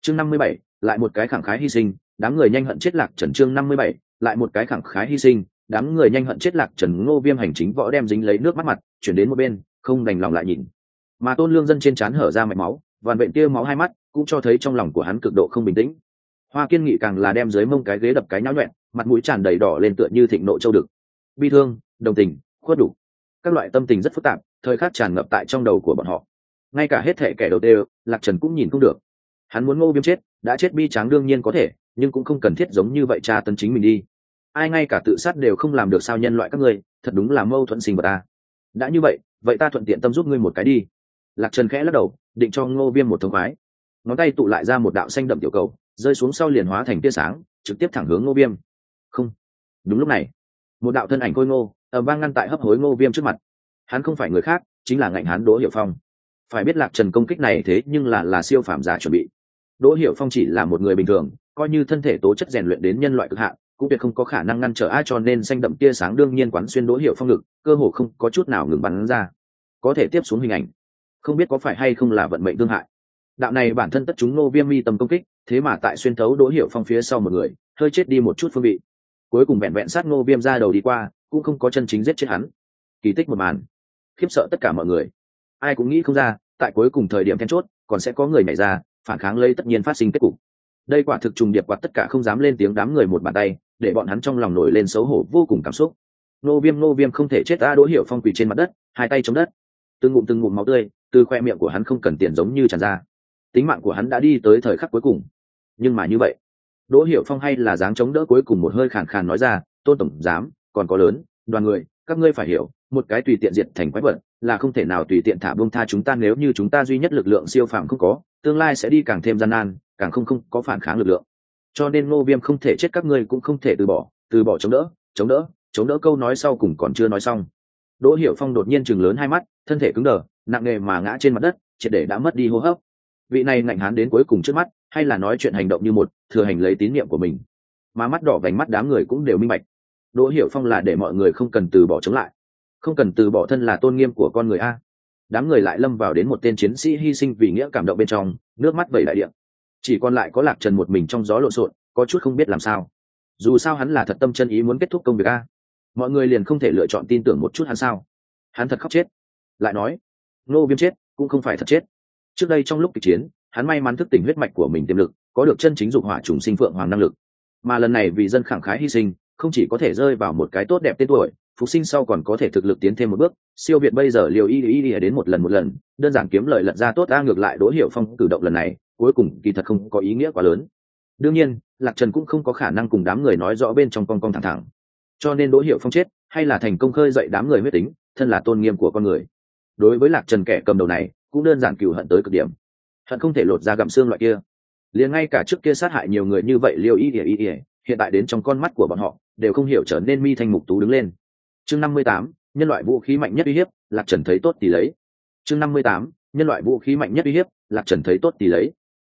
chương 57, lại một cái khẳng khái hy sinh, đám người nhanh hận chết Lạc Trần. Chương 57, lại một cái khẳng khái hy sinh, đám người nhanh hận chết Lạc Trần. Ngô Viêm hành chính võ đem dính lấy nước mắt mặt chuyển đến một bên, không đành lòng lại nhìn. Mà Tôn Lương Dân trên trán hở ra mạch máu, vằn vện tia máu hai mắt cũng cho thấy trong lòng của hắn cực độ không bình tĩnh. Hoa Kiên Nghị càng là đem dưới mông cái ghế đập cái nhão nhoẹn, mặt mũi tràn đầy đỏ lên tựa như thịnh nộ châu đực. Bi thương, đồng tình, khuất đủ, các loại tâm tình rất phức tạp thời khắc tràn ngập tại trong đầu của bọn họ. Ngay cả hết thể kẻ đầu tiên, Lạc Trần cũng nhìn không được. Hắn muốn Ngô Viêm chết, đã chết bi tráng đương nhiên có thể, nhưng cũng không cần thiết giống như vậy tra tấn chính mình đi. Ai ngay cả tự sát đều không làm được sao? Nhân loại các ngươi thật đúng là mâu thuẫn sinh vật ta. Đã như vậy, vậy ta thuận tiện tâm giúp ngươi một cái đi. Lạc Trần khẽ lắc đầu, định cho Ngô Viêm một thông khoái. Ngón tay tụ lại ra một đạo xanh đậm tiểu cầu, rơi xuống sau liền hóa thành tia sáng, trực tiếp thẳng hướng Ngô Viêm. Không. Đúng lúc này, một đạo thân ảnh khôi ngô ầm vang ngăn tại hấp hối Ngô Viêm trước mặt. Hắn không phải người khác, chính là Ngạnh Hán Đỗ Hiểu Phong. Phải biết Lạc Trần công kích này thế nhưng là siêu phàm giả chuẩn bị. Đỗ Hiểu Phong chỉ là một người bình thường, coi như thân thể tố chất rèn luyện đến nhân loại cực hạn, cũng tuyệt không có khả năng ngăn trở ai, cho nên xanh đậm tia sáng đương nhiên quán xuyên Đỗ Hiểu Phong ngực, cơ hồ không có chút nào ngừng bắn ra. Có thể tiếp xuống hình ảnh, không biết có phải hay không là vận mệnh tương hại. Đạo này bản thân tất chúng Ngô Viêm mi tâm công kích, thế mà tại xuyên thấu Đỗ Hiểu Phong phía sau một người, hơi chết đi một chút phương vị. Cuối cùng vẹn vẹn sát Ngô Viêm ra đầu đi qua, cũng không có chân chính giết chết hắn. Kỳ tích một màn, khiếp sợ tất cả mọi người. Ai cũng nghĩ không ra, tại cuối cùng thời điểm then chốt, còn sẽ có người nhảy ra, phản kháng lấy tất nhiên phát sinh kết cục. Đây quả thực trùng điệp quạt tất cả không dám lên tiếng đám người một bàn tay, để bọn hắn trong lòng nổi lên xấu hổ vô cùng cảm xúc. Ngô Viêm không thể chết ta. Đỗ Hiểu Phong quỳ trên mặt đất, hai tay chống đất, từng ngụm máu tươi từ khoe miệng của hắn không cần tiền giống như tràn ra. Tính mạng của hắn đã đi tới thời khắc cuối cùng. Nhưng mà như vậy, Đỗ Hiểu Phong hay là dáng chống đỡ cuối cùng một hơi khàn khàn nói ra, Tôn tổng giám, còn có lớn, đoàn người, các ngươi phải hiểu, một cái tùy tiện diệt thành quái vật là không thể nào tùy tiện thả buông tha chúng ta. Nếu như chúng ta duy nhất lực lượng siêu phàm không có, tương lai sẽ đi càng thêm gian nan, càng không có phản kháng lực lượng. Cho nên Ngô Viêm không thể chết, các ngươi cũng không thể từ bỏ chống đỡ. Câu nói sau cùng còn chưa nói xong, Đỗ Hiểu Phong đột nhiên chừng lớn hai mắt, thân thể cứng đờ, nặng nề mà ngã trên mặt đất, triệt để đã mất đi hô hấp. Vị này Ngạnh Hán đến cuối cùng trước mắt, hay là nói chuyện hành động như một, thừa hành lấy tín niệm của mình. Mà mắt đỏ vành mắt đám người cũng đều minh bạch. Đỗ Hiểu Phong là để mọi người không cần từ bỏ chống lại, không cần từ bỏ thân là tôn nghiêm của con người a. Đám người lại lâm vào đến một tên chiến sĩ hy sinh vì nghĩa cảm động bên trong, nước mắt vẩy đại địa. Chỉ còn lại có Lạc Trần một mình trong gió lộn xộn, có chút không biết làm sao. Dù sao hắn là thật tâm chân ý muốn kết thúc công việc a, mọi người liền không thể lựa chọn tin tưởng một chút hắn sao? Hắn thật khóc chết. Lại nói, Ngô Viêm chết cũng không phải thật chết. Trước đây trong lúc kịch chiến, hắn may mắn thức tỉnh huyết mạch của mình tiềm lực, có được chân chính dục hỏa trùng sinh phượng hoàng năng lực. Mà lần này vì dân khẳng khái hy sinh, không chỉ có thể rơi vào một cái tốt đẹp tên tuổi, phục sinh sau còn có thể thực lực tiến thêm một bước, siêu việt bây giờ liều y đến một lần, đơn giản kiếm lời lật ra tốt. Ngược lại Đỗ Hiểu Phong cử động lần này, cuối cùng kỳ thật không có ý nghĩa quá lớn. Đương nhiên, Lạc Trần cũng không có khả năng cùng đám người nói rõ bên trong cong thẳng. Cho nên Đỗ Hiểu Phong chết, hay là thành công khơi dậy đám người huyết tính, thân là tôn nghiêm của con người. Đối với Lạc Trần kẻ cầm đầu này, cũng đơn giản cừu hận tới cực điểm. Hận không thể lột da gặm xương loại kia. Liền ngay cả trước kia sát hại nhiều người như vậy liều y, hiện tại đến trong con mắt của bọn họ, đều không hiểu trở nên mi thanh mục tú đứng lên. Chương 58, nhân loại vũ khí mạnh nhất uy hiếp, Lạc Trần thấy tốt thì lấy. Chương 58, nhân loại vũ khí mạnh nhất uy hiếp, Lạc Trần thấy tốt thì lấy.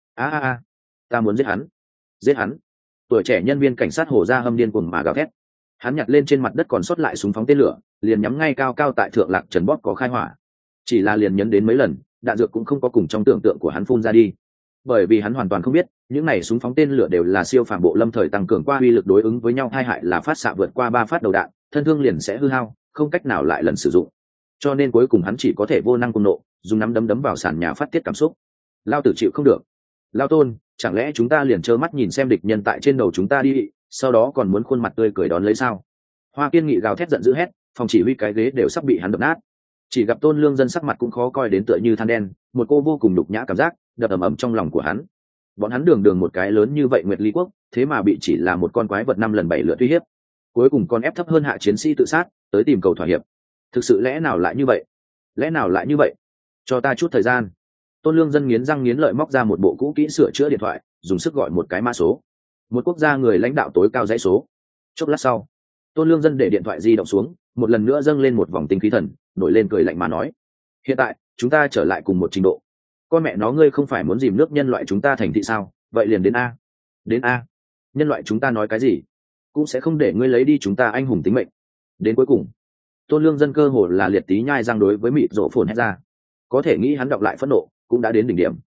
Ta muốn giết hắn. Giết hắn. Tuổi trẻ nhân viên cảnh sát Hồ Gia Hâm điên cuồng mà gào thét. Hắn nhặt lên trên mặt đất còn sót lại súng phóng tên lửa, liền nhắm ngay cao tại thượng Lạc Trần bóp có khai hỏa. Chỉ là liền nhấn đến mấy lần, đạn dược cũng không có cùng trong tưởng tượng của hắn phun ra đi. Bởi vì hắn hoàn toàn không biết, những này súng phóng tên lửa đều là siêu phàm bộ lâm thời tăng cường qua uy lực đối ứng với nhau, hai hại là phát xạ vượt qua 3 phát đầu đạn, thân thương liền sẽ hư hao, không cách nào lại lần sử dụng. Cho nên cuối cùng hắn chỉ có thể vô năng cùng nộ, dùng nắm đấm vào sàn nhà phát tiết cảm xúc. Lao tử chịu không được. Lao Tôn, chẳng lẽ chúng ta liền trơ mắt nhìn xem địch nhân tại trên đầu chúng ta đi, sau đó còn muốn khuôn mặt tươi cười đón lấy sao? Hoa Kiên Nghị gào thét giận dữ hét, phòng chỉ huy cái ghế đều sắp bị hắn đập nát. Chỉ gặp Tôn Lương Dân sắc mặt cũng khó coi đến tựa như than đen, một cô vô cùng nhục nhã cảm giác đập ầm trong lòng của hắn. Bọn hắn đường một cái lớn như vậy Nguyệt Ly Quốc, thế mà bị chỉ là một con quái vật 5 lần 7 lượt uy hiếp, cuối cùng còn ép thấp hơn hạ chiến sĩ tự sát tới tìm cầu thỏa hiệp. Thực sự lẽ nào lại như vậy? Cho ta chút thời gian. Tôn Lương Dân nghiến răng nghiến lợi móc ra một bộ cũ kỹ sửa chữa điện thoại, dùng sức gọi một cái mã số. Một quốc gia người lãnh đạo tối cao dãy số. Chốc lát sau, Tôn Lương Dân để điện thoại di động xuống, một lần nữa dâng lên một vòng tinh khí thần, nổi lên cười lạnh mà nói: hiện tại chúng ta trở lại cùng một trình độ. Con mẹ nó, ngươi không phải muốn dìm nước nhân loại chúng ta thành thị sao? Vậy liền đến a. Nhân loại chúng ta nói cái gì cũng sẽ không để ngươi lấy đi chúng ta anh hùng tính mệnh. Đến cuối cùng, Tôn Lương Dân cơ hồ là liệt tí nhai răng đối với mịt rộ phồn hét ra. Có thể nghĩ hắn đọc lại phẫn nộ cũng đã đến đỉnh điểm.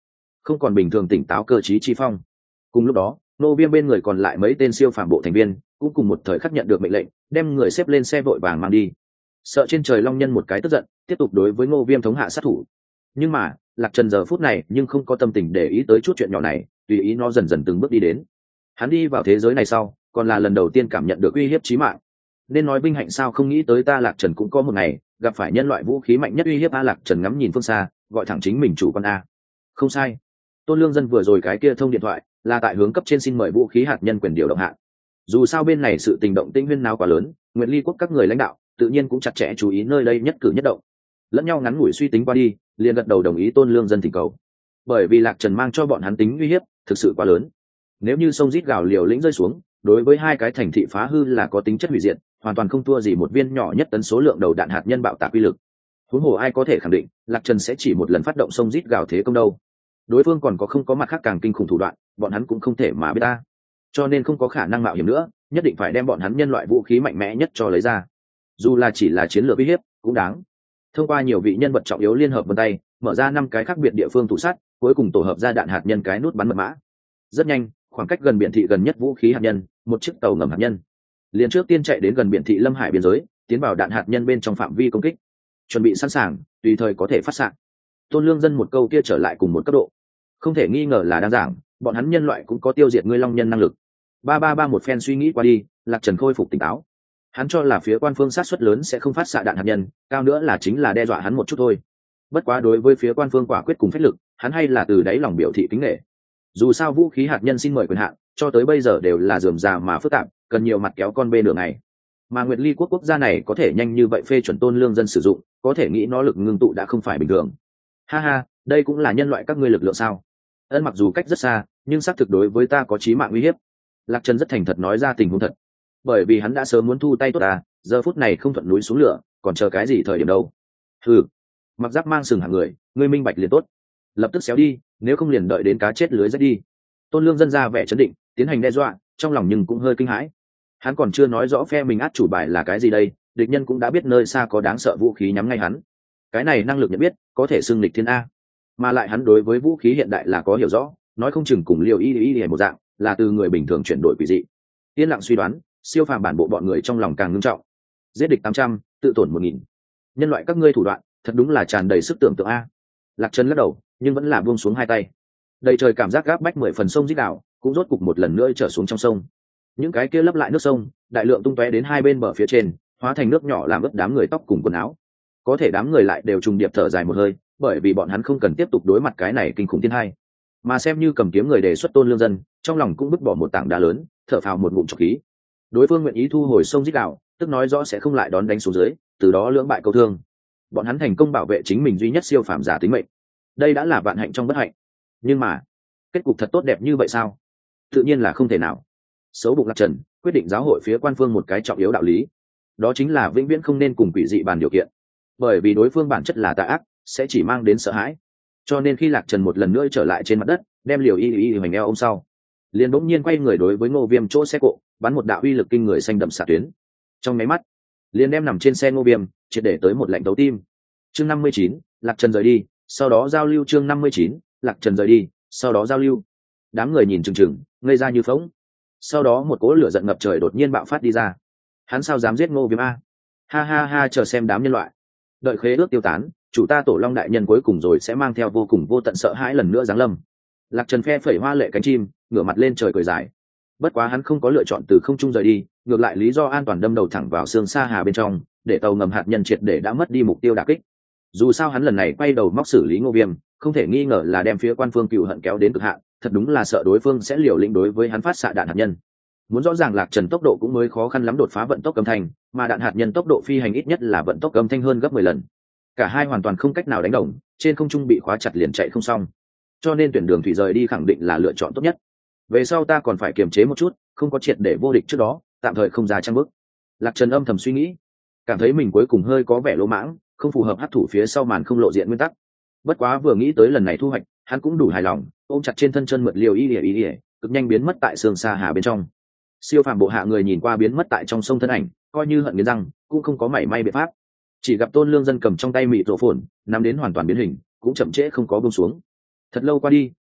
không còn bình thường tỉnh táo cơ trí chi phong. Cùng lúc đó Ngô Viêm bên người còn lại mấy tên siêu phàm bộ thành viên cũng cùng một thời khắc nhận được mệnh lệnh, đem người xếp lên xe vội vàng mang đi. Sợ trên trời long nhân một cái tức giận, tiếp tục đối với Ngô Viêm thống hạ sát thủ. Nhưng mà Lạc Trần giờ phút này nhưng không có tâm tình để ý tới chút chuyện nhỏ này, tùy ý nó dần dần từng bước đi đến. Hắn đi vào thế giới này sau, còn là lần đầu tiên cảm nhận được uy hiếp chí mạng. Nên nói vinh hạnh sao, không nghĩ tới ta Lạc Trần cũng có một ngày gặp phải nhân loại vũ khí mạnh nhất uy hiếp a. Lạc Trần ngắm nhìn phương xa, gọi thẳng chính mình chủ con a. Không sai, Tôn Lương Dân vừa rồi cái kia thông điện thoại là tại hướng cấp trên xin mời vũ khí hạt nhân quyền điều động hạ. Dù sao bên này sự tình động tĩnh huyên náo quá lớn, Nguyệt Ly quốc các người lãnh đạo tự nhiên cũng chặt chẽ chú ý nơi đây nhất cử nhất động. Lẫn nhau ngắn ngủi suy tính qua đi, liền gật đầu đồng ý Tôn Lương Dân thỉnh cầu. Bởi vì Lạc Trần mang cho bọn hắn tính uy hiếp thực sự quá lớn. Nếu như sông rít gào liều lĩnh rơi xuống, đối với hai cái thành thị phá hư là có tính chất hủy diệt, hoàn toàn không thua gì một viên nhỏ nhất tấn số lượng đầu đạn hạt nhân bạo tạc uy lực. Huống hồ ai có thể khẳng định Lạc Trần sẽ chỉ một lần phát động sông rít gào thế công đâu. Đối phương còn có không có mặt khác càng kinh khủng thủ đoạn, bọn hắn cũng không thể mà biết ta. Cho nên không có khả năng mạo hiểm nữa, nhất định phải đem bọn hắn nhân loại vũ khí mạnh mẽ nhất cho lấy ra. Dù là chỉ là chiến lược uy hiếp cũng đáng. Thông qua nhiều vị nhân vật trọng yếu liên hợp vân tay, mở ra 5 cái khác biệt địa phương thủ sát, cuối cùng tổ hợp ra đạn hạt nhân cái nút bắn mật mã. Rất nhanh, khoảng cách gần biển thị gần nhất vũ khí hạt nhân, một chiếc tàu ngầm hạt nhân liền trước tiên chạy đến gần biển thị Lâm Hải biên giới, tiến vào đạn hạt nhân bên trong phạm vi công kích, chuẩn bị sẵn sàng tùy thời có thể phát xạ. Tôn Lương Dân một câu kia trở lại cùng một cấp độ, không thể nghi ngờ là đang giảng bọn hắn nhân loại cũng có tiêu diệt ngươi long nhân năng lực. Ba một phen suy nghĩ qua đi, Lạc Trần khôi phục tỉnh táo. Hắn cho là phía quan phương sát suất lớn sẽ không phát xạ đạn hạt nhân, cao nữa là chính là đe dọa hắn một chút thôi. Bất quá đối với phía quan phương quả quyết cùng phách lực, hắn hay là từ đáy lòng biểu thị kính nể. Dù sao vũ khí hạt nhân xin mời quyền hạn cho tới bây giờ đều là rườm rà mà phức tạp, cần nhiều mặt kéo con bê nửa ngày. Mà Nguyệt Ly quốc gia này có thể nhanh như vậy phê chuẩn Tôn Lương Dân sử dụng, có thể nghĩ nó lực ngưng tụ đã không phải bình thường. Ha ha, đây cũng là nhân loại các ngươi lực lượng sao? Ân, mặc dù cách rất xa, nhưng xác thực đối với ta có chí mạng uy hiếp. Lạc Trần rất thành thật nói ra tình huống thật, bởi vì hắn đã sớm muốn thu tay tốt ta, giờ phút này không thuận núi xuống lửa, còn chờ cái gì thời điểm đâu? Hừ, mặc giáp mang sừng hàng người, ngươi minh bạch liền tốt, lập tức xéo đi, nếu không liền đợi đến cá chết lưới rách đi. Tôn Lương Dân ra vẻ chấn định, tiến hành đe dọa, trong lòng nhưng cũng hơi kinh hãi. Hắn còn chưa nói rõ phe mình át chủ bài là cái gì đây, địch nhân cũng đã biết nơi xa có đáng sợ vũ khí nhắm ngay hắn. Cái này năng lực nhận biết, có thể xưng địch thiên a. Mà lại hắn đối với vũ khí hiện đại là có hiểu rõ, nói không chừng cùng Liêu Y một dạng, là từ người bình thường chuyển đổi quỷ dị. Yên lặng suy đoán, siêu phàm bản bộ bọn người trong lòng càng ngưng trọng. Giết địch 800, tự tổn 1000. Nhân loại các ngươi thủ đoạn, thật đúng là tràn đầy sức tưởng tượng a. Lạc Trần lắc đầu, nhưng vẫn là buông xuống hai tay. Đầy trời cảm giác gáp bách 10 phần sông rít đảo, cũng rốt cục một lần nữa trở xuống trong sông. Những cái kia lấp lại nước sông, đại lượng tung tóe đến hai bên bờ phía trên, hóa thành nước nhỏ làm ướt đám người tóc cùng quần áo. Có thể đám người lại đều trùng điệp thở dài một hơi, bởi vì bọn hắn không cần tiếp tục đối mặt cái này kinh khủng thiên hai, mà xem như cầm kiếm người đề xuất Tôn Lương Dân, trong lòng cũng vứt bỏ một tảng đá lớn, thở phào một ngụm trọc khí. Đối phương nguyện ý thu hồi sông rít đảo, tức nói rõ sẽ không lại đón đánh xuống dưới, từ đó lưỡng bại câu thương. Bọn hắn thành công bảo vệ chính mình duy nhất siêu phàm giả tính mệnh, đây đã là vạn hạnh trong bất hạnh. Nhưng mà kết cục thật tốt đẹp như vậy sao? Tự nhiên là không thể nào. Xấu bụng Lạc Trần quyết định giáo hội phía quan phương một cái trọng yếu đạo lý, đó chính là vĩnh viễn không nên cùng quỷ dị bàn điều kiện, bởi vì đối phương bản chất là tà ác, sẽ chỉ mang đến sợ hãi. Cho nên khi Lạc Trần một lần nữa trở lại trên mặt đất, đem Liều Y hoành eo ôm sau, liền bỗng nhiên quay người đối với Ngô Viêm chỗ xe cộ bắn một đạo uy lực kinh người xanh đậm xạ tuyến. Trong máy mắt liền đem nằm trên xe Ngô Viêm triệt để tới một lạnh tấu tim. Chương 59, Lạc Trần rời đi, sau đó giao lưu. Chương 59, Lạc Trần rời đi, sau đó giao lưu. Đám người nhìn chừng chừng, ngây ra như phỗng. Sau đó một cỗ lửa giận ngập trời đột nhiên bạo phát đi ra. Hắn sao dám giết Ngô Viêm a? Ha ha ha, chờ xem đám nhân loại. Đợi khế ước tiêu tán, chủ ta Tổ Long đại nhân cuối cùng rồi sẽ mang theo vô cùng vô tận sợ hãi lần nữa giáng lâm. Lạc Trần phe phẩy hoa lệ cánh chim, ngửa mặt lên trời cười dài. Bất quá hắn không có lựa chọn từ không trung rời đi, ngược lại lý do an toàn đâm đầu thẳng vào xương sa hà bên trong, để tàu ngầm hạt nhân triệt để đã mất đi mục tiêu đả kích. Dù sao hắn lần này quay đầu móc xử lý Ngô Viêm, không thể nghi ngờ là đem phía quan phương cựu hận kéo đến cực hạn, thật đúng là sợ đối phương sẽ liều lĩnh đối với hắn phát xạ đạn hạt nhân. Muốn rõ ràng Lạc Trần tốc độ cũng mới khó khăn lắm đột phá vận tốc âm thanh, mà đạn hạt nhân tốc độ phi hành ít nhất là vận tốc âm thanh hơn gấp 10 lần. Cả hai hoàn toàn không cách nào đánh đồng, trên không trung bị khóa chặt liền chạy không xong. Cho nên tuyển đường thủy rời đi khẳng định là lựa chọn tốt nhất. Về sau ta còn phải kiềm chế một chút, không có triệt để vô địch trước đó, tạm thời không ra trang bước. Lạc Trần âm thầm suy nghĩ, cảm thấy mình cuối cùng hơi có vẻ lỗ mãng, không phù hợp hấp thủ phía sau màn không lộ diện nguyên tắc. Bất quá vừa nghĩ tới lần này thu hoạch, hắn cũng đủ hài lòng, ôm chặt trên thân chân mượt Liều Y, cực nhanh biến mất tại sương sa hà bên trong. Siêu phàm bộ hạ người nhìn qua biến mất tại trong sông thân ảnh, coi như hận nghiến răng, cũng không có mảy may biện pháp. Chỉ gặp Tôn Lương Dân cầm trong tay mịt rổ phồn, nắm đến hoàn toàn biến hình, cũng chậm trễ không có buông xuống. Thật lâu qua đi,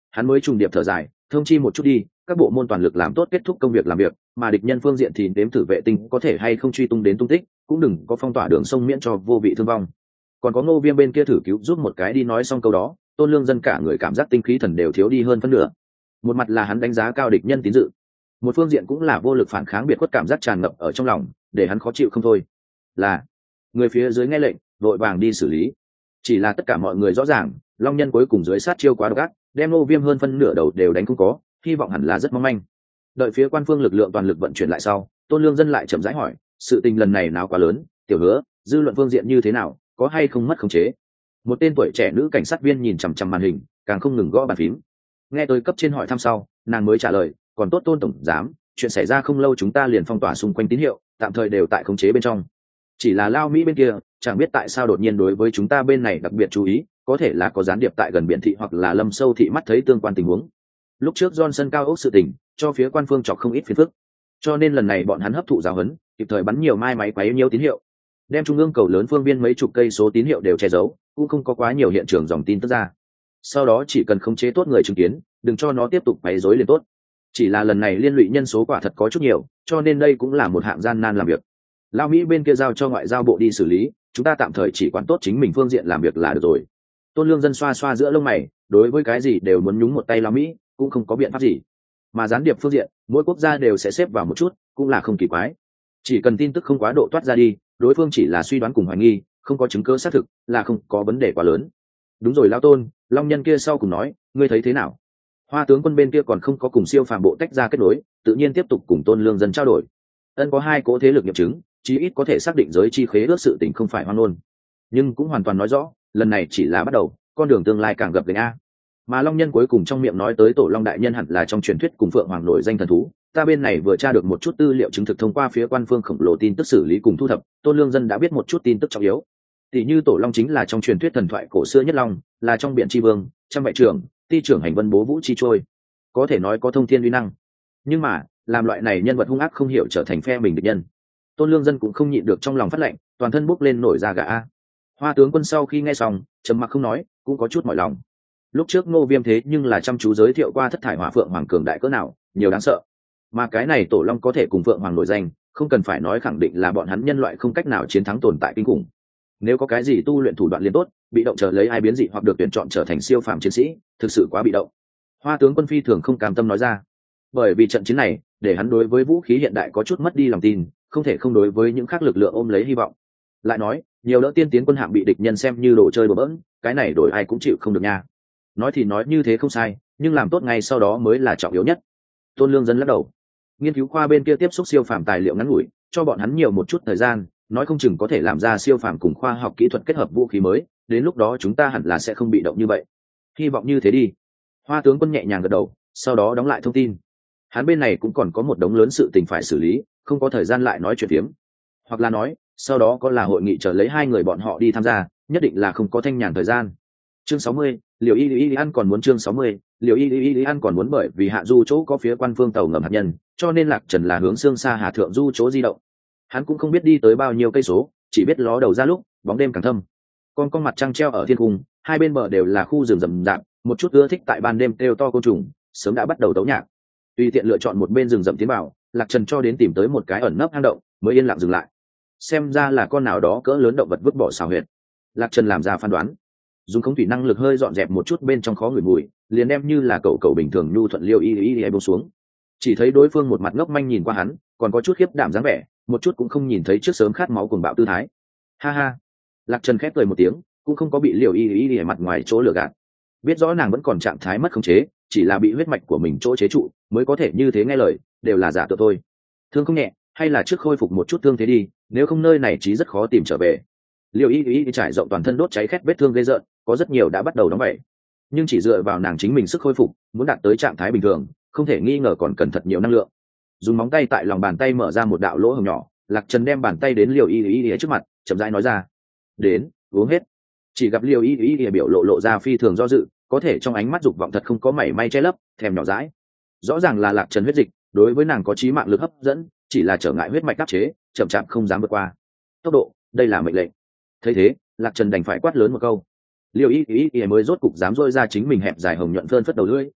hắn mới trùng điệp thở dài, thông chi một chút đi, các bộ môn toàn lực làm tốt kết thúc công việc làm việc, mà địch nhân phương diện thì đếm thử vệ tinh có thể hay không truy tung đến tung tích, cũng đừng có phong tỏa đường sông miễn cho vô vị thương vong. Còn có Ngô Viêm bên kia thử cứu giúp một cái đi. Nói xong câu đó, Tôn Lương Dân cả người cảm giác tinh khí thần đều thiếu đi hơn phân nửa. Một mặt là hắn đánh giá cao địch nhân tín dự, một phương diện cũng là vô lực phản kháng biệt khuất cảm giác tràn ngập ở trong lòng, để hắn khó chịu không thôi. Là người phía dưới nghe lệnh, vội vàng đi xử lý. Chỉ là tất cả mọi người rõ ràng, Long Nhân cuối cùng dưới sát chiêu quá độc ác, đem Ngô Viêm hơn phân nửa đầu đều đánh không có, hy vọng hẳn là rất mong manh. Đợi phía quan phương lực lượng toàn lực vận chuyển lại sau, Tôn Lương Dân lại chậm rãi hỏi, sự tình lần này nào quá lớn, Tiểu Hứa, dư luận phương diện như thế nào, có hay không mất khống chế? Một tên tuổi trẻ nữ cảnh sát viên nhìn chằm chằm màn hình, càng không ngừng gõ bàn phím. Nghe tôi cấp trên hỏi thăm sau, nàng mới trả lời, còn tốt Tôn tổng giám, chuyện xảy ra không lâu chúng ta liền phong tỏa xung quanh tín hiệu, tạm thời đều tại khống chế bên trong. Chỉ là Lao Mỹ bên kia, chẳng biết tại sao đột nhiên đối với chúng ta bên này đặc biệt chú ý, có thể là có gián điệp tại gần biển thị hoặc là Lâm Sâu thị mắt thấy tương quan tình huống. Lúc trước Johnson cao ốc sự tình, cho phía quan phương chọc không ít phiền phức, cho nên lần này bọn hắn hấp thụ giáo huấn, kịp thời bắn nhiều mai máy quấy nhiễu tín hiệu, đem trung ương cầu lớn phương biên mấy chục cây số tín hiệu đều che giấu, cũng không có quá nhiều hiện trường dòng tin tức ra. Sau đó chỉ cần khống chế tốt người chứng kiến, đừng cho nó tiếp tục quấy rối liền tốt. Chỉ là lần này liên lụy nhân số quả thật có chút nhiều, cho nên đây cũng là một hạng gian nan làm việc. Lao Mỹ bên kia giao cho ngoại giao bộ đi xử lý, chúng ta tạm thời chỉ quản tốt chính mình phương diện làm việc là được rồi. Tôn Lương Dân xoa xoa giữa lông mày, đối với cái gì đều muốn nhúng một tay Lao Mỹ, cũng không có biện pháp gì. Mà gián điệp phương diện, mỗi quốc gia đều sẽ xếp vào một chút, cũng là không kỳ quái. Chỉ cần tin tức không quá độ toát ra đi, đối phương chỉ là suy đoán cùng hoài nghi, không có chứng cứ xác thực, là không có vấn đề quá lớn. Đúng rồi Lao Tôn, Long Nhân kia sau cùng nói, ngươi thấy thế nào? Hoa tướng quân bên kia còn không có cùng siêu phàm bộ tách ra kết nối, tự nhiên tiếp tục cùng Tôn Lương Dân trao đổi. Ân có hai cỗ thế lực nghiệm chứng, chí ít có thể xác định giới chi khế ước sự tình không phải hoang ngôn, nhưng cũng hoàn toàn nói rõ lần này chỉ là bắt đầu, con đường tương lai càng gập ghềnh a. Mà Long Nhân cuối cùng trong miệng nói tới Tổ Long đại nhân hẳn là trong truyền thuyết cùng Phượng Hoàng nổi danh thần thú, ta bên này vừa tra được một chút tư liệu chứng thực thông qua phía quan phương khổng lồ tin tức xử lý cùng thu thập, Tôn Lương Dân đã biết một chút tin tức trọng yếu. Tỷ như Tổ Long chính là trong truyền thuyết thần thoại cổ xưa nhất long, là trong biển tri vương, trăm vệ trưởng, ti trưởng hành vân bố vũ chi trôi, có thể nói có thông thiên uy năng. Nhưng mà làm loại này nhân vật hung ác không hiểu trở thành phe mình địch nhân, Tôn Lương Dân cũng không nhịn được trong lòng phát lệnh, toàn thân bốc lên nổi da gà a. Hoa tướng quân sau khi nghe xong, trầm mặc không nói, cũng có chút mỏi lòng. Lúc trước Ngô Viêm thế nhưng là chăm chú giới thiệu qua thất thải hỏa phượng hoàng cường đại cỡ nào, nhiều đáng sợ. Mà cái này Tổ Long có thể cùng phượng hoàng nổi danh, không cần phải nói khẳng định là bọn hắn nhân loại không cách nào chiến thắng tồn tại kinh khủng. Nếu có cái gì tu luyện thủ đoạn liên tốt, bị động chờ lấy ai biến dị hoặc được tuyển chọn trở thành siêu phàm chiến sĩ, thực sự quá bị động. Hoa tướng quân phi thường không cam tâm nói ra, bởi vì trận chiến này, để hắn đối với vũ khí hiện đại có chút mất đi lòng tin, không thể không đối với những khác lực lượng ôm lấy hy vọng. Lại nói, nhiều đỡ tiên tiến quân hạm bị địch nhân xem như đồ chơi bừa bỡn, cái này đổi ai cũng chịu không được nha. Nói thì nói như thế không sai, nhưng làm tốt ngay sau đó mới là trọng yếu nhất. Tôn Lương Dân lắc đầu, nghiên cứu khoa bên kia tiếp xúc siêu phàm tài liệu ngắn ngủi, cho bọn hắn nhiều một chút thời gian, nói không chừng có thể làm ra siêu phàm cùng khoa học kỹ thuật kết hợp vũ khí mới, đến lúc đó chúng ta hẳn là sẽ không bị động như vậy. Hy vọng như thế đi. Hoa tướng quân nhẹ nhàng gật đầu, sau đó đóng lại thông tin. Hắn bên này cũng còn có một đống lớn sự tình phải xử lý, không có thời gian lại nói chuyện phiếm. Hoặc là nói, sau đó có là hội nghị chờ lấy hai người bọn họ đi tham gia, nhất định là không có thanh nhàn thời gian. Chương 60, Liều Y An còn muốn chương 60, Liều Y An còn muốn bởi vì hạ du chỗ có phía quan phương tàu ngầm hạt nhân, cho nên Lạc Trần là hướng xương xa Hà Thượng du chỗ di động. Hắn cũng không biết đi tới bao nhiêu cây số, chỉ biết ló đầu ra lúc bóng đêm càng thâm. Con mặt trăng treo ở thiên cung, hai bên bờ đều là khu rừng rậm rạp, một chút ưa thích tại ban đêm kêu to côn trùng, sớm đã bắt đầu tấu nhạc. Tùy tiện lựa chọn một bên rừng rậm tiến vào, Lạc Trần cho đến tìm tới một cái ẩn nấp hang động, mới yên lặng dừng lại. Xem ra là con nào đó cỡ lớn động vật vứt bỏ xào huyệt. Lạc Trần làm ra phán đoán, dùng không thủy năng lực hơi dọn dẹp một chút bên trong khó ngửi mùi, liền đem như là cậu bình thường nhu thuận Liêu Y buông xuống. Chỉ thấy đối phương một mặt ngốc manh nhìn qua hắn, còn có chút khiếp đảm dáng vẻ, một chút cũng không nhìn thấy trước sớm khát máu cuồng bạo tư thái. Ha ha. Lạc Trần khép cười một tiếng, cũng không có bị Liêu Y mặt ngoài chỗ lừa gạt. Biết rõ nàng vẫn còn trạng thái mất khống chế, chỉ là bị huyết mạch của mình chỗ chế trụ, mới có thể như thế nghe lời, đều là giả tượng thôi. Thương không nhẹ, hay là trước khôi phục một chút thương thế đi, nếu không nơi này chí rất khó tìm trở về. Liêu Y trải rộng toàn thân đốt cháy khét vết thương gây rợn, có rất nhiều đã bắt đầu đóng bẩy, nhưng chỉ dựa vào nàng chính mình sức khôi phục, muốn đạt tới trạng thái bình thường, không thể nghi ngờ còn cần thật nhiều năng lượng. Dùng móng tay tại lòng bàn tay mở ra một đạo lỗ hổng nhỏ, Lạc Trần đem bàn tay đến Liêu Y trước mặt, chậm rãi nói ra: "Đến, uống hết." Chỉ gặp Liêu Y biểu lộ ra phi thường do dự, có thể trong ánh mắt dục vọng thật không có mảy may che lấp, thèm nhỏ dãi. Rõ ràng là Lạc Trần huyết dịch, đối với nàng có chí mạng lực hấp dẫn, chỉ là trở ngại huyết mạch áp chế, chậm chạp không dám vượt qua. Tốc độ, đây là mệnh lệnh. Thấy thế, Lạc Trần đành phải quát lớn một câu. Liêu Y mới rốt cục dám rôi ra chính mình hẹp dài hồng nhuận phơn phất đầu lưỡi,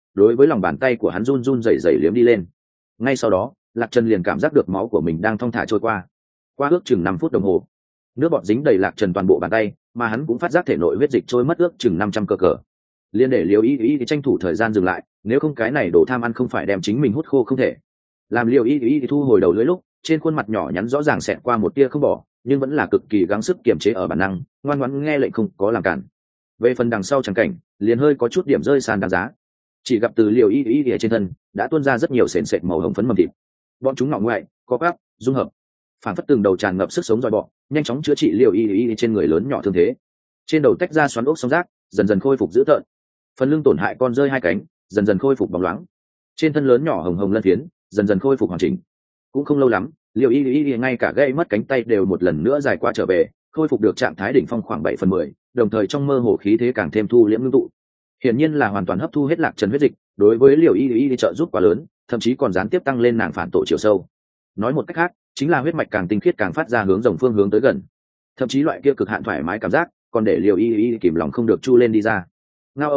đối với lòng bàn tay của hắn run run rẩy rẩy liếm đi lên. Ngay sau đó Lạc Trần liền cảm giác được máu của mình đang thong thả trôi qua ước chừng 5 phút đồng hồ, nước bọt dính đầy Lạc Trần toàn bộ bàn tay, mà hắn cũng phát giác thể nội huyết dịch trôi mất ước chừng 500 cờ. Liên để Liêu Y tranh thủ thời gian dừng lại, nếu không cái này đồ tham ăn không phải đem chính mình hút khô không thể. Làm Liêu Y thu hồi đầu lưỡi lúc, trên khuôn mặt nhỏ nhắn rõ ràng xẹt qua một tia không bỏ, nhưng vẫn là cực kỳ gắng sức kiềm chế ở bản năng, ngoan ngoãn nghe lệnh không có làm cản. Về phần đằng sau chẳng cảnh, liền hơi có chút điểm rơi sàn đáng giá. Chỉ gặp từ Liêu Y trên thân đã tuôn ra rất nhiều sền sệt màu hồng phấn mầm thịt. Bọn chúng ngọ ngoại, có gáp, dung hợp, phản phất từng đầu tràn ngập sức sống dòi bọ, nhanh chóng chữa trị Liêu Y trên người lớn nhỏ thương thế. Trên đầu tách ra xoắn ốc sóng rác, dần dần khôi phục dữ tợn. Phần lưng tổn hại con rơi hai cánh, dần dần khôi phục bóng loáng. Trên thân lớn nhỏ hồng hồng lân phiến, dần dần khôi phục hoàn chỉnh. Cũng không lâu lắm, Liêu Y ngay cả gãy mất cánh tay đều một lần nữa dài qua trở về, khôi phục được trạng thái đỉnh phong khoảng 7/10, đồng thời trong mơ hồ khí thế càng thêm thu liễm ngưng tụ. Hiển nhiên là hoàn toàn hấp thu hết Lạc Trần huyết dịch, đối với Liêu Y trợ giúp quá lớn, thậm chí còn gián tiếp tăng lên nàng phản tổ chiều sâu. Nói một cách khác, chính là huyết mạch càng tinh khiết càng phát ra hướng rồng phương hướng tới gần. Thậm chí loại kia cực hạn thoải mái cảm giác, còn để Liêu Y kìm lòng không được chu lên đi ra. Ngao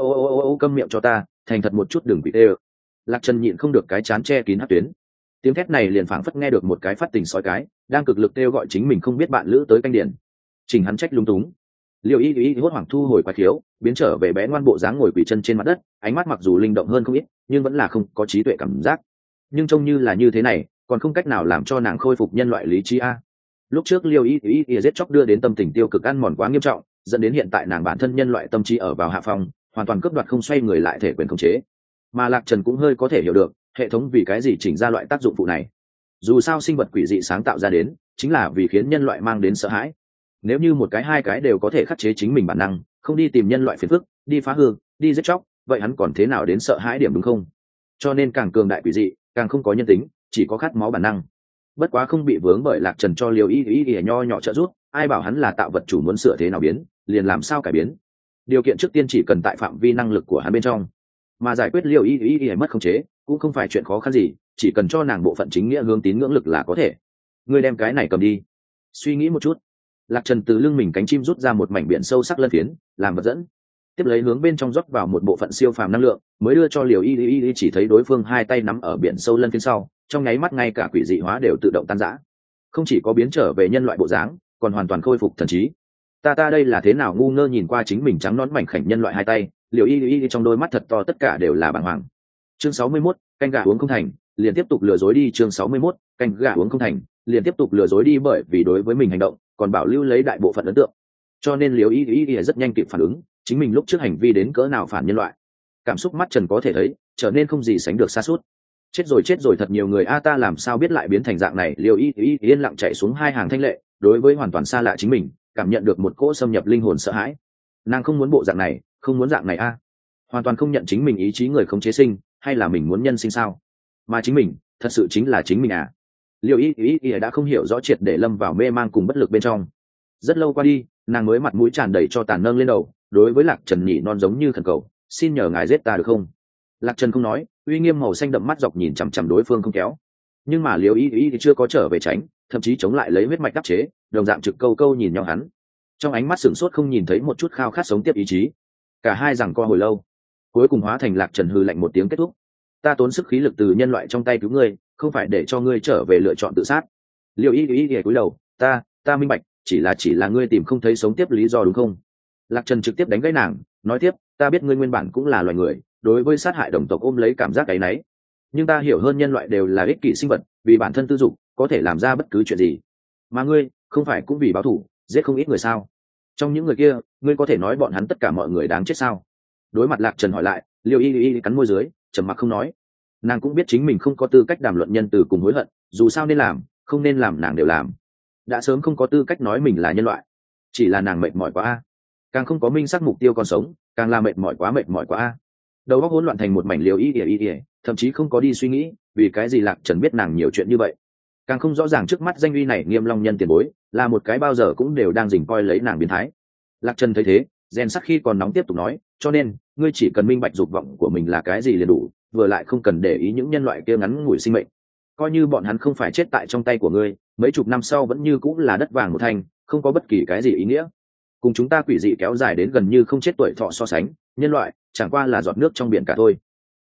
ô câm miệng cho ta, thành thật một chút đừng bị tê. Lạc Trần nhịn không được cái chán che kín hắc tuyến. Tiếng thét này liền phảng phất nghe được một cái phát tình sói cái đang cực lực kêu gọi chính mình không biết bạn lữ tới canh điển. Trình hắn trách lung túng. Liêu Y hốt hoảng thu hồi quái khiếu, biến trở về bé ngoan bộ dáng ngồi quỳ chân trên mặt đất, ánh mắt mặc dù linh động hơn không ít, nhưng vẫn là không có trí tuệ cảm giác. Nhưng trông như là như thế này, còn không cách nào làm cho nàng khôi phục nhân loại lý trí a. Lúc trước Liêu Y giết chóc đưa đến tâm tình tiêu cực ăn mòn quá nghiêm trọng, dẫn đến hiện tại nàng bản thân nhân loại tâm trí ở vào hạ phòng, hoàn toàn cướp đoạt không xoay người lại thể quyền khống chế. Mà Lạc Trần cũng hơi có thể hiểu được hệ thống vì cái gì chỉnh ra loại tác dụng phụ này. Dù sao sinh vật quỷ dị sáng tạo ra đến chính là vì khiến nhân loại mang đến sợ hãi. Nếu như một cái hai cái đều có thể khắc chế chính mình bản năng, không đi tìm nhân loại phiền phức, đi phá hư, đi giết chóc, vậy hắn còn thế nào đến sợ hãi điểm đúng không? Cho nên càng cường đại quỷ dị càng không có nhân tính, chỉ có khát máu bản năng. Bất quá không bị vướng bởi Lạc Trần cho Liêu Y nho nhỏ trợ giúp, ai bảo hắn là tạo vật chủ muốn sửa thế nào biến liền làm sao cải biến. Điều kiện trước tiên chỉ cần tại phạm vi năng lực của hắn bên trong, mà giải quyết Liêu Y mất khống chế cũng không phải chuyện khó khăn gì, chỉ cần cho nàng bộ phận chính nghĩa hướng tín ngưỡng lực là có thể. Ngươi đem cái này cầm đi. Suy nghĩ một chút, Lạc Trần từ lưng mình cánh chim rút ra một mảnh biển sâu sắc lân phiến làm vật dẫn, tiếp lấy hướng bên trong rót vào một bộ phận siêu phàm năng lượng, mới đưa cho Liêu Y chỉ thấy đối phương hai tay nắm ở biển sâu lân phiến sau, trong nháy mắt ngay cả quỷ dị hóa đều tự động tan rã, không chỉ có biến trở về nhân loại bộ dáng, còn hoàn toàn khôi phục thần trí. Ta đây là thế nào ngu ngơ nhìn qua chính mình trắng nõn mảnh khảnh nhân loại hai tay, Liêu Y trong đôi mắt thật to tất cả đều là bàng hoàng. Chương 61, canh gà uống không thành, liền tiếp tục lừa dối đi. Chương 61, canh gà uống không thành, liền tiếp tục lừa dối đi, bởi vì đối với mình hành động còn bảo lưu lấy đại bộ phận ấn tượng, cho nên Liêu Y rất nhanh kịp phản ứng chính mình lúc trước hành vi đến cỡ nào phản nhân loại. Cảm xúc mắt Trần có thể thấy trở nên không gì sánh được xa suốt. Chết rồi thật nhiều người a, ta làm sao biết lại biến thành dạng này. Liêu Y yên lặng chạy xuống hai hàng thanh lệ, đối với hoàn toàn xa lạ chính mình cảm nhận được một cỗ xâm nhập linh hồn sợ hãi. Nàng không muốn bộ dạng này, không muốn dạng này a. Hoàn toàn không nhận chính mình ý chí người không chế sinh, hay là mình muốn nhân sinh sao? Mà chính mình thật sự chính là chính mình à? Liêu Y đã không hiểu rõ triệt để lâm vào mê mang cùng bất lực bên trong. Rất lâu qua đi, nàng mới mặt mũi tràn đầy cho tàn nâng lên đầu, đối với Lạc Trần nhỉ non giống như khẩn cầu, xin nhờ ngài giết ta được không? Lạc Trần không nói, uy nghiêm màu xanh đậm mắt dọc nhìn chằm chằm đối phương không kéo. Nhưng mà Liêu Y thì chưa có trở về tránh, thậm chí chống lại lấy huyết mạch đắc chế, đồng dạng trực câu nhìn nhau hắn. Trong ánh mắt sửng sốt không nhìn thấy một chút khao khát sống tiếp ý chí. Cả hai giằng co hồi lâu, cuối cùng hóa thành Lạc Trần hừ lạnh một tiếng kết thúc. Ta tốn sức khí lực từ nhân loại trong tay cứu ngươi, không phải để cho ngươi trở về lựa chọn tự sát. Liêu Y cúi đầu, ta minh bạch, chỉ là ngươi tìm không thấy sống tiếp lý do đúng không? Lạc Trần trực tiếp đánh gãy nàng, nói tiếp, ta biết ngươi nguyên bản cũng là loài người, đối với sát hại đồng tộc ôm lấy cảm giác áy náy, nhưng ta hiểu hơn nhân loại đều là ích kỷ sinh vật, vì bản thân tư dục có thể làm ra bất cứ chuyện gì. Mà ngươi không phải cũng vì báo thù giết không ít người sao? Trong những người kia, ngươi có thể nói bọn hắn tất cả mọi người đáng chết sao? Đối mặt Lạc Trần hỏi lại, Liêu Y cắn môi dưới, trầm mặc không nói. Nàng cũng biết chính mình không có tư cách đàm luận nhân từ cùng hối hận, dù sao nên làm không nên làm nàng đều làm, đã sớm không có tư cách nói mình là nhân loại. Chỉ là nàng mệt mỏi quá a, càng không có minh xác mục tiêu còn sống, càng là mệt mỏi quá a. Đầu óc hỗn loạn thành một mảnh. Liêu Y thậm chí không có đi suy nghĩ vì cái gì Lạc Trần biết nàng nhiều chuyện như vậy, càng không rõ ràng trước mắt danh uy này Nghiêm Long nhân tiền bối là một cái bao giờ cũng đều đang dình coi lấy nàng biến thái. Lạc Trần thấy thế, rèn sắc khi còn nóng tiếp tục nói, cho nên ngươi chỉ cần minh bạch dục vọng của mình là cái gì liền đủ, vừa lại không cần để ý những nhân loại kia ngắn ngủi sinh mệnh, coi như bọn hắn không phải chết tại trong tay của ngươi, mấy chục năm sau vẫn như cũng là đất vàng một thành, không có bất kỳ cái gì ý nghĩa. Cùng chúng ta quỷ dị kéo dài đến gần như không chết tuổi thọ so sánh, nhân loại chẳng qua là giọt nước trong biển cả thôi.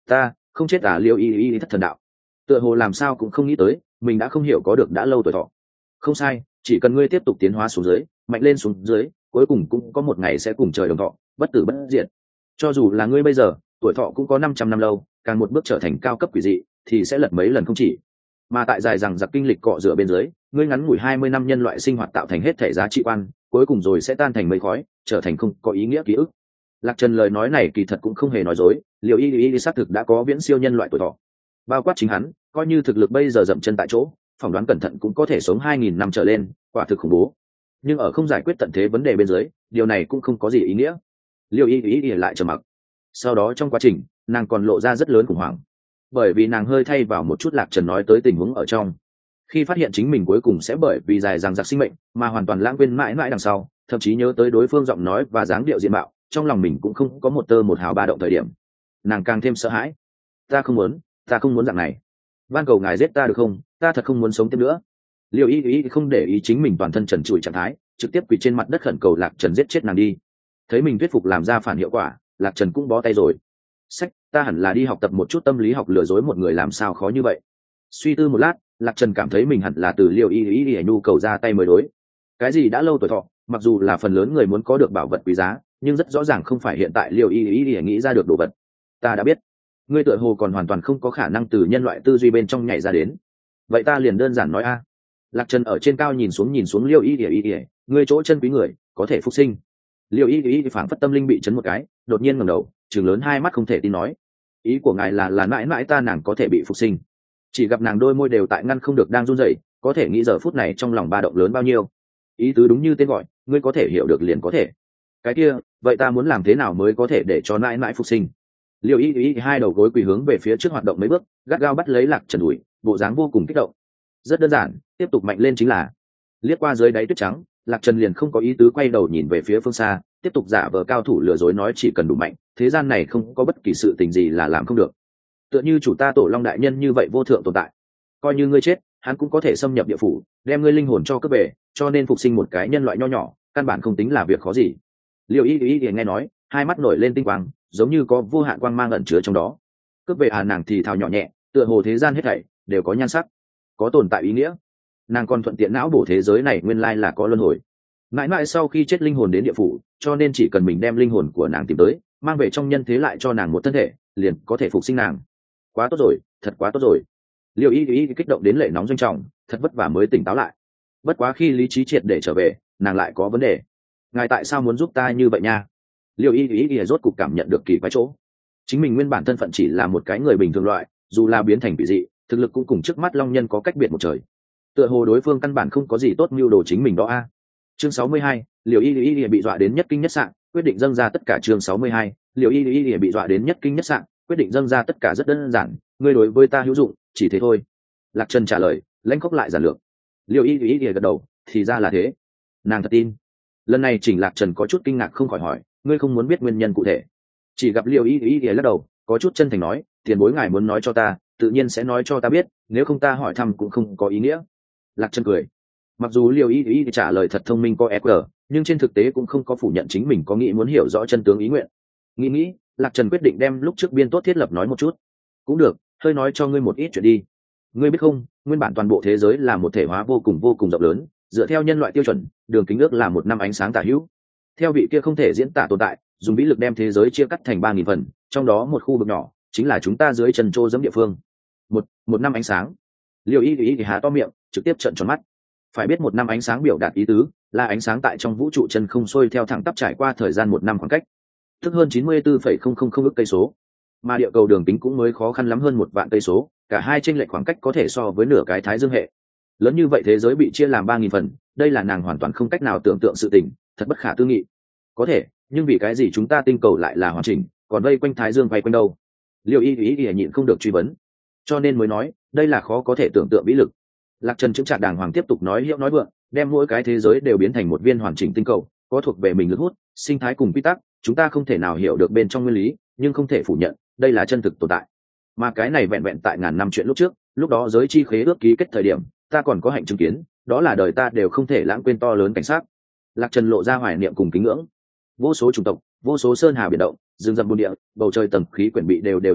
Ta không chết à? Liêu y thất thần đạo, tựa hồ làm sao cũng không nghĩ tới mình đã không hiểu có được đã lâu tuổi thọ. Không sai, chỉ cần ngươi tiếp tục tiến hóa xuống dưới, mạnh lên xuống dưới, cuối cùng cũng có một ngày sẽ cùng trời đồng thọ, bất tử bất diệt. Cho dù là ngươi bây giờ tuổi thọ cũng có 500 năm lâu, càng một bước trở thành cao cấp quỷ dị thì sẽ lật mấy lần không chỉ. Mà tại dài rằng giặc kinh lịch cọ rửa bên dưới, ngươi ngắn ngủi 20 năm nhân loại sinh hoạt tạo thành hết thể giá trị quan, cuối cùng rồi sẽ tan thành mây khói, trở thành không có ý nghĩa ký ức. Lạc Trần lời nói này kỳ thật cũng không hề nói dối, Liêu y xác thực đã có viễn siêu nhân loại tuổi thọ. Bao quát chính hắn, coi như thực lực bây giờ dậm chân tại chỗ, phỏng đoán cẩn thận cũng có thể sống 2000 năm trở lên, quả thực khủng bố. Nhưng ở không giải quyết tận thế vấn đề bên dưới, điều này cũng không có gì ý nghĩa. Liêu y lại trầm mặc. Sau đó trong quá trình, nàng còn lộ ra rất lớn khủng hoảng, bởi vì nàng hơi thay vào một chút Lạc Trần nói tới tình huống ở trong. Khi phát hiện chính mình cuối cùng sẽ bởi vì dài dằng dặc sinh mệnh mà hoàn toàn lãng quên mãi mãi đằng sau, thậm chí nhớ tới đối phương giọng nói và dáng điệu diện mạo, trong lòng mình cũng không có một tơ một hào ba động thời điểm, nàng càng thêm sợ hãi. Ta không muốn dạng này, van cầu ngài giết ta được không, ta thật không muốn sống tiếp nữa. Liêu y không để ý chính mình toàn thân trần trụi trạng thái, trực tiếp quỳ trên mặt đất khẩn cầu Lạc Trần giết chết nàng đi. Thấy mình thuyết phục làm ra phản hiệu quả, Lạc Trần cũng bó tay rồi. Sách, ta hẳn là đi học tập một chút tâm lý học, lừa dối một người làm sao khó như vậy. Suy tư một lát, Lạc Trần cảm thấy mình hẳn là từ Liêu y nhu cầu ra tay mới đối. Cái gì đã lâu tuổi thọ, mặc dù là phần lớn người muốn có được bảo vật quý giá, nhưng rất rõ ràng không phải hiện tại Liêu y nghĩ ra được đồ vật. Ta đã biết, ngươi tựa hồ còn hoàn toàn không có khả năng từ nhân loại tư duy bên trong nhảy ra đến. Vậy ta liền đơn giản nói a. Lạc Trần ở trên cao nhìn xuống Liêu y, ngươi chỗ chân quý người có thể phục sinh. Liêu y phảng phất tâm linh bị chấn một cái, đột nhiên ngẩng đầu, trừng lớn hai mắt không thể tin nói, ý của ngài là mãi mãi ta nàng có thể bị phục sinh? Chỉ gặp nàng đôi môi đều tại ngăn không được đang run rẩy, có thể nghĩ giờ phút này trong lòng ba động lớn bao nhiêu. Ý tứ đúng như tên gọi, ngươi có thể hiểu được liền có thể. Cái kia, vậy ta muốn làm thế nào mới có thể để cho mãi mãi phục sinh? Liêu y hai đầu gối quỳ hướng về phía trước hoạt động mấy bước, gắt gao bắt lấy Lạc Trần đùi, bộ dáng vô cùng kích động. Rất đơn giản, tiếp tục mạnh lên chính là. Liếc qua dưới đáy tuyết trắng, Lạc Trần liền không có ý tứ quay đầu nhìn về phía phương xa, tiếp tục giả vờ cao thủ lừa dối nói chỉ cần đủ mạnh, thế gian này không có bất kỳ sự tình gì là làm không được. Tựa như chủ ta Tổ Long đại nhân như vậy vô thượng tồn tại, coi như ngươi chết, hắn cũng có thể xâm nhập địa phủ, đem ngươi linh hồn cho cướp về, cho nên phục sinh một cái nhân loại nho nhỏ, căn bản không tính là việc khó gì. Liêu y nghe nói, hai mắt nổi lên tinh quang, giống như có vô hạn quang mang ẩn chứa trong đó. Cướp về nàng thì thào nhỏ nhẹ, tựa hồ thế gian hết thảy đều có nhan sắc, có tồn tại ý nghĩa. Nàng còn thuận tiện não bổ thế giới này nguyên lai là có luân hồi. Mãi mãi sau khi chết linh hồn đến địa phủ, cho nên chỉ cần mình đem linh hồn của nàng tìm tới, mang về trong nhân thế lại cho nàng một thân thể, liền có thể phục sinh nàng. Quá tốt rồi, thật quá tốt rồi. Liêu y kích động đến lệ nóng doanh trọng, thật vất vả mới tỉnh táo lại. Bất quá khi lý trí triệt để trở về, nàng lại có vấn đề. Ngài tại sao muốn giúp ta như vậy nha? Liêu y rốt cục cảm nhận được kỳ quái chỗ. Chính mình nguyên bản thân phận chỉ là một cái người bình thường loại, dù là biến thành quỷ dị, thực lực cũng cùng trước mắt long nhân có cách biệt một trời. Tựa hồ đối phương căn bản không có gì tốt mưu đồ chính mình đó a. Chương 62, Liêu y bị dọa đến nhất kinh nhất sạn, quyết định dâng ra tất cả. Chương 62, Liêu y bị dọa đến nhất kinh nhất sạn, quyết định dâng ra tất cả. Rất đơn giản, ngươi đối với ta hữu dụng, chỉ thế thôi. Lạc Trần trả lời, lãnh khốc lại giản lược. Liêu y gật đầu, thì ra là thế. Nàng thật tin. Lần này chỉnh Lạc Trần có chút kinh ngạc không khỏi hỏi, ngươi không muốn biết nguyên nhân cụ thể? Chỉ gặp Liêu y lắc đầu, có chút chân thành nói, tiền bối ngài muốn nói cho ta, tự nhiên sẽ nói cho ta biết, nếu không ta hỏi thăm cũng không có ý nghĩa. Lạc Trần cười. Mặc dù Liêu y trả lời thật thông minh có EQ, nhưng trên thực tế cũng không có phủ nhận chính mình có nghĩ muốn hiểu rõ chân tướng ý nguyện. Nghĩ, Lạc Trần quyết định đem lúc trước biên tốt thiết lập nói một chút. Cũng được, hơi nói cho ngươi một ít chuyện đi. Ngươi biết không, nguyên bản toàn bộ thế giới là một thể hóa vô cùng rộng lớn, dựa theo nhân loại tiêu chuẩn, đường kính ước là 1 năm ánh sáng tả hữu. Theo vị kia không thể diễn tả tồn tại, dùng vĩ lực đem thế giới chia cắt thành 3000 phần, trong đó một khu vực nhỏ chính là chúng ta dưới chân trô giẫm địa phương. Một năm ánh sáng. Liêu y há to miệng, trực tiếp trợn tròn mắt. Phải biết 1 năm ánh sáng biểu đạt ý tứ là ánh sáng tại trong vũ trụ chân không xuôi theo thẳng tắp trải qua thời gian 1 năm khoảng cách, tức hơn 94,000 ức cây số. Mà địa cầu đường kính cũng mới khó khăn lắm hơn 1 vạn cây số, cả hai chênh lệch khoảng cách có thể so với nửa cái thái dương hệ. Lớn như vậy thế giới bị chia làm 3000 phần, đây là nàng hoàn toàn không cách nào tưởng tượng sự tình, thật bất khả tư nghị. Có thể, nhưng vì cái gì chúng ta tinh cầu lại là hoàn chỉnh, còn vây quanh thái dương quay quanh đâu? Liêu y nhịn không được truy vấn. Cho nên mới nói, đây là khó có thể tưởng tượng vĩ lực. Lạc Trần chứng trạc đàng hoàng tiếp tục nói hiệu nói vượng, đem mỗi cái thế giới đều biến thành một viên hoàn chỉnh tinh cầu, có thuộc về mình lực hút, sinh thái cùng quy tắc, chúng ta không thể nào hiểu được bên trong nguyên lý, nhưng không thể phủ nhận, đây là chân thực tồn tại. Mà cái này vẹn vẹn tại ngàn năm chuyện lúc trước, lúc đó giới chi khế ước ký kết thời điểm, ta còn có hạnh chứng kiến, đó là đời ta đều không thể lãng quên to lớn cảnh sát. Lạc Trần lộ ra hoài niệm cùng kính ngưỡng. Vô số chủng tộc, vô số sơn hà biển động, rừng rậm bùn địa, bầu trời tầng khí quyển bị đều chia cắt,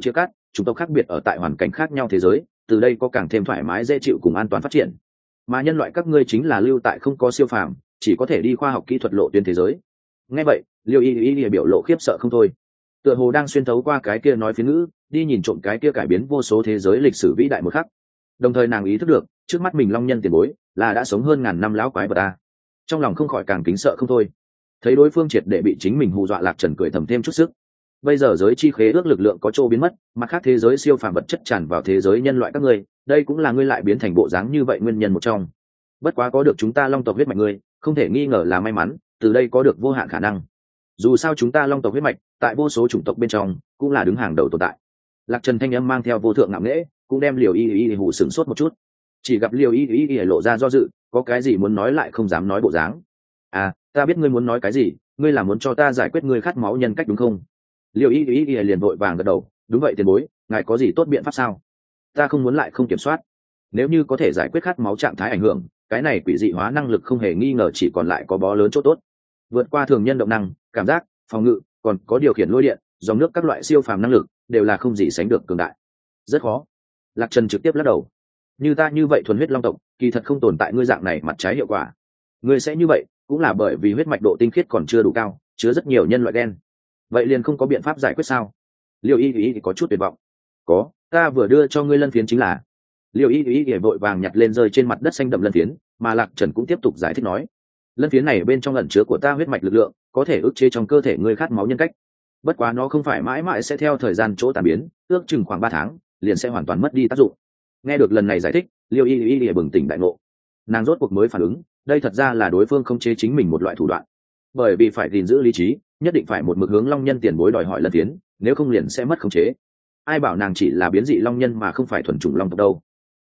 chủng tộc khác biệt ở tại hoàn cảnh khác nhau thế giới, từ đây có càng thêm thoải mái dễ chịu cùng an toàn phát triển. Mà nhân loại các ngươi chính là lưu tại không có siêu phàm, chỉ có thể đi khoa học kỹ thuật lộ tuyến thế giới. Nghe vậy, Liêu Y biểu lộ khiếp sợ không thôi, tựa hồ đang xuyên thấu qua cái kia nói phiến ngữ, đi nhìn trộm cái kia cải biến vô số thế giới lịch sử vĩ đại một khắc. Đồng thời nàng ý thức được, trước mắt mình long nhân tiền bối là đã sống hơn ngàn năm lão quái vật ta. Trong lòng không khỏi càng kính sợ không thôi. Thấy đối phương triệt để bị chính mình hù dọa, Lạc Trần cười thầm thêm chút sức. Bây giờ giới chi khế ước lực lượng có chỗ biến mất, mặt khác thế giới siêu phàm vật chất tràn vào thế giới nhân loại các ngươi, đây cũng là ngươi lại biến thành bộ dáng như vậy nguyên nhân một trong. Bất quá có được chúng ta long tộc huyết mạch ngươi, không thể nghi ngờ là may mắn, từ đây có được vô hạn khả năng. Dù sao chúng ta long tộc huyết mạch tại vô số chủng tộc bên trong cũng là đứng hàng đầu tồn tại. Lạc Trần thanh âm mang theo vô thượng ngạo nghễ, cũng đem Liều Y hù sửng sốt một chút. Chỉ gặp Liều Y lộ ra do dự, có cái gì muốn nói lại không dám nói bộ dáng. À, ta biết ngươi muốn nói cái gì, ngươi là muốn cho ta giải quyết ngươi khát máu nhân cách đúng không? Liều Y liền vội vàng gật đầu, đúng vậy tiền bối, ngài có gì tốt biện pháp sao? Ta không muốn lại không kiểm soát. Nếu như có thể giải quyết khát máu trạng thái ảnh hưởng, cái này quỷ dị hóa năng lực không hề nghi ngờ chỉ còn lại có bó lớn chỗ tốt. Vượt qua thường nhân động năng, cảm giác, phòng ngự, còn có điều khiển lôi điện, dòng nước các loại siêu phàm năng lực đều là không gì sánh được cường đại. Rất khó. Lạc Trần trực tiếp lắc đầu. Như ta như vậy thuần huyết long tộc, kỳ thật không tồn tại ngươi dạng này mặt trái hiệu quả. Ngươi sẽ như vậy, cũng là bởi vì huyết mạch độ tinh khiết còn chưa đủ cao, chứa rất nhiều nhân loại đen. Vậy liền không có biện pháp giải quyết sao? Liêu Y thì có chút tuyệt vọng. Có, ta vừa đưa cho ngươi lân phiến chính là. Liêu Y vội vàng nhặt lên rơi trên mặt đất xanh đậm lân phiến, mà Lạc Trần cũng tiếp tục giải thích nói. Lân phiến này bên trong ẩn chứa của ta huyết mạch lực lượng, có thể ức chế trong cơ thể ngươi khát máu nhân cách. Bất quá nó không phải mãi mãi sẽ theo thời gian chỗ tàn biến, ước chừng khoảng 3 tháng liền sẽ hoàn toàn mất đi tác dụng. Nghe được lần này giải thích, Liêu Y bừng tỉnh đại ngộ. Nàng rốt cuộc mới phản ứng, đây thật ra là đối phương không chế chính mình một loại thủ đoạn. Bởi vì phải gìn giữ lý trí, nhất định phải một mực hướng long nhân tiền bối đòi hỏi lân phiến, nếu không liền sẽ mất khống chế. Ai bảo nàng chỉ là biến dị long nhân mà không phải thuần chủng long tộc đâu.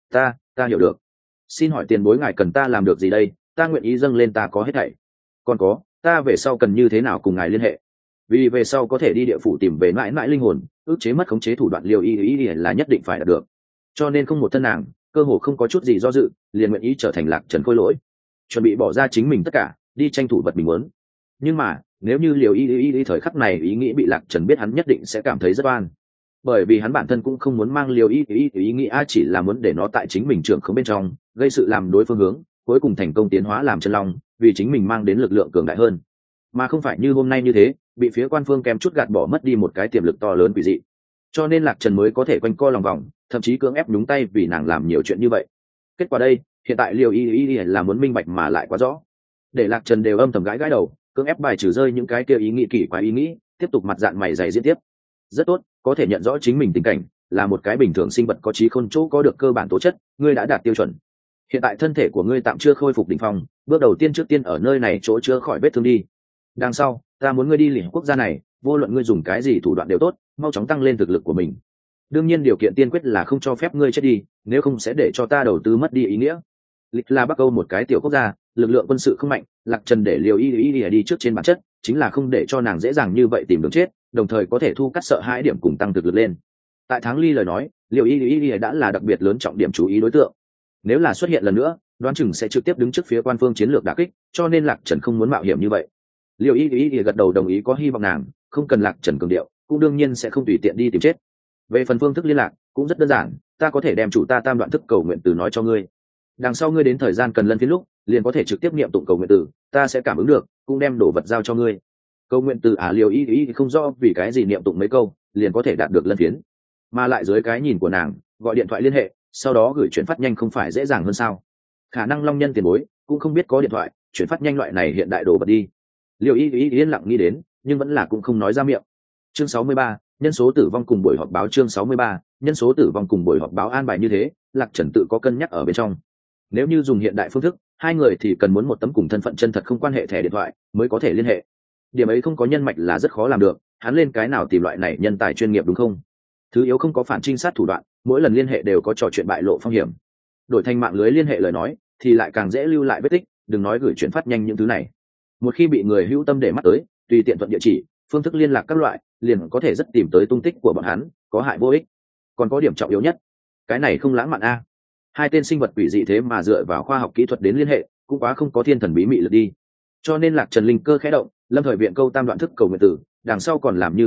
Ta hiểu được. Xin hỏi tiền bối ngài cần ta làm được gì đây? Ta nguyện ý dâng lên ta có hết thảy. Còn có, ta về sau cần như thế nào cùng ngài liên hệ? Vì về sau có thể đi địa phủ tìm về mãi mãi linh hồn, ức chế mất khống chế thủ đoạn Liêu Y là nhất định phải đạt được. Cho nên không một thân nàng, cơ hồ không có chút gì do dự, liền nguyện ý trở thành Lạc Trần khôi lỗi, chuẩn bị bỏ ra chính mình tất cả, đi tranh thủ vật mình muốn. Nhưng mà, nếu như Liêu Y thời khắc này ý nghĩ bị Lạc Trần biết, hắn nhất định sẽ cảm thấy rất oan. Bởi vì hắn bản thân cũng không muốn mang Liêu Y ý nghĩ chỉ là muốn để nó tại chính mình trưởng không bên trong, gây sự làm đối phương hướng, cuối cùng thành công tiến hóa làm chân long, vì chính mình mang đến lực lượng cường đại hơn, mà không phải như hôm nay như thế, bị phía quan phương kèm chút gạt bỏ mất đi một cái tiềm lực to lớn quỷ dị. Cho nên Lạc Trần mới có thể quanh co lòng vòng, thậm chí cưỡng ép nhúng tay vì nàng làm nhiều chuyện như vậy. Kết quả đây, hiện tại Liêu Y là muốn minh bạch mà lại quá rõ, để Lạc Trần đều âm thầm gãi đầu, cưỡng ép bài trừ rơi những cái kia ý nghĩ kỳ quái ý nghĩ, tiếp tục mặt dạng mày dày diễn tiếp. Rất tốt, có thể nhận rõ chính mình tình cảnh, là một cái bình thường sinh vật có trí khôn chỗ có được cơ bản tố chất, ngươi đã đạt tiêu chuẩn. Hiện tại thân thể của ngươi tạm chưa khôi phục đỉnh phong, bước đầu tiên trước tiên ở nơi này chỗ chữa khỏi vết thương đi. Đằng sau, ta muốn ngươi đi liền quốc gia này, vô luận ngươi dùng cái gì thủ đoạn đều tốt, mau chóng tăng lên thực lực của mình. Đương nhiên điều kiện tiên quyết là không cho phép ngươi chết đi, nếu không sẽ để cho ta đầu tư mất đi ý nghĩa. Lịch là Bắc Âu một cái tiểu quốc gia, lực lượng quân sự không mạnh, Lạc Trần để Liêu Y đi trước trên bản chất, chính là không để cho nàng dễ dàng như vậy tìm đường chết, đồng thời có thể thu cắt sợ hãi điểm cùng tăng thực lực lên. Tại Tháng Ly lời nói, Liêu Y đã là đặc biệt lớn trọng điểm chú ý đối tượng. Nếu là xuất hiện lần nữa, đoán chừng sẽ trực tiếp đứng trước phía quan phương chiến lược đả kích, cho nên Lạc Trần không muốn mạo hiểm như vậy. Liêu Y gật đầu đồng ý, có hy vọng nàng không cần Lạc Trần cường điệu, cũng đương nhiên sẽ không tùy tiện đi tìm chết. Về phần phương thức liên lạc cũng rất đơn giản, ta có thể đem chủ ta tam đoạn thức cầu nguyện từ nói cho ngươi. Đằng sau ngươi đến thời gian cần lân phiến lúc, liền có thể trực tiếp niệm tụng cầu nguyện từ, ta sẽ cảm ứng được, cũng đem đồ vật giao cho ngươi. Cầu nguyện từ Liêu Y không rõ vì cái gì niệm tụng mấy câu liền có thể đạt được lân phiến, mà lại dưới cái nhìn của nàng, gọi điện thoại liên hệ, sau đó gửi chuyển phát nhanh không phải dễ dàng hơn sao? Khả năng long nhân tiền bối cũng không biết có điện thoại chuyển phát nhanh loại này hiện đại đồ vật đi. Liêu Y yên lặng nghĩ đến, nhưng vẫn là cũng không nói ra miệng. Chương 63, nhân số tử vong cùng buổi họp báo. Chương 63, nhân số tử vong cùng buổi họp báo an bài như thế, Lạc Trần tự có cân nhắc ở bên trong. Nếu như dùng hiện đại phương thức, hai người thì cần muốn một tấm cùng thân phận chân thật không quan hệ thẻ điện thoại mới có thể liên hệ. Điểm ấy không có nhân mạch là rất khó làm được, hắn lên cái nào tìm loại này nhân tài chuyên nghiệp đúng không? Thứ yếu không có phản trinh sát thủ đoạn, mỗi lần liên hệ đều có trò chuyện bại lộ phong hiểm. Đổi thành mạng lưới liên hệ lời nói, thì lại càng dễ lưu lại vết tích, đừng nói gửi chuyển phát nhanh những thứ này. Một khi bị người hữu tâm để mắt tới, tùy tiện thuận địa chỉ, phương thức liên lạc các loại, liền có thể rất tìm tới tung tích của bọn hắn, có hại vô ích. Còn có điểm trọng yếu nhất, cái này không lãng mạn a. Hai tên sinh vật quỷ dị thế mà dựa vào khoa học kỹ thuật đến liên hệ, cũng quá không có thiên thần bí mị lực đi. Cho nên Lạc Trần linh cơ khẽ động, lâm thời viện câu tam đoạn thức cầu nguyện tử, đằng sau còn làm như có thật,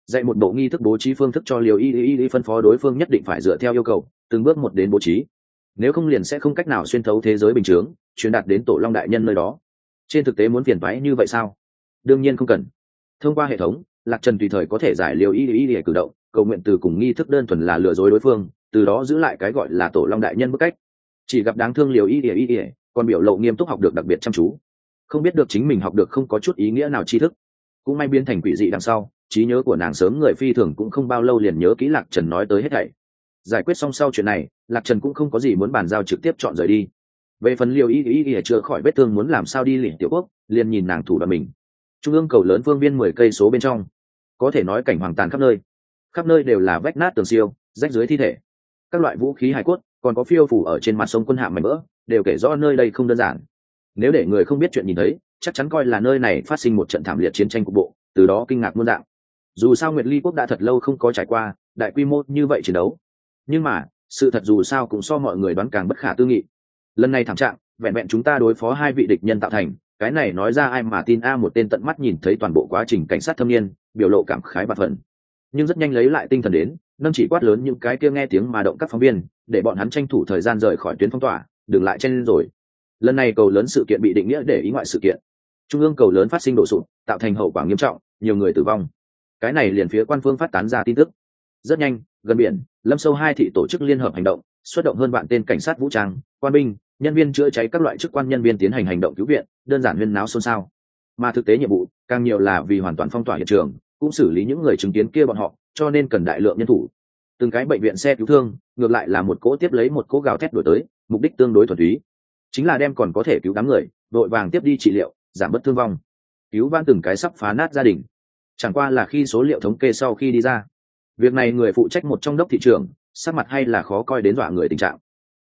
dạy một bộ nghi thức bố trí phương thức cho liều y phân phó đối phương nhất định phải dựa theo yêu cầu từng bước một đến bố trí, nếu không liền sẽ không cách nào xuyên thấu thế giới bình chướng truyền đạt đến tổ long đại nhân nơi đó. Trên thực tế muốn phiền toái như vậy sao? Đương nhiên không cần. Thông qua hệ thống, Lạc Trần tùy thời có thể giải liều y để cử động, cầu nguyện từ cùng nghi thức đơn thuần là lừa dối đối phương, từ đó giữ lại cái gọi là tổ long đại nhân bức cách. Chỉ gặp đáng thương liều y còn biểu lộ nghiêm túc học được đặc biệt chăm chú, không biết được chính mình học được không có chút ý nghĩa nào tri thức. Cũng may biến thành quỷ dị đằng sau, trí nhớ của nàng sớm người phi thường cũng không bao lâu liền nhớ kỹ Lạc Trần nói tới hết thảy. Giải quyết xong sau chuyện này, Lạc Trần cũng không có gì muốn bàn giao, trực tiếp chọn rời đi. Về phần liều y chữa khỏi vết thương muốn làm sao đi lĩnh tiểu quốc, liền nhìn nàng thủ đoạn mình. Trung ương cầu lớn phương viên 10 cây số bên trong, có thể nói cảnh hoàng tàn khắp nơi đều là vách nát tường siêu, rách dưới thi thể, các loại vũ khí hài cốt, còn có phiêu phủ ở trên mặt sông quân hạm mảnh vỡ, đều kể rõ nơi đây không đơn giản. Nếu để người không biết chuyện nhìn thấy, chắc chắn coi là nơi này phát sinh một trận thảm liệt chiến tranh cục bộ, từ đó kinh ngạc muôn dạng. Dù sao Nguyệt Ly quốc đã thật lâu không có trải qua đại quy mô như vậy chiến đấu, nhưng mà sự thật dù sao cũng so mọi người đoán càng bất khả tư nghị. Lần này thảm trạng vẹn vẹn chúng ta đối phó 2 vị địch nhân tạo thành, cái này nói ra ai mà tin a. Một tên tận mắt nhìn thấy toàn bộ quá trình cảnh sát thâm niên, biểu lộ cảm khái và phẫn, nhưng rất nhanh lấy lại tinh thần đến, nâng chỉ quát lớn những cái kia nghe tiếng mà động các phóng viên, để bọn hắn tranh thủ thời gian rời khỏi tuyến phong tỏa, đừng lại chen lên rồi. Lần này cầu lớn sự kiện bị định nghĩa để ý ngoại sự kiện, trung ương cầu lớn phát sinh đổ sụp, tạo thành hậu quả nghiêm trọng, nhiều người tử vong. Cái này liền phía quan phương phát tán ra tin tức. Rất nhanh, gần biển Lâm Sâu 2 thị tổ chức liên hợp hành động, xuất động hơn vạn tên cảnh sát vũ trang, quan binh, nhân viên chữa cháy các loại chức quan nhân viên tiến hành hành động cứu viện, đơn giản huyên náo xôn xao. Mà thực tế nhiệm vụ càng nhiều là vì hoàn toàn phong tỏa hiện trường, cũng xử lý những người chứng kiến kia bọn họ, cho nên cần đại lượng nhân thủ. Từng cái bệnh viện xe cứu thương ngược lại là một cỗ tiếp lấy một cỗ gào thét đuổi tới, mục đích tương đối thuần túy, chính là đem còn có thể cứu đám người đội vàng tiếp đi trị liệu, giảm bớt thương vong, cứu vãn từng cái sắp phá nát gia đình. Chẳng qua là khi số liệu thống kê sau khi đi ra, việc này người phụ trách một trong đốc thị trưởng sắc mặt hay là khó coi đến dọa người tình trạng.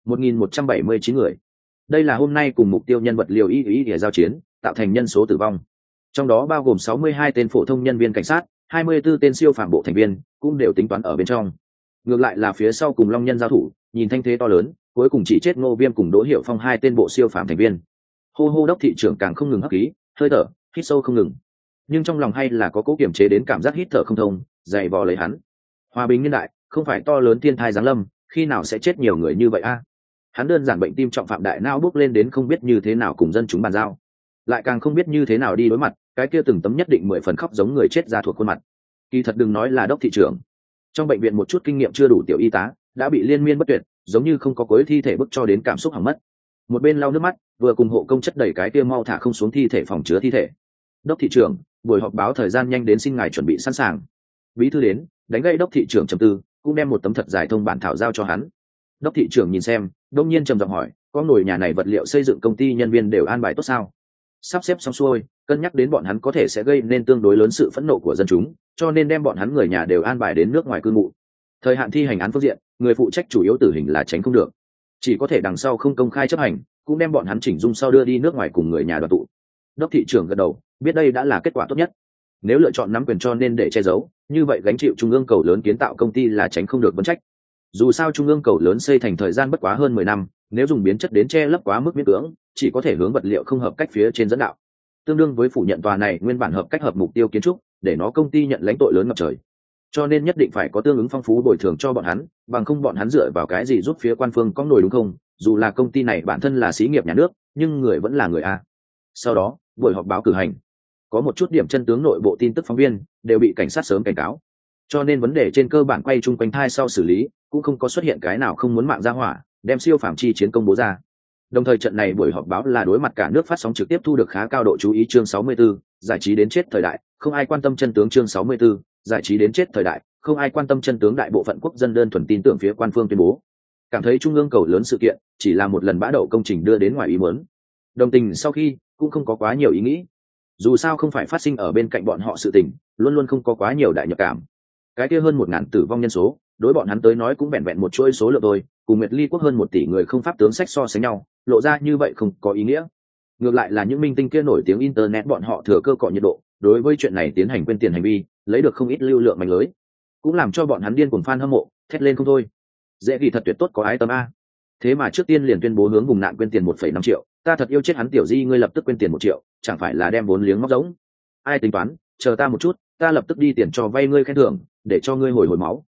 1.179 người, đây là hôm nay cùng mục tiêu nhân vật liều y để giao chiến tạo thành nhân số tử vong, trong đó bao gồm 62 tên phổ thông nhân viên cảnh sát, 24 tên siêu phàm bộ thành viên cũng đều tính toán ở bên trong. Ngược lại là phía sau cùng long nhân giao thủ, nhìn thanh thế to lớn, cuối cùng chỉ chết Ngô Viêm cùng Đỗ Hiểu Phong 2 tên bộ siêu phàm thành viên. Hô đốc thị trưởng càng không ngừng hấp khí, hơi thở hít sâu không ngừng, nhưng trong lòng hay là có cố kiềm chế đến cảm giác hít thở không thông, dày vò lấy hắn. Hòa bình niên đại không phải to lớn thiên thai giáng lâm, khi nào sẽ chết nhiều người như vậy a? Hắn đơn giản bệnh tim trọng phạm đại não bước lên đến không biết như thế nào cùng dân chúng bàn giao, lại càng không biết như thế nào đi đối mặt cái kia từng tấm nhất định 10 phần khóc giống người chết ra thuộc khuôn mặt. Kỳ thật đừng nói là đốc thị trưởng, trong bệnh viện một chút kinh nghiệm chưa đủ tiểu y tá đã bị liên miên bất tuyệt, giống như không có cuối thi thể bức cho đến cảm xúc hỏng mất. Một bên lau nước mắt, vừa cùng hộ công chất đẩy cái kia mau thả không xuống thi thể phòng chứa thi thể. Đốc thị trưởng, buổi họp báo thời gian nhanh đến, xin ngài chuẩn bị sẵn sàng. Bí thư đến, đánh gãy đốc thị trưởng trầm tư, cũng đem một tấm thật dài thông bản thảo giao cho hắn. Đốc thị trưởng nhìn xem, đông nhiên trầm giọng hỏi, có nồi nhà này vật liệu xây dựng công ty nhân viên đều an bài tốt sao? Sắp xếp xong xuôi, cân nhắc đến bọn hắn có thể sẽ gây nên tương đối lớn sự phẫn nộ của dân chúng, cho nên đem bọn hắn người nhà đều an bài đến nước ngoài cư ngụ. Thời hạn thi hành án phương diện, người phụ trách chủ yếu tử hình là tránh không được, chỉ có thể đằng sau không công khai chấp hành, cũng đem bọn hắn chỉnh dung sau đưa đi nước ngoài cùng người nhà đoàn tụ. Đốc thị trưởng gật đầu, biết đây đã là kết quả tốt nhất. Nếu lựa chọn nắm quyền cho nên để che giấu, như vậy gánh chịu trung ương cầu lớn kiến tạo công ty là tránh không được vấn trách. Dù sao trung ương cầu lớn xây thành thời gian bất quá hơn 10 năm, nếu dùng biến chất đến che lấp quá mức miễn cưỡng, chỉ có thể hướng vật liệu không hợp cách phía trên dẫn đạo, tương đương với phủ nhận tòa này nguyên bản hợp cách hợp mục tiêu kiến trúc, để nó công ty nhận lãnh tội lớn ngập trời. Cho nên nhất định phải có tương ứng phong phú bồi thường cho bọn hắn, bằng không bọn hắn dựa vào cái gì giúp phía quan phương có nổi, đúng không? Dù là công ty này bản thân là xí nghiệp nhà nước, nhưng người vẫn là người a. Sau đó, buổi họp báo cử hành, có một chút điểm chân tướng nội bộ tin tức phóng viên đều bị cảnh sát sớm cảnh cáo, cho nên vấn đề trên cơ bản quay chung quanh thai sau xử lý, cũng không có xuất hiện cái nào không muốn mạng ra hỏa đem siêu phàm chi chiến công bố ra. Đồng thời trận này buổi họp báo là đối mặt cả nước phát sóng trực tiếp, thu được khá cao độ chú ý. Chương 64, giải trí đến chết thời đại, không ai quan tâm chân tướng. Chương 64, giải trí đến chết thời đại, không ai quan tâm chân tướng. Đại bộ phận quốc dân đơn thuần tin tưởng phía quan phương tuyên bố, cảm thấy trung ương cầu lớn sự kiện chỉ là một lần bã đậu công trình đưa đến ngoài ý muốn. Đồng tình sau khi cũng không có quá nhiều ý nghĩ, dù sao không phải phát sinh ở bên cạnh bọn họ sự tình, luôn luôn không có quá nhiều đại nhập cảm. Cái kia hơn 1.000 tử vong nhân số, đối bọn hắn tới nói cũng vẹn vẹn một chuỗi số lượng thôi, cùng Nguyệt Ly quốc hơn 1 tỷ người không pháp tướng sách so sánh nhau, lộ ra như vậy không có ý nghĩa. Ngược lại là những minh tinh kia nổi tiếng internet, bọn họ thừa cơ cọ nhiệt độ, đối với chuyện này tiến hành quên tiền hành vi, lấy được không ít lưu lượng mạnh lưới, cũng làm cho bọn hắn điên cuồng fan hâm mộ, thét lên không thôi. Dễ kỳ thật tuyệt tốt có ái tâm a. Thế mà trước tiên liền tuyên bố hướng vùng nạn quên tiền 1,5 triệu, ta thật yêu chết hắn. Tiểu Di ngươi lập tức quên tiền 1 triệu, chẳng phải là đem vốn liếng móc giống? Ai tính toán, chờ ta một chút, ta lập tức đi tiền cho vay ngươi khen thưởng để cho ngươi hồi hồi máu.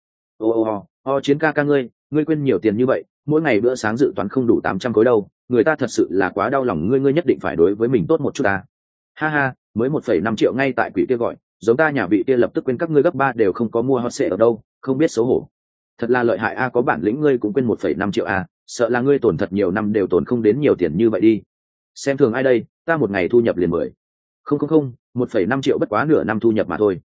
Chiến ca ca ngươi quên nhiều tiền như vậy, mỗi ngày bữa sáng dự toán không đủ 800 khối đâu, người ta thật sự là quá đau lòng ngươi nhất định phải đối với mình tốt một chút ta. Ha ha, mới 1,5 triệu ngay tại quỷ kia gọi, giống ta nhà vị kia lập tức quên các ngươi gấp 3 đều không có mua hot sale ở đâu, không biết xấu hổ. Thật là lợi hại a, có bản lĩnh ngươi cũng quên 1,5 triệu a, sợ là ngươi tổn thật nhiều năm đều tổn không đến nhiều tiền như vậy đi. Xem thường ai đây, ta một ngày thu nhập liền 10. Không, 1,5 triệu bất quá nửa năm thu nhập mà thôi.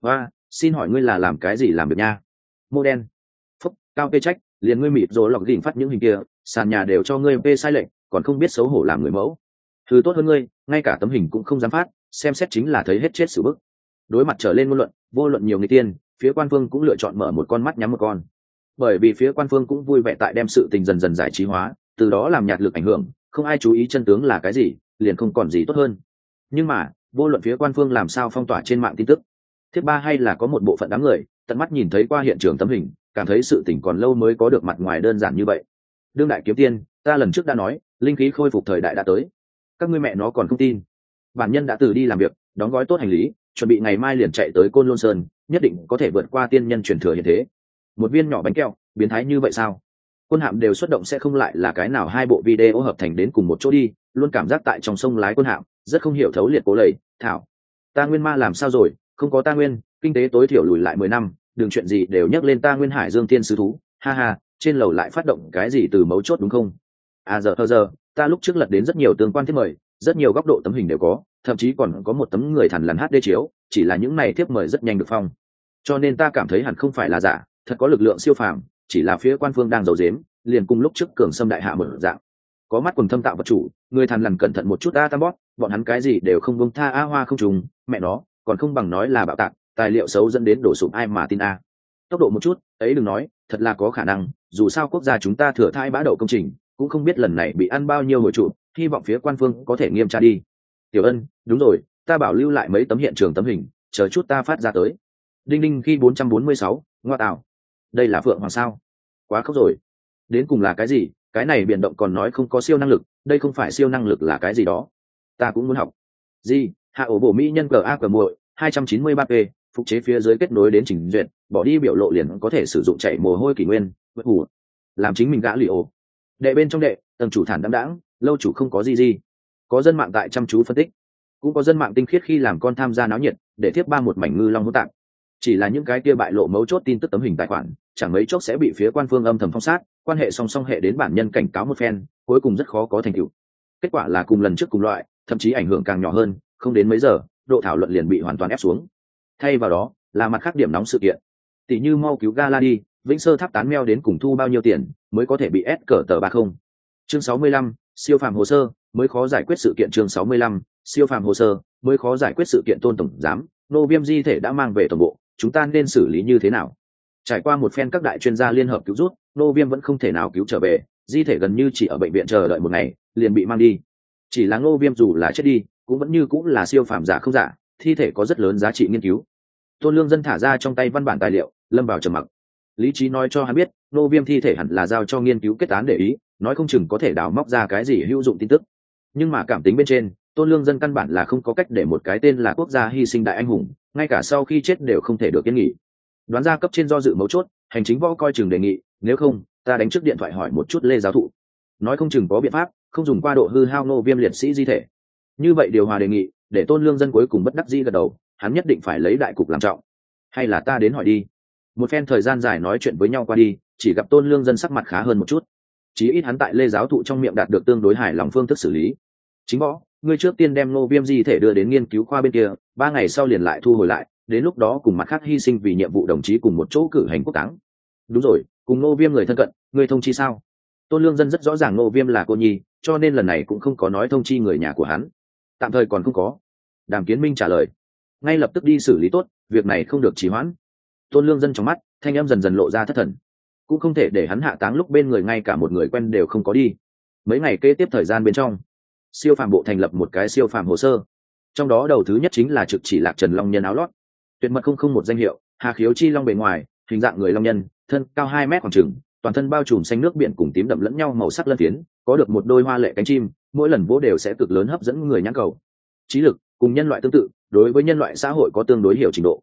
Xin hỏi ngươi là làm cái gì làm được nha? Mô đen. Phúc, cao phê trách, liền ngươi mịt rồi lọc đỉnh phát những hình kia, sàn nhà đều cho ngươi phê sai lệnh, còn không biết xấu hổ làm người mẫu. Thứ tốt hơn ngươi, ngay cả tấm hình cũng không dám phát, xem xét chính là thấy hết chết xử bức. Đối mặt trở lên ngôn luận, vô luận nhiều người tiên, phía quan phương cũng lựa chọn mở một con mắt nhắm một con. Bởi vì phía quan phương cũng vui vẻ tại đem sự tình dần dần giải trí hóa, từ đó làm nhạt lực ảnh hưởng, không ai chú ý chân tướng là cái gì, liền không còn gì tốt hơn. Nhưng mà, vô luận phía quan phương làm sao phong tỏa trên mạng tin tức, thứ ba hay là có một bộ phận đám người tận mắt nhìn thấy qua hiện trường tấm hình, cảm thấy sự tình còn lâu mới có được mặt ngoài đơn giản như vậy. Đương đại kiếm tiên, ta lần trước đã nói, linh khí khôi phục thời đại đã tới. Các ngươi mẹ nó còn không tin. Bản nhân đã từ đi làm việc, đóng gói tốt hành lý, chuẩn bị ngày mai liền chạy tới Côn Lôn Sơn, nhất định có thể vượt qua tiên nhân truyền thừa hiện thế. Một viên nhỏ bánh kẹo, biến thái như vậy sao? Quân hạm đều xuất động sẽ không lại là cái nào hai bộ video hợp thành đến cùng một chỗ đi, luôn cảm giác tại trong sông lái quân hạm, rất không hiểu thấu liệt cố lầy. Thảo, ta Nguyên Ma làm sao rồi? Không có ta Nguyên, kinh tế tối thiểu lùi lại 10 năm, đừng chuyện gì đều nhắc lên ta Nguyên Hải Dương Tiên sứ thú. Ha ha, trên lầu lại phát động cái gì từ mấu chốt đúng không? Giờ, ta lúc trước lật đến rất nhiều tương quan thiết mời, rất nhiều góc độ tấm hình đều có, thậm chí còn có một tấm người thằn lằn HD chiếu, chỉ là những này thiếp mời rất nhanh được phong. Cho nên ta cảm thấy hẳn không phải là giả, thật có lực lượng siêu phàm, chỉ là phía quan phương đang giấu giếm, liền cùng lúc trước cường xâm đại hạ một dạng. Có mắt quần thâm tạo vật chủ, người thằn lằn cẩn thận một chút tam bót, bọn hắn cái gì đều không buông tha hoa không trùng, mẹ nó, còn không bằng nói là bạo tạc, tài liệu xấu dẫn đến đổ sụp ai mà tin a. Tốc độ một chút, ấy đừng nói, thật là có khả năng, dù sao quốc gia chúng ta thừa thãi bã đậu công trình, cũng không biết lần này bị ăn bao nhiêu hồi trụ, hy vọng phía quan phương có thể nghiêm tra đi. Tiểu Ân, đúng rồi, ta bảo lưu lại mấy tấm hiện trường tấm hình, chờ chút ta phát ra tới. Đinh khi 446, ngoa tạo. Đây là Phượng Hoàng sao? Quá khốc rồi. Đến cùng là cái gì? Cái này biển động còn nói không có siêu năng lực, đây không phải siêu năng lực là cái gì đó? Ta cũng muốn học. Gì? Hạ ổ bổ mỹ nhân GA muội, 293p, phục chế phía dưới kết nối đến trình duyệt, bỏ đi biểu lộ liền có thể sử dụng chạy mồ hôi kỷ nguyên, vượt hủ. Làm chính mình gã lì ổ. Đệ bên trong đệ, tầng chủ thản đãng đãng, lâu chủ không có gì. Có dân mạng tại chăm chú phân tích, cũng có dân mạng tinh khiết khi làm con tham gia náo nhiệt, để tiếp ba một mảnh ngư long hỗn tạp. Chỉ là những cái kia bại lộ mấu chốt tin tức tấm hình tài khoản, chẳng mấy chốc sẽ bị phía quan phương âm thầm phong sát, quan hệ song song hệ đến bản nhân cảnh cáo một phen, cuối cùng rất khó có thành tựu. Kết quả là cùng lần trước cùng loại, thậm chí ảnh hưởng càng nhỏ hơn, không đến mấy giờ, độ thảo luận liền bị hoàn toàn ép xuống. Thay vào đó, là mặt khác điểm nóng sự kiện. Tỷ như mau cứu Gala đi, Vĩnh Sơ tháp tán meo đến cùng thu bao nhiêu tiền mới có thể bị ép cờ tờ 30. Chương 65, siêu phàm hồ sơ, mới khó giải quyết sự kiện. Chương 65, siêu phàm hồ sơ, mới khó giải quyết sự kiện. Tôn tổng giám, nô viêm di thể đã mang về tổng bộ, chúng ta nên xử lý như thế nào? Trải qua một phen các đại chuyên gia liên hợp cứu rút, nô viêm vẫn không thể nào cứu trở về, di thể gần như chỉ ở bệnh viện chờ đợi một ngày, liền bị mang đi. Chỉ là nô viêm dù là chết đi, cũng vẫn như cũng là siêu phàm giả không giả, thi thể có rất lớn giá trị nghiên cứu. Tôn Lương Dân thả ra trong tay văn bản tài liệu, lâm vào trầm mặc. Lý trí nói cho hắn biết, nô viêm thi thể hẳn là giao cho nghiên cứu kết án để ý, nói không chừng có thể đào móc ra cái gì hữu dụng tin tức. Nhưng mà cảm tính bên trên, Tôn Lương Dân căn bản là không có cách để một cái tên là quốc gia hy sinh đại anh hùng, ngay cả sau khi chết đều không thể được yên nghỉ. Đoán ra cấp trên do dự mấu chốt, hành chính võ coi chừng đề nghị, nếu không, ta đánh trước điện thoại hỏi một chút Lê giáo thụ, nói không chừng có biện pháp, không dùng qua độ hư hao nô viêm liệt sĩ di thể. Như vậy điều hòa đề nghị, để Tôn Lương Dân cuối cùng bất đắc dĩ gật đầu, hắn nhất định phải lấy đại cục làm trọng. Hay là ta đến hỏi đi. Một phen thời gian dài nói chuyện với nhau qua đi, chỉ gặp Tôn Lương Dân sắc mặt khá hơn một chút, chí ít hắn tại Lê giáo thụ trong miệng đạt được tương đối hài lòng phương thức xử lý. Chính võ, ngươi trước tiên đem nô viêm di thể đưa đến nghiên cứu khoa bên kia, 3 ngày sau liền lại thu hồi lại, đến lúc đó cùng mặt khác hy sinh vì nhiệm vụ đồng chí cùng một chỗ cử hành quốc táng. Đúng rồi, cùng nô viêm người thân cận, ngươi thông chi sao? Tôn Lương Dân rất rõ ràng nô viêm là cô nhi, cho nên lần này cũng không có nói thông chi người nhà của hắn. Tạm thời còn không có. Đàm Kiến Minh trả lời, ngay lập tức đi xử lý tốt, việc này không được trì hoãn. Tôn Lương Dân trong mắt, thanh âm dần dần lộ ra thất thần, cũng không thể để hắn hạ táng lúc bên người ngay cả một người quen đều không có đi. Mấy ngày kế tiếp thời gian bên trong, siêu phàm bộ thành lập một cái siêu phàm hồ sơ, trong đó đầu thứ nhất chính là trực chỉ Lạc Trần Long Nhân áo lót, tuyệt mật 001 danh hiệu, Hà Khiếu Chi Long bề ngoài, hình dạng người long nhân, thân cao 2 mét khoảng chừng, toàn thân bao trùm xanh nước biển cùng tím đậm lẫn nhau màu sắc lân phiến, có được một đôi hoa lệ cánh chim, mỗi lần vỗ đều sẽ cực lớn hấp dẫn người nhãn cầu. Trí lực cùng nhân loại tương tự, đối với nhân loại xã hội có tương đối hiểu trình độ,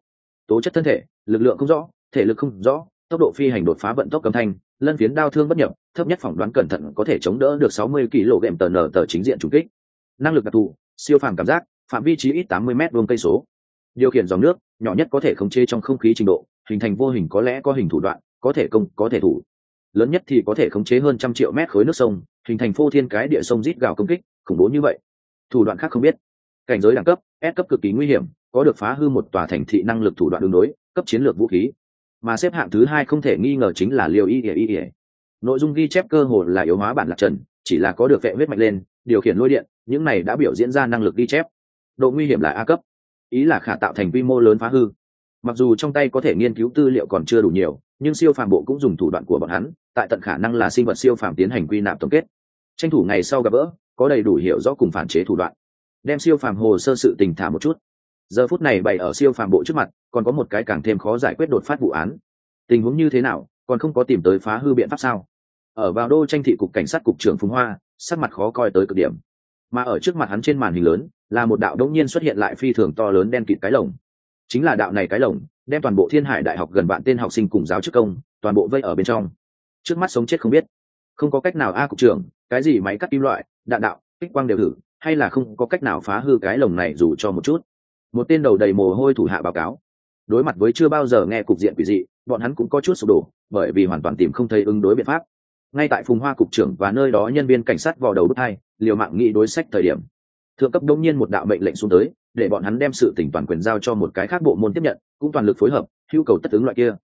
tố chất thân thể, lực lượng không rõ, thể lực không rõ, tốc độ phi hành đột phá vận tốc âm thanh, lân phiến đao thương bất nhập, thấp nhất phỏng đoán cẩn thận có thể chống đỡ được 60 kg tờ nở tờ chính diện trùng kích. Năng lực đặc thù, siêu phàm cảm giác, phạm vi trí ít 80 mét vuông cây số. Điều khiển dòng nước, nhỏ nhất có thể khống chế trong không khí trình độ, hình thành vô hình có lẽ có hình thủ đoạn, có thể công, có thể thủ. Lớn nhất thì có thể khống chế hơn 100 triệu mét khối nước sông, hình thành phô thiên cái địa sông rít gào công kích, khủng bố như vậy. Thủ đoạn khác không biết. Cảnh giới đẳng cấp, S cấp cực kỳ nguy hiểm, có được phá hư một tòa thành thị năng lực thủ đoạn đường đối, cấp chiến lược vũ khí. Mà xếp hạng thứ 2 không thể nghi ngờ chính là Liêu Y. Nội dung ghi chép cơ hồ là yếu hóa bản Lạc Trần, chỉ là có được vệ huyết mạnh lên, điều khiển lôi điện, những này đã biểu diễn ra năng lực ghi chép. Độ nguy hiểm là A cấp, ý là khả tạo thành quy mô lớn phá hư. Mặc dù trong tay có thể nghiên cứu tư liệu còn chưa đủ nhiều, nhưng siêu phàm bộ cũng dùng thủ đoạn của bọn hắn, tại tận khả năng là sinh vật siêu phàm tiến hành quy nạp tổng kết. Tranh thủ ngày sau gặp gỡ, có đầy đủ hiểu rõ cùng phản chế thủ đoạn. Đem siêu phàm hồ sơ sự tình thả một chút. Giờ phút này bày ở siêu phàm bộ trước mặt, còn có một cái càng thêm khó giải quyết đột phát vụ án. Tình huống như thế nào, còn không có tìm tới phá hư biện pháp sao? Ở vào đô tranh thị cục cảnh sát cục trưởng Phùng Hoa, sắc mặt khó coi tới cực điểm. Mà ở trước mặt hắn trên màn hình lớn, là một đạo đống nhiên xuất hiện lại phi thường to lớn đen kịt cái lồng. Chính là đạo này cái lồng, đem toàn bộ Thiên Hải Đại học gần vạn tên học sinh cùng giáo chức công, toàn bộ vây ở bên trong. Trước mắt sống chết không biết. Không có cách nào a cục trưởng, cái gì máy cắt kim loại, đạn đạo, kích quang đều thử, hay là không có cách nào phá hư cái lồng này dù cho một chút. Một tên đầu đầy mồ hôi thủ hạ báo cáo. Đối mặt với chưa bao giờ nghe cục diện quỷ dị, bọn hắn cũng có chút sụp đổ, bởi vì hoàn toàn tìm không thấy ứng đối biện pháp. Ngay tại Phùng Hoa cục trưởng và nơi đó nhân viên cảnh sát vò đầu bứt tai, liều mạng nghị đối sách thời điểm, thượng cấp đống nhiên một đạo mệnh lệnh xuống tới, để bọn hắn đem sự tỉnh toàn quyền giao cho một cái khác bộ môn tiếp nhận, cũng toàn lực phối hợp, hữu cầu tất ứng loại kia.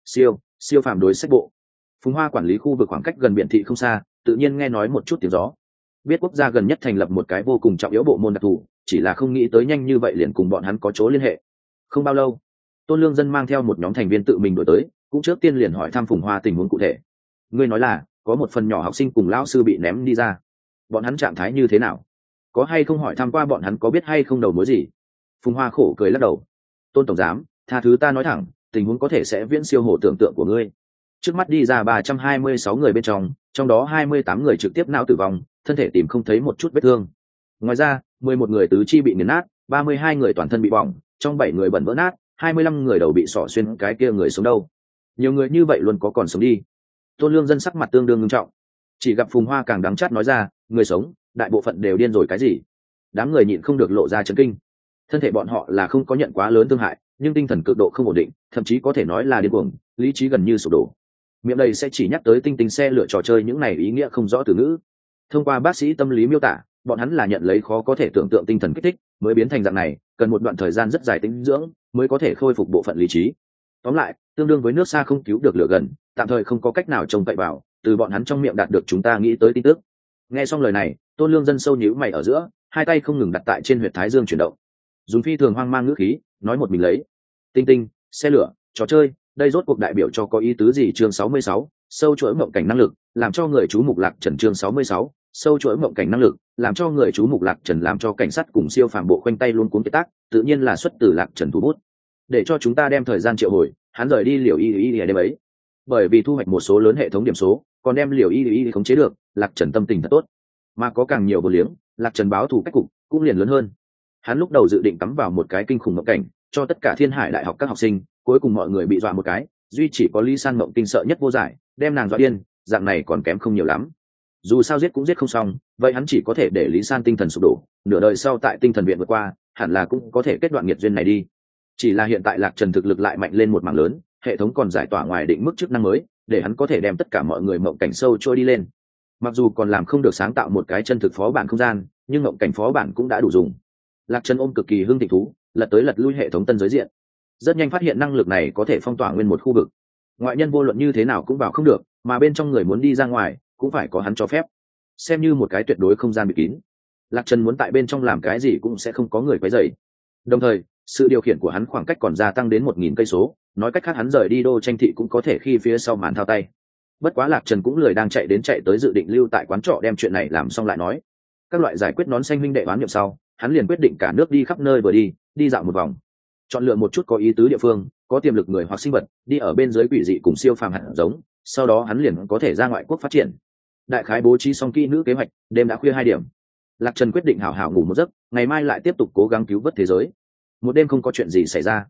Siêu phàm đối sách bộ. Phùng Hoa quản lý khu vực khoảng cách gần biển thị không xa, tự nhiên nghe nói một chút tiếng gió. Biết quốc gia gần nhất thành lập một cái vô cùng trọng yếu bộ môn đặc thù, chỉ là không nghĩ tới nhanh như vậy liền cùng bọn hắn có chỗ liên hệ. Không bao lâu, Tôn Lương Dân mang theo một nhóm thành viên tự mình đuổi tới, cũng trước tiên liền hỏi thăm Phùng Hoa tình huống cụ thể. Ngươi nói là có một phần nhỏ học sinh cùng lão sư bị ném đi ra, bọn hắn trạng thái như thế nào? Có hay không hỏi thăm qua bọn hắn có biết hay không đầu mối gì? Phùng Hoa khổ cười lắc đầu. Tôn tổng giám, tha thứ ta nói thẳng, tình huống có thể sẽ viễn siêu hổ tưởng tượng của ngươi. Trước mắt đi ra 326 người bên trong đó 28 người trực tiếp não tử vong, thân thể tìm không thấy một chút vết thương. Ngoài ra, 11 người tứ chi bị nghiền nát, 32 người toàn thân bị bỏng, trong 7 người bẩn vỡ nát, 25 người đầu bị xỏ xuyên, cái kia người sống đâu? Nhiều người như vậy luôn có còn sống đi. Tôn Lương Dân sắc mặt tương đương nghiêm trọng. Chỉ gặp Phùng Hoa càng đắng chát nói ra, người sống, đại bộ phận đều điên rồi cái gì? Đám người nhịn không được lộ ra chấn kinh. Thân thể bọn họ là không có nhận quá lớn thương hại, nhưng tinh thần cực độ không ổn định, thậm chí có thể nói là điên cuồng, lý trí gần như sụp đổ. Miệng đây sẽ chỉ nhắc tới tinh tinh xe lửa trò chơi những này ý nghĩa không rõ từ ngữ. Thông qua bác sĩ tâm lý miêu tả, bọn hắn là nhận lấy khó có thể tưởng tượng tinh thần kích thích, mới biến thành dạng này, cần một đoạn thời gian rất dài tĩnh dưỡng, mới có thể khôi phục bộ phận lý trí. Tóm lại, tương đương với nước xa không cứu được lửa gần, tạm thời không có cách nào trông cậy vào, từ bọn hắn trong miệng đạt được chúng ta nghĩ tới tin tức. Nghe xong lời này, Tôn Lương Dân sâu nhíu mày ở giữa, hai tay không ngừng đặt tại trên huyệt thái dương chuyển động. Dùng phi thường hoang mang ngữ khí, nói một mình lấy. Tinh tinh, xe lửa, trò chơi, đây rốt cuộc đại biểu cho có ý tứ gì? Chương 66, sâu chuỗi mộng cảnh năng lực, làm cho người chú mục Lạc Trần. Chương 66, sâu chuỗi mộng cảnh năng lực, làm cho người chú mục Lạc Trần, làm cho cảnh sát cùng siêu phàm bộ khoanh tay luôn cuống kiệt tác, tự nhiên là xuất từ Lạc Trần thủ bút. Để cho chúng ta đem thời gian triệu hồi, hắn rời đi Liều Y đêm ấy. Bởi vì thu hoạch một số lớn hệ thống điểm số, còn đem Liều Y khống chế được, Lạc Trần tâm tình thật tốt. Mà có càng nhiều vô liếng, Lạc Trần báo thù cách cục cũng liền lớn hơn. Hắn lúc đầu dự định cắm vào một cái kinh khủng mộng cảnh, cho tất cả Thiên Hải Đại học các học sinh, cuối cùng mọi người bị dọa một cái, duy chỉ có Lý San mộng kinh sợ nhất vô giải, đem nàng dọa điên, dạng này còn kém không nhiều lắm. Dù sao giết cũng giết không xong, vậy hắn chỉ có thể để Lý San tinh thần sụp đổ, nửa đời sau tại tinh thần viện vượt qua, hẳn là cũng có thể kết đoạn nghiệt duyên này đi. Chỉ là hiện tại Lạc Trần thực lực lại mạnh lên một mảng lớn, hệ thống còn giải tỏa ngoài định mức chức năng mới, để hắn có thể đem tất cả mọi người mộng cảnh sâu trôi đi lên. Mặc dù còn làm không được sáng tạo một cái chân thực phó bản không gian, nhưng mộng cảnh phó bản cũng đã đủ dùng. Lạc Trần ôm cực kỳ hưng thịnh thú, lật tới lật lui hệ thống tân giới diện, rất nhanh phát hiện năng lực này có thể phong tỏa nguyên một khu vực, ngoại nhân vô luận như thế nào cũng vào không được, mà bên trong người muốn đi ra ngoài cũng phải có hắn cho phép, xem như một cái tuyệt đối không gian bị kín. Lạc Trần muốn tại bên trong làm cái gì cũng sẽ không có người quấy rầy. Đồng thời, sự điều khiển của hắn khoảng cách còn gia tăng đến 1000 cây số, nói cách khác hắn rời đi đô tranh thị cũng có thể khi phía sau màn thao tay. Bất quá Lạc Trần cũng lười đang chạy tới dự định lưu tại quán trọ đem chuyện này làm xong lại nói. Các loại giải quyết nón xanh huynh đệ đoán niệm sau, hắn liền quyết định cả nước đi khắp nơi vừa đi dạo một vòng, chọn lựa một chút có ý tứ địa phương, có tiềm lực người hoặc sinh vật, đi ở bên dưới quỷ dị cùng siêu phàm hạt giống, sau đó hắn liền có thể ra ngoại quốc phát triển. Đại khái bố trí xong kỹ nữ kế hoạch, đêm đã khuya 2 điểm. Lạc Trần quyết định hảo hảo ngủ một giấc, ngày mai lại tiếp tục cố gắng cứu vớt thế giới. Một đêm không có chuyện gì xảy ra.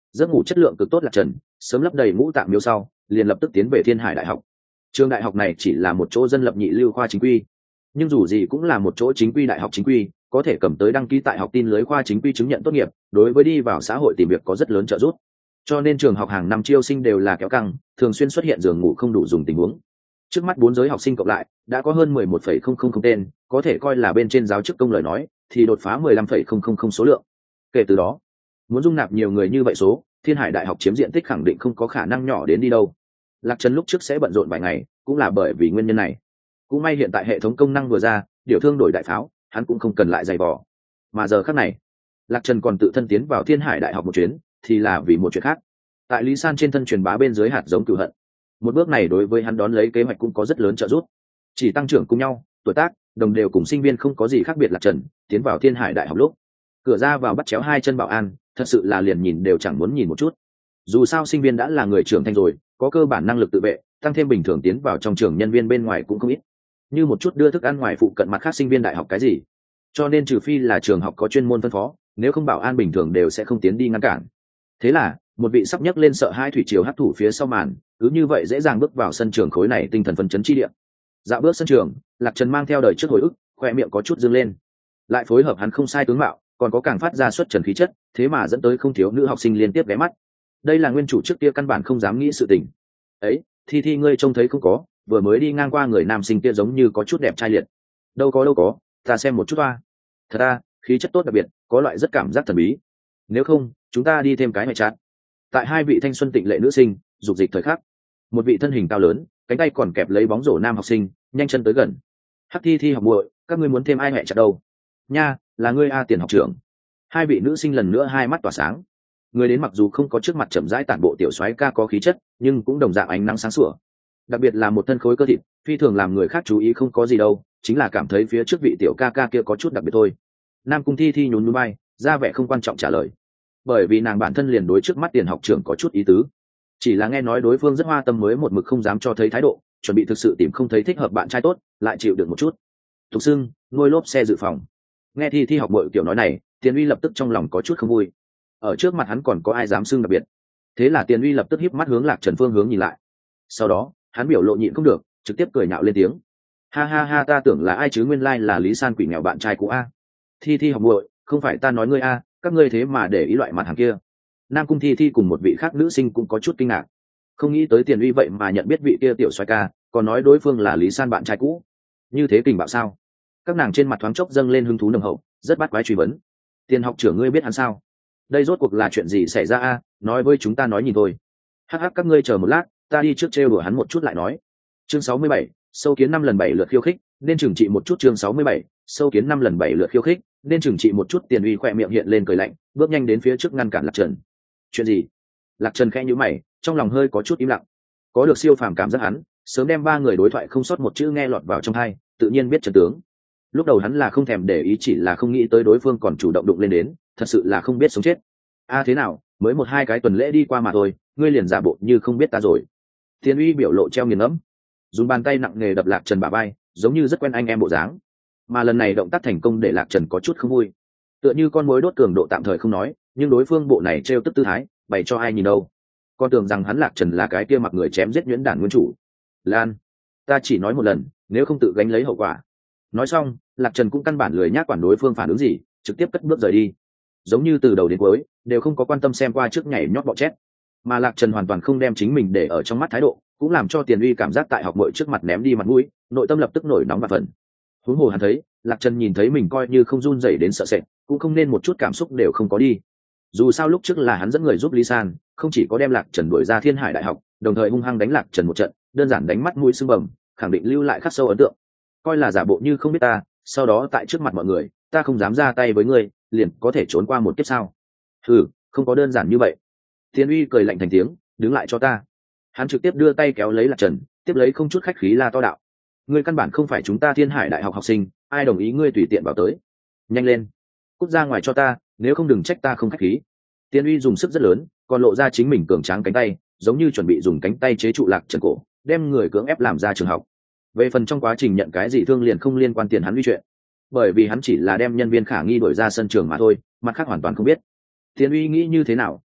giấc ngủ chất lượng cực tốt Lạc Trần sớm lấp đầy ngũ tạng miếu sau liền lập tức tiến về Thiên Hải Đại học. Trường đại học này chỉ là một chỗ dân lập nhị lưu khoa chính quy, nhưng dù gì cũng là một chỗ chính quy đại học chính quy, có thể cầm tới đăng ký tại học tin lưới khoa chính quy chứng nhận tốt nghiệp, đối với đi vào xã hội tìm việc có rất lớn trợ giúp. Cho nên trường học hàng năm chiêu sinh đều là kéo căng, thường xuyên xuất hiện giường ngủ không đủ dùng tình huống. Trước mắt 4 giới học sinh cộng lại đã có hơn 11,000 tên, có thể coi là bên trên giáo chức công lời nói thì đột phá 15,000 số lượng. Kể từ đó, muốn dung nạp nhiều người như vậy số, Thiên Hải Đại học chiếm diện tích khẳng định không có khả năng nhỏ đến đi đâu. Lạc Trần lúc trước sẽ bận rộn vài ngày, cũng là bởi vì nguyên nhân này. Cũng may hiện tại hệ thống công năng vừa ra, điều thương đổi đại pháo, hắn cũng không cần lại dày vò. Mà giờ khắc này, Lạc Trần còn tự thân tiến vào Thiên Hải Đại học một chuyến, thì là vì một chuyện khác. Tại Lý San trên thân truyền bá bên dưới hạt giống cửu hận. Một bước này đối với hắn đón lấy kế hoạch cũng có rất lớn trợ giúp. Chỉ tăng trưởng cùng nhau, tuổi tác, đồng đều cùng sinh viên không có gì khác biệt. Lạc Trần tiến vào Thiên Hải Đại học lúc, cửa ra vào bắt chéo hai chân bảo an, thật sự là liền nhìn đều chẳng muốn nhìn một chút. Dù sao sinh viên đã là người trưởng thành rồi, có cơ bản năng lực tự vệ, tăng thêm bình thường tiến vào trong trường nhân viên bên ngoài cũng không ít, như một chút đưa thức ăn ngoài phụ cận mặt khác sinh viên đại học cái gì. Cho nên trừ phi là trường học có chuyên môn phân phó, nếu không bảo an bình thường đều sẽ không tiến đi ngăn cản. Thế là một vị sắp nhấc lên sợ hai thủy triều hấp thủ phía sau màn, cứ như vậy dễ dàng bước vào sân trường khối này tinh thần phấn chấn chi địa. Dạo bước sân trường, Lạc Trần mang theo đời trước hồi ức, khoe miệng có chút dương lên, lại phối hợp hắn không sai tướng mạo, còn có càng phát ra xuất trần khí chất, thế mà dẫn tới không thiếu nữ học sinh liên tiếp ghé mắt. Đây là nguyên chủ trước kia căn bản không dám nghĩ sự tình. Ấy, Thi Thi ngươi trông thấy không có, vừa mới đi ngang qua người nam sinh kia giống như có chút đẹp trai liệt. Đâu có, ta xem một chút toa. Thật à, khí chất tốt đặc biệt, có loại rất cảm giác thần bí. Nếu không, chúng ta đi thêm cái ngoại trát. Tại hai vị thanh xuân tịnh lệ nữ sinh, dục dịch thời khắc, một vị thân hình cao lớn, cánh tay còn kẹp lấy bóng rổ nam học sinh, nhanh chân tới gần. Hắc Thi Thi học muội, các ngươi muốn thêm ai mẹ chặt đâu? Nha, là ngươi a Tiền học trưởng. Hai vị nữ sinh lần nữa hai mắt tỏa sáng. Người đến mặc dù không có trước mặt chậm rãi tản bộ tiểu soái ca có khí chất, nhưng cũng đồng dạng ánh nắng sáng sủa. Đặc biệt là một thân khối cơ thịt, phi thường làm người khác chú ý không có gì đâu, chính là cảm thấy phía trước vị tiểu ca ca kia có chút đặc biệt thôi. Nam Cung Thi Thi nhún nhún vai, ra vẻ không quan trọng trả lời. Bởi vì nàng bản thân liền đối trước mắt Tiền học trưởng có chút ý tứ, chỉ là nghe nói đối phương rất hoa tâm mới một mực không dám cho thấy thái độ, chuẩn bị thực sự tìm không thấy thích hợp bạn trai tốt, lại chịu được một chút. Thục xưng, nuôi lốp xe dự phòng. Nghe Thi Thi học muội kiểu nói này, Tiền Uy lập tức trong lòng có chút không vui. Ở trước mặt hắn còn có ai dám xưng đặc biệt? Thế là Tiền Uy lập tức híp mắt hướng Lạc Trần phương hướng nhìn lại. Sau đó, hắn biểu lộ nhịn không được, trực tiếp cười nhạo lên tiếng. Ha ha ha, ta tưởng là ai chứ, nguyên lai là Lý San quỷ nghèo bạn trai cũ a. Thi Thi học muội, không phải ta nói ngươi a, các ngươi thế mà để ý loại mặt hàng kia. Nam Cung Thi Thi cùng một vị khác nữ sinh cũng có chút kinh ngạc, không nghĩ tới Tiền Uy vậy mà nhận biết vị kia tiểu soái ca, còn nói đối phương là Lý San bạn trai cũ. Như thế kình bạo sao? Các nàng trên mặt thoáng chốc dâng lên hứng thú nồng hậu, rất bắt quái truy vấn. Tiền học trưởng ngươi biết hắn sao? Đây rốt cuộc là chuyện gì xảy ra a? Nói với chúng ta nói nhìn thôi. Hắc hắc, các ngươi chờ một lát, ta đi trước trêu đùa hắn một chút lại nói. Chương 67, sâu kiến 5 lần 7 lượt khiêu khích, nên trừng trị một chút. Chương 67, sâu kiến 5 lần 7 lượt khiêu khích, nên trừng trị một chút. Tiền Uy khỏe miệng hiện lên cười lạnh, bước nhanh đến phía trước ngăn cản Lạc Trần. Chuyện gì? Lạc Trần khẽ nhíu mày, trong lòng hơi có chút im lặng. Có được siêu phàm cảm giác hắn, sớm đem ba người đối thoại không sót một chữ nghe lọt vào trong tai, tự nhiên biết trận tướng. Lúc đầu hắn là không thèm để ý, chỉ là không nghĩ tới đối phương còn chủ động đụng lên đến, thật sự là không biết sống chết. A thế nào, mới 1-2 cái tuần lễ đi qua mà thôi, ngươi liền giả bộ như không biết ta rồi. Tiền Uy biểu lộ treo nghiền ngẫm, dùng bàn tay nặng nề đập Lạc Trần bả vai, giống như rất quen anh em bộ dáng. Mà lần này động tác thành công để Lạc Trần có chút không vui, tựa như con muỗi đốt cường độ tạm thời không nói, nhưng đối phương bộ này treo tức tư thái, bày cho ai nhìn đâu. Con tưởng rằng hắn Lạc Trần là cái kia mặc người chém giết nhuyễn đản nguyên chủ. Lan, ta chỉ nói một lần, nếu không tự gánh lấy hậu quả. Nói xong, Lạc Trần cũng căn bản lười nhác quản đối phương phản ứng gì, trực tiếp cất bước rời đi, giống như từ đầu đến cuối đều không có quan tâm xem qua trước nhảy nhót bọ chét. Mà Lạc Trần hoàn toàn không đem chính mình để ở trong mắt thái độ, cũng làm cho Tiền Uy cảm giác tại học muội trước mặt ném đi mặt mũi, nội tâm lập tức nổi nóng và phần. Huống hồ hắn thấy, Lạc Trần nhìn thấy mình coi như không run rẩy đến sợ sệt, cũng không nên một chút cảm xúc đều không có đi. Dù sao lúc trước là hắn dẫn người giúp Lý San, không chỉ có đem Lạc Trần đuổi ra Thiên Hải Đại học, đồng thời hung hăng đánh Lạc Trần một trận, đơn giản đánh mắt mũi sưng bầm, khẳng định lưu lại khắc sâu ấn tượng. Coi là giả bộ như không biết ta, sau đó tại trước mặt mọi người, ta không dám ra tay với ngươi, liền có thể trốn qua một kiếp sao? Không có đơn giản như vậy. Tiền Uy cười lạnh thành tiếng, đứng lại cho ta. Hắn trực tiếp đưa tay kéo lấy Lạc Trần, tiếp lấy không chút khách khí la to đạo: ngươi căn bản không phải chúng ta Thiên Hải Đại học học sinh, ai đồng ý ngươi tùy tiện vào tới? Nhanh lên, cút ra ngoài cho ta, nếu không đừng trách ta không khách khí. Tiền Uy dùng sức rất lớn, còn lộ ra chính mình cường tráng cánh tay, giống như chuẩn bị dùng cánh tay chế trụ Lạc Trần cổ, đem người cưỡng ép làm ra trường học. Về phần trong quá trình nhận cái gì thương liền không liên quan Tiền hắn uy chuyện, bởi vì hắn chỉ là đem nhân viên khả nghi đuổi ra sân trường mà thôi, mặt khác hoàn toàn không biết. Tiền Uy nghĩ như thế nào,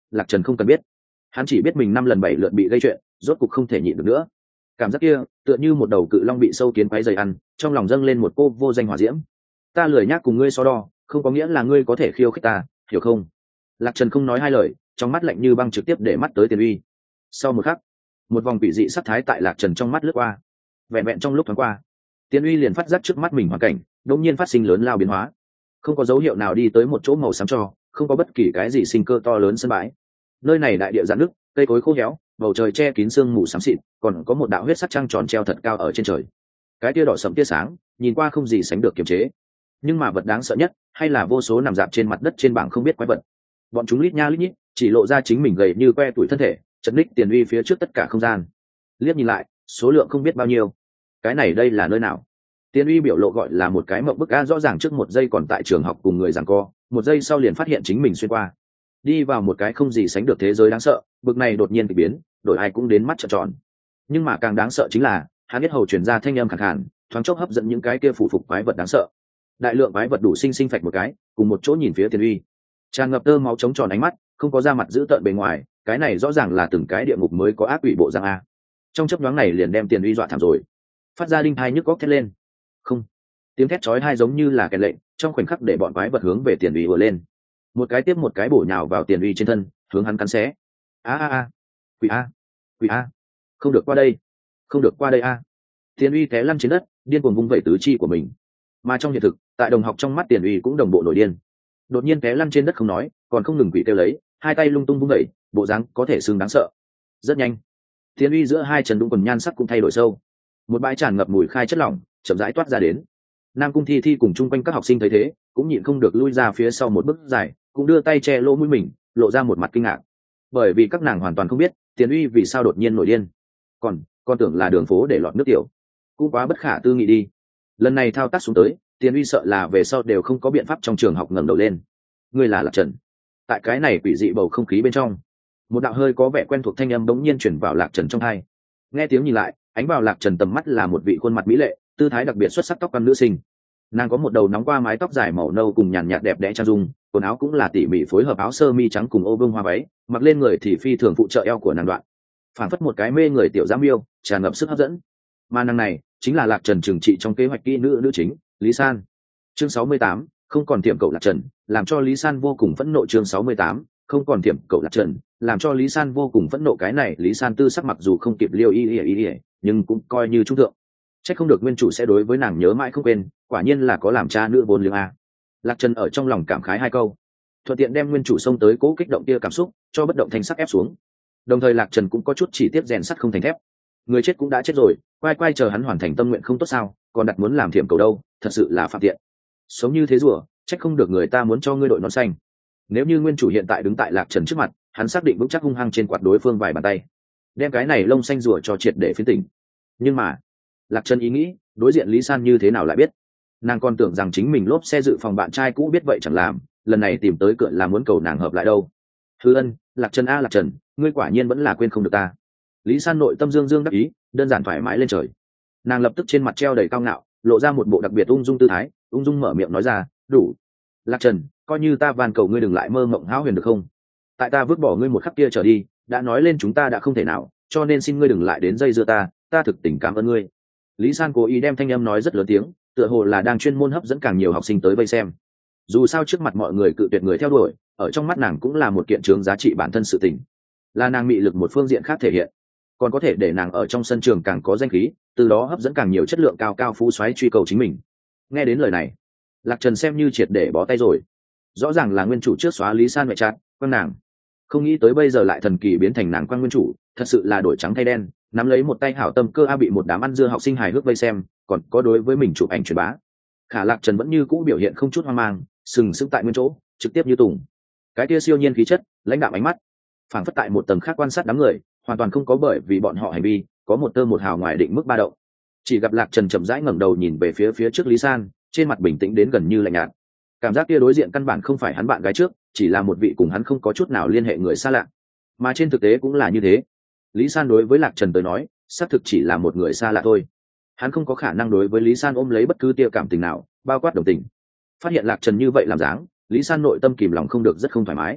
Lạc Trần không cần biết. Hắn chỉ biết mình 5 lần 7 lượt bị gây chuyện, rốt cục không thể nhịn được nữa. Cảm giác kia tựa như một đầu cự long bị sâu kiến quấy rầy ăn, trong lòng dâng lên một cô vô danh hỏa diễm. Ta lười nhác cùng ngươi so đo, không có nghĩa là ngươi có thể khiêu khích ta, hiểu không? Lạc Trần không nói hai lời, trong mắt lạnh như băng trực tiếp để mắt tới Tiền Uy. Sau một khắc, một vòng quỷ dị sắc thái tại Lạc Trần trong mắt lướt qua. Vẹn vẹn trong lúc thoáng qua, Tiền Uy liền phát giác trước mắt mình hoàn cảnh đột nhiên phát sinh lớn lao biến hóa. Không có dấu hiệu nào đi tới một chỗ màu xám cho, không có bất kỳ cái gì sinh cơ to lớn sân bãi. Nơi này đại địa rạn nứt, cây cối khô héo, bầu trời che kín sương mù xám xịt, còn có một đạo huyết sắc trăng tròn treo thật cao ở trên trời. Cái tia đỏ sẫm tia sáng, nhìn qua không gì sánh được kiềm chế. Nhưng mà vật đáng sợ nhất, hay là vô số nằm dạp trên mặt đất trên bảng không biết quái vật. Bọn chúng lít nha lít nhít, chỉ lộ ra chính mình gầy như que tuổi thân thể, chật ních Tiền Uy phía trước tất cả không gian. Liếc nhìn lại, số lượng không biết bao nhiêu. Cái này đây là nơi nào? Tiền Uy biểu lộ gọi là một cái mộng bức a, rõ ràng trước một giây còn tại trường học cùng người giằng co, một giây sau liền phát hiện chính mình xuyên qua, đi vào một cái không gì sánh được thế giới đáng sợ. Bực này đột nhiên kỳ biến, đổi ai cũng đến mắt trợn tròn. Nhưng mà càng đáng sợ chính là, hắn biết hầu truyền ra thanh âm khàn khàn, thoáng chốc hấp dẫn những cái kia phủ phục quái vật đáng sợ. Đại lượng quái vật đủ sinh sinh phạch một cái, cùng một chỗ nhìn phía Tiền Uy, tràn ngập tơ máu trống tròn ánh mắt, không có da mặt dữ tợn bề ngoài, cái này rõ ràng là từng cái địa ngục mới có ác quỷ bộ dạng a. Trong chớp nhoáng này liền đem Tiền Uy dọa thảm rồi, phát ra đinh thai nhức góc thét lên. Không, tiếng thét chói tai giống như là kèn lệnh, trong khoảnh khắc để bọn quái vật hướng về Tiền Uy ùa lên, một cái tiếp một cái bổ nhào vào Tiền Uy trên thân, hướng hắn cắn xé. Quỷ a, quỷ a, không được qua đây, không được qua đây a. Tiền Uy té lăn trên đất, điên cuồng vung vẩy tứ chi của mình. Mà trong hiện thực, tại đồng học trong mắt Tiền Uy cũng đồng bộ nổi điên. Đột nhiên té lăn trên đất không nói, còn không ngừng quỷ kêu lấy, hai tay lung tung vung vẩy, bộ dáng có thể xương đáng sợ. Rất nhanh, Tiền Uy giữa hai chân đúng quần nhan sắc cũng thay đổi sâu, một bãi tràn ngập mùi khai chất lỏng chậm rãi toát ra đến. Nam Cung Thi Thi cùng chung quanh các học sinh thấy thế, cũng nhịn không được lui ra phía sau một bước dài, cũng đưa tay che lỗ mũi mình, lộ ra một mặt kinh ngạc, bởi vì các nàng hoàn toàn không biết Tiền Uy vì sao đột nhiên nổi điên. Con tưởng là đường phố để lọt nước tiểu, cũng quá bất khả tư nghị đi. Lần này thao tác xuống tới, Tiền Uy sợ là về sau đều không có biện pháp trong trường học ngẩng đầu lên. Ngươi là Lạc Trần? Tại cái này quỷ dị bầu không khí bên trong, một đạo hơi có vẻ quen thuộc thanh âm bỗng nhiên chuyển vào Lạc Trần trong tai. Nghe tiếng nhìn lại, ánh vào Lạc Trần tầm mắt là một vị khuôn mặt mỹ lệ, tư thái đặc biệt xuất sắc tóc căn nữ sinh. Nàng có một đầu nóng qua mái tóc dài màu nâu cùng nhàn nhạt đẹp đẽ trang dung, quần áo cũng là tỉ mỉ phối hợp áo sơ mi trắng cùng ô vương hoa váy, mặc lên người thì phi thường phụ trợ eo của nàng đoạn, phản phất một cái mê người tiểu giám yêu, tràn ngập sức hấp dẫn. Mà nàng này chính là Lạc Trần trừng trị trong kế hoạch kỹ nữ chính Lý San. Chương 68, không còn tiệm cậu Lạc Trần, làm cho Lý San vô cùng phẫn nộ. Chương 68, không còn tiệm cậu Lạc Trần, làm cho Lý San vô cùng phẫn nộ. Cái này Lý San tư sắc mặc dù không kịp Liêu y, nhưng cũng coi như trung thượng. Chắc không được nguyên chủ sẽ đối với nàng nhớ mãi không quên, quả nhiên là có làm cha nữ vốn liếng a. Lạc Trần ở trong lòng cảm khái hai câu, thuận tiện đem nguyên chủ xông tới cố kích động kia cảm xúc cho bất động thanh sắc ép xuống. Đồng thời Lạc Trần cũng có chút chỉ tiếp rèn sắt không thành thép, người chết cũng đã chết rồi, quay chờ hắn hoàn thành tâm nguyện không tốt sao, còn đặt muốn làm thiểm cầu đâu, thật sự là phạm tiện. Sống như thế rủa, trách không được người ta muốn cho ngươi đội nón xanh. Nếu như nguyên chủ hiện tại đứng tại Lạc Trần trước mặt, hắn xác định vững chắc hung hăng trên quạt đối phương vài bàn tay, đem cái này lông xanh rùa cho triệt để phiến tỉnh. Nhưng mà Lạc Trần ý nghĩ, đối diện Lý San như thế nào lại biết? Nàng còn tưởng rằng chính mình lốp xe dự phòng bạn trai cũ biết vậy chẳng làm, lần này tìm tới cửa là muốn cầu nàng hợp lại đâu. Hư ân, Lạc Trần a Lạc Trần, ngươi quả nhiên vẫn là quên không được ta. Lý San nội tâm dương dương đắc ý, đơn giản thoải mái lên trời. Nàng lập tức trên mặt treo đầy cao ngạo, lộ ra một bộ đặc biệt ung dung tư thái, ung dung mở miệng nói ra, đủ. Lạc Trần, coi như ta van cầu ngươi đừng lại mơ mộng hão huyền được không? Tại ta vứt bỏ ngươi một khắc kia trở đi, đã nói lên chúng ta đã không thể nào, cho nên xin ngươi đừng lại đến dây dưa ta thực tình cảm ơn ngươi. Lý San cố ý đem thanh âm nói rất lớn tiếng, tựa hồ là đang chuyên môn hấp dẫn càng nhiều học sinh tới vây xem. Dù sao trước mặt mọi người cự tuyệt người theo đuổi, ở trong mắt nàng cũng là một kiện chướng giá trị bản thân sự tình, là nàng mị lực một phương diện khác thể hiện, còn có thể để nàng ở trong sân trường càng có danh khí, từ đó hấp dẫn càng nhiều chất lượng cao phú soái truy cầu chính mình. Nghe đến lời này, Lạc Trần xem như triệt để bó tay rồi. Rõ ràng là nguyên chủ trước xóa Lý San mẹ chát quan nàng, không nghĩ tới bây giờ lại thần kỳ biến thành nàng quan nguyên chủ, thật sự là đổi trắng thay đen. Nắm lấy một tay hảo tâm cơ a, bị một đám ăn dưa học sinh hài hước vây xem, còn có đối với mình chụp ảnh truyền bá. Khả Lạc Trần vẫn như cũ biểu hiện không chút hoang mang, sừng sững tại nguyên chỗ, trực tiếp như tùng. Cái kia siêu nhiên khí chất, lãnh đạm ánh mắt, phảng phất tại một tầng khác quan sát đám người, hoàn toàn không có bởi vì bọn họ hành vi có một tơ một hào ngoài định mức ba động. Chỉ gặp Lạc Trần chậm rãi ngẩng đầu nhìn về phía trước Lý San, trên mặt bình tĩnh đến gần như lạnh nhạt. Cảm giác kia đối diện căn bản không phải hắn bạn gái trước, chỉ là một vị cùng hắn không có chút nào liên hệ người xa lạ. Mà trên thực tế cũng là như thế. Lý San đối với Lạc Trần tới nói, xác thực chỉ là một người xa lạ thôi. Hắn không có khả năng đối với Lý San ôm lấy bất cứ tia cảm tình nào, bao quát đồng tình. Phát hiện Lạc Trần như vậy làm dáng, Lý San nội tâm kìm lòng không được rất không thoải mái.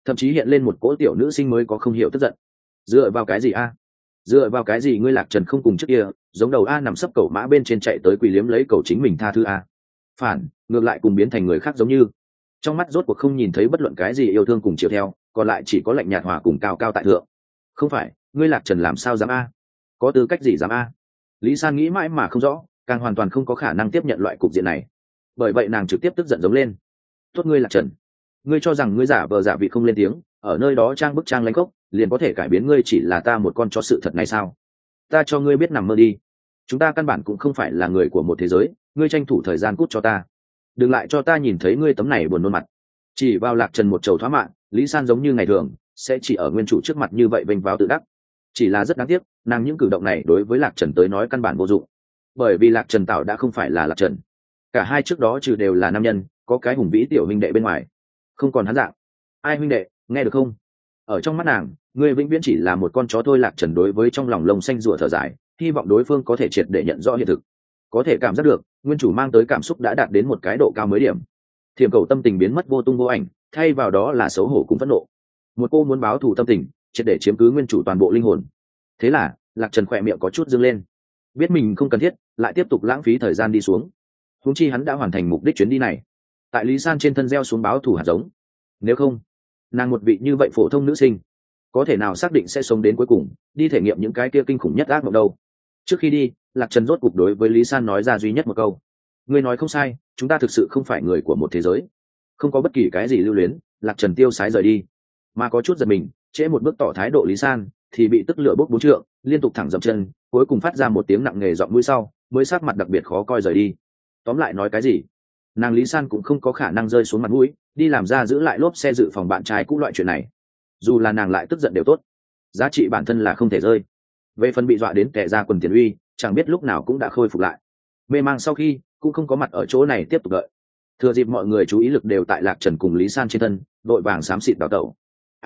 thậm chí hiện lên một cỗ tiểu nữ sinh mới có không hiểu tức giận. Dựa vào cái gì a? Dựa vào cái gì ngươi Lạc Trần không cùng trước kia giống đầu a nằm sấp cầu mã bên trên chạy tới quỳ liếm lấy cầu chính mình tha thứ a? Phản, ngược lại cùng biến thành người khác giống như. Trong mắt rốt cuộc không nhìn thấy bất luận cái gì yêu thương cùng chiều theo, còn lại chỉ có lạnh nhạt hòa cùng cao cao tại thượng. Không phải, ngươi Lạc Trần làm sao dám a? Có tư cách gì dám a? Lý San nghĩ mãi mà không rõ, càng hoàn toàn không có khả năng tiếp nhận loại cục diện này. Bởi vậy nàng trực tiếp tức giận giống lên. Tốt ngươi Lạc Trần, ngươi cho rằng ngươi giả vờ giả vị không lên tiếng, ở nơi đó trang bức trang lãnh gốc, liền có thể cải biến ngươi chỉ là ta một con chó sự thật này sao? Ta cho ngươi biết nằm mơ đi. Chúng ta căn bản cũng không phải là người của một thế giới, ngươi tranh thủ thời gian cút cho ta. Đừng lại cho ta nhìn thấy ngươi tấm này buồn nôn mặt. Chỉ vào Lạc Trần một trầu thoá mạng, Lý San giống như ngày thường, sẽ chỉ ở nguyên chủ trước mặt như vậy vênh váo tự đắc. Chỉ là rất đáng tiếc, nàng những cử động này đối với Lạc Trần tới nói căn bản vô dụng. Bởi vì Lạc Trần tạo đã không phải là Lạc Trần. Cả hai trước đó trừ đều là nam nhân, có cái hùng vĩ tiểu huynh đệ bên ngoài, không còn hắn dạng. Ai huynh đệ, nghe được không? Ở trong mắt nàng, ngươi vĩnh viễn chỉ là một con chó thôi. Lạc Trần đối với trong lòng lông xanh rủa thở dài, hy vọng đối phương có thể triệt để nhận rõ hiện thực. Có thể cảm giác được, nguyên chủ mang tới cảm xúc đã đạt đến một cái độ cao mới điểm. Thiểm cầu tâm tình biến mất vô tung vô ảnh, thay vào đó là xấu hổ cùng phẫn nộ. Một cô muốn báo thù tâm tình, triệt để chiếm cứ nguyên chủ toàn bộ linh hồn. Thế là, Lạc Trần khỏe miệng có chút dương lên, biết mình không cần thiết lại tiếp tục lãng phí thời gian đi xuống. Huống chi hắn đã hoàn thành mục đích chuyến đi này, tại Lý San trên thân gieo xuống báo thù hạt giống. Nếu không, nàng một vị như vậy phổ thông nữ sinh, có thể nào xác định sẽ sống đến cuối cùng, đi thể nghiệm những cái kia kinh khủng nhất ác mộng đâu. Trước khi đi, Lạc Trần rốt cục đối với Lý San nói ra duy nhất một câu. Ngươi nói không sai, chúng ta thực sự không phải người của một thế giới. Không có bất kỳ cái gì lưu luyến, Lạc Trần tiêu sái rời đi. Mà có chút giật mình, trễ một bước tỏ thái độ Lý San thì bị tức lửa bốc bốn trượng, liên tục thẳng dậm chân, cuối cùng phát ra một tiếng nặng nề giọng mũi sau, mới sắc mặt đặc biệt khó coi rời đi. Tóm lại nói cái gì, nàng Lý San cũng không có khả năng rơi xuống mặt mũi đi làm ra giữ lại lốp xe dự phòng bạn trai cũ loại chuyện này. Dù là nàng lại tức giận đều tốt, giá trị bản thân là không thể rơi. Về phần bị dọa đến kẻ ra quần tiền uy, chẳng biết lúc nào cũng đã khôi phục lại. Mê mang sau khi cũng không có mặt ở chỗ này tiếp tục đợi. Thừa dịp mọi người chú ý lực đều tại Lạc Trần cùng Lý San trên thân, đội vàng xám xịt đào tẩu.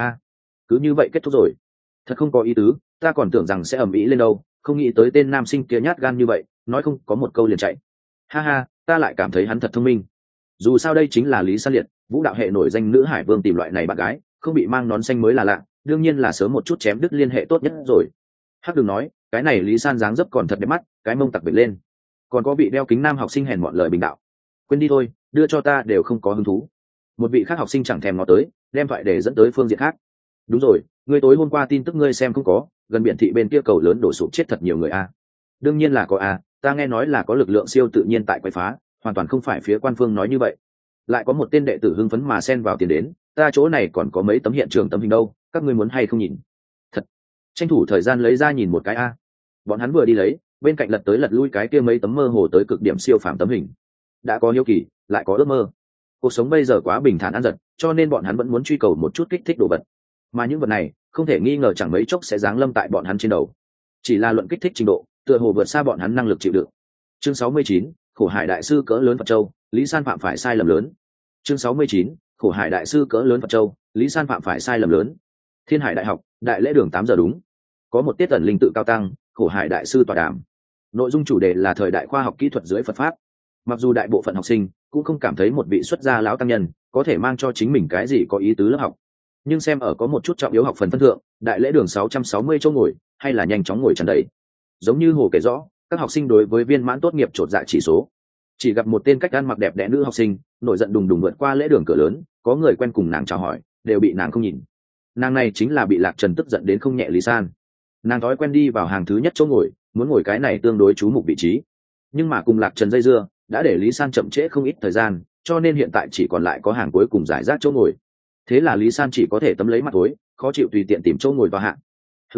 Cứ như vậy kết thúc rồi? Thật không có ý tứ, ta còn tưởng rằng sẽ ầm ĩ lên đâu, không nghĩ tới tên nam sinh kia nhát gan như vậy, nói không có một câu liền chạy. Ha ha, ta lại cảm thấy hắn thật thông minh. Dù sao đây chính là Lý San Liệt, vũ đạo hệ nổi danh nữ hải vương, tìm loại này bạn gái không bị mang nón xanh mới là lạ, đương nhiên là sớm một chút chém đứt liên hệ tốt nhất rồi. Hắc đừng nói, cái này Lý San dáng dấp còn thật đẹp mắt, cái mông tặc bể lên, còn có bị đeo kính nam học sinh hèn mọn lời bình đạo. Quên đi thôi, đưa cho ta đều không có hứng thú. Một vị khác học sinh chẳng thèm ngó tới, đem thoại để dẫn tới phương diện khác. Đúng rồi, ngươi tối hôm qua tin tức ngươi xem không có, gần biển thị bên kia cầu lớn đổ sụp chết thật nhiều người a. Đương nhiên là có a, ta nghe nói là có lực lượng siêu tự nhiên tại quậy phá, hoàn toàn không phải phía quan phương nói như vậy. Lại có một tên đệ tử hưng phấn mà xen vào tiền đến, ta chỗ này còn có mấy tấm hiện trường tấm hình đâu, các ngươi muốn hay không nhìn? Thật, tranh thủ thời gian lấy ra nhìn một cái a. Bọn hắn vừa đi lấy, bên cạnh lật tới lật lui cái kia mấy tấm mơ hồ tới cực điểm siêu phàm tấm hình. Đã có hiếu kỳ, lại có ước mơ. Cuộc sống bây giờ quá bình thản ăn dật, cho nên bọn hắn vẫn muốn truy cầu một chút kích thích đồ vật. Mà những vật này không thể nghi ngờ chẳng mấy chốc sẽ giáng lâm tại bọn hắn trên đầu. Chỉ là luận kích thích trình độ, tựa hồ vượt xa bọn hắn năng lực chịu đựng. Chương 69, khổ hải đại sư cỡ lớn Phật Châu, Lý San phạm phải sai lầm lớn. Chương 69, khổ hải đại sư cỡ lớn Phật Châu, Lý San phạm phải sai lầm lớn. Thiên Hải Đại học, đại lễ đường 8 giờ đúng. Có một tiết ẩn linh tự cao tăng, khổ hải đại sư tọa đàm. Nội dung chủ đề là thời đại khoa học kỹ thuật dưới Phật pháp. Mặc dù đại bộ phận học sinh cũng không cảm thấy một vị xuất gia lão tăng nhân có thể mang cho chính mình cái gì có ý tứ lớp học, nhưng xem ở có một chút trọng yếu học phần phân thượng, đại lễ đường 660 chỗ ngồi hay là nhanh chóng ngồi tràn đầy. Giống như hồ kể rõ, các học sinh đối với viên mãn tốt nghiệp chột dạ chỉ số. Chỉ gặp một tên cách ăn mặc đẹp đẽ nữ học sinh nổi giận đùng đùng vượt qua lễ đường cửa lớn, có người quen cùng nàng chào hỏi, đều bị nàng không nhìn. Nàng này chính là bị Lạc Trần tức giận đến không nhẹ Lý San. Nàng thói quen đi vào hàng thứ nhất chỗ ngồi, muốn ngồi cái này tương đối chú mục vị trí, nhưng mà cùng Lạc Trần dây dưa đã để Lý San chậm trễ không ít thời gian, cho nên hiện tại chỉ còn lại có hàng cuối cùng giải rác chỗ ngồi. Thế là Lý San chỉ có thể tấm lấy mặt tối, khó chịu tùy tiện tìm chỗ ngồi tòa hạ.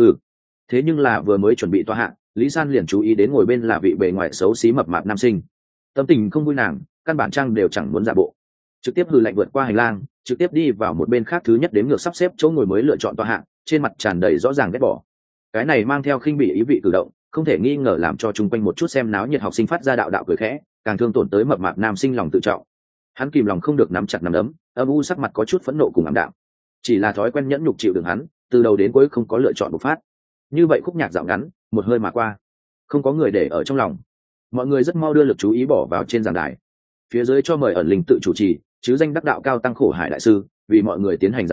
Thế nhưng là vừa mới chuẩn bị tòa hạ, Lý San liền chú ý đến ngồi bên là vị bề ngoài xấu xí mập mạp nam sinh. Tâm tình không vui nàng, căn bản trang đều chẳng muốn giả bộ, trực tiếp hừ lạnh vượt qua hành lang, trực tiếp đi vào một bên khác thứ nhất đếm ngược sắp xếp chỗ ngồi mới lựa chọn tòa hạ, trên mặt tràn đầy rõ ràng ghét bỏ. Cái này mang theo khinh bỉ ý vị cử động, không thể nghi ngờ làm cho chung quanh một chút xem náo nhiệt học sinh phát ra đạo đạo cười khẽ, càng thương tổn tới mập mạp nam sinh lòng tự trọng. Hắn kìm lòng không được nắm chặt nắm đấm, âm u sắc mặt có chút phẫn nộ cùng ảm đạm. Chỉ là thói quen nhẫn nhục chịu đựng hắn, từ đầu đến cuối không có lựa chọn bộc phát. Như vậy khúc nhạc dạo ngắn, một hơi mà qua, không có người để ở trong lòng. Mọi người rất mau đưa lực chú ý bỏ vào trên giảng đài. Phía dưới cho mời ẩn linh tự chủ trì, chứ danh đắc đạo cao tăng khổ hải đại sư, vì mọi người tiến hành giảng bài,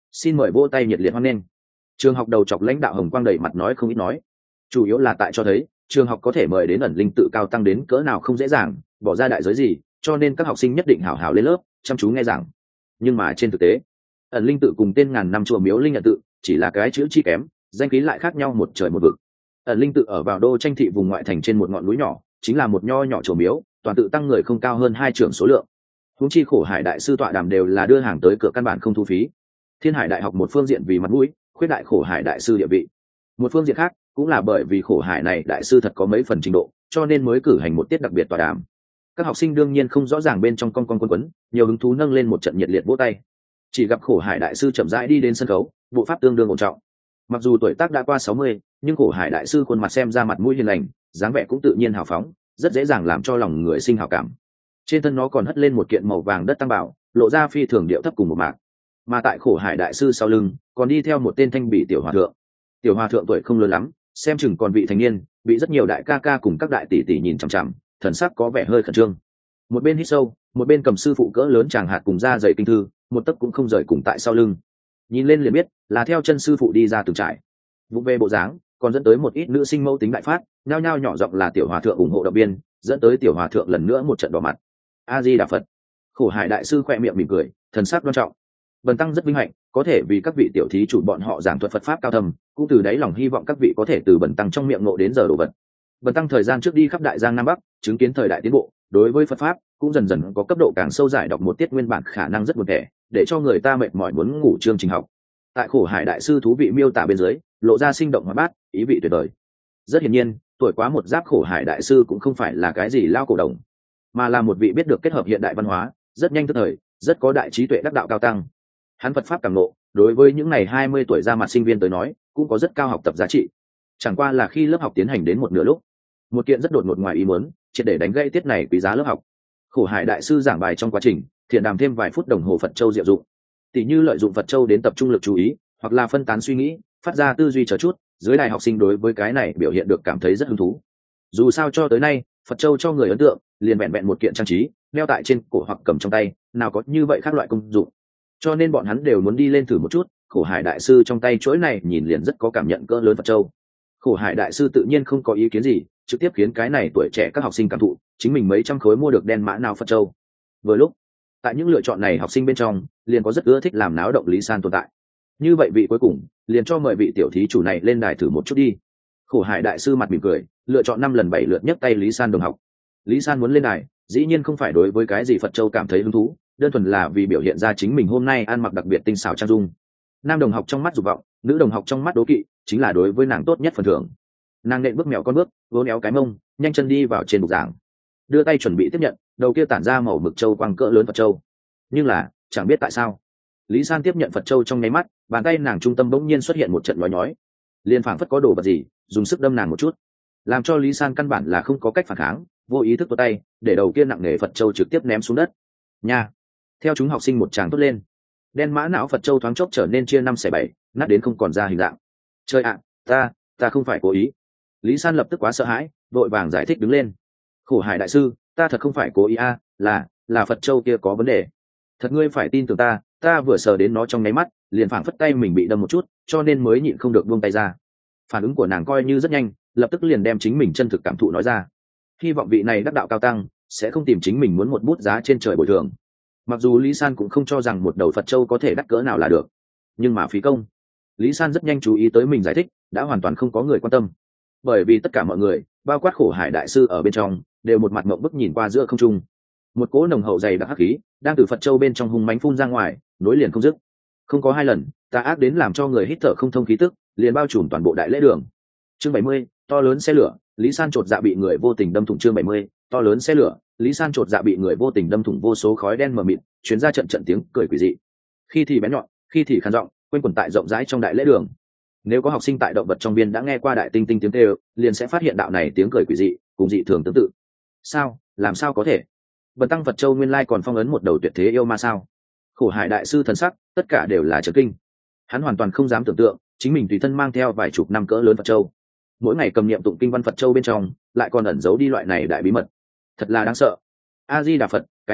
xin mời vỗ tay nhiệt liệt hoan nghênh. Trường học đầu chọc lãnh đạo hồng quang đầy mặt nói không ít nói, chủ yếu là tại cho thấy trường học có thể mời đến ẩn linh tự cao tăng đến cỡ nào không dễ dàng, bỏ ra đại giới gì, cho nên các học sinh nhất định hảo hảo lên lớp chăm chú nghe giảng. Nhưng mà trên thực tế, ẩn linh tự cùng tên ngàn năm chùa miếu linh nhận tự chỉ là cái chữ chi kém, danh khí lại khác nhau một trời một vực. Ẩn linh tự ở vào đô tranh thị vùng ngoại thành trên một ngọn núi nhỏ, chính là một nho nhỏ chùa miếu, toàn tự tăng người không cao hơn 2 trưởng số lượng. Huống chi khổ hải đại sư tọa đàm đều là đưa hàng tới cửa, căn bản không thu phí. Thiên Hải đại học một phương diện vì mặt mũi khuyết đại khổ hải đại sư địa vị, một phương diện khác cũng là bởi vì khổ hải này đại sư thật có mấy phần trình độ, cho nên mới cử hành một tiết đặc biệt tọa đàm. Các học sinh đương nhiên không rõ ràng bên trong con quấn, nhiều hứng thú nâng lên một trận nhiệt liệt vỗ tay. Chỉ gặp khổ hải đại sư chậm rãi đi đến sân khấu, bộ pháp tương đương ổn trọng. Mặc dù tuổi tác đã qua 60, nhưng khổ hải đại sư khuôn mặt xem ra mặt mũi hiền lành, dáng vẻ cũng tự nhiên hào phóng, rất dễ dàng làm cho lòng người sinh hảo cảm. Trên thân nó còn hất lên một kiện màu vàng đất tăng bảo, lộ ra phi thường điệu thấp cùng một mạc. Mà tại khổ hải đại sư sau lưng còn đi theo một tên thanh bỉ tiểu hòa thượng. Tiểu hòa thượng tuổi không lớn lắm, xem chừng còn vị thành niên, bị rất nhiều đại ca ca cùng các đại tỷ tỷ nhìn chằm chằm, thần sắc có vẻ hơi khẩn trương. Một bên hít sâu, một bên cầm sư phụ cỡ lớn chàng hạt cùng da dày kinh thư, một tấc cũng không rời cùng tại sau lưng. Nhìn lên liền biết là theo chân sư phụ đi ra từng trại. Vụ về bộ dáng còn dẫn tới một ít nữ sinh mâu tính đại phát, nhao nhao nhỏ giọng là tiểu hòa thượng ủng hộ động viên, dẫn tới tiểu hòa thượng lần nữa một trận đỏ mặt. A Di Đà Phật. Khổ hải đại sư khoe miệng mỉm cười, thần sắc đoan trọng. Bần tăng rất vinh hạnh có thể vì các vị tiểu thí chủ bọn họ giảng thuật Phật pháp cao thâm, cũng từ đáy lòng hy vọng các vị có thể từ bần tăng trong miệng ngộ đến giờ đồ vật. Bần tăng thời gian trước đi khắp đại giang nam bắc, chứng kiến thời đại tiến bộ, đối với Phật pháp cũng dần dần có cấp độ càng sâu, giải đọc một tiết nguyên bản khả năng rất buồn tẻ, để cho người ta mệt mỏi muốn ngủ chương trình học. Tại khổ hải đại sư thú vị miêu tả bên dưới, lộ ra sinh động hoạt bát, ý vị tuyệt vời. Rất hiển nhiên, tuổi quá một giáp khổ hải đại sư cũng không phải là cái gì lao cổ đồng, mà là một vị biết được kết hợp hiện đại văn hóa, rất nhanh tức thời, rất có đại trí tuệ đắc đạo cao tăng. Hắn Phật pháp cảm ngộ, đối với những ngày 20 tuổi ra mặt sinh viên tới nói, cũng có rất cao học tập giá trị. Chẳng qua là khi lớp học tiến hành đến một nửa lúc, một kiện rất đột ngột ngoài ý muốn, triệt để đánh gãy tiết này quý giá lớp học. Khổ hải đại sư giảng bài trong quá trình, thiện đàm thêm vài phút đồng hồ Phật châu diệu dụng. Tỷ như lợi dụng Phật châu đến tập trung lực chú ý, hoặc là phân tán suy nghĩ, phát ra tư duy chờ chút, dưới đài học sinh đối với cái này biểu hiện được cảm thấy rất hứng thú. Dù sao cho tới nay, Phật châu cho người ấn tượng liền vẹn vẹn một kiện trang trí, đeo tại trên cổ hoặc cầm trong tay, nào có như vậy khác loại công dụng. Cho nên bọn hắn đều muốn đi lên thử một chút. Khổ hải đại sư trong tay chuỗi này nhìn liền rất có cảm nhận cỡ lớn Phật châu. Khổ hải đại sư tự nhiên không có ý kiến gì, trực tiếp khiến cái này tuổi trẻ các học sinh cảm thụ chính mình mấy trăm khối mua được đen mã nào Phật châu. Vừa lúc tại những lựa chọn này học sinh bên trong liền có rất ưa thích làm náo động Lý San tồn tại. Như vậy vị cuối cùng liền cho mời vị tiểu thí chủ này lên đài thử một chút đi. Khổ hải đại sư mặt mỉm cười, lựa chọn 5 lần 7 lượt nhấc tay Lý San đồng học. Lý San muốn lên đài, dĩ nhiên không phải đối với cái gì Phật châu cảm thấy hứng thú, đơn thuần là vì biểu hiện ra chính mình hôm nay ăn mặc đặc biệt tinh xảo trang dung. Nam đồng học trong mắt dục vọng, nữ đồng học trong mắt đố kỵ, chính là đối với nàng tốt nhất phần thưởng. Nàng nện bước mèo con bước, vỗ néo cái mông, nhanh chân đi vào trên bục giảng, đưa tay chuẩn bị tiếp nhận đầu kia tản ra màu mực châu quang cỡ lớn Phật châu. Nhưng là chẳng biết tại sao, Lý San tiếp nhận Phật châu trong nháy mắt, bàn tay nàng trung tâm bỗng nhiên xuất hiện một trận nhói nhói, liền phảng phất có đồ vật gì dùng sức đâm nàng một chút, làm cho Lý San căn bản là không có cách phản kháng, vô ý thức vỗ tay để đầu kia nặng nề Phật châu trực tiếp ném xuống đất. Nha! Theo chúng học sinh một tràng thốt lên, đen mã não Phật châu thoáng chốc trở nên chia 5/7, nát đến không còn ra hình dạng. Trời ạ, ta không phải cố ý. Lý San lập tức quá sợ hãi, vội vàng giải thích đứng lên. Khổ hải đại sư, ta thật không phải cố ý a, là Phật châu kia có vấn đề. Thật ngươi phải tin tưởng ta vừa sờ đến nó trong nháy mắt, liền phảng phất tay mình bị đâm một chút, cho nên mới nhịn không được buông tay ra. Phản ứng của nàng coi như rất nhanh, lập tức liền đem chính mình chân thực cảm thụ nói ra. Hy vọng vị này đắc đạo cao tăng sẽ không tìm chính mình muốn một bút giá trên trời bồi thường. Mặc dù Lý San cũng không cho rằng một đầu Phật châu có thể đắt cỡ nào là được, nhưng mà phí công. Lý San rất nhanh chú ý tới mình giải thích đã hoàn toàn không có người quan tâm, bởi vì tất cả mọi người, bao quát khổ hải đại sư ở bên trong, đều một mặt ngậm bức nhìn qua giữa không trung. Một cỗ nồng hậu dày đặc hắc khí đang từ Phật châu bên trong hung mãnh phun ra ngoài, nối liền không dứt. Không có 2 lần, tà ác đến làm cho người hít thở không thông khí tức, liền bao trùm toàn bộ đại lễ đường. Chương 70, to lớn xe lửa, Lý San chột dạ bị người vô tình đâm thủng. Chương 70, to lớn xe lửa, Lý San chột dạ bị người vô tình đâm thủng, vô số khói đen mờ mịt chuyến ra trận trận tiếng cười quỷ dị, khi thì bén nhọn, khi thì khàn giọng, quanh quẩn tại rộng rãi trong đại lễ đường. Nếu có học sinh tại động vật trong biên đã nghe qua đại tinh tinh tiếng kêu, liền sẽ phát hiện đạo này tiếng cười quỷ dị cùng dị thường tương tự. Sao, làm sao có thể? Bần tăng Phật châu nguyên lai còn phong ấn một đầu tuyệt thế yêu ma sao? Khổ hải đại sư thần sắc tất cả đều là chấn kinh. Hắn hoàn toàn không dám tưởng tượng chính mình tùy thân mang theo vài chục năm cỡ lớn Phật châu, mỗi ngày cầm niệm tụng kinh văn Phật châu bên trong lại còn ẩn giấu đi loại này đại bí mật, thật là đáng sợ. A Di Đà Phật,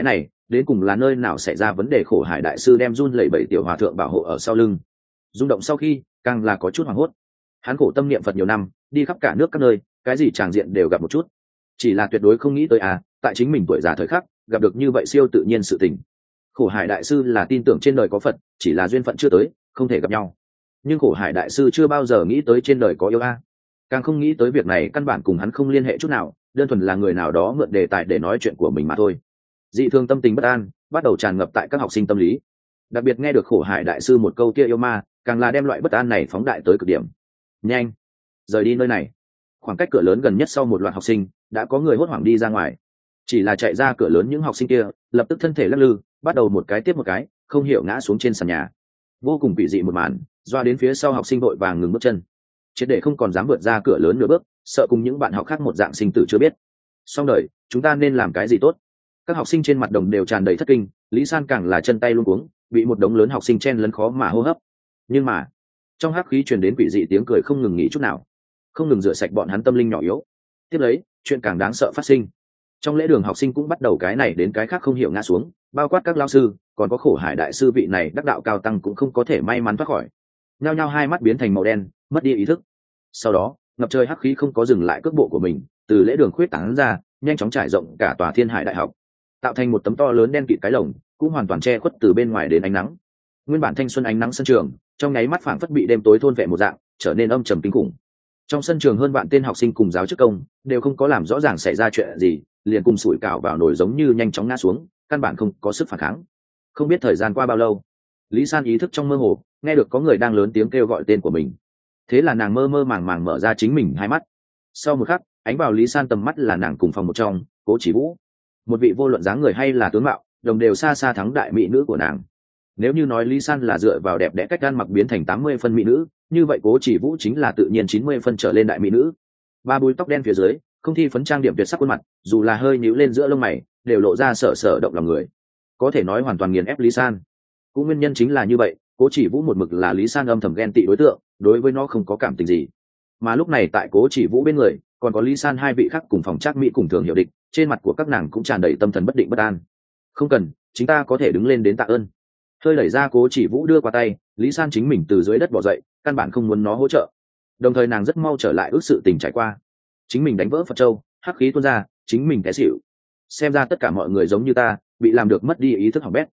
đến cùng là nơi nào xảy ra vấn đề. Khổ hải đại sư đem run lẩy bẩy tiểu hòa thượng bảo hộ ở sau lưng, rung động sau khi càng là có chút hoảng hốt. Hắn khổ tâm niệm Phật nhiều năm, đi khắp cả nước các nơi, cái gì tràng diện đều gặp một chút, chỉ là tuyệt đối không nghĩ tới tại chính mình tuổi già thời khắc gặp được như vậy siêu tự nhiên sự tình. Khổ hải đại sư là tin tưởng trên đời có Phật, chỉ là duyên phận chưa tới, không thể gặp nhau. Nhưng khổ hải đại sư chưa bao giờ nghĩ tới trên đời có yêu càng không nghĩ tới việc này căn bản cùng hắn không liên hệ chút nào, đơn thuần là người nào đó mượn đề tài để nói chuyện của mình mà thôi. Dị thường tâm tình bất an bắt đầu tràn ngập tại các học sinh tâm lý, đặc biệt nghe được khổ hải đại sư một câu kia yêu ma, càng là đem loại bất an này phóng đại tới cực điểm. Nhanh rời đi nơi này. Khoảng cách cửa lớn gần nhất sau một loạt học sinh đã có người hốt hoảng đi ra ngoài. Chỉ là chạy ra cửa lớn, những học sinh kia lập tức thân thể lắc lư, bắt đầu một cái tiếp một cái không hiểu ngã xuống trên sàn nhà. Vô cùng quỷ dị một màn, doa đến phía sau học sinh vội vàng ngừng bước chân, triệt để không còn dám vượt ra cửa lớn nửa bước, sợ cùng những bạn học khác một dạng sinh tử chưa biết. Xong đời, chúng ta nên làm cái gì tốt? Các học sinh trên mặt đồng đều tràn đầy thất kinh, Lý San càng là chân tay luống cuống, bị một đống lớn học sinh chen lấn khó mà hô hấp. Nhưng mà trong hắc khí truyền đến quỷ dị tiếng cười không ngừng nghỉ chút nào, không ngừng rửa sạch bọn hắn tâm linh nhỏ yếu. Tiếp lấy, chuyện càng đáng sợ phát sinh. Trong lễ đường học sinh cũng bắt đầu cái này đến cái khác không hiểu ngã xuống, bao quát các lao sư, còn có khổ hải đại sư vị này đắc đạo cao tăng cũng không có thể may mắn thoát khỏi. Nhao nhao hai mắt biến thành màu đen, mất đi ý thức. Sau đó, ngập trời hắc khí không có dừng lại cước bộ của mình, từ lễ đường khuyết tán ra, nhanh chóng trải rộng cả tòa Thiên Hải Đại học, tạo thành một tấm to lớn đen kịt cái lồng, cũng hoàn toàn che khuất từ bên ngoài đến ánh nắng. Nguyên bản thanh xuân ánh nắng sân trường, trong nháy mắt phảng phất bị đêm tối thôn vệ một dạng, trở nên âm trầm kinh khủng. Trong sân trường hơn vạn tên học sinh cùng giáo chức công đều không có làm rõ ràng xảy ra chuyện gì, liền cùng sủi cảo vào nồi giống như nhanh chóng ngã xuống, căn bản không có sức phản kháng. Không biết thời gian qua bao lâu, Lý San ý thức trong mơ hồ, nghe được có người đang lớn tiếng kêu gọi tên của mình. Thế là nàng mơ mơ màng màng mở ra chính mình hai mắt. Sau một khắc, ánh vào Lý San tầm mắt là nàng cùng phòng một trong, Cố Chỉ Vũ, một vị vô luận dáng người hay là tướng mạo, đồng đều xa xa thắng đại mỹ nữ của nàng. Nếu như nói Lý San là dựa vào đẹp đẽ cách ăn mặc biến thành 80 phân mỹ nữ, như vậy Cố Chỉ Vũ chính là tự nhiên 90 phân trở lên đại mỹ nữ. Ba búi tóc đen phía dưới, không thi phấn trang điểm tuyệt sắc khuôn mặt, dù là hơi nhíu lên giữa lông mày, đều lộ ra sở sở động lòng người. Có thể nói hoàn toàn nghiền ép Lý San. Cũng nguyên nhân chính là như vậy, Cố Chỉ Vũ một mực là Lý San âm thầm ghen tị đối tượng, đối với nó không có cảm tình gì. Mà lúc này tại Cố Chỉ Vũ bên người, còn có Lý San hai vị khác cùng phòng Trác Mỹ cùng thường hiệu địch, trên mặt của các nàng cũng tràn đầy tâm thần bất định bất an. Không cần, chúng ta có thể đứng lên đến tạ ơn. Hơi đẩy ra Cố Chỉ Vũ đưa qua tay, Lý San chính mình từ dưới đất bò dậy, căn bản không muốn nó hỗ trợ. Đồng thời nàng rất mau trở lại ước sự tình trải qua. Chính mình đánh vỡ Phật Châu, hắc khí tuôn ra, chính mình té xỉu. Xem ra tất cả mọi người giống như ta, bị làm được mất đi ý thức hỏng bét.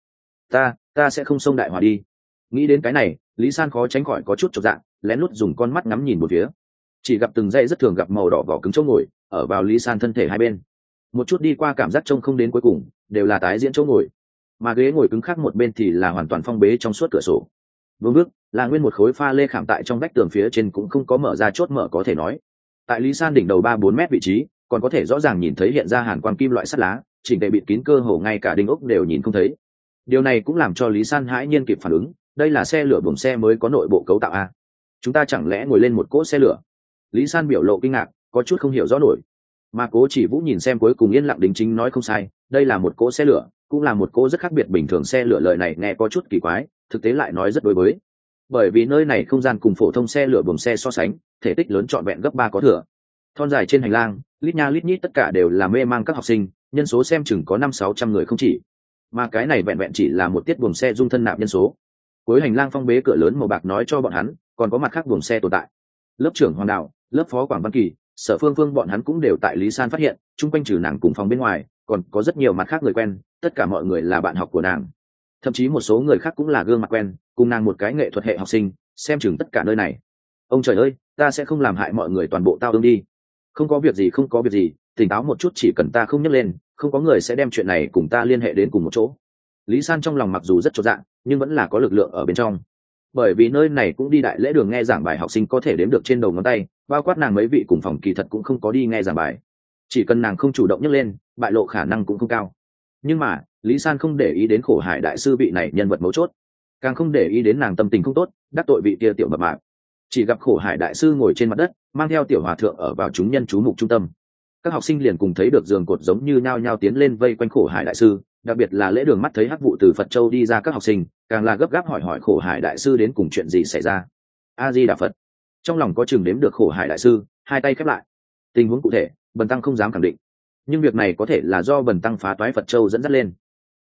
Ta sẽ không xông đại hỏa đi. Nghĩ đến cái này, Lý San khó tránh khỏi có chút chột dạ, lén lút dùng con mắt ngắm nhìn một phía. Chỉ gặp từng dãy rất thường gặp màu đỏ vỏ cứng chỗ ngồi ở vào Lý San thân thể hai bên. Một chút đi qua cảm giác trông không đến cuối cùng, đều là tái diễn chỗ ngồi. Mà ghế ngồi cứng khác một bên thì là hoàn toàn phong bế trong suốt cửa sổ. Vương bước là nguyên một khối pha lê khảm tại trong vách tường phía trên cũng không có mở ra chốt mở có thể nói. Tại Lý San đỉnh đầu 3-4 mét vị trí, còn có thể rõ ràng nhìn thấy hiện ra hàn quang kim loại sắt lá, chỉnh tề bịt kín cơ hồ ngay cả đinh ốc đều nhìn không thấy. Điều này cũng làm cho Lý San hãi nhiên kịp phản ứng, đây là xe lửa buồng xe mới có nội bộ cấu tạo a. Chúng ta chẳng lẽ ngồi lên một cỗ xe lửa? Lý San biểu lộ kinh ngạc, có chút không hiểu rõ nổi. Mà Cố Chỉ Vũ nhìn xem cuối cùng yên lặng đính chính nói không sai, đây là một cỗ xe lửa, cũng là một cỗ rất khác biệt bình thường xe lửa. Lời này nghe có chút kỳ quái, thực tế lại nói rất đối với. Bởi vì nơi này không gian cùng phổ thông xe lửa buồng xe so sánh, thể tích lớn trọn vẹn gấp 3 có thừa. Thon dài trên hành lang, lít nha lít nhít tất cả đều là mê mang các học sinh, nhân số xem chừng có 500-600 người không chỉ. Mà cái này vẹn vẹn chỉ là một tiết buồng xe dung thân nạp nhân số. Cuối hành lang phong bế cửa lớn màu bạc nói cho bọn hắn, còn có mặt khác buồng xe tồn tại. Lớp trưởng Hoàng Đạo, lớp phó Quảng Văn Kỳ, Sở Phương Phương bọn hắn cũng đều tại Lý San phát hiện, chung quanh trừ nàng cùng phòng bên ngoài, còn có rất nhiều mặt khác người quen, tất cả mọi người là bạn học của nàng. Thậm chí một số người khác cũng là gương mặt quen, cùng nàng một cái nghệ thuật hệ học sinh, xem chừng tất cả nơi này. Ông trời ơi, ta sẽ không làm hại mọi người toàn bộ tao ương đi. Không có việc gì, không có việc gì, tỉnh táo một chút, chỉ cần ta không nhấc lên, không có người sẽ đem chuyện này cùng ta liên hệ đến cùng một chỗ. Lý San trong lòng mặc dù rất chột dạ, nhưng vẫn là có lực lượng ở bên trong. Bởi vì nơi này cũng đi đại lễ đường nghe giảng bài học sinh có thể đếm được trên đầu ngón tay, bao quát nàng mấy vị cùng phòng kỳ thật cũng không có đi nghe giảng bài. Chỉ cần nàng không chủ động nhấc lên, bại lộ khả năng cũng không cao. Nhưng mà Lý San không để ý đến khổ hải đại sư vị này nhân vật mấu chốt, càng không để ý đến nàng tâm tình không tốt, đắc tội vị kia tiểu mập mạp. Chỉ gặp khổ hải đại sư ngồi trên mặt đất, mang theo tiểu hòa thượng ở vào chúng nhân chú mục trung tâm. Các học sinh liền cùng thấy được giường cột giống như nhao nhao tiến lên vây quanh khổ hải đại sư, đặc biệt là lễ đường mắt thấy hắc vụ từ Phật Châu đi ra các học sinh, càng là gấp gáp hỏi khổ hải đại sư đến cùng chuyện gì xảy ra. A Di Đà Phật. Trong lòng có chừng đếm được khổ hải đại sư, hai tay khép lại. Tình huống cụ thể, Bần tăng không dám khẳng định, nhưng việc này có thể là do Bần tăng phá toái Phật Châu dẫn dắt lên.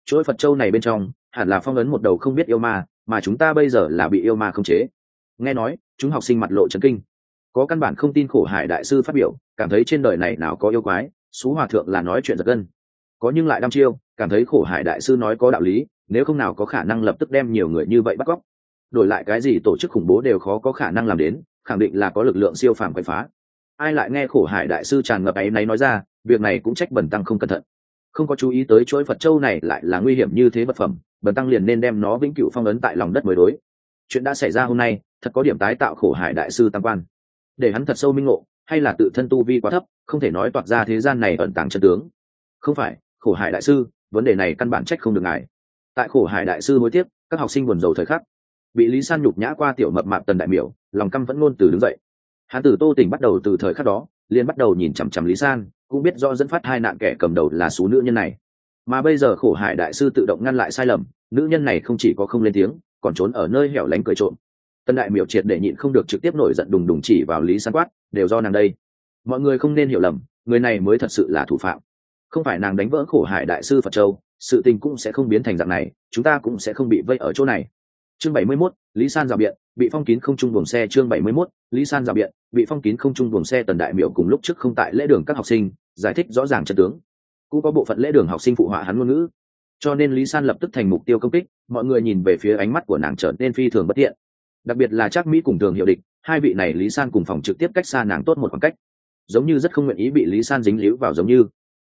chuỗi Phật châu này bên trong hẳn là phong ấn một đầu không biết yêu ma, mà chúng ta bây giờ là bị yêu ma khống chế. Nghe nói chúng học sinh mặt lộ chấn kinh, có căn bản không tin Khổ Hải đại sư phát biểu, cảm thấy trên đời này nào có yêu quái, Sú hòa thượng là nói chuyện giật gân. Có nhưng lại đăm chiêu, cảm thấy Khổ Hải đại sư nói có đạo lý, nếu không nào có khả năng lập tức đem nhiều người như vậy bắt cóc. Đổi lại cái gì tổ chức khủng bố đều khó có khả năng làm đến, khẳng định là có lực lượng siêu phàm quậy phá. Ai lại nghe Khổ Hải đại sư tràn ngập áy náy nói ra, việc này cũng trách Bần tăng không cẩn thận, không có chú ý tới chuỗi Phật châu này lại là nguy hiểm như thế vật phẩm, Bần tăng liền nên đem nó vĩnh cửu phong ấn tại lòng đất mới đối. Chuyện đã xảy ra hôm nay thật có điểm tái tạo Khổ Hải đại sư tam quan, để hắn thật sâu minh ngộ, hay là tự thân tu vi quá thấp, không thể nói toạc ra thế gian này ẩn tàng chân tướng. Không phải, Khổ Hải đại sư, vấn đề này căn bản trách không được ngài. Tại Khổ Hải đại sư hối tiếc, các học sinh buồn rầu thời khắc, bị Lý San nhục nhã qua tiểu mập mạp Tần đại miểu, lòng căm vẫn ngôn từ đứng dậy. Hắn từ Tô Tỉnh bắt đầu, từ thời khắc đó liền bắt đầu nhìn chằm chằm Lý San, cũng biết rõ dẫn phát hai nạn kẻ cầm đầu là số nữ nhân này. Mà bây giờ Khổ Hải đại sư tự động ngăn lại sai lầm, nữ nhân này không chỉ có không lên tiếng, còn trốn ở nơi hẻo lánh cười trộm. Tần đại miểu triệt để nhịn không được, trực tiếp nổi giận đùng đùng chỉ vào Lý San quát, đều do nàng đây, mọi người không nên hiểu lầm, người này mới thật sự là thủ phạm, không phải nàng đánh vỡ Khổ Hải đại sư Phật châu, sự tình cũng sẽ không biến thành dạng này, chúng ta cũng sẽ không bị vây ở chỗ này. Chương 71, Lý San rào biện, bị phong kín không trung buồng xe. Chương 71, Lý San rào biện, bị phong kín không trung buồng xe. Tần đại miểu cùng lúc trước không tại lễ đường các học sinh giải thích rõ ràng chân tướng, cũng có bộ phận lễ đường học sinh phụ họa hắn ngôn ngữ, cho nên Lý San lập tức thành mục tiêu công kích. Mọi người nhìn về phía ánh mắt của nàng trở nên phi thường bất thiện, đặc biệt là Trác Mỹ cùng Thường Hiệu Địch, hai vị này Lý San cùng phòng trực tiếp cách xa nàng tốt một khoảng cách, giống như rất không nguyện ý bị Lý San dính líu vào, giống như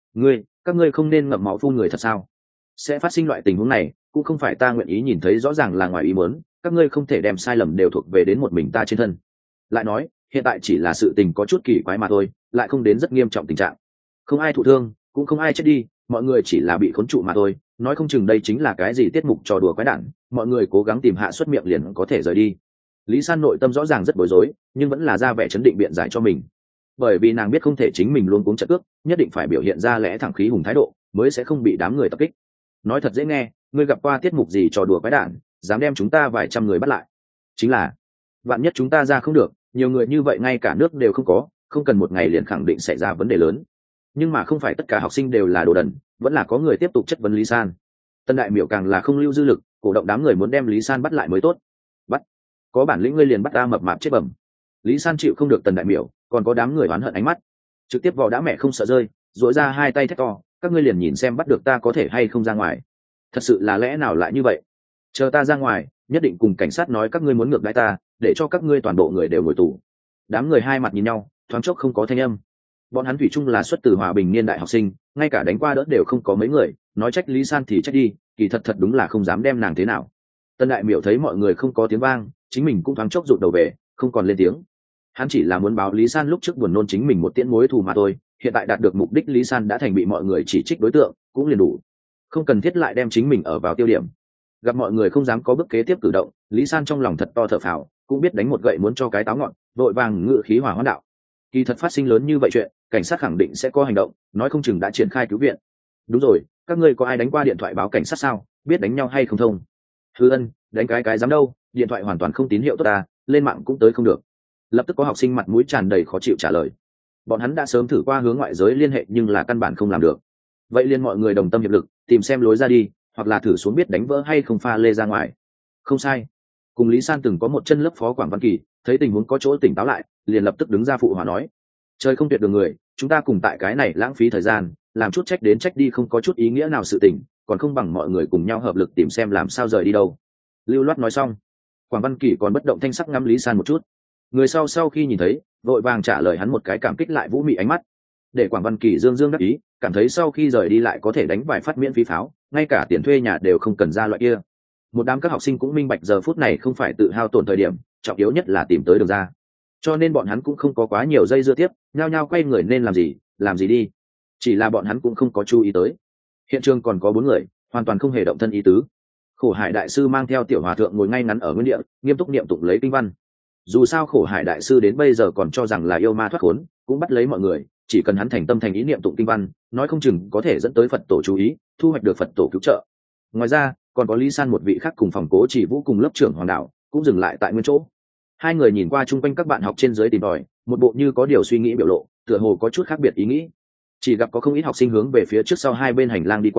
các ngươi không nên ngậm máu phun người thật sao? Sẽ phát sinh loại tình huống này cũng không phải ta nguyện ý nhìn thấy, rõ ràng là ngoài ý muốn, các ngươi không thể đem sai lầm đều thuộc về đến một mình ta trên thân. Lại nói hiện tại chỉ là sự tình có chút kỳ quái mà thôi, lại không đến rất nghiêm trọng tình trạng, không ai thụ thương, cũng không ai chết đi, mọi người chỉ là bị khốn trụ mà thôi, nói không chừng đây chính là cái gì tiết mục trò đùa quái đản, mọi người cố gắng tìm hạ xuất miệng liền có thể rời đi. Lý San nội tâm rõ ràng rất bối rối, nhưng vẫn là ra vẻ chấn định biện giải cho mình, bởi vì nàng biết không thể chính mình luôn cuống trận cước, nhất định phải biểu hiện ra lẽ thẳng khí hùng thái độ, mới sẽ không bị đám người tập kích. Nói thật dễ nghe, ngươi gặp qua tiết mục gì trò đùa quái đản, dám đem chúng ta vài trăm người bắt lại? Chính là vạn nhất chúng ta ra không được, nhiều người như vậy ngay cả nước đều không có, không cần một ngày liền khẳng định xảy ra vấn đề lớn. Nhưng mà không phải tất cả học sinh đều là đồ đần, vẫn là có người tiếp tục chất vấn Lý San. Tân đại miểu càng là không lưu dư lực, cổ động đám người muốn đem Lý San bắt lại mới tốt. Bắt? Có bản lĩnh ngươi liền bắt ta mập mạp chết bẩm. Lý San chịu không được Tần đại miểu còn có đám người oán hận ánh mắt, trực tiếp vò đã mẹ không sợ rơi, dội ra hai tay thét to, các ngươi liền nhìn xem bắt được ta có thể hay không ra ngoài. Thật sự là lẽ nào lại như vậy? Chờ ta ra ngoài nhất định cùng cảnh sát nói các ngươi muốn ngược đãi ta, để cho các ngươi toàn bộ người đều ngồi tù. Đám người hai mặt nhìn nhau, thoáng chốc không có thanh âm. Bọn hắn thủy chung là xuất từ hòa bình niên đại học sinh, ngay cả đánh qua đỡ đều không có mấy người, nói trách Lý San thì trách đi, kỳ thật thật đúng là không dám đem nàng thế nào. Tân đại miểu thấy mọi người không có tiếng vang, chính mình cũng thoáng chốc rụt đầu về, không còn lên tiếng. Hắn chỉ là muốn báo Lý San lúc trước buồn nôn chính mình một tiễn mối thù mà thôi, hiện tại đạt được mục đích, Lý San đã thành bị mọi người chỉ trích đối tượng, cũng liền đủ, không cần thiết lại đem chính mình ở vào tiêu điểm. Gặp mọi người không dám có bước kế tiếp cử động, Lý San trong lòng thật to thở phào, cũng biết đánh một gậy muốn cho cái táo ngọn, vội vàng ngự khí hỏa hoãn đạo. Kỳ thật phát sinh lớn như vậy chuyện, cảnh sát khẳng định sẽ có hành động, nói không chừng đã triển khai cứu viện. Đúng rồi, các ngươi có ai đánh qua điện thoại báo cảnh sát sao? Biết đánh nhau hay không thông? Hư Ân, đánh cái dám đâu, điện thoại hoàn toàn không tín hiệu tốt ta, lên mạng cũng tới không được. Lập tức có học sinh mặt mũi tràn đầy khó chịu trả lời. Bọn hắn đã sớm thử qua hướng ngoại giới liên hệ nhưng là căn bản không làm được. Vậy liền mọi người đồng tâm hiệp lực, tìm xem lối ra đi, hoặc là thử xuống biết đánh vỡ hay không pha lê ra ngoài. Không sai. Cùng Lý San từng có một chân lớp phó Quảng Văn Kỳ, thấy tình huống có chỗ tỉnh táo lại, liền lập tức đứng ra phụ hòa nói: trời không tuyệt đường người, chúng ta cùng tại cái này lãng phí thời gian, làm chút trách đến trách đi không có chút ý nghĩa nào sự tình, còn không bằng mọi người cùng nhau hợp lực tìm xem làm sao rời đi đâu. Lưu loát nói xong, Quảng Văn Kỳ còn bất động thanh sắc ngắm Lý San một chút. Người sau khi nhìn thấy, vội vàng trả lời hắn một cái cảm kích lại vũ mị ánh mắt, để Quảng Văn Kỳ dương dương đắc ý, cảm thấy sau khi rời đi lại có thể đánh vài phát miễn phí pháo, ngay cả tiền thuê nhà đều không cần ra loại kia. Một đám các học sinh cũng minh bạch giờ phút này không phải tự hao tổn thời điểm, trọng yếu nhất là tìm tới đường ra, cho nên bọn hắn cũng không có quá nhiều dây dưa tiếp, nhao nhao quay người nên làm gì đi. Chỉ là bọn hắn cũng không có chú ý tới hiện trường còn có 4 người hoàn toàn không hề động thân ý tứ. Khổ Hải đại sư mang theo tiểu hòa thượng ngồi ngay ngắn ở nguyên địa, nghiêm túc niệm tụng lấy kinh văn. Dù sao Khổ Hải đại sư đến bây giờ còn cho rằng là yêu ma thoát khốn, cũng bắt lấy mọi người, chỉ cần hắn thành tâm thành ý niệm tụng kinh văn, nói không chừng có thể dẫn tới Phật tổ chú ý, thu hoạch được Phật tổ cứu trợ. Ngoài ra còn có Lý San một vị khác cùng phòng Cố Chỉ Vũ cùng lớp trưởng Hoàng Đạo cũng dừng lại tại nguyên chỗ. Hai người nhìn qua chung quanh các bạn học trên dưới tìm tòi, một bộ như có điều suy nghĩ biểu lộ, tựa hồ có chút khác biệt ý nghĩ. Chỉ gặp có không ít học sinh hướng về phía trước sau hai bên hành lang đi qua,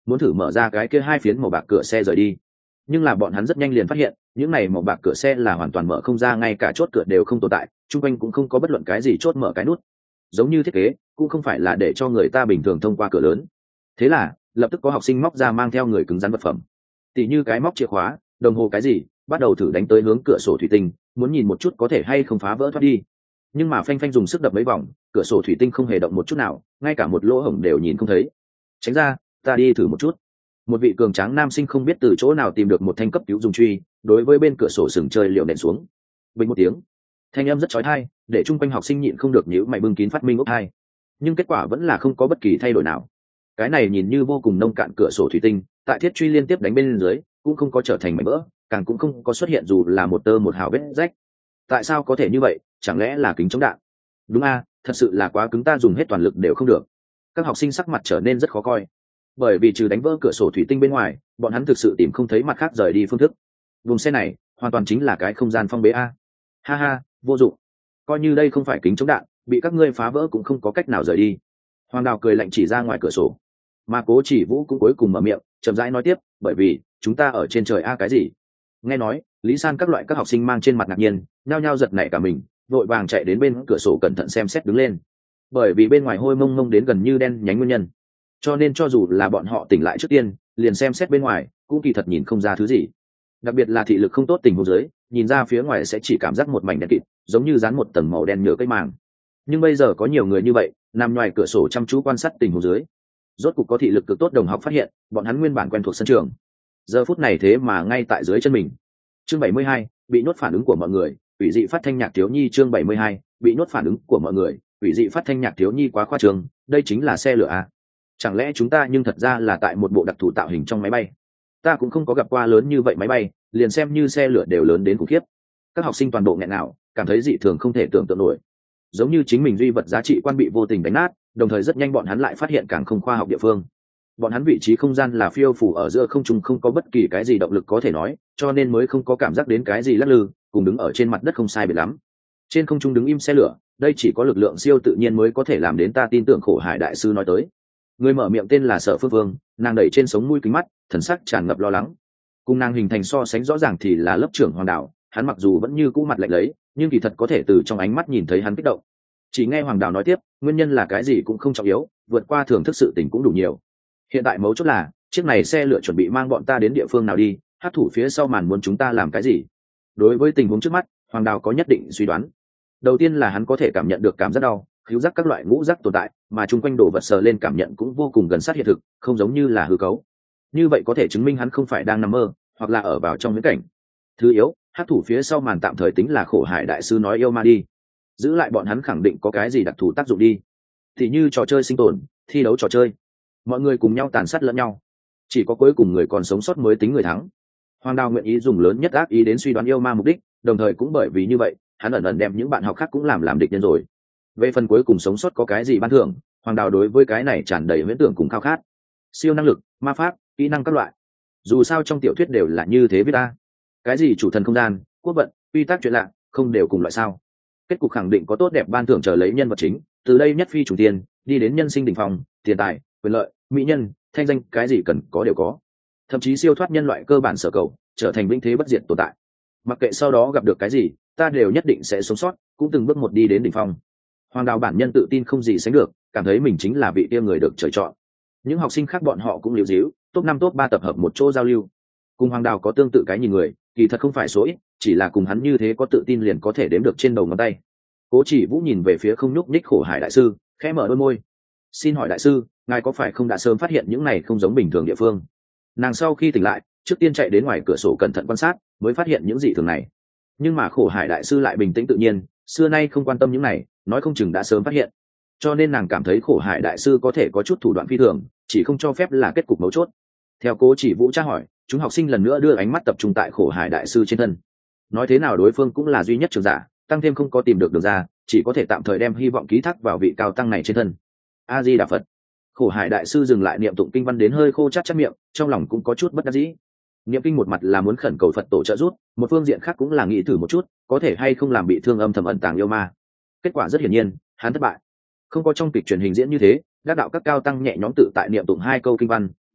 muốn thử mở ra cái kia hai phiến màu bạc cửa xe rời đi. Nhưng là bọn hắn rất nhanh liền phát hiện những này màu bạc cửa xe là hoàn toàn mở không ra, ngay cả chốt cửa đều không tồn tại, chung quanh cũng không có bất luận cái gì chốt mở cái nút, giống như thiết kế cũng không phải là để cho người ta bình thường thông qua cửa lớn. Thế là lập tức có học sinh móc ra mang theo người cứng rắn vật phẩm, tỉ như cái móc chìa khóa, đồng hồ cái gì, bắt đầu thử đánh tới hướng cửa sổ thủy tinh, muốn nhìn một chút có thể hay không phá vỡ thoát đi. Nhưng mà phanh phanh dùng sức đập mấy vòng, cửa sổ thủy tinh không hề động một chút nào, ngay cả một lỗ hổng đều nhìn không thấy. Tránh ra, ta đi thử một chút. Một vị cường tráng nam sinh không biết từ chỗ nào tìm được một thanh cấp cứu dùng truy, đối với bên cửa sổ sừng chơi liều nện xuống. Bình một tiếng, thanh âm rất chói tai, để chung quanh học sinh nhịn không được nhíu mày bưng kín phát minh ốc hai. Nhưng kết quả vẫn là không có bất kỳ thay đổi nào. Cái này nhìn như vô cùng nông cạn cửa sổ thủy tinh, tại thiết truy liên tiếp đánh bên dưới, cũng không có trở thành mảnh vỡ, càng cũng không có xuất hiện dù là một tơ một hào vết rách. Tại sao có thể như vậy? Chẳng lẽ là kính chống đạn? Đúng a, thật sự là quá cứng, ta dùng hết toàn lực đều không được. Các học sinh sắc mặt trở nên rất khó coi, bởi vì trừ đánh vỡ cửa sổ thủy tinh bên ngoài, bọn hắn thực sự tìm không thấy mặt khác rời đi phương thức. Vùng xe này hoàn toàn chính là cái không gian phong bế a. Ha ha, vô dụng. Coi như đây không phải kính chống đạn, bị các ngươi phá vỡ cũng không có cách nào rời đi. Hoàng Đào cười lạnh chỉ ra ngoài cửa sổ, mà Cố Chỉ Vũ cũng cuối cùng mở miệng chậm rãi nói tiếp, bởi vì chúng ta ở trên trời a. Cái gì? Nghe nói Lý San các loại các học sinh mang trên mặt ngạc nhiên, nhao nhao giật nảy cả mình, vội vàng chạy đến bên cửa sổ cẩn thận xem xét đứng lên. Bởi vì bên ngoài hôi mông mông đến gần như đen nhánh nguyên nhân, cho nên cho dù là bọn họ tỉnh lại trước tiên liền xem xét bên ngoài, cũng kỳ thật nhìn không ra thứ gì. Đặc biệt là thị lực không tốt tình huống dưới, nhìn ra phía ngoài sẽ chỉ cảm giác một mảnh đen kịt, giống như dán một tầng màu đen nhựa cây màng. Nhưng bây giờ có nhiều người như vậy nằm ngoài cửa sổ chăm chú quan sát tình huống dưới, rốt cục có thị lực cực tốt đồng học phát hiện bọn hắn nguyên bản quen thuộc sân trường giờ phút này thế mà ngay tại dưới chân mình. Chương 72, bị nhốt phản ứng của mọi người, ủy dị phát thanh nhạc thiếu nhi. Chương 72, bị nhốt phản ứng của mọi người, ủy dị phát thanh nhạc thiếu nhi. Quá khoa trương, đây chính là xe lửa à? Chẳng lẽ chúng ta nhưng thật ra là tại một bộ đặc thù tạo hình trong máy bay? Ta cũng không có gặp qua lớn như vậy máy bay, liền xem như xe lửa đều lớn đến khủng khiếp. Các học sinh toàn bộ nghẹn ngào, cảm thấy dị thường không thể tưởng tượng nổi, giống như chính mình duy vật giá trị quan bị vô tình đánh nát. Đồng thời rất nhanh bọn hắn lại phát hiện càng không khoa học địa phương. Bọn hắn vị trí không gian là phiêu phù ở giữa không trung, không có bất kỳ cái gì động lực có thể nói, cho nên mới không có cảm giác đến cái gì lắc lư, cùng đứng ở trên mặt đất không sai biệt lắm. Trên không trung đứng im xe lửa, đây chỉ có lực lượng siêu tự nhiên mới có thể làm đến, ta tin tưởng Khổ Hải đại sư nói tới. Người mở miệng tên là Sở Phương Vương, nàng đẩy trên sống mũi kính mắt, thần sắc tràn ngập lo lắng. Cùng nàng hình thành so sánh rõ ràng thì là lớp trưởng Hoàng Đạo, hắn mặc dù vẫn như cũ mặt lạnh lấy, nhưng kỳ thật có thể từ trong ánh mắt nhìn thấy hắn kích động. Chỉ nghe Hoàng Đạo nói tiếp, nguyên nhân là cái gì cũng không trọng yếu, vượt qua thưởng thức sự tình cũng đủ nhiều. Hiện tại mấu chốt là chiếc này xe lửa chuẩn bị mang bọn ta đến địa phương nào đi, hát thủ phía sau màn muốn chúng ta làm cái gì? Đối với tình huống trước mắt, Hoàng Đào có nhất định suy đoán. Đầu tiên là hắn có thể cảm nhận được cảm giác đau, khứu giác các loại ngũ giác tồn tại, mà chung quanh đồ vật sờ lên cảm nhận cũng vô cùng gần sát hiện thực, không giống như là hư cấu. Như vậy có thể chứng minh hắn không phải đang nằm mơ, hoặc là ở vào trong viễn cảnh. Thứ yếu, hát thủ phía sau màn tạm thời tính là Khổ Hải đại sư nói yêu ma đi, giữ lại bọn hắn khẳng định có cái gì đặc thù tác dụng đi, thì như trò chơi sinh tồn, thi đấu trò chơi, mọi người cùng nhau tàn sát lẫn nhau, chỉ có cuối cùng người còn sống sót mới tính người thắng. Hoàng Đào nguyện ý dùng lớn nhất ác ý đến suy đoán yêu ma mục đích, đồng thời cũng bởi vì như vậy hắn ẩn ẩn đem những bạn học khác cũng làm địch nhân rồi. Về phần cuối cùng sống sót có cái gì ban thưởng, Hoàng Đào đối với cái này tràn đầy huyễn tưởng cùng khao khát. Siêu năng lực, ma pháp, kỹ năng các loại, dù sao trong tiểu thuyết đều là như thế viết ta. Cái gì chủ thần không gian, quốc vận, quy tắc chuyện lạ, không đều cùng loại sao? Kết cục khẳng định có tốt đẹp ban thưởng chờ lấy nhân vật chính, từ đây nhất phi trùng tiền, đi đến nhân sinh đỉnh phong, tiền tài, quyền lợi, mỹ nhân, thanh danh, cái gì cần có đều có. Thậm chí siêu thoát nhân loại cơ bản sở cầu, trở thành vĩnh thế bất diệt tồn tại. Mặc kệ sau đó gặp được cái gì, ta đều nhất định sẽ sống sót, cũng từng bước một đi đến đỉnh phong. Hoàng Đào bản nhân tự tin không gì sánh được, cảm thấy mình chính là vị kia người được trời chọn. Những học sinh khác bọn họ cũng liều díu, top 5 top 3 tập hợp một chỗ giao lưu. Cùng Hoàng Đào có tương tự cái nhìn người, kỳ thật không phải số ít, chỉ là cùng hắn như thế có tự tin liền có thể đếm được trên đầu ngón tay. Cố Chỉ Vũ nhìn về phía không nhúc nhích Khổ Hải đại sư, khẽ mở đôi môi. Xin hỏi đại sư, ngài có phải không đã sớm phát hiện những này không giống bình thường địa phương? Nàng sau khi tỉnh lại, trước tiên chạy đến ngoài cửa sổ cẩn thận quan sát, mới phát hiện những dị thường này. Nhưng mà Khổ Hải đại sư lại bình tĩnh tự nhiên, xưa nay không quan tâm những này, nói không chừng đã sớm phát hiện. Cho nên nàng cảm thấy Khổ Hải đại sư có thể có chút thủ đoạn phi thường, chỉ không cho phép là kết cục mấu chốt. Theo Cố Chỉ Vũ tra hỏi, chúng học sinh lần nữa đưa ánh mắt tập trung tại Khổ Hải đại sư trên thân. Nói thế nào đối phương cũng là duy nhất trường giả, tăng thêm không có tìm được đường ra, chỉ có thể tạm thời đem hy vọng ký thác vào vị cao tăng này trên thân. A Di Đà Phật. Khổ Hải đại sư dừng lại niệm tụng kinh văn đến hơi khô chát chát miệng, trong lòng cũng có chút bất đắc dĩ. Niệm kinh một mặt là muốn khẩn cầu Phật tổ trợ giúp, một phương diện khác cũng là nghĩ thử một chút, có thể hay không làm bị thương âm thầm ẩn tàng yêu ma. Kết quả rất hiển nhiên, hắn thất bại. Không có trong kịch truyền hình diễn như thế, đắc đạo các cao tăng nhẹ nhõm tự tại niệm tụng 2 câu kinh văn,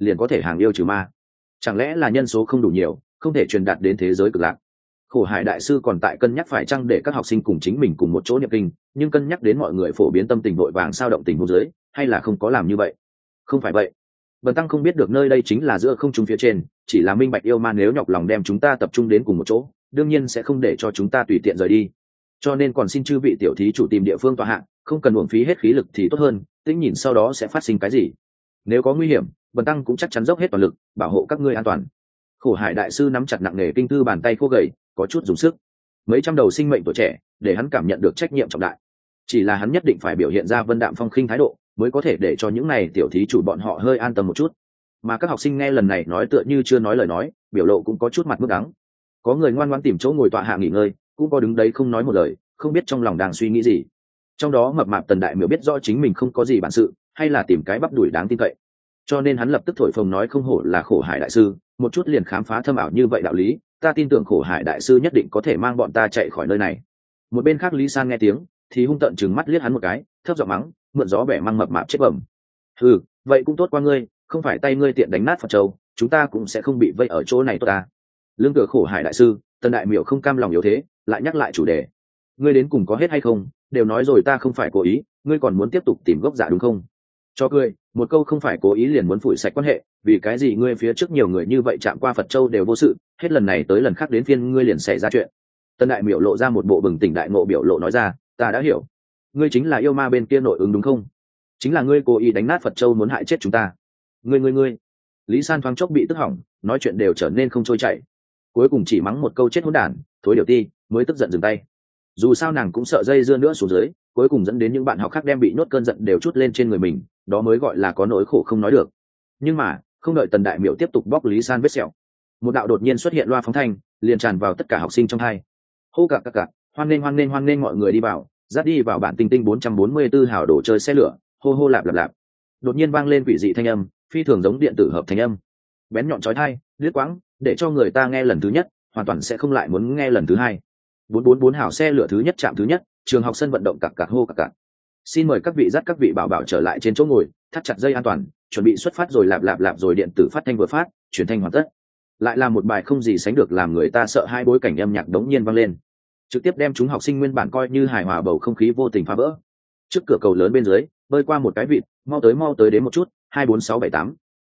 liền có thể hàng yêu trừ ma. Chẳng lẽ là nhân số không đủ nhiều, không thể truyền đạt đến thế giới cực lạc? Khổ hải đại sư còn tại cân nhắc phải chăng để các học sinh cùng chính mình cùng một chỗ niệm kinh, nhưng cân nhắc đến mọi người phổ biến tâm tình vội vàng sao động tình huống dưới, hay là không có làm như vậy. Không phải vậy, Bần tăng không biết được nơi đây chính là giữa không trung phía trên, chỉ là minh bạch yêu ma nếu nhọc lòng đem chúng ta tập trung đến cùng một chỗ, đương nhiên sẽ không để cho chúng ta tùy tiện rời đi. Cho nên còn xin chư vị tiểu thí chủ tìm địa phương tọa hạ, không cần uổng phí hết khí lực thì tốt hơn, tĩnh nhìn sau đó sẽ phát sinh cái gì. Nếu có nguy hiểm, bần tăng cũng chắc chắn dốc hết toàn lực bảo hộ các ngươi an toàn. Khổ hải đại sư nắm chặt nặng nề kinh thư, bàn tay khô gầy, có chút dùng sức. Mấy trăm đầu sinh mệnh tuổi trẻ, để hắn cảm nhận được trách nhiệm trọng đại. Chỉ là hắn nhất định phải biểu hiện ra vân đạm phong khinh thái độ, mới có thể để cho những này tiểu thí chủ bọn họ hơi an tâm một chút. Mà các học sinh nghe lần này nói tựa như chưa nói lời nói, biểu lộ cũng có chút mặt mức đắng. Có người ngoan ngoãn tìm chỗ ngồi tọa hạ nghỉ ngơi, cũng có đứng đấy không nói một lời, không biết trong lòng đang suy nghĩ gì. Trong đó mập mạp Tần Đại Miểu biết rõ chính mình không có gì bản sự, hay là tìm cái bắp đuổi đáng tin cậy, cho nên hắn lập tức thổi phồng nói không hổ là Khổ hải đại sư, một chút liền khám phá thâm ảo như vậy đạo lý, ta tin tưởng Khổ hải đại sư nhất định có thể mang bọn ta chạy khỏi nơi này. Một bên khác Lý San nghe tiếng thì hung tợn chừng mắt liếc hắn một cái, thấp giọng mắng, mượn gió bẻ măng mập mạp chết bẩm. Ừ, vậy cũng tốt qua ngươi, không phải tay ngươi tiện đánh nát Phật châu, chúng ta cũng sẽ không bị vây ở chỗ này tốt ta. Lương tựa Khổ hải đại sư, Tần Đại Miểu không cam lòng yếu thế, lại nhắc lại chủ đề. Ngươi đến cùng có hết hay không, đều nói rồi ta không phải cố ý, ngươi còn muốn tiếp tục tìm gốc giả đúng không? Cho cười, một câu không phải cố ý liền muốn phủi sạch quan hệ, vì cái gì ngươi phía trước nhiều người như vậy chạm qua Phật châu đều vô sự, hết lần này tới lần khác đến phiên ngươi liền xảy ra chuyện. Tần Đại Miểu lộ ra một bộ bừng tỉnh đại ngộ biểu lộ nói ra, ta đã hiểu, ngươi chính là yêu ma bên kia nội ứng đúng không? Chính là ngươi cố ý đánh nát Phật châu muốn hại chết chúng ta. Ngươi. Lý San thoáng chốc bị tức hỏng, nói chuyện đều trở nên không trôi chảy, cuối cùng chỉ mắng một câu chết hỗn đản, thối điều ti, mới tức giận dừng tay. Dù sao nàng cũng sợ dây dưa nữa xuống dưới, cuối cùng dẫn đến những bạn học khác đem bị nhốt cơn giận đều trút lên trên người mình, đó mới gọi là có nỗi khổ không nói được. Nhưng mà không đợi Tần Đại Miểu tiếp tục bóc Lý San vết sẹo, một đạo đột nhiên xuất hiện loa phóng thanh liền tràn vào tất cả học sinh trong hai. Hô cặc, hoan nghênh mọi người đi vào, dắt đi vào bản tinh tinh 444 hào đồ chơi xe lửa, hô lạp lạp lạp. Đột nhiên vang lên quỷ dị thanh âm, phi thường giống điện tử hợp thành âm, bén nhọn chói tai, liếc quãng, để cho người ta nghe lần thứ nhất hoàn toàn sẽ không lại muốn nghe lần thứ hai. 444 hào xe lửa thứ nhất trạm thứ nhất, trường học sân vận động cặc hô cặc. Xin mời các vị dắt các vị bảo bảo trở lại trên chỗ ngồi, thắt chặt dây an toàn, chuẩn bị xuất phát rồi, lạp rồi điện tử phát thanh vừa phát, truyền thanh hoàn tất. Lại là một bài không gì sánh được làm người ta sợ hai bối cảnh âm nhạc đống nhiên vang lên, trực tiếp đem chúng học sinh nguyên bản coi như hài hòa bầu không khí vô tình phá vỡ. Trước cửa cầu lớn bên dưới bơi qua một cái vịt, mau tới đến một chút, 24678.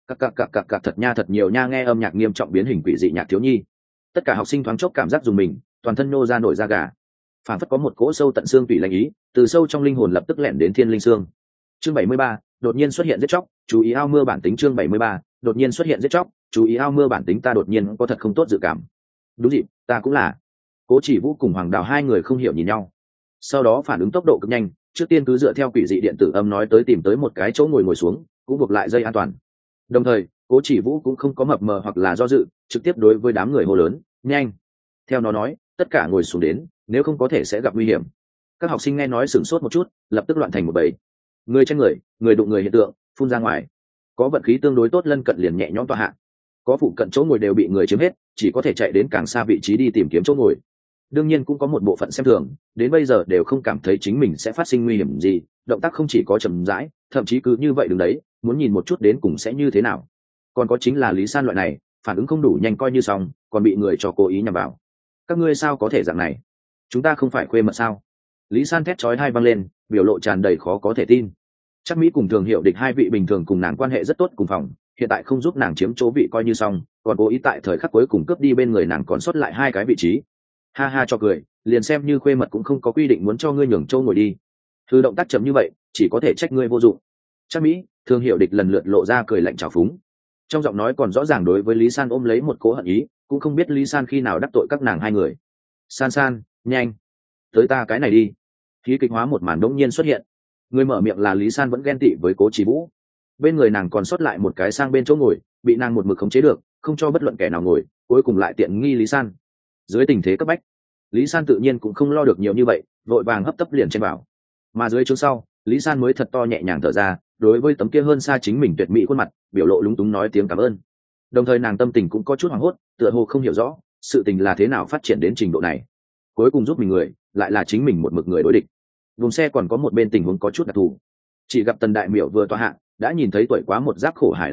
Cặc thật nhiều nha. Nghe âm nhạc nghiêm trọng biến hình quỷ dị nhạc thiếu nhi, tất cả học sinh thoáng chốc cảm giác dùng mình, toàn thân nô ra nổi da gà, phản phất có một cỗ sâu tận xương tủy lạnh ý từ sâu trong linh hồn lập tức lẻn đến thiên linh xương. Chương 73, đột nhiên xuất hiện giết chóc, chú ý ao mưa bản tính. Chương 73, đột nhiên xuất hiện giết chóc, chú ý ao mưa bản tính. Ta đột nhiên có thật không tốt dự cảm. Đúng dịp, ta cũng là. Cố Chỉ Vũ cùng Hoàng Đào hai người không hiểu nhìn nhau, sau đó phản ứng tốc độ cực nhanh, trước tiên cứ dựa theo quỷ dị điện tử âm nói tới tìm tới một cái chỗ ngồi xuống, cũng buộc lại dây an toàn. Đồng thời Cố Chỉ Vũ cũng không có mập mờ hoặc là do dự, trực tiếp đối với đám người hô lớn, nhanh. Theo nó nói, tất cả ngồi xuống đến, nếu không có thể sẽ gặp nguy hiểm. Các học sinh nghe nói sửng sốt một chút, lập tức loạn thành một bầy, người tranh người đụng người hiện tượng phun ra ngoài. Có vận khí tương đối tốt lân cận liền nhẹ nhõm tọa hạ, có phụ cận chỗ ngồi đều bị người chiếm hết, chỉ có thể chạy đến càng xa vị trí đi tìm kiếm chỗ ngồi. Đương nhiên cũng có một bộ phận xem thường, đến bây giờ đều không cảm thấy chính mình sẽ phát sinh nguy hiểm gì, động tác không chỉ có chậm rãi, thậm chí cứ như vậy đứng đấy, muốn nhìn một chút đến cùng sẽ như thế nào. Còn có chính là Lý San loại này, phản ứng không đủ nhanh coi như xong, còn bị người cho cố ý nhằm vào. Các ngươi sao có thể dạng này? Chúng ta không phải khuê mật sao? Lý San thét chói tai vang lên, biểu lộ tràn đầy khó có thể tin. Chắc Mỹ cùng Thường Hiệu Địch hai vị bình thường cùng nàng quan hệ rất tốt cùng phòng, hiện tại không giúp nàng chiếm chỗ vị coi như xong, còn cố ý tại thời khắc cuối cùng cướp đi bên người nàng còn sót lại hai cái vị trí. Ha cho cười, liền xem như khuê mật cũng không có quy định muốn cho ngươi nhường châu ngồi đi. Thư động tác chậm như vậy, chỉ có thể trách ngươi vô dụng. Chắc Mỹ, Thường Hiệu Địch lần lượt lộ ra cười lạnh trào phúng, trong giọng nói còn rõ ràng đối với Lý San ôm lấy một cỗ hận ý, cũng không biết Lý San khi nào đắc tội các nàng hai người. San, nhanh tới ta cái này đi. Khí kịch hóa một màn đống nhiên xuất hiện, người mở miệng là Lý San vẫn ghen tị với Cố Chỉ Vũ, bên người nàng còn sót lại một cái sang bên chỗ ngồi, bị nàng một mực khống chế được, không cho bất luận kẻ nào ngồi, cuối cùng lại tiện nghi Lý San. Dưới tình thế cấp bách, Lý San tự nhiên cũng không lo được nhiều như vậy, vội vàng hấp tấp liền chen vào. Mà dưới chỗ sau, Lý San mới thật to nhẹ nhàng thở ra, đối với tấm kia hơn xa chính mình tuyệt mỹ khuôn mặt, biểu lộ lúng túng nói tiếng cảm ơn. Đồng thời nàng tâm tình cũng có chút hoảng hốt, tựa hồ không hiểu rõ sự tình là thế nào phát triển đến trình độ này. Cuối cùng giúp mình người, lại là chính mình một mực người đối địch. Vùng xe còn có một bên tình huống có chút đặc thù, chỉ gặp Tần Đại Miểu vừa tọa hạ, đã nhìn thấy tuổi quá một giáp Khổ hải đại sư,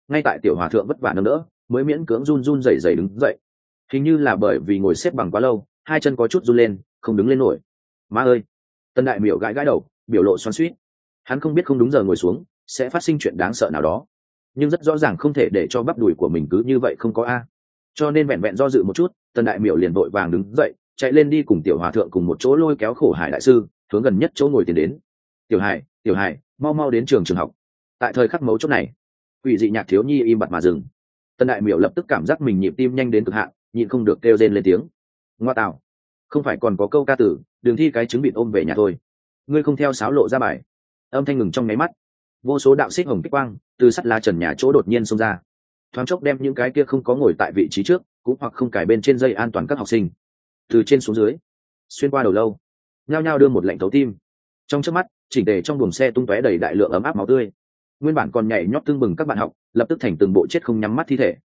ngay tại tiểu hòa thượng vất vả nâng đỡ mới miễn cưỡng run run rẩy rẩy đứng dậy. Hình như là bởi vì ngồi xếp bằng quá lâu, hai chân có chút run lên, không đứng lên nổi. Má ơi! Tân đại miểu gãi gãi đầu, biểu lộ xoắn xuýt. Hắn không biết không đúng giờ ngồi xuống sẽ phát sinh chuyện đáng sợ nào đó, nhưng rất rõ ràng không thể để cho bắp đùi của mình cứ như vậy không có a. Cho nên vẹn vẹn do dự một chút, Tân đại miểu liền vội vàng đứng dậy, chạy lên đi cùng tiểu hòa thượng cùng một chỗ lôi kéo khổ hải đại sư hướng gần nhất chỗ ngồi tiến đến. Tiểu hải, mau mau đến trường học. Tại thời khắc mấu chốt này, quỷ dị nhạc thiếu nhi im bặt mà dừng. Tân đại miểu lập tức cảm giác mình nhịp tim nhanh đến cực hạn, nhịn không được kêu rên lên tiếng. Ngoa tạo, không phải còn có câu ca tử đường thi cái trứng vịt ôm về nhà thôi, ngươi không theo sáo lộ ra bài. Âm thanh ngừng trong nháy mắt, vô số đạo xích hồng kích quang từ sắt lá trần nhà chỗ đột nhiên xông ra, thoáng chốc đem những cái kia không có ngồi tại vị trí trước cũng hoặc không cài bên trên dây an toàn các học sinh từ trên xuống dưới xuyên qua đầu lâu, nhao nhao đưa một lệnh thấu tim. Trong chớp mắt, chỉnh tề trong buồng xe tung tóe đầy đại lượng ấm áp máu tươi. Nguyên bản còn nhảy nhót tưng bừng các bạn học lập tức thành từng bộ chết không nhắm mắt thi thể.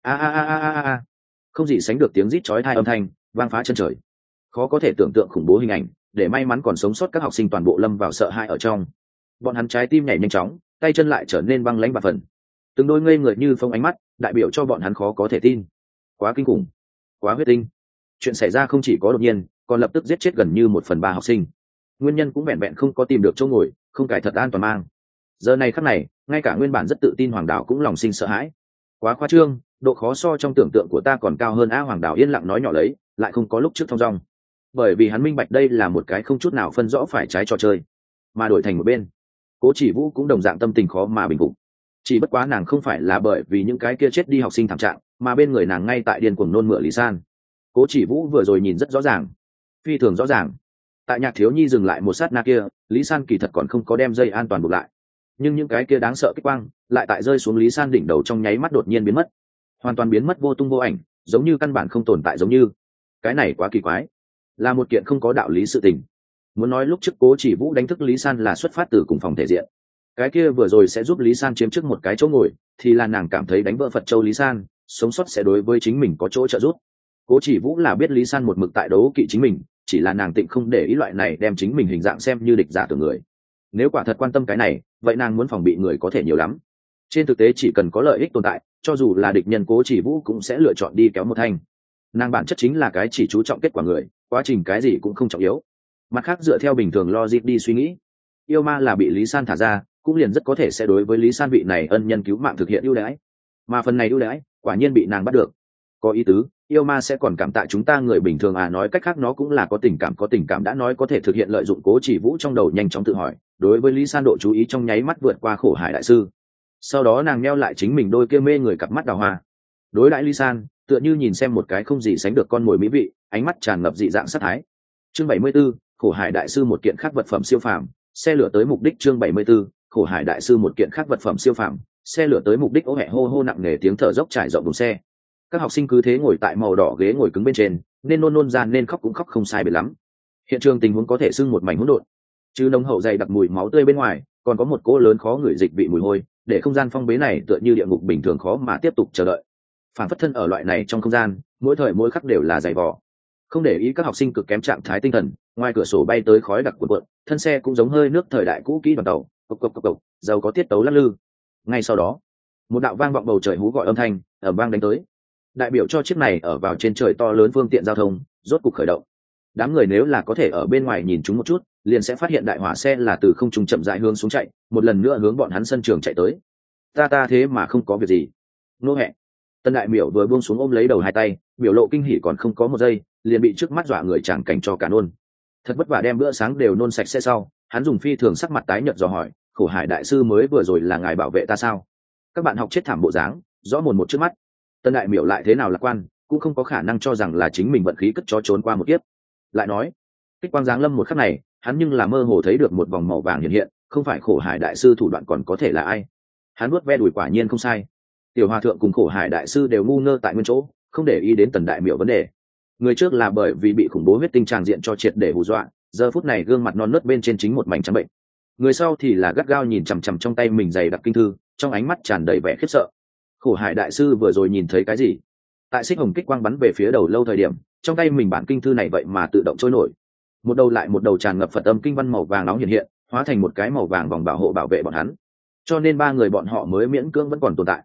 A. Không gì sánh được tiếng rít chói tai âm thanh vang phá chân trời. Khó có thể tưởng tượng khủng bố hình ảnh, để may mắn còn sống sót các học sinh toàn bộ lâm vào sợ hãi ở trong. Bọn hắn trái tim nhảy nhanh chóng, tay chân lại trở nên băng lãnh và phần. Từng đôi ngây người như phông ánh mắt, đại biểu cho bọn hắn khó có thể tin. Quá kinh khủng, quá huyết tinh. Chuyện xảy ra không chỉ có đột nhiên, còn lập tức giết chết gần như 1/3 học sinh. Nguyên nhân cũng vẹn vẹn không có tìm được chỗ ngồi, không cải thật an toàn mang. Giờ này khắc này, ngay cả nguyên bản rất tự tin Hoàng Đào cũng lòng sinh sợ hãi. Quá khoa trương, độ khó so trong tưởng tượng của ta còn cao hơn. Hoàng Đào yên lặng nói nhỏ lấy, lại không có lúc trước thong dong. Bởi vì hắn minh bạch đây là một cái không chút nào phân rõ phải trái trò chơi, mà đổi thành một bên, Cố Chỉ Vũ cũng đồng dạng tâm tình khó mà bình phục. Chỉ bất quá nàng không phải là bởi vì những cái kia chết đi học sinh thảm trạng, mà bên người nàng ngay tại điên cuồng nôn mửa Lý San. Cố Chỉ Vũ vừa rồi nhìn rất rõ ràng, phi thường rõ ràng. Tại Nhạc Thiếu Nhi dừng lại một sát na kia, Lý San kỳ thật còn không có đem dây an toàn buộc lại, nhưng những cái kia đáng sợ kích quang lại tại rơi xuống Lý San đỉnh đầu trong nháy mắt đột nhiên biến mất, hoàn toàn biến mất vô tung vô ảnh, giống như căn bản không tồn tại giống như. Cái này quá kỳ quái, là một kiện không có đạo lý sự tình. Muốn nói lúc trước Cố Chỉ Vũ đánh thức Lý San là xuất phát từ cùng phòng thể diện, cái kia vừa rồi sẽ giúp Lý San chiếm trước một cái chỗ ngồi, thì là nàng cảm thấy đánh vỡ Phật Châu Lý San sống sót sẽ đối với chính mình có chỗ trợ giúp. Cố Chỉ Vũ là biết Lý San một mực tại đấu kỵ chính mình, chỉ là nàng tịnh không để ý loại này đem chính mình hình dạng xem như địch giả tưởng người. Nếu quả thật quan tâm cái này, vậy nàng muốn phòng bị người có thể nhiều lắm. Trên thực tế chỉ cần có lợi ích tồn tại, cho dù là địch nhân Cố Chỉ Vũ cũng sẽ lựa chọn đi kéo một thanh. Nàng bản chất chính là cái chỉ chú trọng kết quả người, quá trình cái gì cũng không trọng yếu. Mặt khác dựa theo bình thường logic đi suy nghĩ, yêu ma là bị Lý San thả ra, cũng liền rất có thể sẽ đối với Lý San vị này ân nhân cứu mạng thực hiện ưu đãi, mà phần này ưu đãi quả nhiên bị nàng bắt được. Có ý tứ, yêu ma sẽ còn cảm tạ chúng ta người bình thường à? Nói cách khác nó cũng là có tình cảm đã nói có thể thực hiện lợi dụng. Cố Chỉ Vũ trong đầu nhanh chóng tự hỏi, đối với Lý San độ chú ý trong nháy mắt vượt qua Khổ Hải đại sư. Sau đó nàng neo lại chính mình đôi kia mê người cặp mắt đào hoa, đối đãi Lý San tựa như nhìn xem một cái không gì sánh được con mồi mỹ vị, ánh mắt tràn ngập dị dạng sát thái. Chương 74, Khổ Hải đại sư một kiện khác vật phẩm siêu phàm, xe lửa tới mục đích. Chương 74, Khổ Hải đại sư một kiện khác vật phẩm siêu phàm, xe lửa tới mục đích. Ô hẹ hô hô nặng nề tiếng thở dốc trải rộng buồng xe. Các học sinh cứ thế ngồi tại màu đỏ ghế ngồi cứng bên trên, nên nôn ra nên khóc cũng khóc không sai biệt lắm. Hiện trường tình huống có thể xưng một mảnh hỗn độn, chứ nồng hậu dày đặc mùi máu tươi bên ngoài, còn có một cỗ lớn khó ngửi dịch vị mùi hôi, để không gian phong bế này tựa như địa ngục bình thường khó mà tiếp tục chờ đợi. Phản phất thân ở loại này trong không gian, mỗi thời mỗi khắc đều là dày vò. Không để ý các học sinh cực kém trạng thái tinh thần, ngoài cửa sổ bay tới khói đặc cuộn cuộn, thân xe cũng giống hơi nước thời đại cũ kỹ đoàn tàu, cộc cộc cộc cộc, giàu có tiết tấu lắc lư. Ngay sau đó, một đạo vang vọng bầu trời hú gọi âm thanh ầm vang đánh tới, đại biểu cho chiếc này ở vào trên trời to lớn phương tiện giao thông rốt cục khởi động. Đám người nếu là có thể ở bên ngoài nhìn chúng một chút, liền sẽ phát hiện đại hỏa xe là từ không trung chậm rãi hướng xuống chạy, một lần nữa hướng bọn hắn sân trường chạy tới. Ta thế mà không có việc gì. Nô hẹ. Tân đại miểu vừa buông xuống ôm lấy đầu hai tay, biểu lộ kinh hỉ còn không có một giây, liền bị trước mắt dọa người chẳng cảnh cho cả nôn. Thật vất vả đem bữa sáng đều nôn sạch sẽ sau, hắn dùng phi thường sắc mặt tái nhợt dò hỏi, Khổ Hải đại sư mới vừa rồi là ngài bảo vệ ta sao? Các bạn học chết thảm bộ dáng, rõ mồn một trước mắt. Tân đại miểu lại thế nào lạc quan, cũng không có khả năng cho rằng là chính mình vận khí cất chó trốn qua một kiếp. Lại nói, kích quang giáng lâm một khắc này, hắn nhưng là mơ hồ thấy được một vòng màu vàng hiện hiện, không phải Khổ Hải đại sư thủ đoạn còn có thể là ai? Hắn vuốt ve đùi quả nhiên không sai. Tiểu hòa thượng cùng Khổ Hải đại sư đều ngu ngơ tại nguyên chỗ, không để ý đến Tần đại miểu vấn đề. Người trước là bởi vì bị khủng bố huyết tinh tràng diện cho triệt để hù dọa, giờ phút này gương mặt non nớt bên trên chính một mảnh trắng bệnh. Người sau thì là gắt gao nhìn chằm chằm trong tay mình dày đặc kinh thư, trong ánh mắt tràn đầy vẻ khiếp sợ. Khổ Hải đại sư vừa rồi nhìn thấy cái gì? Tại xích hồng kích quang bắn về phía đầu lâu thời điểm, trong tay mình bản kinh thư này vậy mà tự động trôi nổi, một đầu lại một đầu tràn ngập Phật âm kinh văn màu vàng nóng hiện hiện, hóa thành một cái màu vàng vòng bảo hộ bảo vệ bọn hắn. Cho nên ba người bọn họ mới miễn cưỡng vẫn còn tồn tại.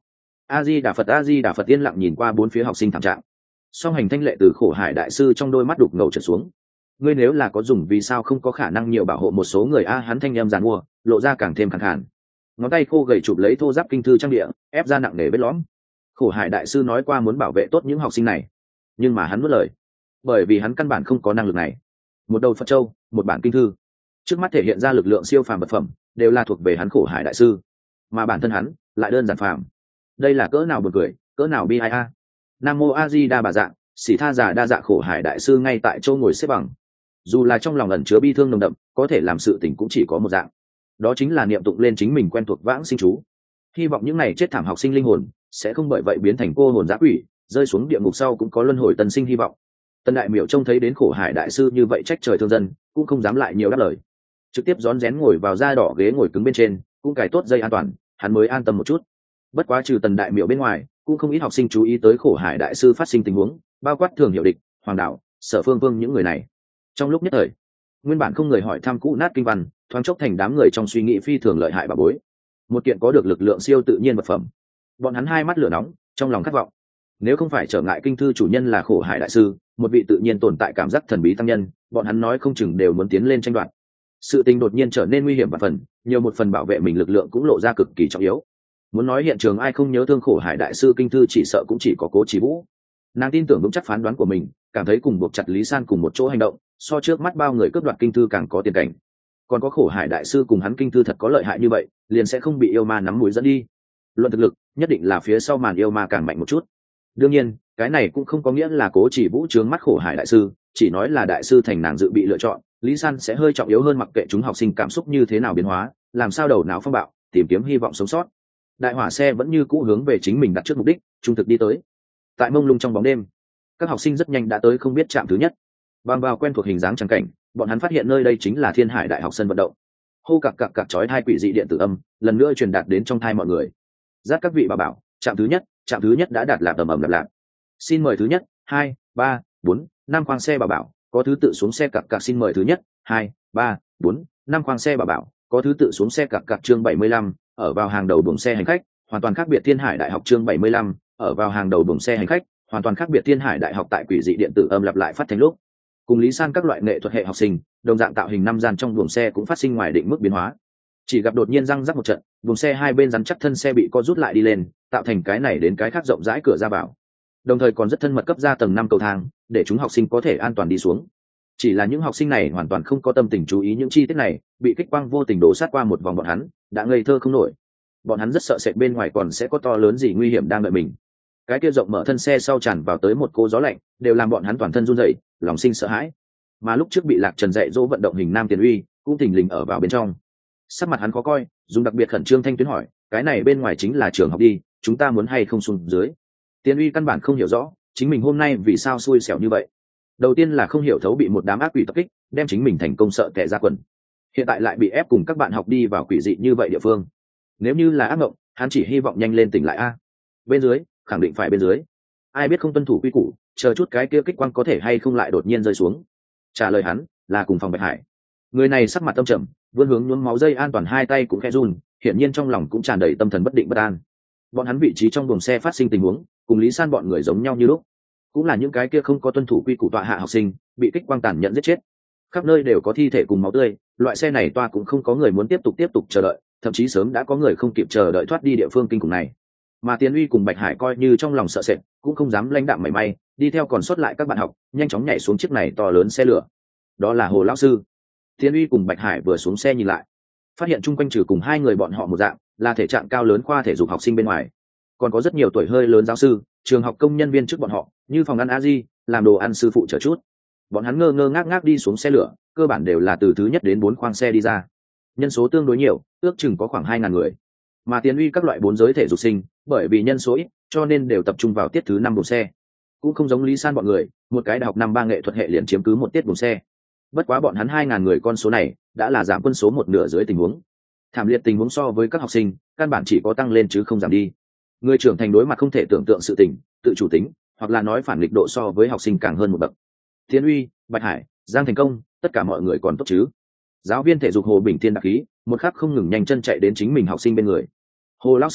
A Di Đà Phật, A Di Đà Phật. Yên lặng nhìn qua bốn phía học sinh thảm trạng. Song Hành Thanh Lệ từ Khổ Hải đại sư trong đôi mắt đục ngầu trượt xuống. Ngươi nếu là có dùng, vì sao không có khả năng nhiều bảo hộ một số người? A hắn thanh em giàn mua, lộ ra càng thêm khàn khàn. Ngón tay khô gầy chụp lấy thô giáp kinh thư trang địa, ép ra nặng nề vết lõm. Khổ Hải đại sư nói qua muốn bảo vệ tốt những học sinh này, nhưng mà hắn nuốt lời, bởi vì hắn căn bản không có năng lực này. Một đầu Phật châu, một bản kinh thư, trước mắt thể hiện ra lực lượng siêu phàm vật phẩm, đều là thuộc về hắn Khổ Hải đại sư, mà bản thân hắn lại đơn giản phàm. Đây là cỡ nào buồn cười, cỡ nào bi ai a. Nam mô A Di Đà Bà Dạ, xỉ tha giả đa dạ. Khổ Hải đại sư ngay tại chỗ ngồi xếp bằng, dù là trong lòng ẩn chứa bi thương nồng đậm, có thể làm sự tình cũng chỉ có một dạng, đó chính là niệm tụng lên chính mình quen thuộc vãng sinh chú. Hy vọng những này chết thảm học sinh linh hồn sẽ không bởi vậy biến thành cô hồn dã quỷ, rơi xuống địa ngục sau cũng có luân hồi tân sinh hy vọng. Tân đại miểu trông thấy đến Khổ Hải đại sư như vậy trách trời thương dân, cũng không dám lại nhiều đáp lời, trực tiếp rón rén ngồi vào da đỏ ghế ngồi cứng bên trên, cũng cài tốt dây an toàn, hắn mới an tâm một chút. Bất quá trừ Tần đại miểu bên ngoài, cũng không ít học sinh chú ý tới Khổ Hải đại sư phát sinh tình huống, bao quát Thường Hiệu Địch, Hoàng Đạo, Sở Phương Vương những người này. Trong lúc nhất thời, nguyên bản không người hỏi thăm cũ nát kinh văn, thoáng chốc thành đám người trong suy nghĩ phi thường lợi hại bà bối, một kiện có được lực lượng siêu tự nhiên vật phẩm. Bọn hắn hai mắt lửa nóng, trong lòng khát vọng. Nếu không phải trở ngại kinh thư chủ nhân là Khổ Hải đại sư, một vị tự nhiên tồn tại cảm giác thần bí tăng nhân, bọn hắn nói không chừng đều muốn tiến lên tranh đoạt. Sự tình đột nhiên trở nên nguy hiểm và phần, nhiều một phần bảo vệ mình lực lượng cũng lộ ra cực kỳ trọng yếu. Muốn nói hiện trường ai không nhớ thương Khổ Hải đại sư kinh thư, chỉ sợ cũng chỉ có Cố Chỉ Vũ. Nàng tin tưởng vững chắc phán đoán của mình, cảm thấy cùng buộc chặt Lý San cùng một chỗ hành động, so trước mắt bao người cướp đoạt kinh thư càng có tiền cảnh. Còn có Khổ Hải đại sư cùng hắn kinh thư thật có lợi hại như vậy, liền sẽ không bị yêu ma nắm mũi dẫn đi. Luận thực lực, nhất định là phía sau màn yêu ma càng mạnh một chút. Đương nhiên, cái này cũng không có nghĩa là Cố Chỉ Vũ trướng mắt Khổ Hải đại sư, chỉ nói là đại sư thành nàng dự bị lựa chọn, Lý San sẽ hơi trọng yếu hơn, mặc kệ chúng học sinh cảm xúc như thế nào biến hóa, làm sao đầu não phong bạo, tìm kiếm hy vọng sống sót. Đại hỏa xe vẫn như cũ hướng về chính mình đặt trước mục đích, trung thực đi tới. Tại mông lung trong bóng đêm, các học sinh rất nhanh đã tới không biết trạm thứ nhất. Bằng vào quen thuộc hình dáng trắng cảnh, bọn hắn phát hiện nơi đây chính là Thiên Hải Đại học sân vận động. Hô cặc cặc cặc chói hai quỷ dị điện tử âm lần nữa truyền đạt đến trong thai mọi người. Giác các vị bà bảo, trạm thứ nhất đã đạt lạc ầm ầm lạp. Xin mời thứ nhất, 2, 3, 4, 5 khoang xe bà bảo, có thứ tự xuống xe cặc cặc. Xin mời thứ nhất, 2, 3, 4, 5 khoang xe bà bảo, có thứ tự xuống xe cặc cặc. Chương 75, ở vào hàng đầu buồng xe hành khách, hoàn toàn khác biệt. Thiên Hải Đại học. Chương 75, ở vào hàng đầu buồng xe hành khách, hoàn toàn khác biệt. Thiên Hải Đại học. Tại quỷ dị điện tử âm lặp lại phát thanh lúc, cùng Lý San các loại nghệ thuật hệ học sinh, đồng dạng tạo hình năm gian trong buồng xe cũng phát sinh ngoài định mức biến hóa. Chỉ gặp đột nhiên răng rắc một trận, buồng xe hai bên rắn chắc thân xe bị co rút lại đi lên, tạo thành cái này đến cái khác rộng rãi cửa ra vào. Đồng thời còn rất thân mật cấp ra tầng 5 cầu thang, để chúng học sinh có thể an toàn đi xuống. Chỉ là những học sinh này hoàn toàn không có tâm tình chú ý những chi tiết này, bị kích quang vô tình đổ sát qua một vòng, bọn hắn đã ngây thơ không nổi. Bọn hắn rất sợ sệt bên ngoài còn sẽ có to lớn gì nguy hiểm đang đợi mình. Cái kia rộng mở thân xe sau tràn vào tới một cô gió lạnh, đều làm bọn hắn toàn thân run rẩy, lòng sinh sợ hãi. Mà lúc trước bị Lạc Trần dạy dỗ vận động hình nam Tiền Uy cũng thình lình ở vào bên trong. Sắc mặt hắn khó coi, dùng đặc biệt khẩn trương thanh tuyến hỏi, cái này bên ngoài chính là trường học đi, chúng ta muốn hay không xuống dưới? Tiền Uy căn bản không hiểu rõ chính mình hôm nay vì sao xui xẻo như vậy. Đầu tiên là không hiểu thấu bị một đám ác quỷ tập kích, đem chính mình thành công sợ tè ra quần. Hiện tại lại bị ép cùng các bạn học đi vào quỷ dị như vậy địa phương. Nếu như là ác mộng, hắn chỉ hy vọng nhanh lên tỉnh lại a. Bên dưới, khẳng định phải bên dưới. Ai biết không tuân thủ quy củ, chờ chút cái kia kích quang có thể hay không lại đột nhiên rơi xuống. Trả lời hắn là cùng phòng Bạch Hải. Người này sắc mặt tâm trầm, vươn hướng nhuốm máu dây an toàn, hai tay cũng khẽ run, hiển nhiên trong lòng cũng tràn đầy tâm thần bất định bất an. Bọn hắn vị trí trong buồng xe phát sinh tình huống, cùng Lý San bọn người giống nhau như lúc, cũng là những cái kia không có tuân thủ quy củ tọa hạ học sinh, bị kích quang tàn nhẫn giết chết. Khắp nơi đều có thi thể cùng máu tươi, loại xe này toa cũng không có người muốn tiếp tục chờ đợi, thậm chí sớm đã có người không kịp chờ đợi thoát đi địa phương kinh khủng này. Mà Tiền Uy cùng Bạch Hải coi như trong lòng sợ sệt, cũng không dám lãnh đạm mảy may, đi theo còn sót lại các bạn học, nhanh chóng nhảy xuống chiếc này to lớn xe lửa. Đó là Hồ lão sư. Tiền Uy cùng Bạch Hải vừa xuống xe nhìn lại, phát hiện chung quanh trừ cùng hai người bọn họ một dạng, là thể trạng cao lớn khoa thể dục học sinh bên ngoài, còn có rất nhiều tuổi hơi lớn giáo sư, trường học công nhân viên trước bọn họ, như phòng ăn a di, làm đồ ăn sư phụ chờ chút. Bọn hắn ngơ ngác ngác đi xuống xe lửa, cơ bản đều là từ thứ nhất đến 4 khoang xe đi ra. Nhân số tương đối nhiều, ước chừng có khoảng 2000 người. Mà Tiền Uy các loại 4 giới thể dục sinh, bởi vì nhân số ít, cho nên đều tập trung vào tiết thứ 5 buồng xe. Cũng không giống Lý San bọn người, một cái đại học năm 3 nghệ thuật hệ liền chiếm cứ một tiết buồng xe. Bất quá bọn hắn 2000 người con số này, đã là giảm quân số một nửa dưới tình huống. Thảm liệt tình huống so với các học sinh, căn bản chỉ có tăng lên chứ không giảm đi. Người trưởng thành đối mặt không thể tưởng tượng sự tình, tự chủ tính, hoặc là nói phản nghịch độ so với học sinh càng hơn một bậc. Thiên Uy, Bạch Hải, Giang Thành Công, tất cả mọi người còn tốt chứ? Giáo viên thể dục Hồ Bình Thiên đặc khí, một khắc không ngừng nhanh chân chạy đến chính mình học sinh bên người. Hồ lão sư,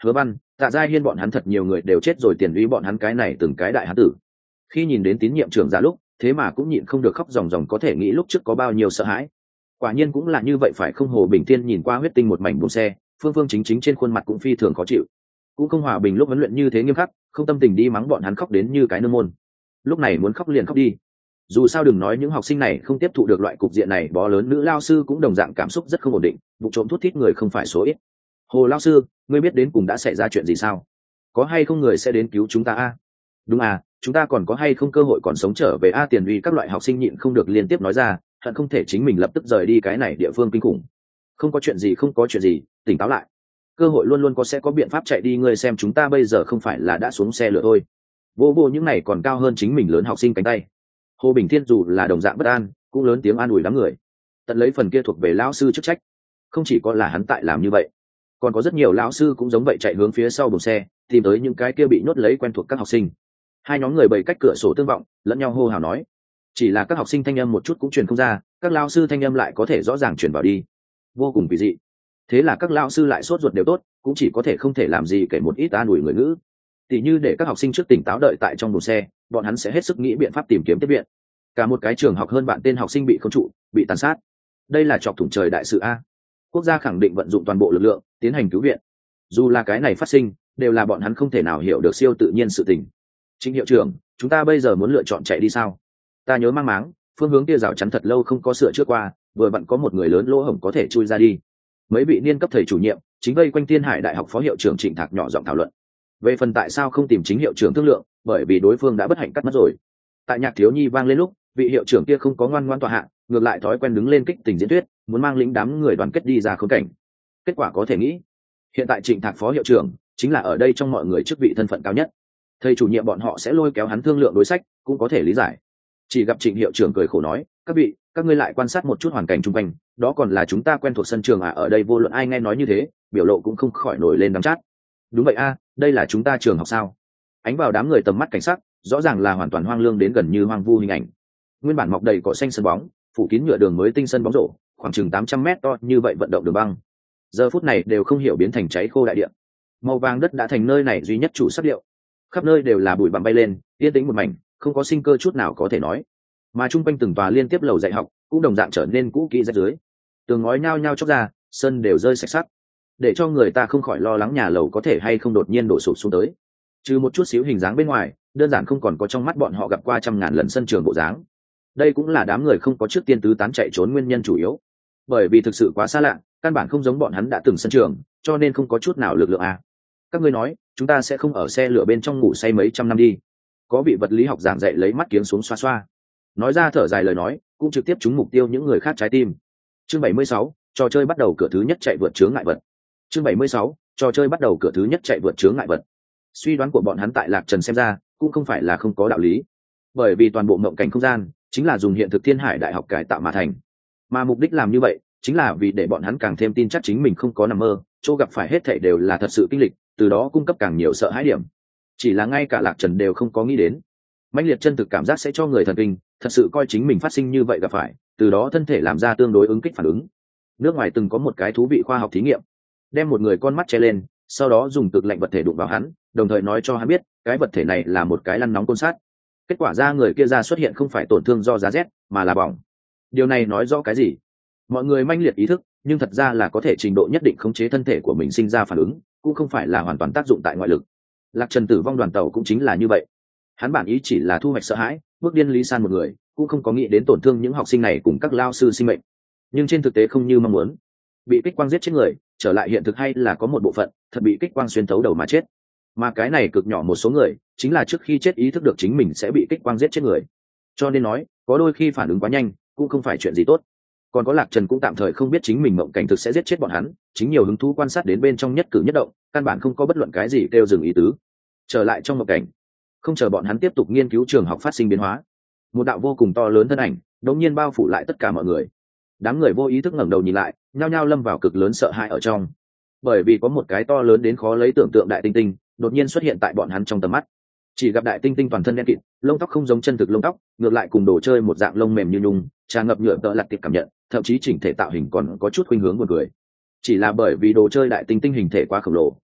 Hứa Văn, Tạ Giai Hiên bọn hắn thật nhiều người đều chết rồi, Tiền Uy bọn hắn cái này từng cái đại hán tử. Khi nhìn đến tín nhiệm trưởng giả lúc, thế mà cũng nhịn không được khóc ròng ròng, có thể nghĩ lúc trước có bao nhiêu sợ hãi. Quả nhiên cũng là như vậy phải không? Hồ Bình Thiên nhìn qua huyết tinh một mảnh buồng xe, phương phương chính chính trên khuôn mặt cũng phi thường khó chịu. Cũng không hòa bình lúc huấn luyện như thế nghiêm khắc, không tâm tình đi mắng bọn hắn khóc đến như cái nương môn. Lúc này muốn khóc liền khóc đi. Dù sao đừng nói những học sinh này không tiếp thụ được loại cục diện này, bó lớn nữ lao sư cũng đồng dạng cảm xúc rất không ổn định, vụ trộm thút thít người không phải số ít. Hồ lao sư, ngươi biết đến cùng đã xảy ra chuyện gì sao? Có hay không người sẽ đến cứu chúng ta a? Đúng à, chúng ta còn có hay không cơ hội còn sống trở về a? Tiền Uy các loại học sinh nhịn không được liên tiếp nói ra, hận không thể chính mình lập tức rời đi cái này địa phương kinh khủng. Không có chuyện gì, không có chuyện gì, tỉnh táo lại. Cơ hội luôn luôn sẽ có biện pháp chạy đi, ngươi xem chúng ta bây giờ không phải là đã xuống xe lửa thôi. Vô vô những này còn cao hơn chính mình lớn học sinh cánh tay. Hồ Bình Thiên dù là đồng dạng bất an, cũng lớn tiếng an ủi đám người. Tận lấy phần kia thuộc về lão sư chức trách. Không chỉ có là hắn tại làm như vậy, còn có rất nhiều lão sư cũng giống vậy chạy hướng phía sau buồng xe, tìm tới những cái kia bị nhốt lấy quen thuộc các học sinh. Hai nhóm người bày cách cửa sổ tương vọng, lẫn nhau hô hào nói. Chỉ là các học sinh thanh âm một chút cũng truyền không ra, các lão sư thanh âm lại có thể rõ ràng truyền vào đi. Vô cùng kỳ dị. Thế là các lão sư lại sốt ruột đều tốt, cũng chỉ có thể không thể làm gì kể một ít an ủi người ngữ. Tỉ như để các học sinh trước tỉnh táo đợi tại trong buồng xe, bọn hắn sẽ hết sức nghĩ biện pháp tìm kiếm tiếp viện. Cả một cái trường học hơn bạn tên học sinh bị khống trụ, bị tàn sát. Đây là chọc thủng trời đại sự a. Quốc gia khẳng định vận dụng toàn bộ lực lượng tiến hành cứu viện. Dù là cái này phát sinh, đều là bọn hắn không thể nào hiểu được siêu tự nhiên sự tình. Trịnh hiệu trưởng, chúng ta bây giờ muốn lựa chọn chạy đi sao? Ta nhớ mang máng, phương hướng kia rào chắn thật lâu không có sửa chữa qua, vừa vặn có một người lớn lỗ hổng có thể chui ra đi. Mấy vị niên cấp thầy chủ nhiệm chính vây quanh Thiên Hải Đại học phó hiệu trưởng Trịnh Thạc nhỏ giọng thảo luận. Về phần tại sao không tìm chính hiệu trưởng thương lượng, bởi vì đối phương đã bất hạnh cắt mất rồi. Tại nhạc thiếu nhi vang lên lúc, vị hiệu trưởng kia không có ngoan ngoãn tọa hạ, ngược lại thói quen đứng lên kích tình diễn thuyết, muốn mang lĩnh đám người đoàn kết đi ra khốn cảnh. Kết quả có thể nghĩ, hiện tại Trịnh Thạc phó hiệu trưởng chính là ở đây trong mọi người chức vị thân phận cao nhất. Thầy chủ nhiệm bọn họ sẽ lôi kéo hắn thương lượng đối sách, cũng có thể lý giải. Chỉ gặp Trịnh hiệu trưởng cười khổ nói, các vị, các ngươi lại quan sát một chút hoàn cảnh xung quanh, đó còn là chúng ta quen thuộc sân trường à? Ở đây vô luận ai nghe nói như thế, biểu lộ cũng không khỏi nổi lên đắng chát. Đúng vậy a, đây là chúng ta trường học sao? Ánh vào đám người tầm mắt cảnh sắc, rõ ràng là hoàn toàn hoang lương đến gần như hoang vu hình ảnh. Nguyên bản mọc đầy cỏ xanh sân bóng, phủ kín nhựa đường mới tinh sân bóng rổ, khoảng chừng 800 mét to như vậy vận động đường băng. Giờ phút này đều không hiểu biến thành cháy khô đại địa. Màu vàng đất đã thành nơi này duy nhất chủ sắc liệu. Khắp nơi đều là bụi bặm bay lên, yên tĩnh một mảnh, không có sinh cơ chút nào có thể nói. Mà trung quanh từng tòa liên tiếp lầu dạy học cũng đồng dạng trở nên cũ kỹ rách dưới. Tường ngói nhao nhao chóc ra, sân đều rơi sạch sắt, để cho người ta không khỏi lo lắng nhà lầu có thể hay không đột nhiên đổ sụp xuống tới. Trừ một chút xíu hình dáng bên ngoài, đơn giản không còn có trong mắt bọn họ gặp qua trăm ngàn lần sân trường bộ dáng. Đây cũng là đám người không có trước tiên tứ tán chạy trốn nguyên nhân chủ yếu, bởi vì thực sự quá xa lạ, căn bản không giống bọn hắn đã từng sân trường, cho nên không có chút nào lực lượng à. Các ngươi nói, chúng ta sẽ không ở xe lửa bên trong ngủ say mấy trăm năm đi? Có vị vật lý học giảng dạy lấy mắt kiếng xuống xoa xoa, nói ra thở dài lời nói, cũng trực tiếp trúng mục tiêu những người khác trái tim. Chương 76, trò chơi bắt đầu, cửa thứ nhất chạy vượt chướng ngại vật. Chương 76, trò chơi bắt đầu, cửa thứ nhất chạy vượt chướng ngại vật. Suy đoán của bọn hắn tại Lạc Trần xem ra cũng không phải là không có đạo lý, bởi vì toàn bộ mộng cảnh không gian chính là dùng hiện thực Thiên Hải Đại học cải tạo mà thành, mà mục đích làm như vậy chính là vì để bọn hắn càng thêm tin chắc chính mình không có nằm mơ, chỗ gặp phải hết thảy đều là thật sự kinh lịch, từ đó cung cấp càng nhiều sợ hãi điểm. Chỉ là ngay cả Lạc Trần đều không có nghĩ đến, mãnh liệt chân thực cảm giác sẽ cho người thần kinh, thật sự coi chính mình phát sinh như vậy gặp phải, từ đó thân thể làm ra tương đối ứng kích phản ứng. Nước ngoài từng có một cái thú vị khoa học thí nghiệm, đem một người con mắt che lên, sau đó dùng cực lạnh vật thể đụng vào hắn, đồng thời nói cho hắn biết cái vật thể này là một cái lăn nóng côn sắt. Kết quả ra người kia ra xuất hiện không phải tổn thương do giá rét, mà là bỏng. Điều này nói rõ cái gì? Mọi người manh liệt ý thức, nhưng thật ra là có thể trình độ nhất định khống chế thân thể của mình sinh ra phản ứng, cũng không phải là hoàn toàn tác dụng tại ngoại lực. Lạc Trần tử vong đoàn tàu cũng chính là như vậy. Hắn bản ý chỉ là thu hoạch sợ hãi, bước điên lý san một người, cũng không có nghĩ đến tổn thương những học sinh này cùng các lao sư sinh mệnh. Nhưng trên thực tế không như mong muốn, bị kích quang giết chết người, trở lại hiện thực hay là có một bộ phận thật bị kích quang xuyên thấu đầu mà chết. Mà cái này cực nhỏ một số người, chính là trước khi chết ý thức được chính mình sẽ bị kích quang giết chết người. Cho nên nói, có đôi khi phản ứng quá nhanh, cũng không phải chuyện gì tốt. Còn có Lạc Trần cũng tạm thời không biết chính mình mộng cảnh thực sẽ giết chết bọn hắn, chính nhiều hứng thú quan sát đến bên trong nhất cử nhất động, căn bản không có bất luận cái gì kêu dừng ý tứ. Trở lại trong mộng cảnh, không chờ bọn hắn tiếp tục nghiên cứu trường học phát sinh biến hóa, một đạo vô cùng to lớn thân ảnh đột nhiên bao phủ lại tất cả mọi người. Đám người vô ý thức ngẩng đầu nhìn lại, nhao nhao lâm vào cực lớn sợ hãi ở trong, bởi vì có một cái to lớn đến khó lấy tưởng tượng đại tinh tinh đột nhiên xuất hiện tại bọn hắn trong tầm mắt. Chỉ gặp đại tinh tinh toàn thân đen kịt, lông tóc không giống chân thực lông tóc, ngược lại cùng đồ chơi một dạng lông mềm như nhung, tràn ngập nhựa tợ lặt tiệp cảm nhận, thậm chí chỉnh thể tạo hình còn có chút khuynh hướng buồn cười. Chỉ là bởi vì đồ chơi đại tinh tinh hình thể quá khổng lồ,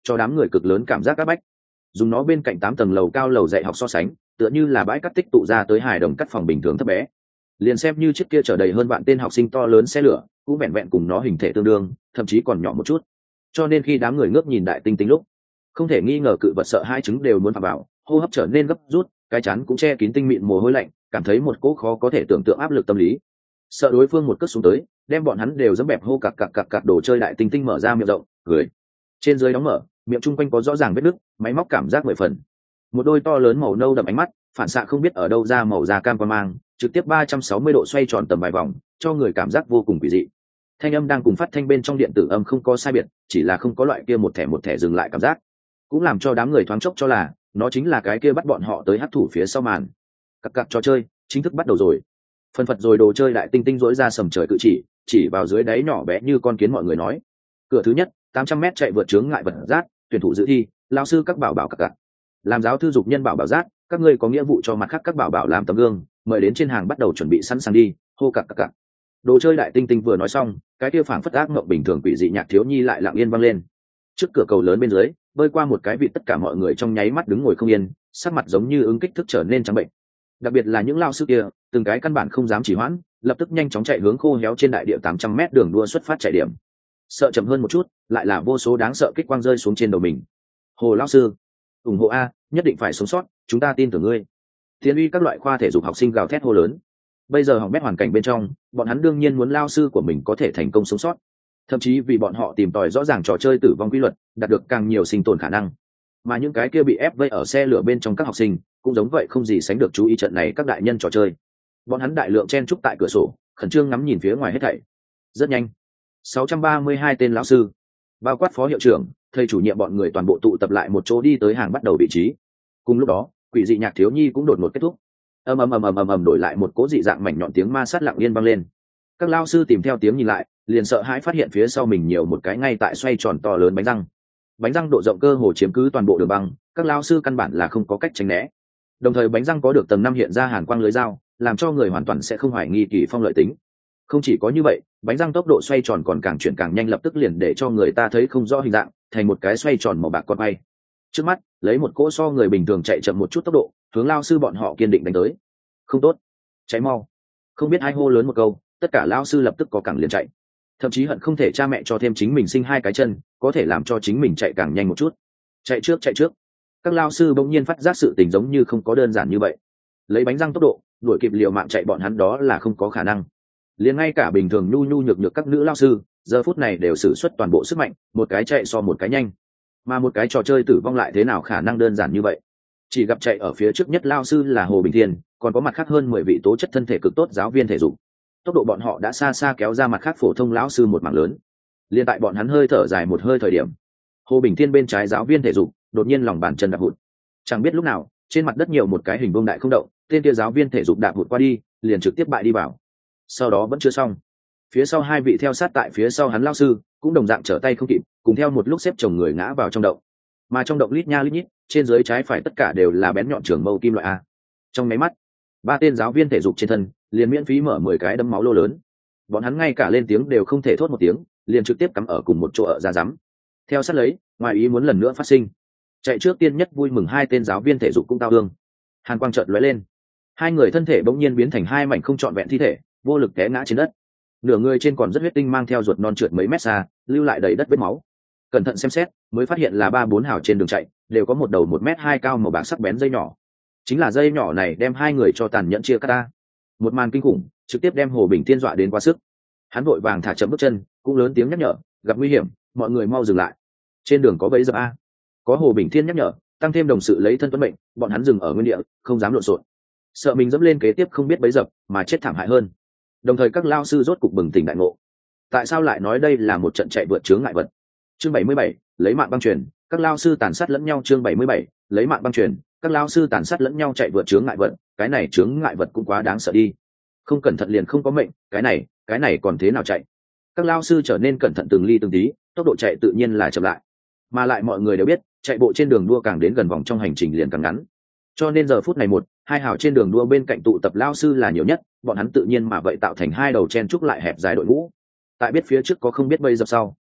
cho đám người cực lớn cảm giác áp bách. Dùng nó bên cạnh 8 tầng lầu cao lầu dạy học so sánh, tựa như là bãi cắt tích tụ ra tới hài đồng cắt phòng bình thường thấp bé. Liền xem như chiếc kia chở đầy hơn vạn tên học sinh to lớn xe lửa, cũng vẹn vẹn cùng nó hình thể tương đương, thậm chí còn nhỏ một chút. Cho nên khi đám người ngước nhìn đại tinh tinh lúc, không thể nghi ngờ cự vật sợ hai trứng đều muốn phà vào, hô hấp trở nên gấp rút, cái chán cũng che kín tinh mịn mồ hôi lạnh, cảm thấy một cỗ khó có thể tưởng tượng áp lực tâm lý. Sợ đối phương một cước xuống tới, đem bọn hắn đều dẫm bẹp hô cặc cặc cặc cặc đồ chơi đại tinh tinh mở ra miệng rộng, cười. Trên dưới đóng mở, miệng chung quanh có rõ ràng vết nứt, máy móc cảm giác 10 phần. Một đôi to lớn màu nâu đậm ánh mắt, phản xạ không biết ở đâu ra màu da cam qua mang, trực tiếp 360 độ xoay tròn tầm vài vòng, cho người cảm giác vô cùng kỳ dị. Thanh âm đang cùng phát thanh bên trong điện tử âm không có sai biệt, chỉ là không có loại kia một thẻ dừng lại cảm giác, cũng làm cho đám người thoáng chốc cho là nó chính là cái kia bắt bọn họ tới hấp thụ phía sau màn. Cặc cặc trò chơi chính thức bắt đầu rồi. Phân phật rồi đồ chơi đại tinh tinh rỗi ra sầm trời cự chỉ vào dưới đáy nhỏ bé như con kiến mọi người nói. Cửa thứ nhất, 800m chạy vượt chướng ngại vật rát, tuyển thủ dự thi, lao sư các bảo bảo cặc cặc. Làm giáo thư dục nhân bảo bảo rát, các ngươi có nghĩa vụ cho mặt khác các bảo bảo làm tấm gương, mời đến trên hàng bắt đầu chuẩn bị sẵn sàng đi, hô cặc cặc cặc. Đồ chơi đại tinh tinh vừa nói xong, cái kia phảng phất ác mộng bình thường quỷ dị nhạc thiếu nhi lại lặng yên vang lên. Trước cửa cầu lớn bên dưới, bơi qua một cái vị tất cả mọi người trong nháy mắt đứng ngồi không yên, sắc mặt giống như ứng kích thức trở nên trắng bệnh. Đặc biệt là những lao sư kia, từng cái căn bản không dám trì hoãn, lập tức nhanh chóng chạy hướng khô héo trên đại địa 800m đường đua xuất phát chạy điểm. Sợ chậm hơn một chút, lại là vô số đáng sợ kích quang rơi xuống trên đầu mình. Hồ lão sư, ủng hộ a, nhất định phải sống sót, chúng ta tin tưởng ngươi. Thiên uy các loại khoa thể dục học sinh gào thét hô lớn. Bây giờ hỏng bét hoàn cảnh bên trong, bọn hắn đương nhiên muốn lao sư của mình có thể thành công sống sót, thậm chí vì bọn họ tìm tòi rõ ràng trò chơi tử vong quy luật, đạt được càng nhiều sinh tồn khả năng. Mà những cái kia bị ép vây ở xe lửa bên trong các học sinh cũng giống vậy, không gì sánh được chú ý trận này các đại nhân trò chơi. Bọn hắn đại lượng chen trúc tại cửa sổ, khẩn trương ngắm nhìn phía ngoài hết thảy. Rất nhanh, 632 tên lão sư, bao quát phó hiệu trưởng, thầy chủ nhiệm bọn người toàn bộ tụ tập lại một chỗ đi tới hàng bắt đầu vị trí. Cùng lúc đó, quỷ dị nhạc thiếu nhi cũng đột ngột kết thúc. Ầm đổi lại một cố dị dạng mảnh nhọn tiếng ma sát lặng yên vang lên. Các lão sư tìm theo tiếng nhìn lại, liền sợ hãi phát hiện phía sau mình nhiều một cái ngay tại xoay tròn to lớn bánh răng độ rộng cơ hồ chiếm cứ toàn bộ đường băng, các lão sư căn bản là không có cách tránh né. Đồng thời bánh răng có được tầng 5 hiện ra hàn quang lưới dao, làm cho người hoàn toàn sẽ không hoài nghi Kỳ Phong lợi tính. Không chỉ có như vậy, bánh răng tốc độ xoay tròn còn càng chuyển càng nhanh, lập tức liền để cho người ta thấy không rõ hình dạng, thành một cái xoay tròn màu bạc con bay. Trước mắt, lấy một cỗ so người bình thường chạy chậm một chút tốc độ, hướng lão sư bọn họ kiên định đánh tới. Không tốt, cháy mau. Không biết ai hô lớn một câu, tất cả lão sư lập tức có cẳng liền chạy. Thậm chí hận không thể cha mẹ cho thêm chính mình sinh 2 cái chân, có thể làm cho chính mình chạy càng nhanh một chút. Chạy trước. Các lão sư bỗng nhiên phát giác sự tình giống như không có đơn giản như vậy. Lấy bánh răng tốc độ, đuổi kịp liều mạng chạy bọn hắn đó là không có khả năng. Liền ngay cả bình thường nhu nhược các nữ lão sư, giờ phút này đều sử xuất toàn bộ sức mạnh, một cái chạy so một cái nhanh. Mà một cái trò chơi tử vong lại thế nào khả năng đơn giản như vậy? Chỉ gặp chạy ở phía trước nhất lão sư là Hồ Bình Thiên, còn có mặt khác hơn 10 vị tố chất thân thể cực tốt giáo viên thể dục. Tốc độ bọn họ đã xa kéo ra mặt khác phổ thông lão sư một mảng lớn. Liên tại bọn hắn hơi thở dài một hơi thời điểm, Hồ Bình Thiên bên trái giáo viên thể dục đột nhiên lòng bàn chân đạp hụt. Chẳng biết lúc nào, trên mặt đất nhiều một cái hình vuông đại không động, tên kia giáo viên thể dục đạp hụt qua đi, liền trực tiếp bại đi vào. Sau đó vẫn chưa xong, phía sau 2 vị theo sát tại phía sau hắn lão sư cũng đồng dạng trở tay không kịp, cùng theo một lúc xếp chồng người ngã vào trong động. Mà trong động lít nha lít nhít, trên dưới trái phải tất cả đều là bén nhọn trường mâu kim loại a. Trong máy mắt, 3 tên giáo viên thể dục trên thân liền miễn phí mở 10 cái đấm máu lô lớn. Bọn hắn ngay cả lên tiếng đều không thể thốt một tiếng, liền trực tiếp cắm ở cùng một chỗ ở ra rắm. Theo sát lấy, ngoài ý muốn lần nữa phát sinh. Chạy trước tiên nhất vui mừng 2 tên giáo viên thể dục cũng tao thương. Hàn quang chợt lóe lên, 2 người thân thể bỗng nhiên biến thành 2 mảnh không trọn vẹn thi thể, vô lực té ngã trên đất. Nửa người trên còn rất huyết tinh, mang theo ruột non trượt mấy mét xa, lưu lại đầy đất vết máu. Cẩn thận xem xét, mới phát hiện là 3-4 hào trên đường chạy, đều có một đầu 1m2 cao màu bạc sắc bén dây nhỏ. Chính là dây nhỏ này đem 2 người cho tàn nhẫn chia cắt ta. Một màn kinh khủng, trực tiếp đem Hồ Bình Thiên dọa đến quá sức. Hắn vội vàng thả chậm bước chân, cũng lớn tiếng nhắc nhở, gặp nguy hiểm, mọi người mau dừng lại. Trên đường có bẫy dập a. Có Hồ Bình Thiên nhắc nhở, tăng thêm đồng sự lấy thân tuấn mệnh, bọn hắn dừng ở nguyên địa, không dám lộn xộn, sợ mình dẫm lên kế tiếp không biết bẫy dập mà chết thảm hại hơn. Đồng thời các lao sư rốt cục bừng tỉnh đại ngộ. Tại sao lại nói đây là một trận chạy vượt chướng ngại vật? Chương 77, lấy mạng băng truyền, các lao sư tàn sát lẫn nhau. Chương 77, lấy mạng băng truyền, các lao sư tàn sát lẫn nhau chạy vượt chướng ngại vật. Cái này chướng ngại vật cũng quá đáng sợ đi. Không cẩn thận liền không có mệnh, cái này còn thế nào chạy? Các lao sư trở nên cẩn thận từng ly từng tí, tốc độ chạy tự nhiên là chậm lại. Mà lại mọi người đều biết, chạy bộ trên đường đua càng đến gần vòng trong hành trình liền càng ngắn. Cho nên giờ phút này 1-2 hào trên đường đua bên cạnh tụ tập lao sư là nhiều nhất, bọn hắn tự nhiên mà vậy tạo thành 2 đầu chen trúc lại hẹp dài đội ngũ. Tại biết phía trước có không biết bây giờ sau,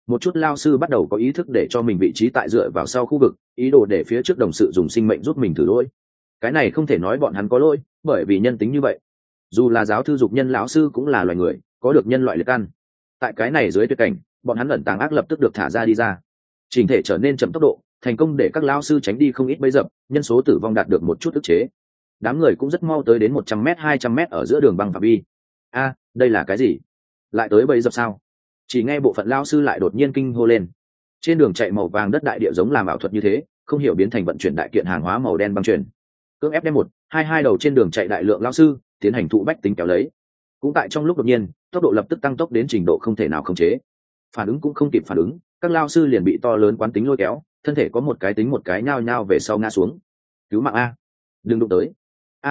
một chút lao sư bắt đầu có ý thức để cho mình vị trí tại dựa vào sau khu vực, ý đồ để phía trước đồng sự dùng sinh mệnh giúp mình thử lỗi. Cái này không thể nói bọn hắn có lỗi, bởi vì nhân tính như vậy. Dù là giáo thư dục nhân lão sư cũng là loài người, có được nhân loại liệt căn. Tại cái này dưới tuyệt cảnh, bọn hắn ẩn tàng ác lập tức được thả ra đi ra, chỉnh thể trở nên chậm tốc độ, thành công để các lao sư tránh đi không ít bẫy dập, nhân số tử vong đạt được một chút ức chế. Đám người cũng rất mau tới đến 100 m 200 m ở giữa đường băng phạm vi. Đây là cái gì? Lại tới bẫy dập sao? Chỉ nghe bộ phận lao sư lại đột nhiên kinh hô lên. Trên đường chạy màu vàng đất đại địa giống làm ảo thuật như thế, không hiểu biến thành vận chuyển đại kiện hàng hóa màu đen băng chuyển. Cưỡng ép đem 1-2 đầu trên đường chạy đại lượng lao sư tiến hành thụ bách tính kéo lấy. Cũng tại trong lúc đột nhiên, tốc độ lập tức tăng tốc đến trình độ không thể nào khống chế. Phản ứng cũng không kịp phản ứng, các lao sư liền bị to lớn quán tính lôi kéo, thân thể có một cái tính một cái nhao nhao về sau ngã xuống. Cứu mạng a, đừng đụng tới.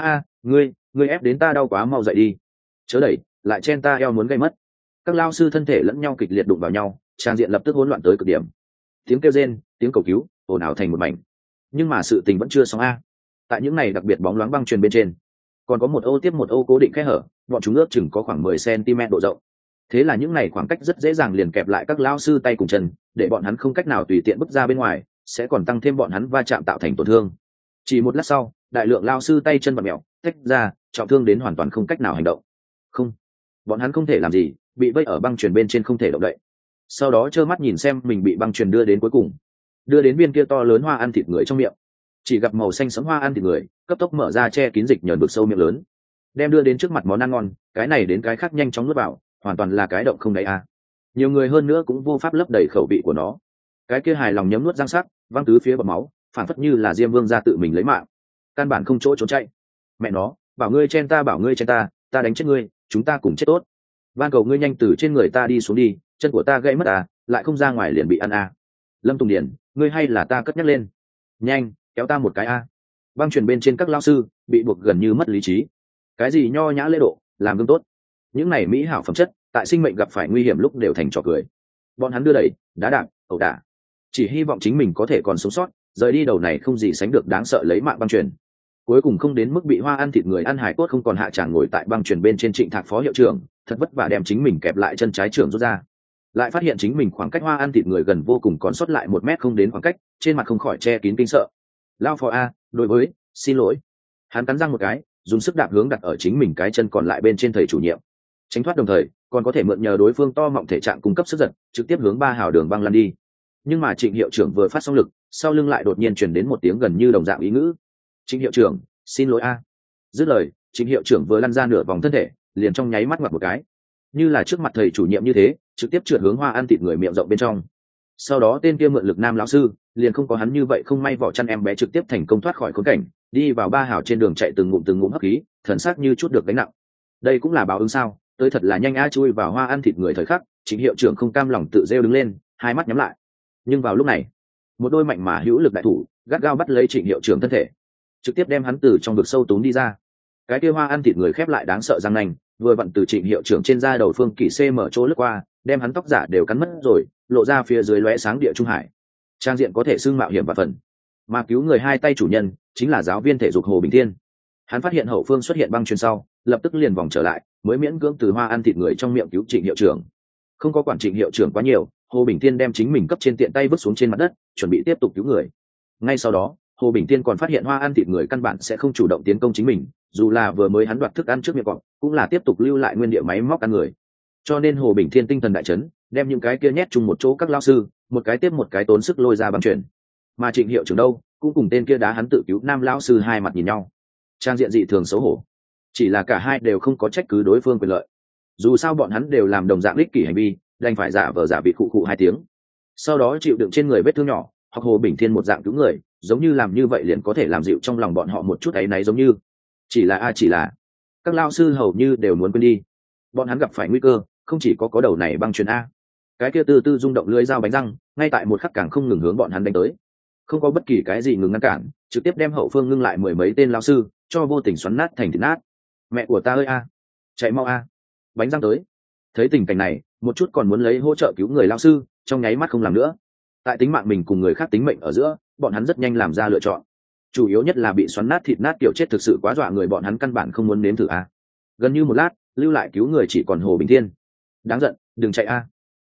Ngươi ép đến ta đau quá, mau dậy đi. Chớ đẩy, lại chen ta eo muốn gây mất. Các lao sư thân thể lẫn nhau kịch liệt đụng vào nhau, tràng diện lập tức hỗn loạn tới cực điểm. Tiếng kêu rên, tiếng cầu cứu ồn ào thành một mảnh. Nhưng mà sự tình vẫn chưa xong a. Tại những này đặc biệt bóng loáng băng truyền bên trên, còn có một ô tiếp một ô cố định kẽ hở, bọn chúng ước chừng có khoảng 10 cm độ rộng. Thế là những này khoảng cách rất dễ dàng liền kẹp lại các lao sư tay cùng chân, để bọn hắn không cách nào tùy tiện bước ra bên ngoài, sẽ còn tăng thêm bọn hắn va chạm tạo thành tổn thương. Chỉ một lát sau, đại lượng lao sư tay chân vặn mèo, tách ra, trọng thương đến hoàn toàn không cách nào hành động. Không, bọn hắn không thể làm gì, bị vây ở băng truyền bên trên không thể động đậy. Sau đó trơ mắt nhìn xem mình bị băng truyền đưa đến cuối cùng, đưa đến viên kia to lớn hoa ăn thịt người trong miệng. Chỉ gặp màu xanh sẫm hoa ăn thịt người cấp tốc mở ra che kín dịch nhờn vực sâu miệng lớn, đem đưa đến trước mặt món ăn ngon, cái này đến cái khác nhanh chóng nuốt vào, hoàn toàn là cái động không đáy a. Nhiều người hơn nữa cũng vô pháp lấp đầy khẩu vị của nó. Cái kia hài lòng nhấm nuốt răng sắc, văng tứ phía bọt máu, phản phất như là Diêm Vương ra tự mình lấy mạng, căn bản không chỗ trốn chạy. Mẹ nó, bảo ngươi chen ta, bảo ngươi chen ta, ta đánh chết ngươi, chúng ta cùng chết tốt. Van cầu ngươi nhanh từ trên người ta đi xuống đi, chân của ta gãy mất à, lại không ra ngoài liền bị ăn à. Lâm Tùng Điển, ngươi hay là ta cất nhắc lên, nhanh kéo ta một cái a. Băng truyền bên trên các lao sư bị buộc gần như mất lý trí. Cái gì nho nhã lễ độ, làm gương tốt, những này mỹ hảo phẩm chất tại sinh mệnh gặp phải nguy hiểm lúc đều thành trò cười. Bọn hắn đưa đẩy, đá đạp, ẩu đả, chỉ hy vọng chính mình có thể còn sống sót, rời đi đầu này không gì sánh được đáng sợ lấy mạng băng truyền. Cuối cùng không đến mức bị hoa ăn thịt người ăn hải cốt không còn hạ tràng ngồi tại băng truyền bên trên Trịnh Thạc phó hiệu trưởng thật vất vả đem chính mình kẹp lại chân trái trưởng rút ra, lại phát hiện chính mình khoảng cách hoa ăn thịt người gần vô cùng, còn sót lại 1 mét không đến khoảng cách, trên mặt không khỏi che kín kinh sợ. Lao phó a, đối với, xin lỗi. Hắn cắn răng một cái, dùng sức đạp hướng đặt ở chính mình cái chân còn lại bên trên thầy chủ nhiệm, tránh thoát đồng thời còn có thể mượn nhờ đối phương to mọng thể trạng cung cấp sức giật, trực tiếp hướng 3 hào đường băng lăn đi. Nhưng mà Trịnh hiệu trưởng vừa phát xong lực, sau lưng lại đột nhiên truyền đến một tiếng gần như đồng dạng ý ngữ. Trịnh hiệu trưởng, xin lỗi a. Dứt lời, Trịnh hiệu trưởng vừa lăn ra nửa vòng thân thể, liền trong nháy mắt ngoặt một cái, như là trước mặt thầy chủ nhiệm như thế, trực tiếp trượt hướng hoa ăn thịt người miệng rộng bên trong. Sau đó tên kia mượn lực nam lão sư liền không có hắn như vậy không may vỏ chăn em bé, trực tiếp thành công thoát khỏi khốn cảnh, đi vào 3 hào trên đường chạy từng ngụm hấp khí, thần sắc như chút được gánh nặng. Đây cũng là báo ứng sao? Tới thật là nhanh a. Chui vào hoa ăn thịt người thời khắc, Trịnh hiệu trưởng không cam lòng tự rêu đứng lên, hai mắt nhắm lại. Nhưng vào lúc này, một đôi mạnh mà hữu lực đại thủ gắt gao bắt lấy Trịnh hiệu trưởng thân thể, trực tiếp đem hắn từ trong vực sâu túm đi ra. Cái kia hoa ăn thịt người khép lại đáng sợ răng nanh, vừa vặn từ Trịnh hiệu trưởng trên da đầu phương kỷ cm chỗ lướt qua, đem hắn tóc giả đều cắn mất rồi, lộ ra phía dưới lóe sáng địa trung hải. Trang diện có thể xưng mạo hiểm và phần. Mà cứu người hai tay chủ nhân chính là giáo viên thể dục Hồ Bình Thiên. Hắn phát hiện hậu phương xuất hiện băng truyền sau, lập tức liền vòng trở lại, mới miễn cưỡng từ hoa ăn thịt người trong miệng cứu Trịnh hiệu trưởng. Không có quản Trịnh hiệu trưởng quá nhiều, Hồ Bình Thiên đem chính mình cấp trên tiện tay vứt xuống trên mặt đất, chuẩn bị tiếp tục cứu người. Ngay sau đó, Hồ Bình Thiên còn phát hiện hoa ăn thịt người căn bản sẽ không chủ động tiến công chính mình, dù là vừa mới hắn đoạt thức ăn trước miệng cọp, cũng là tiếp tục lưu lại nguyên địa máy móc ăn người. Cho nên Hồ Bình Thiên tinh thần đại chấn, đem những cái kia nhét chung một chỗ các lao sư, một cái tiếp một cái tốn sức lôi ra băng truyền. Mà Trịnh hiệu trưởng đâu, cũng cùng tên kia đá hắn tự cứu nam lão sư hai mặt nhìn nhau, trang diện dị thường xấu hổ. Chỉ là cả hai đều không có trách cứ đối phương quyền lợi, dù sao bọn hắn đều làm đồng dạng ích kỷ hành vi, đành phải giả vờ giả bị khụ khụ 2 tiếng, sau đó chịu đựng trên người vết thương nhỏ, hoặc Hồ Bình Thiên một dạng cứu người, giống như làm như vậy liền có thể làm dịu trong lòng bọn họ một chút áy náy, giống như chỉ là các lao sư hầu như đều muốn quên đi, bọn hắn gặp phải nguy cơ không chỉ có đầu này băng truyền a. Cái kia từ từ rung động lưỡi dao bánh răng, ngay tại một khắc càng không ngừng hướng bọn hắn đánh tới, không có bất kỳ cái gì ngừng ngăn cản, trực tiếp đem hậu phương ngưng lại 10 mấy tên lao sư cho vô tình xoắn nát thành thịt nát. Mẹ của ta ơi a, chạy mau a, bánh răng tới. Thấy tình cảnh này, một chút còn muốn lấy hỗ trợ cứu người lao sư trong nháy mắt không làm nữa. Tại tính mạng mình cùng người khác tính mệnh ở giữa, bọn hắn rất nhanh làm ra lựa chọn. Chủ yếu nhất là bị xoắn nát thịt nát kiểu chết thực sự quá dọa người, bọn hắn căn bản không muốn nếm thử a. Gần như một lát, lưu lại cứu người chỉ còn Hồ Bình Thiên. Đáng giận, đừng chạy a.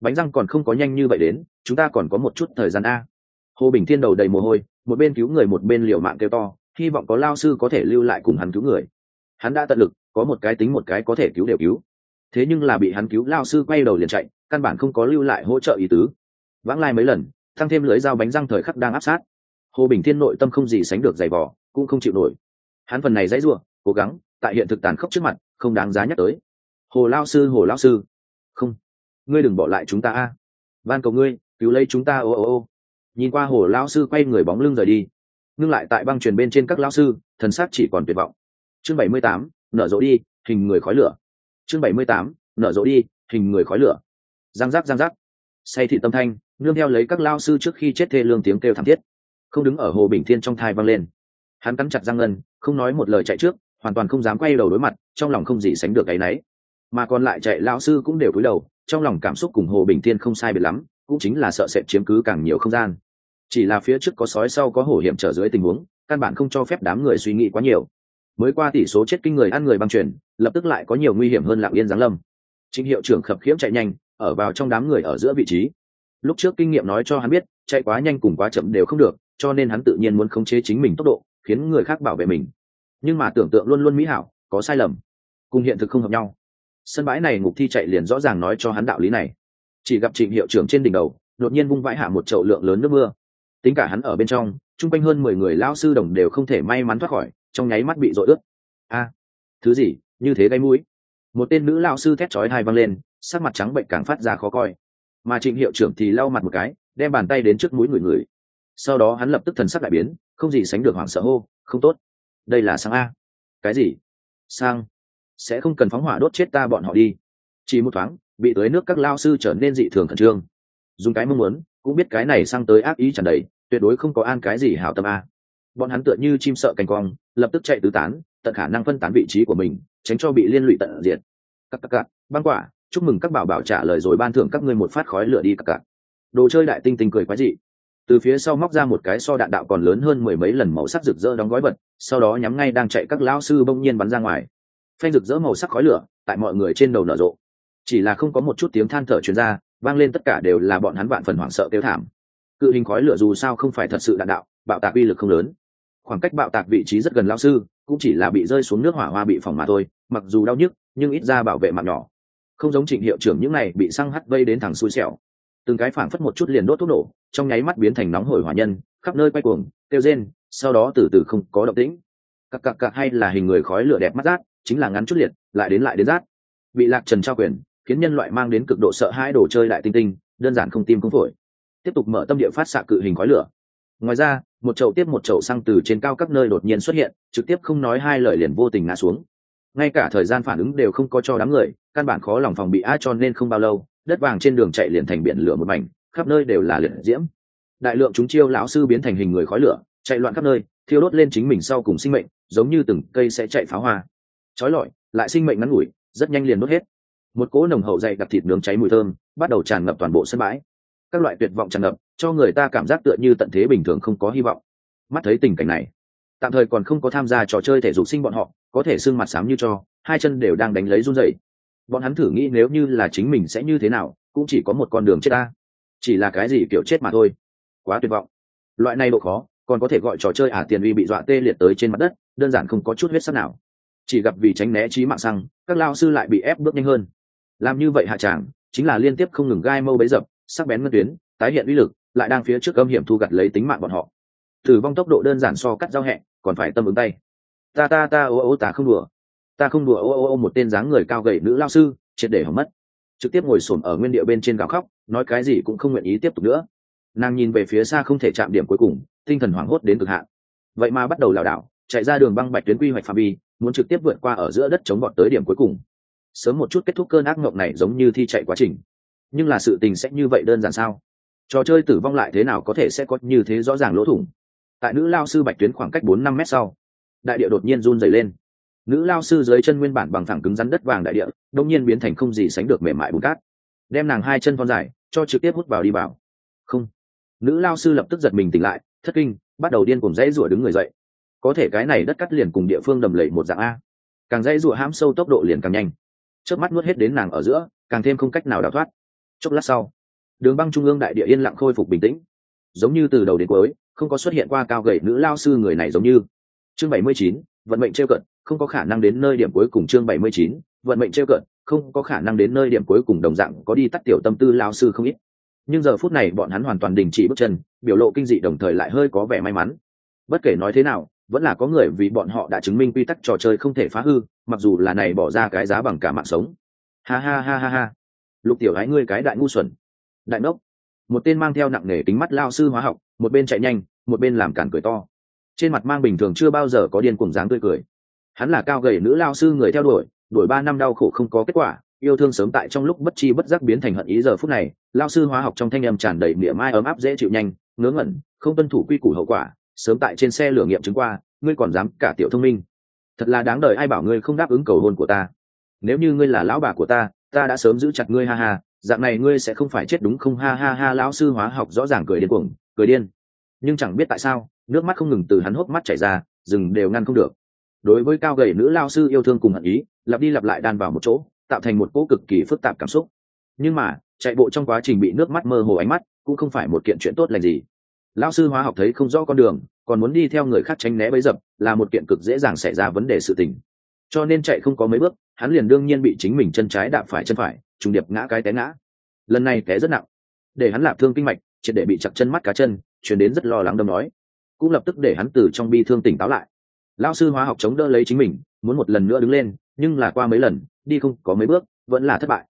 bánh răng còn không có nhanh như vậy đến, chúng ta còn có một chút thời gian a. Hồ Bình Thiên đầu đầy mồ hôi, một bên cứu người một bên liều mạng kêu to, hy vọng có lao sư có thể lưu lại cùng hắn cứu người. Hắn đã tận lực, có một cái tính một cái có thể cứu đều cứu. Thế nhưng là bị hắn cứu lao sư quay đầu liền chạy, căn bản không có lưu lại hỗ trợ ý tứ. Vãng lai mấy lần, tăng thêm lưới dao bánh răng thời khắc đang áp sát. Hồ Bình Thiên nội tâm không gì sánh được dày vò, cũng không chịu nổi. Hắn phần này dãy rủa, cố gắng, tại hiện thực tàn khốc trước mặt, không đáng giá nhắc tới. Hồ lao sư, không, ngươi đừng bỏ lại chúng ta a, van cầu ngươi, cứu lấy chúng ta, ô. Nhìn qua Hồ lao sư quay người bóng lưng rời đi, ngưng lại tại băng truyền bên trên các lao sư, thần sắc chỉ còn tuyệt vọng. Chương 78, nở rộ đi, hình người khói lửa. Chương 78, nở rộ đi, hình người khói lửa. Giang giác, say thị tâm thanh, nương theo lấy các lao sư trước khi chết thê lương tiếng kêu thảm thiết, không đứng ở Hồ Bình Thiên trong thai vang lên. Hắn cắn chặt răng ngân, không nói một lời chạy trước, hoàn toàn không dám quay đầu đối mặt, trong lòng không gì sánh được cái nấy. Mà còn lại chạy lão sư cũng đều cúi đầu, trong lòng cảm xúc cùng Hồ Bình Thiên không sai biệt lắm, cũng chính là sợ sệt chiếm cứ càng nhiều không gian. Chỉ là phía trước có sói sau có hổ hiểm trở dưới tình huống, căn bản không cho phép đám người suy nghĩ quá nhiều. Mới qua tỷ số chết kinh người ăn người băng truyền, lập tức lại có nhiều nguy hiểm hơn lặng yên giáng lâm. Trịnh hiệu trưởng khập khiễng chạy nhanh, ở vào trong đám người ở giữa vị trí. Lúc trước kinh nghiệm nói cho hắn biết, chạy quá nhanh cùng quá chậm đều không được, cho nên hắn tự nhiên muốn khống chế chính mình tốc độ, khiến người khác bảo vệ mình. Nhưng mà tưởng tượng luôn luôn mỹ hảo, có sai lầm, cùng hiện thực không hợp nhau. Sân bãi này ngục thi chạy liền rõ ràng nói cho hắn đạo lý này. Chỉ gặp Trịnh hiệu trưởng trên đỉnh đầu, đột nhiên vung vãi hạ một chậu lượng lớn nước mưa. Tính cả hắn ở bên trong, chung quanh hơn 10 người lao sư đồng đều không thể may mắn thoát khỏi, trong nháy mắt bị dội ướt. Thứ gì như thế gây mũi? Một tên nữ lao sư thét chói tai vang lên, sắc mặt trắng bệnh càng phát ra khó coi. Mà Trịnh hiệu trưởng thì lau mặt một cái, đem bàn tay đến trước mũi người. Sau đó hắn lập tức thần sắc đại biến, không gì sánh được hoảng sợ hô, không tốt, đây là xăng a. Cái gì? Xăng? Sẽ không cần phóng hỏa đốt chết ta bọn họ đi. Chỉ một thoáng, bị tưới nước các lao sư trở nên dị thường khẩn trương. Dùng cái mong muốn, cũng biết cái này sang tới ác ý tràn đầy, tuyệt đối không có an cái gì hảo tâm a. Bọn hắn tựa như chim sợ cành cong, lập tức chạy tứ tán, tận khả năng phân tán vị trí của mình, tránh cho bị liên lụy tận diệt. Các băng quả, chúc mừng các bảo bảo trả lời rồi ban thưởng các ngươi một phát khói lửa đi các. Đồ chơi đại tinh tinh cười quái dị, từ phía sau móc ra một cái so đạn đạo còn lớn hơn 10 mấy lần màu sắc rực rỡ đóng gói vật, sau đó nhắm ngay đang chạy các lão sư bỗng nhiên bắn ra ngoài. Phanh rực rỡ màu sắc khói lửa tại mọi người trên đầu nở rộ, chỉ là không có một chút tiếng than thở truyền ra, vang lên tất cả đều là bọn hắn vạn phần hoảng sợ kêu thảm. Cự hình khói lửa dù sao không phải thật sự đạn đạo, bạo tạc uy lực không lớn, khoảng cách bạo tạc vị trí rất gần lão sư, cũng chỉ là bị rơi xuống nước hỏa hoa bị phỏng mà thôi, mặc dù đau nhức nhưng ít ra bảo vệ mạng nhỏ. Không giống Trịnh hiệu trưởng những này bị xăng hắt vây đến thẳng xui xẻo, từng cái phảng phất một chút liền đốt thuốc nổ, trong nháy mắt biến thành nóng hổi hỏa nhân, khắp nơi quay cuồng kêu rên, sau đó từ từ không có động tĩnh. Cặc hay là hình người khói lửa đẹp mắt rát, chính là ngắn chút liệt, lại đến rát. Bị Lạc Trần trao quyền, khiến nhân loại mang đến cực độ sợ hãi đồ chơi đại tinh tinh, đơn giản không tim không phổi. Tiếp tục mở tâm địa phát xạ cự hình khói lửa. Ngoài ra, một chậu tiếp một chậu xăng từ trên cao các nơi đột nhiên xuất hiện, trực tiếp không nói hai lời liền vô tình ngã xuống. Ngay cả thời gian phản ứng đều không có cho đám người, căn bản khó lòng phòng bị a, cho nên không bao lâu, đất vàng trên đường chạy liền thành biển lửa một mảnh, khắp nơi đều là liệt diễm. Đại lượng chúng chiêu lão sư biến thành hình người khói lửa, chạy loạn khắp nơi, thiêu đốt lên chính mình sau cùng sinh mệnh, giống như từng cây sẽ chạy pháo hoa. Chói lọi, lại sinh mệnh ngắn ngủi, rất nhanh liền đốt hết. Một cỗ nồng hậu dày đặc thịt nướng cháy mùi thơm, bắt đầu tràn ngập toàn bộ sân bãi. Các loại tuyệt vọng tràn ngập, cho người ta cảm giác tựa như tận thế bình thường không có hy vọng. Mắt thấy tình cảnh này, tạm thời còn không có tham gia trò chơi thể dục sinh bọn họ, có thể sưng mặt xám như cho, hai chân đều đang đánh lấy run rẩy. Bọn hắn thử nghĩ nếu như là chính mình sẽ như thế nào, cũng chỉ có một con đường chết ta. Chỉ là cái gì kiểu chết mà thôi. Quá tuyệt vọng. Loại này độ khó, còn có thể gọi trò chơi tiền uy bị dọa tê liệt tới trên mặt đất, đơn giản không có chút huyết sắc nào. Chỉ gặp vì tránh né chí mạng xăng, các lao sư lại bị ép bước nhanh hơn. Làm như vậy hạ tràng, chính là liên tiếp không ngừng gai mâu bấy dập, sắc bén ngân tuyến, tái hiện uy lực, lại đang phía trước âm hiểm thu gặt lấy tính mạng bọn họ. Tử vong tốc độ đơn giản so cắt giao hẹ, còn phải tâm ứng tay. Ta ta không đùa. Ta không đùa ô, một tên dáng người cao gầy nữ lao sư, triệt để hỏng mất. Trực tiếp ngồi xổm ở nguyên địa bên trên gào khóc, nói cái gì cũng không nguyện ý tiếp tục nữa. Nàng nhìn về phía xa không thể chạm điểm cuối cùng, tinh thần hoảng hốt đến cực hạn. Vậy mà bắt đầu lảo đảo, chạy ra đường băng bạch tuyến quy hoạch phạm vi, muốn trực tiếp vượt qua ở giữa đất chống vọt tới điểm cuối cùng. Sớm một chút kết thúc cơn ác mộng này giống như thi chạy quá trình. Nhưng là sự tình sẽ như vậy đơn giản sao? Trò chơi tử vong lại thế nào có thể sẽ có như thế rõ ràng lỗ thủng? Tại nữ lao sư bạch tuyến khoảng cách 4-5 mét sau, đại địa đột nhiên run rẩy lên. Nữ lao sư dưới chân nguyên bản bằng thẳng cứng rắn đất vàng đại địa, đột nhiên biến thành không gì sánh được mềm mại bùn cát, đem nàng hai chân thon dài cho trực tiếp hút vào đi vào. Không. Nữ lao sư lập tức giật mình tỉnh lại, thất kinh, bắt đầu điên cuồng dãy rủa đứng người dậy. Có thể cái này đất cắt liền cùng địa phương đầm lầy một dạng a, càng dãy rủa hãm sâu tốc độ liền càng nhanh, chớp mắt nuốt hết đến nàng ở giữa, càng thêm không cách nào đào thoát. Chốc lát sau, đường băng trung ương đại địa yên lặng khôi phục bình tĩnh, giống như từ đầu đến cuối không có xuất hiện qua cao gầy nữ lao sư người này. Giống như chương 79, vận mệnh trêu cận, không có khả năng đến nơi điểm cuối cùng. Chương 79, vận mệnh trêu cận, không có khả năng đến nơi điểm cuối cùng. Đồng dạng có đi tắt tiểu tâm tư lao sư không ít, nhưng giờ phút này bọn hắn hoàn toàn đình chỉ bước chân, biểu lộ kinh dị đồng thời lại hơi có vẻ may mắn. Bất kể nói thế nào, vẫn là có người vì bọn họ đã chứng minh quy tắc trò chơi không thể phá hư, mặc dù là này bỏ ra cái giá bằng cả mạng sống. Ha ha ha ha ha, Lục tiểu gái ngươi cái đại ngu xuẩn, đại ngốc. Một tên mang theo nặng nề kính mắt lao sư hóa học, một bên chạy nhanh một bên làm cản cười to, trên mặt mang bình thường chưa bao giờ có điên cuồng dáng tươi cười. Hắn là cao gầy nữ lao sư người theo đuổi 3 năm đau khổ không có kết quả, yêu thương sớm tại trong lúc bất chi bất giác biến thành hận ý. Giờ phút này lao sư hóa học trong thanh âm tràn đầy mỉa mai ấm áp dễ chịu. Nhanh ngớ ngẩn không tuân thủ quy củ hậu quả sớm tại trên xe lửa nghiệm chứng qua, ngươi còn dám cả tiểu thông minh, thật là đáng đời. Ai bảo ngươi không đáp ứng cầu hôn của ta? Nếu như ngươi là lão bà của ta đã sớm giữ chặt ngươi. Ha ha, dạng này ngươi sẽ không phải chết đúng không? Ha ha ha, lão sư hóa học rõ ràng cười điên cuồng, cười điên, nhưng chẳng biết tại sao nước mắt không ngừng từ hắn hốc mắt chảy ra, dừng đều ngăn không được. Đối với cao gầy nữ lao sư yêu thương cùng hận ý lặp đi lặp lại đan vào một chỗ, tạo thành một cỗ cực kỳ phức tạp cảm xúc. Nhưng mà chạy bộ trong quá trình bị nước mắt mơ hồ ánh mắt cũng không phải một kiện chuyện tốt lành gì. Lão sư hóa học thấy không rõ con đường, còn muốn đi theo người khác tránh né bấy dập, là một kiện cực dễ dàng xảy ra vấn đề sự tình. Cho nên chạy không có mấy bước, hắn liền đương nhiên bị chính mình chân trái đạp phải chân phải, trùng điệp ngã cái té ngã. Lần này té rất nặng, để hắn lạp thương kinh mạch, triệt để bị chặt chân mắt cá chân, chuyển đến rất lo lắng đâm nói, cũng lập tức để hắn từ trong bi thương tỉnh táo lại. Lão sư hóa học chống đỡ lấy chính mình, muốn một lần nữa đứng lên, nhưng là qua mấy lần đi không có mấy bước vẫn là thất bại.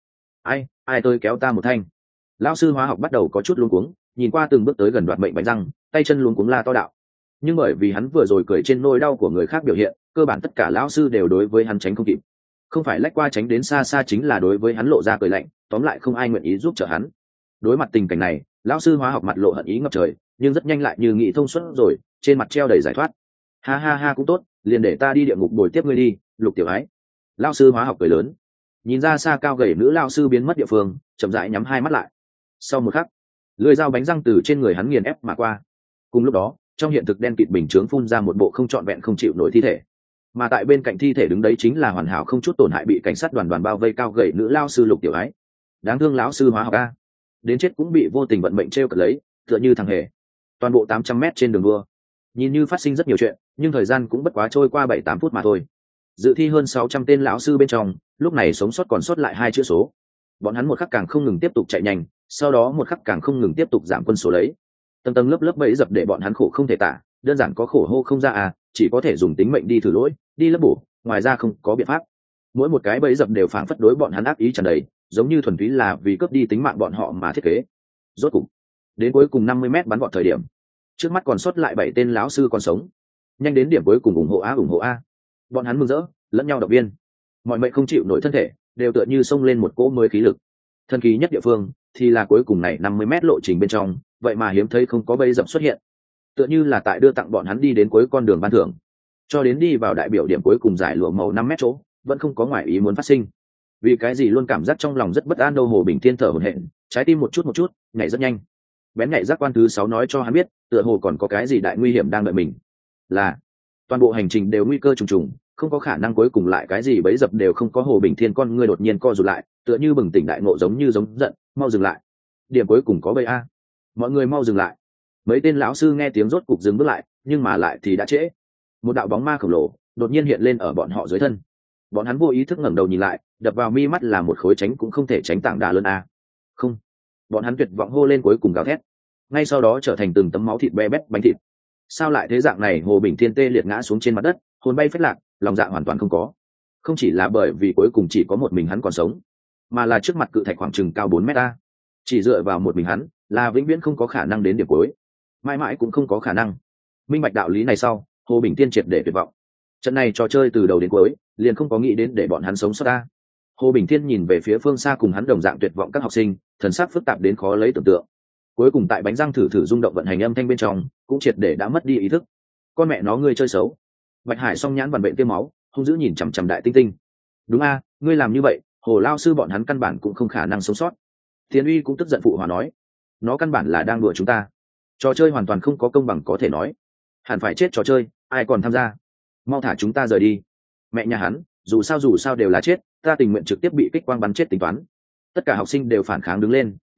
Ai tôi kéo ta một thanh. Lão sư hóa học bắt đầu có chút luống cuống, nhìn qua từng bước tới gần đoạt mệnh bánh răng, tay chân luống cuống la to đạo. Nhưng bởi vì hắn vừa rồi cười trên nỗi đau của người khác biểu hiện, cơ bản tất cả lão sư đều đối với hắn tránh không kịp, không phải lách qua tránh đến xa xa chính là đối với hắn lộ ra cười lạnh, tóm lại không ai nguyện ý giúp trợ hắn. Đối mặt tình cảnh này, lão sư hóa học mặt lộ hận ý ngập trời, nhưng rất nhanh lại như nghĩ thông suốt rồi, trên mặt treo đầy giải thoát. Ha ha ha, cũng tốt, liền để ta đi địa ngục bồi tiếp ngươi đi, Lục tiểu ái. Lão sư hóa học cười lớn, nhìn ra xa cao gầy nữ lão sư biến mất địa phương, chậm rãi nhắm hai mắt lại. Sau một khắc, lưỡi dao bánh răng từ trên người hắn nghiền ép mà qua. Cùng lúc đó, trong hiện thực đen kịt bình chướng phun ra một bộ không trọn vẹn không chịu nổi thi thể, mà tại bên cạnh thi thể đứng đấy chính là hoàn hảo không chút tổn hại bị cảnh sát đoàn bao vây cao gầy nữ lão sư Lục tiểu ái. Đáng thương lão sư hóa học a, đến chết cũng bị vô tình vận mệnh trêu cợt lấy, tựa như thằng hề. Toàn bộ 800 m trên đường đua, nhìn như phát sinh rất nhiều chuyện, nhưng thời gian cũng bất quá trôi qua 7-8 phút mà thôi. Dự thi hơn 600 tên lão sư bên trong, lúc này sống sót còn sót lại 2 chữ số. Bọn hắn một khắc càng không ngừng tiếp tục chạy nhanh, sau đó một khắc càng không ngừng tiếp tục giảm quân số lấy. Tầng tầng lớp lớp bẫy dập để bọn hắn khổ không thể tả, đơn giản có khổ hô không ra à, chỉ có thể dùng tính mệnh đi thử lỗi, đi lấp bổ, ngoài ra không có biện pháp. Mỗi một cái bẫy dập đều phảng phất đối bọn hắn ác ý tràn đầy, giống như thuần túy là vì cướp đi tính mạng bọn họ mà thiết kế. Rốt cục, đến cuối cùng 50 m bắn vọt thời điểm, trước mắt còn sót lại 7 tên lão sư còn sống. Nhanh đến điểm cuối cùng, ủng hộ a. Bọn hắn mừng rỡ, lẫn nhau động viên. Mọi mệnh không chịu nổi thân thể, đều tựa như xông lên một cỗ mới khí lực. Thần kỳ nhất địa phương thì là cuối cùng này 50 m lộ trình bên trong, vậy mà hiếm thấy không có bẫy dập xuất hiện. Tựa như là tại đưa tặng bọn hắn đi đến cuối con đường ban thưởng. Cho đến đi vào đại biểu điểm cuối cùng giải lụa màu 5 m chỗ, vẫn không có ngoại ý muốn phát sinh. Vì cái gì luôn cảm giác trong lòng rất bất an đâu. Hồ Bình Thiên thở hổn hển, trái tim một chút nhảy rất nhanh. Bén nhạy giác quan thứ 6 nói cho hắn biết, tựa hồ còn có cái gì đại nguy hiểm đang đợi mình. Là toàn bộ hành trình đều nguy cơ trùng trùng, không có khả năng cuối cùng lại cái gì bấy dập đều không có. Hồ Bình Thiên con ngươi đột nhiên co rụt lại, tựa như bừng tỉnh đại ngộ, giống như giống giận, mau dừng lại, điểm cuối cùng có bẫy a, mọi người mau dừng lại. Mấy tên lão sư nghe tiếng rốt cục dừng bước lại, nhưng mà lại thì đã trễ. Một đạo bóng ma khổng lồ đột nhiên hiện lên ở bọn họ dưới thân. Bọn hắn vô ý thức ngẩng đầu nhìn lại, đập vào mi mắt là một khối tránh cũng không thể tránh tảng đá lớn a. Không, bọn hắn tuyệt vọng hô lên, cuối cùng gào thét, ngay sau đó trở thành từng tấm máu thịt be bét bánh thịt. Sao lại thế? Dạng này Hồ Bình Thiên tê liệt ngã xuống trên mặt đất, hồn bay phách lạc, lòng dạ hoàn toàn không có. Không chỉ là bởi vì cuối cùng chỉ có một mình hắn còn sống, mà là trước mặt cự thạch khoảng chừng cao 4 mét a, chỉ dựa vào một mình hắn là vĩnh viễn không có khả năng đến điểm cuối, mãi mãi cũng không có khả năng. Minh bạch đạo lý này sau, Hồ Bình Thiên triệt để tuyệt vọng. Trận này trò chơi từ đầu đến cuối liền không có nghĩ đến để bọn hắn sống sót ta. Hồ Bình Thiên nhìn về phía phương xa cùng hắn đồng dạng tuyệt vọng các học sinh, thần sắc phức tạp đến khó lấy tưởng tượng. Cuối cùng tại bánh răng thử rung động vận hành âm thanh bên trong, cũng triệt để đã mất đi ý thức. Con mẹ nó, ngươi chơi xấu. Bạch Hải song nhãn vằn bệnh tiêm máu, hung dữ nhìn chằm chằm Đại Tinh Tinh. Đúng a, ngươi làm như vậy, Hồ lao sư bọn hắn căn bản cũng không khả năng sống sót. Thiên Uy cũng tức giận phụ hòa nói, nó căn bản là đang đùa chúng ta. Trò chơi hoàn toàn không có công bằng, có thể nói hẳn phải chết trò chơi, ai còn tham gia. Mau thả chúng ta rời đi. Mẹ nhà hắn, dù sao đều là chết, ta tình nguyện trực tiếp bị kích quang bắn chết tính toán. Tất cả học sinh đều phản kháng đứng lên,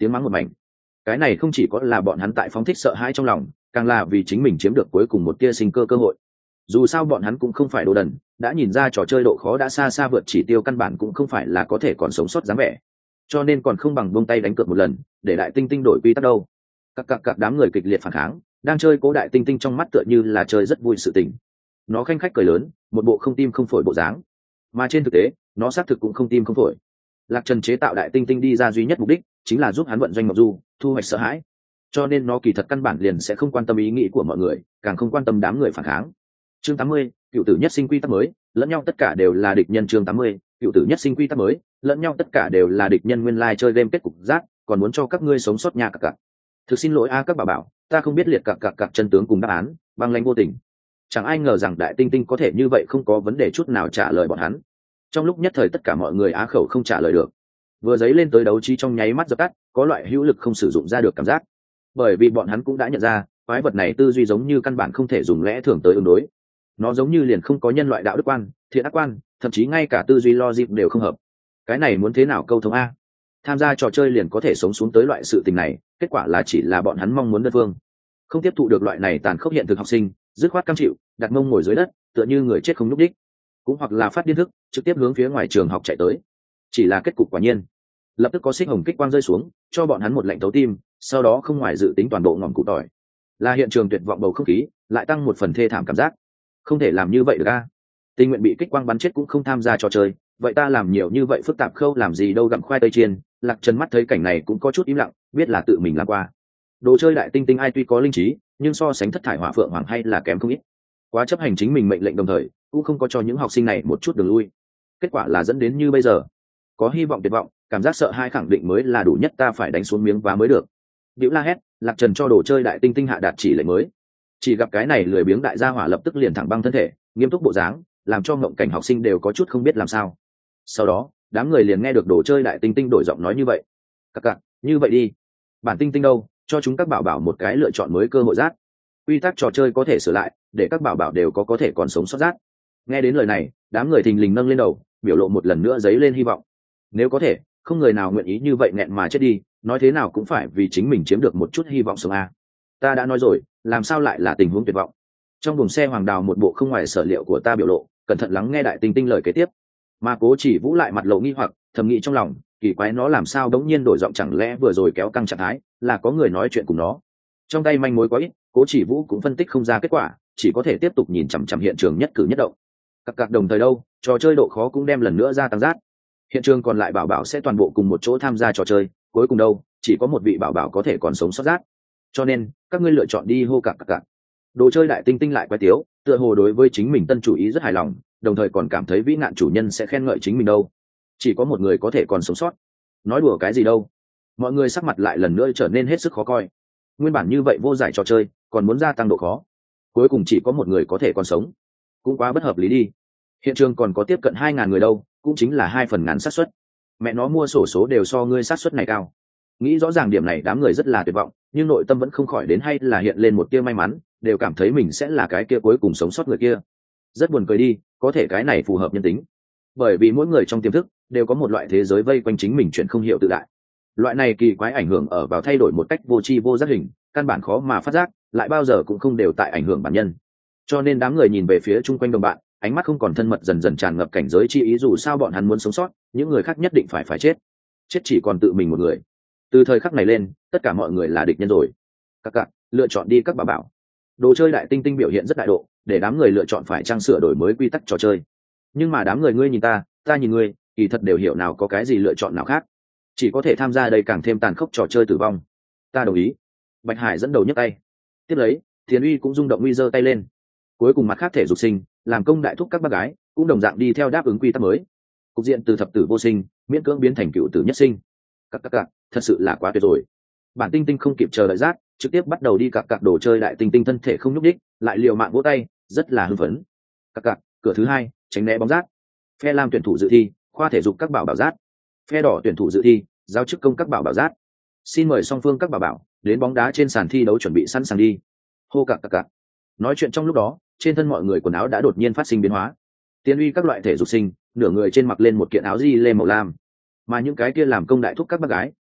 tiếng mắng một mảnh. Cái này không chỉ có là bọn hắn tại phóng thích sợ hãi trong lòng, càng là vì chính mình chiếm được cuối cùng một tia sinh cơ cơ hội. Dù sao bọn hắn cũng không phải đồ đần, đã nhìn ra trò chơi độ khó đã xa xa vượt chỉ tiêu căn bản cũng không phải là có thể còn sống sót dáng vẻ, cho nên còn không bằng buông tay đánh cược một lần, để đại tinh tinh đổi quy tắc đâu. Các đám người kịch liệt phản kháng, đang chơi cố đại tinh tinh trong mắt tựa như là chơi rất vui sự tình. Nó khanh khách cười lớn, một bộ không tim không phổi bộ dáng, mà trên thực tế nó xác thực cũng không tim không phổi. Lạc Trần chế tạo đại tinh tinh đi ra duy nhất mục đích chính là giúp hắn vận doanh Ngọc Du, thu hoạch sợ hãi, cho nên nó kỳ thật căn bản liền sẽ không quan tâm ý nghĩ của mọi người, càng không quan tâm đám người phản kháng. Chương 80, cựu tử nhất sinh quy tắc mới, lẫn nhau tất cả đều là địch nhân. Chương 80, cựu tử nhất sinh quy tắc mới, lẫn nhau tất cả đều là địch nhân. Nguyên lai chơi game kết cục rác, còn muốn cho các ngươi sống sót nha. Cặc. Thực xin lỗi a các bà bảo, ta không biết liệt cặc chân tướng cùng đáp án, băng lãnh vô tình. Chẳng ai ngờ rằng đại tinh tinh có thể như vậy không có vấn đề chút nào trả lời bọn hắn. Trong lúc nhất thời tất cả mọi người á khẩu không trả lời được, vừa dấy lên tới đấu trí trong nháy mắt dập tắt, có loại hữu lực không sử dụng ra được cảm giác, bởi vì bọn hắn cũng đã nhận ra quái vật này tư duy giống như căn bản không thể dùng lẽ thường tới ứng đối. Nó giống như liền không có nhân loại đạo đức quan, thiện ác quan, thậm chí ngay cả tư duy logic đều không hợp. Cái này muốn thế nào câu thông a? Tham gia trò chơi liền có thể sống xuống tới loại sự tình này, kết quả là chỉ là bọn hắn mong muốn đơn phương, không tiếp thụ được loại này tàn khốc hiện thực. Học sinh dứt khoát cam chịu, đặt mông ngồi dưới đất, tựa như người chết không nhúc đích, cũng hoặc là phát điên thức, trực tiếp hướng phía ngoài trường học chạy tới. Chỉ là kết cục quả nhiên, lập tức có xích hồng kích quang rơi xuống, cho bọn hắn một lệnh thấu tim, sau đó không ngoài dự tính toàn bộ ngọn cụ tỏi. Là hiện trường tuyệt vọng bầu không khí, lại tăng một phần thê thảm cảm giác. Không thể làm như vậy được a. Tình nguyện bị kích quang bắn chết cũng không tham gia trò chơi, vậy ta làm nhiều như vậy phức tạp khâu làm gì đâu. Gặm khoai tây chiên, Lạc Trần mắt thấy cảnh này cũng có chút im lặng, biết là tự mình làm qua. Đồ chơi đại tinh tinh ai tuy có linh trí, nhưng so sánh thất thải hỏa phượng hoàng hay là kém không ít. Quá chấp hành chính mình mệnh lệnh, đồng thời cũng không có cho những học sinh này một chút đường lui. Kết quả là dẫn đến như bây giờ. Có hy vọng tuyệt vọng, cảm giác sợ hai khẳng định mới là đủ nhất, ta phải đánh xuống miếng vá mới được. Diệu la hét, Lạc Trần cho đồ chơi đại tinh tinh hạ đạt chỉ lệnh mới. Chỉ gặp cái này lười biếng đại gia hỏa lập tức liền thẳng băng thân thể, nghiêm túc bộ dáng, làm cho ngộng cảnh học sinh đều có chút không biết làm sao. Sau đó đám người liền nghe được đồ chơi đại tinh tinh đổi giọng nói như vậy. Cặc, như vậy đi, bản tinh tinh đâu, cho chúng các bảo bảo một cái lựa chọn mới cơ hội rát. Quy tắc trò chơi có thể sửa lại, để các bảo bảo đều có thể còn sống sót rát. Nghe đến lời này, đám người thình lình nâng lên đầu, biểu lộ một lần nữa dấy lên hy vọng. Nếu có thể, không người nào nguyện ý như vậy nghẹn mà chết đi, nói thế nào cũng phải vì chính mình chiếm được một chút hy vọng sống a. Ta đã nói rồi, làm sao lại là tình huống tuyệt vọng. Trong buồng xe Hoàng Đào một bộ không ngoài sở liệu của ta biểu lộ, cẩn thận lắng nghe đại tinh tinh lời kế tiếp. Mà Cố Chỉ Vũ lại mặt lộ nghi hoặc, thầm nghĩ trong lòng, kỳ quái nó làm sao đống nhiên đổi giọng, chẳng lẽ vừa rồi kéo căng trạng thái là có người nói chuyện cùng nó. Trong tay manh mối quá ít, Cố Chỉ Vũ cũng phân tích không ra kết quả, chỉ có thể tiếp tục nhìn chằm chằm hiện trường nhất cử nhất động. Các đồng thời đâu, trò chơi độ khó cũng đem lần nữa gia tăng rát. Hiện trường còn lại bảo bảo sẽ toàn bộ cùng một chỗ tham gia trò chơi, cuối cùng đâu chỉ có một vị bảo bảo có thể còn sống sót rát. Cho nên các ngươi lựa chọn đi hô cặc. Đồ chơi đại tinh tinh lại quái tiếu, tựa hồ đối với chính mình tân chủ ý rất hài lòng, đồng thời còn cảm thấy vĩ nạn chủ nhân sẽ khen ngợi chính mình đâu. Chỉ có một người có thể còn sống sót, nói đùa cái gì đâu. Mọi người sắc mặt lại lần nữa trở nên hết sức khó coi. Nguyên bản như vậy vô giải trò chơi, còn muốn gia tăng độ khó, cuối cùng chỉ có một người có thể còn sống, cũng quá bất hợp lý đi. Hiện trường còn có tiếp cận 2.000 người đâu, cũng chính là 2 phần ngàn xác suất. Mẹ nó mua sổ số đều so ngươi xác suất này cao. Nghĩ rõ ràng điểm này, đám người rất là tuyệt vọng, nhưng nội tâm vẫn không khỏi đến hay là hiện lên một tia may mắn, đều cảm thấy mình sẽ là cái kia cuối cùng sống sót người kia. Rất buồn cười đi, có thể cái này phù hợp nhân tính, bởi vì mỗi người trong tiềm thức đều có một loại thế giới vây quanh chính mình chuyện không hiểu tự đại. Loại này kỳ quái ảnh hưởng ở vào thay đổi một cách vô tri vô giác hình, căn bản khó mà phát giác, lại bao giờ cũng không đều tại ảnh hưởng bản nhân. Cho nên đám người nhìn về phía chung quanh đồng bạn, ánh mắt không còn thân mật, dần dần tràn ngập cảnh giới chi ý. Dù sao bọn hắn muốn sống sót, những người khác nhất định phải chết, chết chỉ còn tự mình một người. Từ thời khắc này lên, tất cả mọi người là địch nhân rồi. Các lựa chọn đi các bà bảo. Đồ chơi đại tinh tinh biểu hiện rất đại độ, để đám người lựa chọn phải trang sửa đổi mới quy tắc trò chơi. Nhưng mà đám người ngươi nhìn ta, ta nhìn ngươi, kỳ thật đều hiểu nào có cái gì lựa chọn nào khác, chỉ có thể tham gia đây càng thêm tàn khốc trò chơi tử vong. Ta đồng ý. Bạch Hải dẫn đầu nhấc tay. Tiếp lấy, Thiền Uy cũng rung động uy giơ tay lên. Cuối cùng mặt khác thể dục sinh, làm công đại thúc các bác gái cũng đồng dạng đi theo đáp ứng quy tắc mới. Cục diện từ thập tử vô sinh miễn cưỡng biến thành cựu tử nhất sinh. Các thật sự là quá tuyệt rồi. Bản tinh tinh không kịp chờ đợi rát, trực tiếp bắt đầu đi cặc đồ chơi đại tinh tinh thân thể không nhúc đích, lại liều mạng vỗ tay, rất là hưng phấn. Cặc cửa thứ 2, tránh né bóng rát. Phe lam tuyển thủ dự thi, khoa thể dục các bảo bảo rát. Phe đỏ tuyển thủ dự thi, giáo chức công các bảo bảo rát. Xin mời song phương các bảo bảo đến bóng đá trên sàn thi đấu chuẩn bị sẵn sàng đi. Hô cặc. Nói chuyện trong lúc đó, trên thân mọi người quần áo đã đột nhiên phát sinh biến hóa. Tiên Uy các loại thể dục sinh, nửa người trên mặc lên một kiện áo di lê màu lam, mà những cái kia làm công đại thúc các bác gái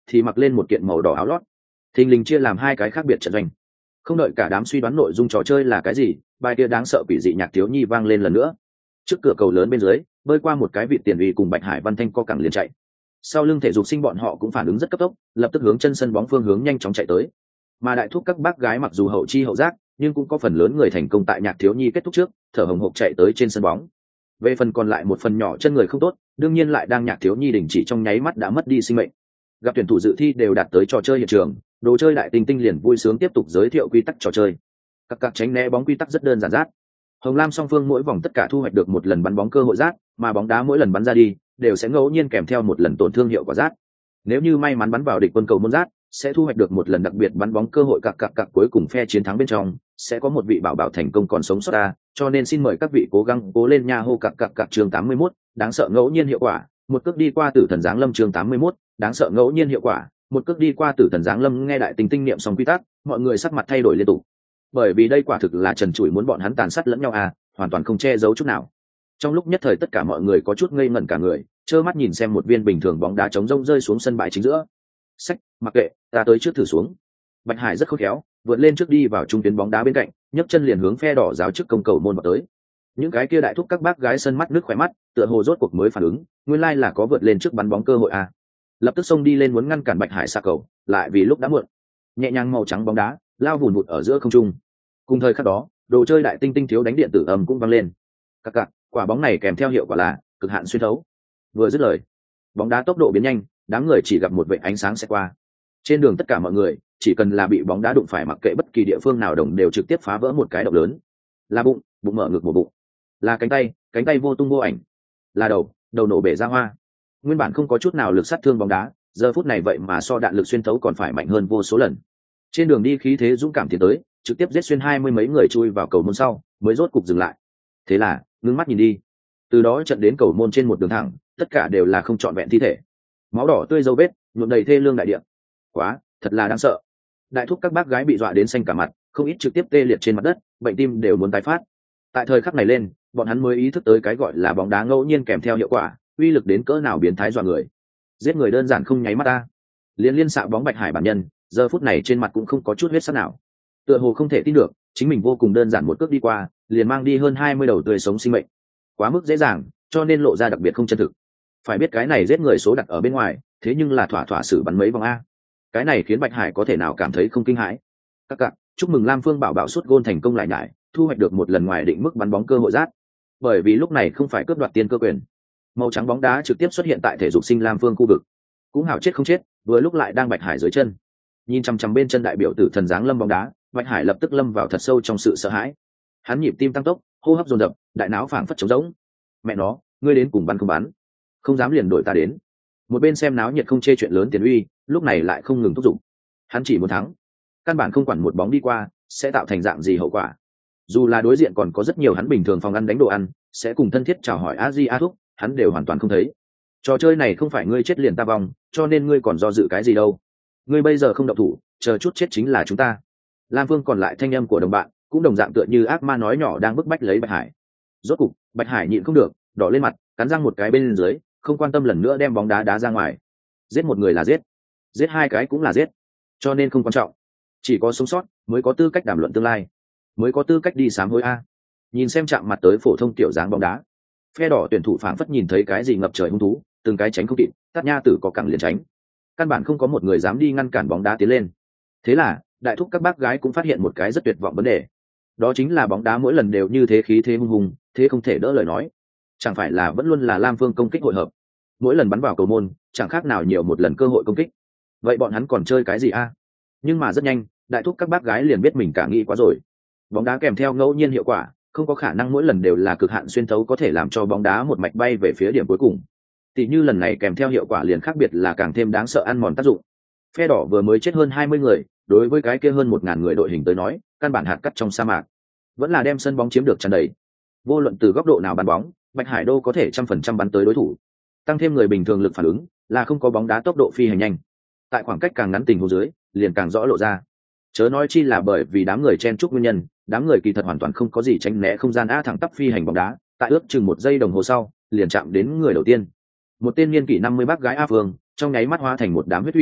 thì mặc lên một kiện màu đỏ áo lót, thình lình chia làm hai cái khác biệt trận doanh. Không đợi cả đám suy đoán nội dung trò chơi là cái gì, bài kia đáng sợ quỷ dị nhạc thiếu nhi vang lên lần nữa. Trước cửa cầu lớn bên dưới bơi qua một cái vị tiền uy cùng Bạch Hải Văn Thanh co cẳng liền chạy. Sau lưng thể dục sinh bọn họ cũng phản ứng rất cấp tốc, lập tức hướng chân sân bóng phương hướng nhanh chóng chạy tới. Mà đại thúc các bác gái mặc dù hậu chi hậu giác, nhưng cũng có phần lớn người thành công tại nhạc thiếu nhi kết thúc trước thở hồng hộc chạy tới trên sân bóng. Về phần còn lại một phần nhỏ chân người không tốt, đương nhiên lại đang nhạc thiếu nhi đình chỉ trong nháy mắt đã mất đi sinh mệnh. Gặp tuyển thủ dự thi đều đạt tới trò chơi hiện trường, đồ chơi đại tinh tinh liền vui sướng tiếp tục giới thiệu quy tắc trò chơi. Các tránh né bóng quy tắc rất đơn giản rát. Hồng lam song phương mỗi vòng tất cả thu hoạch được một lần bắn bóng cơ hội rát, mà bóng đá mỗi lần bắn ra đi đều sẽ ngẫu nhiên kèm theo một lần tổn thương hiệu quả rát. Nếu như may mắn bắn vào địch quân cầu môn rát, sẽ thu hoạch được một lần đặc biệt bắn bóng cơ hội cặc cuối cùng phe chiến thắng bên trong sẽ có một vị bảo bảo thành công còn sống sót ra, cho nên xin mời các vị cố gắng cố lên nha hô cặc chương 81, đáng sợ ngẫu nhiên hiệu quả, một cước đi qua tử thần giáng lâm chương 81, đáng sợ ngẫu nhiên hiệu quả, một cước đi qua tử thần giáng lâm. Nghe đại tinh tinh niệm xong quy tắc, mọi người sắc mặt thay đổi liên tục, bởi vì đây quả thực là trần trụi muốn bọn hắn tàn sát lẫn nhau hoàn toàn không che giấu chút nào. Trong lúc nhất thời tất cả mọi người có chút ngây ngẩn cả người, trơ mắt nhìn xem một viên bình thường bóng đá trống rông rơi xuống sân bãi chính giữa. Sách, mặc kệ, ta tới trước thử xuống. Bạch Hải rất khôn khéo, vượt lên trước đi vào trung tuyến bóng đá bên cạnh, nhấc chân liền hướng phe đỏ giáo chức công cầu môn vào tới. Những cái kia đại thúc các bác gái sân mắt nước khỏe mắt, tựa hồ rốt cuộc mới phản ứng, nguyên lai là có vượt lên trước bắn bóng cơ hội lập tức xông đi lên muốn ngăn cản Bạch Hải xa cầu, lại vì lúc đã muộn. Nhẹ nhàng màu trắng bóng đá lao vùn vụt ở giữa không trung. Cùng thời khắc đó, đồ chơi đại tinh tinh thiếu đánh điện tử ầm cũng vang lên. Cặc, quả bóng này kèm theo hiệu quả là cực hạn xuyên thấu. Vừa dứt lời, bóng đá tốc độ biến nhanh, đám người chỉ gặp một vệt ánh sáng sẽ qua. Trên đường tất cả mọi người chỉ cần là bị bóng đá đụng phải, mặc kệ bất kỳ địa phương nào đồng đều trực tiếp phá vỡ một cái động lớn. Là bụng mở ngực một bụng, là cánh tay vô tung vô ảnh, là đầu nổ bể ra hoa. Nguyên bản không có chút nào lực sát thương bóng đá, giờ phút này vậy mà so đạn lực xuyên thấu còn phải mạnh hơn vô số lần. Trên đường đi khí thế dũng cảm tiến tới, trực tiếp giết xuyên 20 mấy người chui vào cầu môn sau mới rốt cục dừng lại. Thế là ngưng mắt nhìn đi, từ đó trận đến cầu môn trên một đường thẳng, tất cả đều là không trọn vẹn thi thể, máu đỏ tươi dấu vết nhuộm đầy thê lương đại địa. Quá, thật là đáng sợ. Đại thúc các bác gái bị dọa đến xanh cả mặt, không ít trực tiếp tê liệt trên mặt đất, bệnh tim đều muốn tái phát. Tại thời khắc này lên, bọn hắn mới ý thức tới cái gọi là bóng đá ngẫu nhiên kèm theo hiệu quả uy lực đến cỡ nào biến thái dọa người. Giết người đơn giản không nháy mắt ta. Liên xạ bóng Bạch Hải bản nhân giờ phút này trên mặt cũng không có chút huyết sắc nào, tựa hồ không thể tin được chính mình vô cùng đơn giản một cước đi qua liền mang đi hơn 20 đầu tươi sống sinh mệnh, quá mức dễ dàng cho nên lộ ra đặc biệt không chân thực. Phải biết cái này giết người số đặt ở bên ngoài, thế nhưng là thỏa xử bắn mấy vòng cái này khiến Bạch Hải có thể nào cảm thấy không kinh hãi. Các chúc mừng Lam Phương bảo bảo sút gôn thành công lại nhải, thu hoạch được một lần ngoài định mức bắn bóng cơ hội rát. Bởi vì lúc này không phải cướp đoạt tiền cơ quyền, màu trắng bóng đá trực tiếp xuất hiện tại thể dục sinh Lam Phương khu vực. Cũng hảo chết không chết, vừa lúc lại đang Bạch Hải dưới chân. Nhìn chằm bên chân đại biểu tử thần giáng lâm bóng đá, Bạch Hải lập tức lâm vào thật sâu trong sự sợ hãi. Hắn nhịp tim tăng tốc, hô hấp dồn dập, đại não phảng phất trống rỗng. Mẹ nó, ngươi đến cùng bắn không bắn? Không dám liền đổi ta đến. Một bên xem náo nhiệt không chê chuyện lớn tiền uy, lúc này lại không ngừng thúc giục. Hắn chỉ muốn thắng, căn bản không quản một bóng đi qua sẽ tạo thành dạng gì hậu quả. Dù là đối diện còn có rất nhiều hắn bình thường phòng ăn đánh đồ ăn, sẽ cùng thân thiết chào hỏi a di a thúc, hắn đều hoàn toàn không thấy. Trò chơi này không phải ngươi chết liền ta vong, cho nên ngươi còn do dự cái gì đâu. Ngươi bây giờ không động thủ, chờ chút chết chính là chúng ta. Lam Phương còn lại thanh âm của đồng bạn cũng đồng dạng tựa như ác ma nói nhỏ đang bức bách lấy Bạch Hải. Rốt cục Bạch Hải nhịn không được, đỏ lên mặt, cắn răng một cái bên dưới, không quan tâm lần nữa đem bóng đá ra ngoài. Giết một người là giết hai cái cũng là giết, cho nên không quan trọng, chỉ có sống sót mới có tư cách đàm luận tương lai, mới có tư cách đi sám hối Nhìn xem chạm mặt tới phổ thông tiểu dáng bóng đá, phe đỏ tuyển thủ phảng phất nhìn thấy cái gì ngập trời hung thú, từng cái tránh không kịp, tát nha tử có cẳng liền tránh, căn bản không có một người dám đi ngăn cản bóng đá tiến lên. Thế là đại thúc các bác gái cũng phát hiện một cái rất tuyệt vọng vấn đề, đó chính là bóng đá mỗi lần đều như thế khí thế hung hùng, thế không thể đỡ lời nói, chẳng phải là vẫn luôn là Lam Phương công kích hội hợp, mỗi lần bắn vào cầu môn chẳng khác nào nhiều một lần cơ hội công kích, vậy bọn hắn còn chơi cái gì Nhưng mà rất nhanh đại thúc các bác gái liền biết mình cả nghĩ quá rồi. Bóng đá kèm theo ngẫu nhiên hiệu quả không có khả năng mỗi lần đều là cực hạn xuyên thấu có thể làm cho bóng đá một mạch bay về phía điểm cuối cùng. Tỷ như lần này kèm theo hiệu quả liền khác biệt là càng thêm đáng sợ ăn mòn tác dụng. Phe đỏ vừa mới chết hơn 20 người, đối với cái kia hơn 1000 người đội hình tới nói, căn bản hạt cắt trong sa mạc, vẫn là đem sân bóng chiếm được tràn đầy. Vô luận từ góc độ nào bắn bóng, Bạch Hải đô có thể 100% bắn tới đối thủ. Tăng thêm người bình thường lực phản ứng, là không có bóng đá tốc độ phi hành nhanh. Tại khoảng cách càng ngắn tình huống dưới, liền càng rõ lộ ra. Chớ nói chi là bởi vì đám người chen chúc nguyên nhân, đám người kỳ thật hoàn toàn không có gì tránh né không gian thẳng tắp phi hành bóng đá, tại ước chừng 1 giây đồng hồ sau, liền chạm đến người đầu tiên. Một tên niên kỷ 50 bác gái A Phương, trong nháy mắt hóa thành một đám huyết thủy,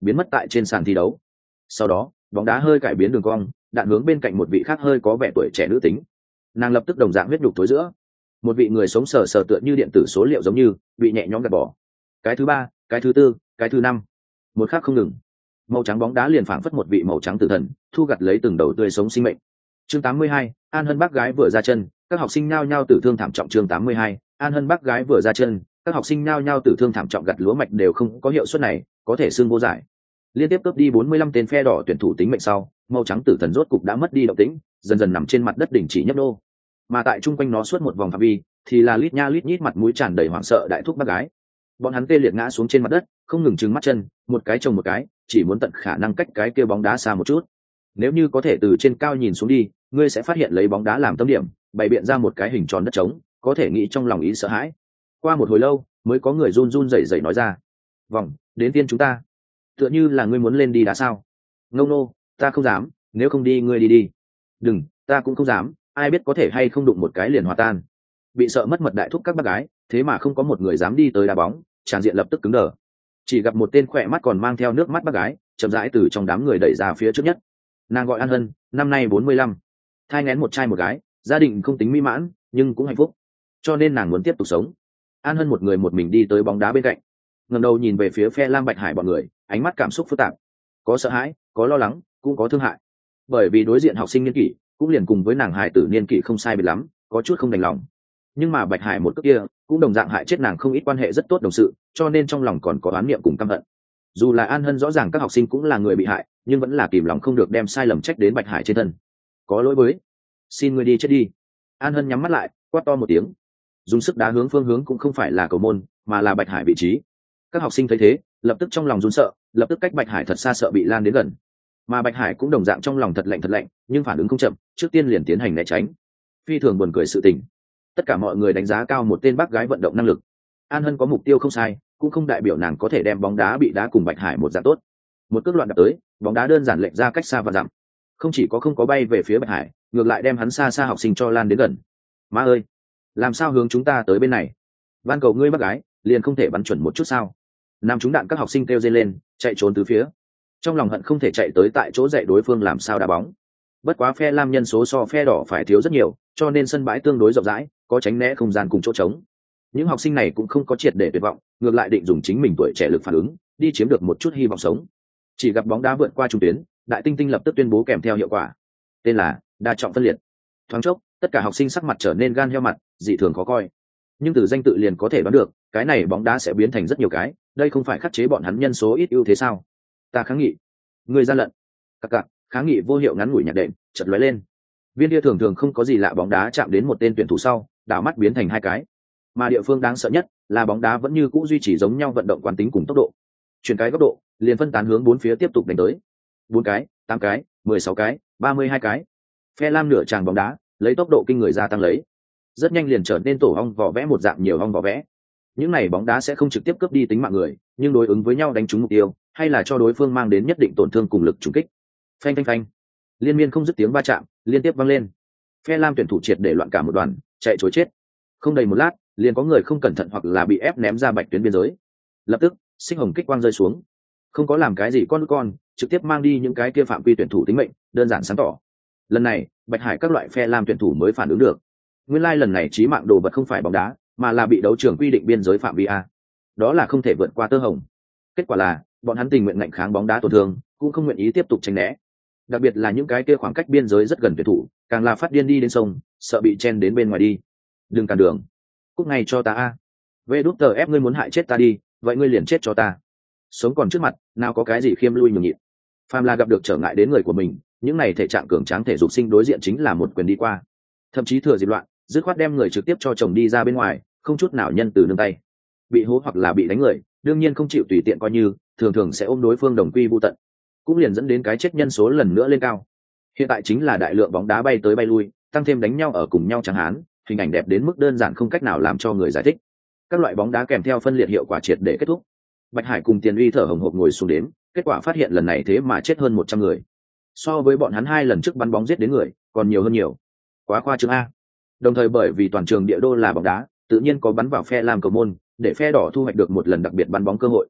biến mất tại trên sàn thi đấu. Sau đó bóng đá hơi cải biến đường cong, đạn hướng bên cạnh một vị khác hơi có vẻ tuổi trẻ nữ tính. Nàng lập tức đồng dạng huyết nhục tối giữa, một vị người sống sờ sờ tựa như điện tử số liệu giống như bị nhẹ nhõm gạt bỏ. Cái thứ ba, cái thứ tư, cái thứ năm, một khắc không ngừng. Màu trắng bóng đá liền phảng phất một vị màu trắng tử thần thu gặt lấy từng đầu tươi sống sinh mệnh. Chương 82, An Hân bác gái vừa ra chân, các học sinh nhao nhao tử thương thảm trọng. Chương 82, An Hân bác gái vừa ra chân, các học sinh nhao nhao tử thương thảm trọng. Gặt lúa mạch đều không có hiệu suất này, có thể xương vô giải. Liên tiếp cướp đi 45 tên phe đỏ tuyển thủ tính mệnh sau, màu trắng tử thần rốt cục đã mất đi động tĩnh, dần dần nằm trên mặt đất đình chỉ nhấp nô. Mà tại trung quanh nó suốt một vòng phạm vi thì là lít nha lít nhít mặt mũi tràn đầy hoảng sợ đại thúc bác gái. Bọn hắn tê liệt ngã xuống trên mặt đất, không ngừng trừng mắt chân, một cái chồng một cái, chỉ muốn tận khả năng cách cái kia bóng đá xa một chút. Nếu như có thể từ trên cao nhìn xuống đi, ngươi sẽ phát hiện lấy bóng đá làm tâm điểm, bày biện ra một cái hình tròn đất trống, có thể nghĩ trong lòng ý sợ hãi. Qua một hồi lâu, mới có người run run rẩy rẩy nói ra: "Vòng, đến tiên chúng ta." Tựa như là ngươi muốn lên đi đá sao? Ngông nô, ta không dám, nếu không đi ngươi đi đi. Đừng, ta cũng không dám, ai biết có thể hay không đụng một cái liền hòa tan. Bị sợ mất mật đại thúc các bác gái, thế mà không có một người dám đi tới đá bóng, tràn diện lập tức cứng đờ. Chỉ gặp một tên khỏe mắt còn mang theo nước mắt bác gái chậm rãi từ trong đám người đẩy ra phía trước nhất. Nàng gọi An Hân, năm nay 45, thai nghén một trai một gái, gia đình không tính mỹ mãn nhưng cũng hạnh phúc, cho nên nàng muốn tiếp tục sống. An Hân một người một mình đi tới bóng đá bên cạnh, ngẩng đầu nhìn về phía phe Lam Bạch Hải bọn người, ánh mắt cảm xúc phức tạp, có sợ hãi, có lo lắng, cũng có thương hại. Bởi vì đối diện học sinh niên kỷ cũng liền cùng với nàng hải tử niên kỷ không sai biệt lắm, có chút không đành lòng. Nhưng mà Bạch Hải một cước kia cũng đồng dạng hại chết nàng không ít quan hệ rất tốt đồng sự, cho nên trong lòng còn có oán niệm cùng căm hận. Dù là An Hân rõ ràng các học sinh cũng là người bị hại, nhưng vẫn là kìm lòng không được đem sai lầm trách đến Bạch Hải trên thân. Có lỗi với, xin ngươi đi chết đi. An Hân nhắm mắt lại, quát to một tiếng, dùng sức đá hướng phương hướng cũng không phải là cầu môn, mà là Bạch Hải vị trí. Các học sinh thấy thế, lập tức trong lòng run sợ, lập tức cách Bạch Hải thật xa sợ bị lan đến gần. Mà Bạch Hải cũng đồng dạng trong lòng thật lạnh, nhưng phản ứng không chậm, trước tiên liền tiến hành né tránh. Phi thường buồn cười sự tình. Tất cả mọi người đánh giá cao một tên bác gái vận động năng lực. An Hân có mục tiêu không sai, cũng không đại biểu nàng có thể đem bóng đá bị đá cùng Bạch Hải một dạng tốt. Một cước loạn đập tới, bóng đá đơn giản lệch ra cách xa và dặm. Không chỉ có không có bay về phía Bạch Hải, ngược lại đem hắn xa xa học sinh cho lan đến gần. Má ơi, làm sao hướng chúng ta tới bên này? Van cầu ngươi bác gái, liền không thể bắn chuẩn một chút sao? Nam trúng đạn các học sinh kêu dây lên, chạy trốn từ phía. Trong lòng hận không thể chạy tới tại chỗ dạy đối phương làm sao đá bóng. Bất quá phe lam nhân số so phe đỏ phải thiếu rất nhiều, cho nên sân bãi tương đối rộng rãi, có tránh né không gian cùng chỗ trống. Những học sinh này cũng không có triệt để tuyệt vọng, ngược lại định dùng chính mình tuổi trẻ lực phản ứng, đi chiếm được một chút hy vọng sống. Chỉ gặp bóng đá vượt qua trung tuyến, đại tinh tinh lập tức tuyên bố kèm theo hiệu quả, tên là đa trọng phân liệt. Thoáng chốc, tất cả học sinh sắc mặt trở nên gan heo mặt, dị thường khó coi. Nhưng từ danh tự liền có thể đoán được, cái này bóng đá sẽ biến thành rất nhiều cái, đây không phải khắc chế bọn hắn nhân số ít ưu thế sao? Ta kháng nghị, người gian lận. Các cặc, kháng nghị vô hiệu ngắn ngủi nhạc đệm chật lóe lên. Viên kia thường thường không có gì lạ bóng đá chạm đến một tên tuyển thủ sau, đảo mắt biến thành hai cái. Mà địa phương đáng sợ nhất là bóng đá vẫn như cũ duy trì giống nhau vận động quán tính cùng tốc độ. Chuyển cái góc độ, liền phân tán hướng bốn phía tiếp tục đánh tới. 4 cái, 8 cái, 16 cái, 32 cái. Phe lam nửa tràng bóng đá, lấy tốc độ kinh người gia tăng lấy. Rất nhanh liền trở nên tổ ong vỏ vẽ một dạng nhiều ong vỏ vẽ. Những này bóng đá sẽ không trực tiếp cướp đi tính mạng người, nhưng đối ứng với nhau đánh trúng mục tiêu, hay là cho đối phương mang đến nhất định tổn thương cùng lực trùng kích. Phanh phanh phanh, liên miên không dứt tiếng va chạm liên tiếp vang lên. Phe lam tuyển thủ triệt để loạn cả một đoàn, chạy trối chết. Không đầy một lát, liền có người không cẩn thận hoặc là bị ép ném ra bạch tuyến biên giới. Lập tức, sinh hồng kích quang rơi xuống, không có làm cái gì con, trực tiếp mang đi những cái kia phạm vi tuyển thủ tính mệnh, đơn giản sáng tỏ. Lần này, Bạch Hải các loại phe lam tuyển thủ mới phản ứng được. Nguyên lai lần này chí mạng đồ vật không phải bóng đá, mà là bị đấu trường quy định biên giới phạm vi a. Đó là không thể vượt qua tơ hồng. Kết quả là, bọn hắn tình nguyện ngạnh kháng bóng đá tổn thương, cũng không nguyện ý tiếp tục tránh né. Đặc biệt là những cái kia khoảng cách biên giới rất gần tuyển thủ, càng là phát điên đi đến sông, sợ bị chen đến bên ngoài đi. Đừng cản đường, cút ngay cho ta a. Vê đút tờ ép ngươi muốn hại chết ta đi, vậy ngươi liền chết cho ta. Sống còn trước mặt, nào có cái gì khiêm lui nhường nhịn. Phàm là gặp được trở ngại đến người của mình, những này thể trạng cường tráng thể dục sinh đối diện chính là một quyền đi qua. Thậm chí thừa dịp loạn, dứt khoát đem người trực tiếp cho chồng đi ra bên ngoài, không chút nào nhân từ nương tay. Bị hố hoặc là bị đánh người, đương nhiên không chịu tùy tiện coi như, thường thường sẽ ôm đối phương đồng quy vu tận, cũng liền dẫn đến cái chết nhân số lần nữa lên cao. Hiện tại chính là đại lượng bóng đá bay tới bay lui, tăng thêm đánh nhau ở cùng nhau chẳng hạn, hình ảnh đẹp đến mức đơn giản không cách nào làm cho người giải thích. Các loại bóng đá kèm theo phân liệt hiệu quả triệt để kết thúc. Bạch Hải cùng Tiền Uy thở hổn hộc ngồi xuống đếm, kết quả phát hiện lần này thế mà chết hơn 100 người. So với bọn hắn 2 lần trước bắn bóng giết đến người, còn nhiều hơn nhiều. Quá khoa trương a. Đồng thời bởi vì toàn trường địa đô là bóng đá, tự nhiên có bắn vào phe làm cầu môn, để phe đỏ thu hoạch được một lần đặc biệt bắn bóng cơ hội.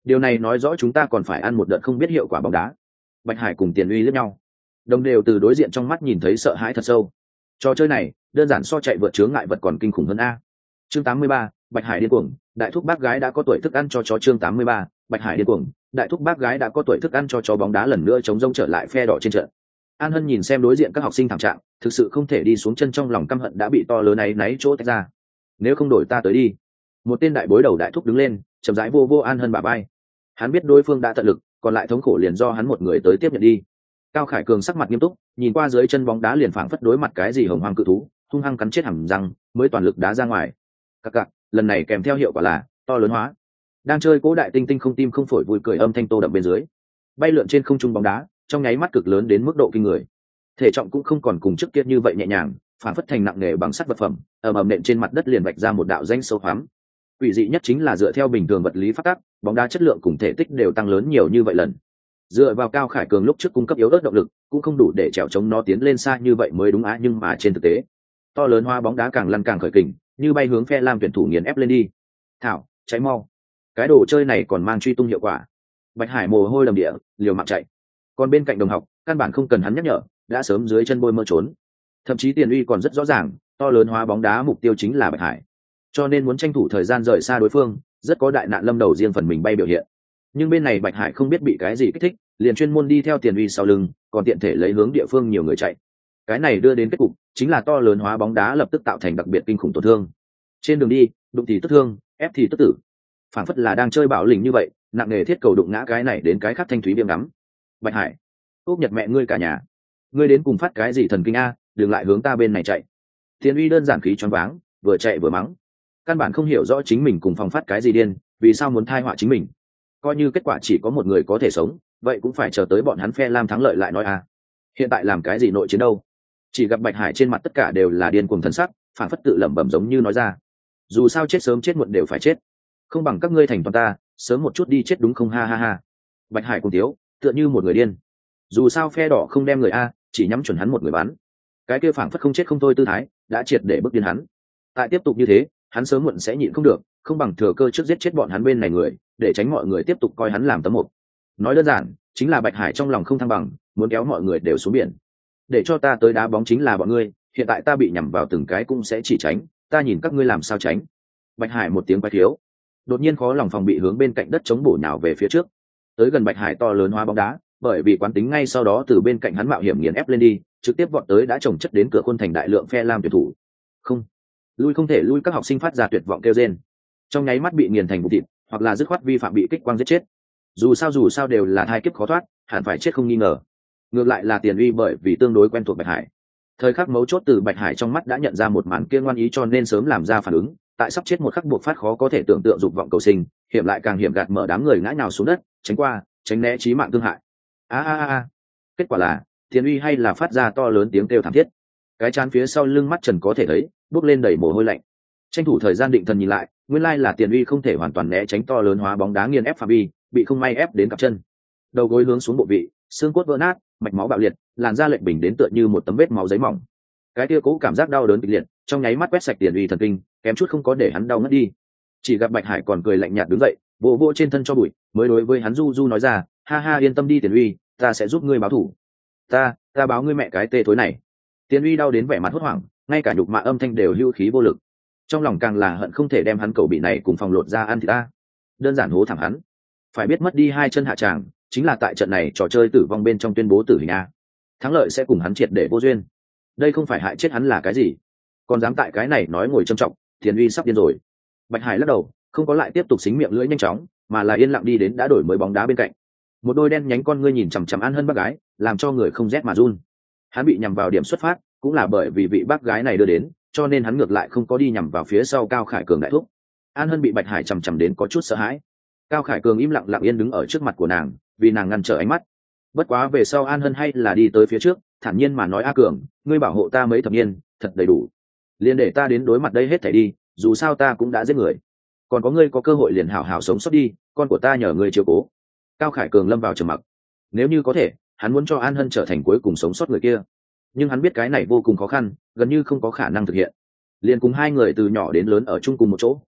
Điều này nói rõ chúng ta còn phải ăn một đợt không biết hiệu quả bóng đá. Bạch Hải cùng Tiền Uy liếc nhau, đồng đều từ đối diện trong mắt nhìn thấy sợ hãi thật sâu. Trò chơi này đơn giản so chạy vượt chướng ngại vật còn kinh khủng hơn a. Chương 83, Bạch Hải điên cuồng, đại thúc bác gái đã có tuổi thức ăn cho chó. Chương 83, Bạch Hải điên cuồng, đại thúc bác gái đã có tuổi thức ăn cho chó. Bóng đá lần nữa chống rông trở lại phe đỏ trên trận. An Hân nhìn xem đối diện các học sinh thảm trạng, thực sự không thể đi xuống chân, trong lòng căm hận đã bị to lớn ấy náy chỗ tách ra. Nếu không đổi ta tới đi. Một tên đại bối đầu đại thúc đứng lên, chậm rãi vô An Hân bả vai. Hắn biết đối phương đã tận lực, còn lại thống khổ liền do hắn một người tới tiếp nhận đi. Cao Khải Cường sắc mặt nghiêm túc, nhìn qua dưới chân bóng đá liền phảng phất đối mặt cái gì hồng hoang cự thú, hung hăng cắn chết hàm răng, mới toàn lực đá ra ngoài. Cặc cặc, lần này kèm theo hiệu quả là to lớn hóa. Đang chơi cố đại tinh tinh không tim không phổi vui cười âm thanh tô đậm bên dưới, bay lượn trên không trung bóng đá, trong nháy mắt cực lớn đến mức độ kinh người. Thể trọng cũng không còn cùng trước kia như vậy nhẹ nhàng, phản phất thành nặng nghề bằng sắt vật phẩm, ầm nện trên mặt đất liền vạch ra một đạo danh sâu hoắm. Quỷ dị nhất chính là dựa theo bình thường vật lý phát tắc, bóng đá chất lượng cùng thể tích đều tăng lớn nhiều như vậy lần. Dựa vào Cao Khải Cường lúc trước cung cấp yếu ớt động lực, cũng không đủ để chèo chống nó tiến lên xa như vậy mới đúng á, nhưng mà trên thực tế, to lớn hoa bóng đá càng lăn càng khởi kình, như bay hướng phe Lam tuyển thủ nghiền ép lên đi. Thảo, cháy mau. Cái đồ chơi này còn mang truy tung hiệu quả. Bạch Hải mồ hôi đầm địa, liều mạng chạy. Còn bên cạnh đồng học, căn bản không cần hắn nhắc nhở, đã sớm dưới chân bôi mơ trốn. Thậm chí Tiền Uy còn rất rõ ràng, to lớn hóa bóng đá mục tiêu chính là Bạch Hải, cho nên muốn tranh thủ thời gian rời xa đối phương, rất có đại nạn lâm đầu riêng phần mình bay biểu hiện. Nhưng bên này Bạch Hải không biết bị cái gì kích thích, liền chuyên môn đi theo Tiền Uy sau lưng, còn tiện thể lấy hướng địa phương nhiều người chạy. Cái này đưa đến kết cục chính là to lớn hóa bóng đá lập tức tạo thành đặc biệt kinh khủng tổn thương. Trên đường đi, đụng thì tức thương, ép thì tức tử, phản phất là đang chơi bạo lĩnh như vậy, nặng nề thiết cầu đụng ngã cái này đến cái khác thanh thúy viêm ngắm. Bạch Hải, úp nhật mẹ ngươi cả nhà, ngươi đến cùng phát cái gì thần kinh a, đừng lại hướng ta bên này chạy. Tiền Uy đơn giản khí choáng váng, vừa chạy vừa mắng, căn bản không hiểu rõ chính mình cùng phòng phát cái gì điên, vì sao muốn thai họa chính mình. Coi như kết quả chỉ có một người có thể sống, vậy cũng phải chờ tới bọn hắn phe Lam thắng lợi lại nói a. Hiện tại làm cái gì nội chiến đâu? Chỉ gặp Bạch Hải trên mặt tất cả đều là điên cuồng thần sắc, phản phất tự lẩm bẩm giống như nói ra, dù sao chết sớm chết muộn đều phải chết, không bằng các ngươi thành toàn ta, sớm một chút đi chết đúng không, ha ha ha. Bạch Hải cùng tiếu, tựa như một người điên. Dù sao phe đỏ không đem người a, chỉ nhắm chuẩn hắn một người bắn. Cái kia phảng phất không chết không thôi tư thái, đã triệt để bức điên hắn. Tại tiếp tục như thế, hắn sớm muộn sẽ nhịn không được, không bằng thừa cơ trước giết chết bọn hắn bên này người, để tránh mọi người tiếp tục coi hắn làm tấm mục. Nói đơn giản, chính là Bạch Hải trong lòng không thăng bằng, muốn kéo mọi người đều xuống biển. Để cho ta tới đá bóng chính là bọn ngươi, hiện tại ta bị nhằm vào từng cái cũng sẽ chỉ tránh, ta nhìn các ngươi làm sao tránh. Bạch Hải một tiếng quái thiếu, đột nhiên khó lòng phòng bị hướng bên cạnh đất chống bổ nhào về phía trước. Tới gần Bạch Hải to lớn hóa bóng đá, bởi vì quán tính ngay sau đó từ bên cạnh hắn mạo hiểm nghiền ép lên đi, trực tiếp vọt tới đã trồng chất đến cửa khuôn thành đại lượng phe Lam tuyển thủ. Không, lui không thể lui, các học sinh phát ra tuyệt vọng kêu rên, trong nháy mắt bị nghiền thành vụn thịt, hoặc là dứt khoát vi phạm bị kích quang giết chết. Dù sao đều là thai kiếp khó thoát, hẳn phải chết không nghi ngờ. Ngược lại là Tiền Uy bởi vì tương đối quen thuộc Bạch Hải, thời khắc mấu chốt từ Bạch Hải trong mắt đã nhận ra một màn kia ngoan ý, cho nên sớm làm ra phản ứng, tại sắp chết một khắc buộc phát khó có thể tưởng tượng dục vọng cầu sinh, hiểm lại càng hiểm, gạt mở đám người ngã nhào xuống đất, tránh qua, tránh né chí mạng thương hại. Kết quả là Tiền Uy hay là phát ra to lớn tiếng kêu thảm thiết, cái chán phía sau lưng mắt trần có thể thấy bốc lên đầy mồ hôi lạnh. Tranh thủ thời gian định thần nhìn lại, nguyên lai là Tiền Uy không thể hoàn toàn né tránh to lớn hóa bóng đá nghiền ép phạm vi, bị không may ép đến cặp chân, đầu gối hướng xuống bộ vị, xương cốt vỡ nát, mạch máu bạo liệt, làn da lệch bình đến tựa như một tấm vết máu giấy mỏng. Cái kia cố cảm giác đau đớn kịch liệt trong nháy mắt quét sạch Tiền Uy thần kinh, kém chút không có để hắn đau ngất đi. Chỉ gặp Bạch Hải còn cười lạnh nhạt đứng dậy, vỗ vỗ trên thân cho bụi, mới đối với hắn du nói ra, ha ha, yên tâm đi Tiền Uy, ta sẽ giúp ngươi báo thù. Ta báo ngươi mẹ cái tê thối này. Tiền Uy đau đến vẻ mặt hốt hoảng, ngay cả nhục mạ âm thanh đều hưu khí vô lực, trong lòng càng là hận không thể đem hắn cầu bị này cùng phòng lột ra ăn thì ta, đơn giản hố thẳng hắn. Phải biết mất đi hai chân hạ tràng, chính là tại trận này trò chơi tử vong bên trong tuyên bố tử hình a. Thắng lợi sẽ cùng hắn triệt để vô duyên. Đây không phải hại chết hắn là cái gì, còn dám tại cái này nói ngồi trầm trọng, Tiền Uy sắp điên rồi. Bạch Hải lắc đầu, không có lại tiếp tục xính miệng lưỡi nhanh chóng, mà là yên lặng đi đến đã đổi mới bóng đá bên cạnh. Một đôi đen nhánh con ngươi nhìn chằm chằm An Hân bác gái, làm cho người không rét mà run. Hắn bị nhằm vào điểm xuất phát, cũng là bởi vì vị bác gái này đưa đến, cho nên hắn ngược lại không có đi nhằm vào phía sau Cao Khải Cường đại thúc. An Hân bị Bạch Hải chằm chằm đến có chút sợ hãi. Cao Khải Cường im lặng lặng yên đứng ở trước mặt của nàng, vì nàng ngăn trở ánh mắt. Bất quá về sau An Hân hay là đi tới phía trước, thản nhiên mà nói, A Cường, ngươi bảo hộ ta mấy thập niên, thật đầy đủ. Liền để ta đến đối mặt đây hết thảy đi, dù sao ta cũng đã giết người. Còn có ngươi có cơ hội liền hảo hảo sống sót đi, con của ta nhờ ngươi chiếu cố. Cao Khải Cường lâm vào trầm mặc. Nếu như có thể, hắn muốn cho An Hân trở thành cuối cùng sống sót người kia. Nhưng hắn biết cái này vô cùng khó khăn, gần như không có khả năng thực hiện. Liền cùng hai người từ nhỏ đến lớn ở chung cùng một chỗ,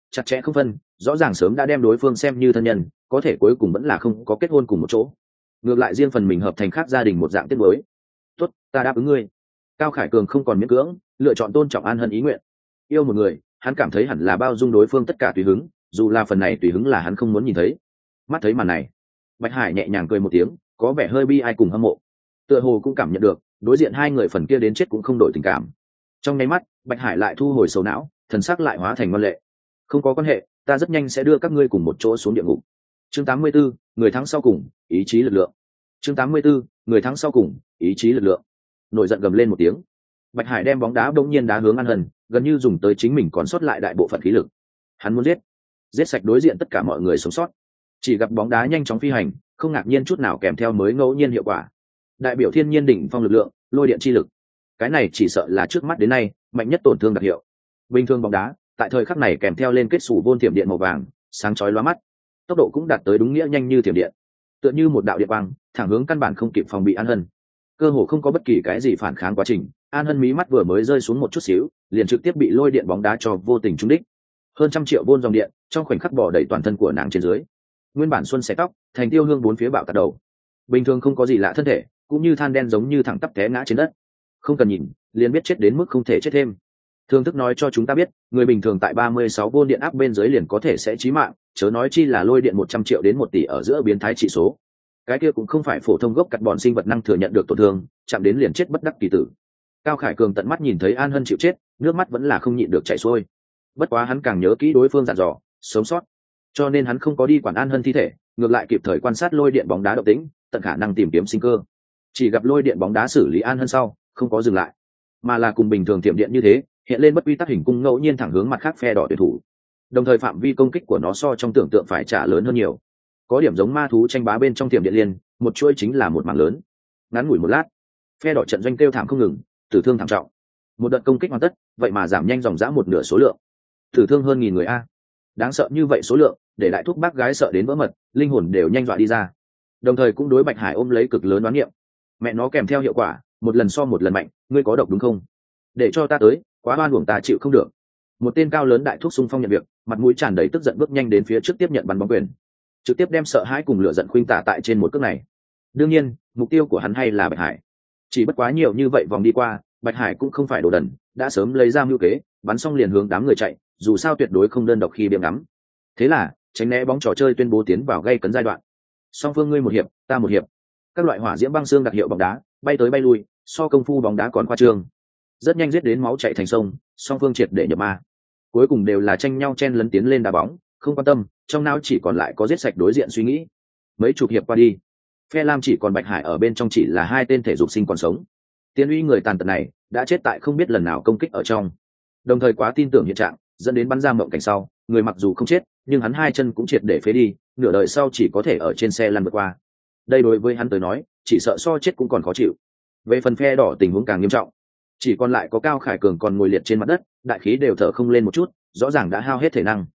chặt chẽ không phân, rõ ràng sớm đã đem đối phương xem như thân nhân, có thể cuối cùng vẫn là không có kết hôn cùng một chỗ. Ngược lại riêng phần mình hợp thành khác gia đình một dạng tiết mới. Tốt, ta đáp ứng ngươi. Cao Khải Cường không còn miễn cưỡng, lựa chọn tôn trọng An Hân ý nguyện. Yêu một người, hắn cảm thấy hẳn là bao dung đối phương tất cả tùy hứng, dù là phần này tùy hứng là hắn không muốn nhìn thấy. Mắt thấy màn này, Bạch Hải nhẹ nhàng cười một tiếng, có vẻ hơi bi ai cùng hâm mộ. Tựa hồ cũng cảm nhận được, đối diện hai người phần kia đến chết cũng không đổi tình cảm. Trong nháy mắt, Bạch Hải lại thu hồi sầu não, thần sắc lại hóa thành ngoan lệ. Không có quan hệ, ta rất nhanh sẽ đưa các ngươi cùng một chỗ xuống địa ngục. Chương 84, người thắng sau cùng, ý chí lực lượng. Chương 84, người thắng sau cùng, ý chí lực lượng. Nổi giận gầm lên một tiếng, Bạch Hải đem bóng đá bỗng nhiên đá hướng An Hân, gần như dùng tới chính mình còn sót lại đại bộ phận khí lực. Hắn muốn giết sạch đối diện tất cả mọi người sống sót. Chỉ gặp bóng đá nhanh chóng phi hành, không ngạc nhiên chút nào kèm theo mới ngẫu nhiên hiệu quả. Đại biểu thiên nhiên đỉnh phong lực lượng, lôi điện chi lực. Cái này chỉ sợ là trước mắt đến nay mạnh nhất tổn thương đặc hiệu. Bình thường bóng đá, tại thời khắc này kèm theo lên kết xù vôn thiểm điện màu vàng, sáng chói lóa mắt. Tốc độ cũng đạt tới đúng nghĩa nhanh như thiểm điện, tựa như một đạo điện quang, thẳng hướng căn bản không kịp phòng bị An Hân. Cơ hồ không có bất kỳ cái gì phản kháng quá trình, An Hân mí mắt vừa mới rơi xuống một chút xíu, liền trực tiếp bị lôi điện bóng đá cho vô tình trúng đích. Hơn 100 triệu vôn dòng điện trong khoảnh khắc bỏ đầy toàn thân của nàng trên dưới. Nguyên bản xuân xẻ tóc, thành tiêu hương bốn phía bạo tạt đầu. Bình thường không có gì lạ thân thể, cũng như than đen giống như thẳng tắp té ngã trên đất. Không cần nhìn, liền biết chết đến mức không thể chết thêm. Thương thức nói cho chúng ta biết, người bình thường tại 36 vôn điện áp bên dưới liền có thể sẽ chí mạng, chớ nói chi là lôi điện 100 triệu đến 1 tỷ ở giữa biến thái trị số. Cái kia cũng không phải phổ thông gốc cắt bọn sinh vật năng thừa nhận được tổn thương, chạm đến liền chết bất đắc kỳ tử. Cao Khải Cường tận mắt nhìn thấy An Hân chịu chết, nước mắt vẫn là không nhịn được chảy xuôi. Bất quá hắn càng nhớ kỹ đối phương dặn dò, sống sót, cho nên hắn không có đi quản An Hân thi thể, ngược lại kịp thời quan sát lôi điện bóng đá động tĩnh, tận khả năng tìm kiếm sinh cơ. Chỉ gặp lôi điện bóng đá xử lý An Hân sau, không có dừng lại, mà là cùng bình thường tiệm điện như thế, hiện lên bất quy tắc hình cung ngẫu nhiên thẳng hướng mặt khác phe đỏ tuyển thủ. Đồng thời phạm vi công kích của nó so trong tưởng tượng phải trả lớn hơn nhiều. Có điểm giống ma thú tranh bá bên trong tiệm điện liên, một chuỗi chính là một mảng lớn. Ngắn ngủi một lát, phe đỏ trận doanh kêu thảm không ngừng, tử thương thảm trọng. Một đợt công kích hoàn tất, vậy mà giảm nhanh dòng dã một nửa số lượng. Tử thương hơn 1000 người a. Đáng sợ như vậy số lượng, để đại thúc bác gái sợ đến vỡ mật, linh hồn đều nhanh dọa đi ra. Đồng thời cũng đối Bạch Hải ôm lấy cực lớn đoán nghiệm. Mẹ nó kèm theo hiệu quả, một lần so một lần mạnh, ngươi có độc đúng không? Để cho ta tới, quá oan uổng ta chịu không được. Một tên cao lớn đại thúc xung phong nhận việc, mặt mũi tràn đầy tức giận bước nhanh đến phía trước tiếp nhận bắn bóng quyền, trực tiếp đem sợ hãi cùng lửa giận khuynh tả tại trên một cước này. Đương nhiên, mục tiêu của hắn hay là Bạch Hải. Chỉ bất quá nhiều như vậy vòng đi qua, Bạch Hải cũng không phải đồ đần, đã sớm lấy ra mưu kế, bắn xong liền hướng đám người chạy, dù sao tuyệt đối không đơn độc khi biếng ngắm. Thế là, tránh né bóng trò chơi tuyên bố tiến vào gây cấn giai đoạn. Song phương ngươi một hiệp, ta một hiệp. Các loại hỏa diễm băng xương đặc hiệu bóng đá, bay tới bay lui, so công phu bóng đá còn khoa trương. Rất nhanh giết đến máu chảy thành sông, song phương triệt để nhập ma. Cuối cùng đều là tranh nhau chen lấn tiến lên đá bóng, không quan tâm, trong não chỉ còn lại có giết sạch đối diện suy nghĩ. Mấy chục hiệp qua đi, phe lam chỉ còn Bạch Hải ở bên trong chỉ là hai tên thể dục sinh còn sống. Tiên uy người tàn tật này đã chết tại không biết lần nào công kích ở trong. Đồng thời quá tin tưởng hiện trạng, dẫn đến bắn ra mộng cảnh sau, người mặc dù không chết, nhưng hắn hai chân cũng triệt để phế đi, nửa đời sau chỉ có thể ở trên xe lăn vượt qua. Đây đối với hắn tới nói, chỉ sợ so chết cũng còn khó chịu. Về phần phe đỏ tình huống càng nghiêm trọng, chỉ còn lại có Cao Khải Cường còn ngồi liệt trên mặt đất, đại khí đều thở không lên một chút, rõ ràng đã hao hết thể năng.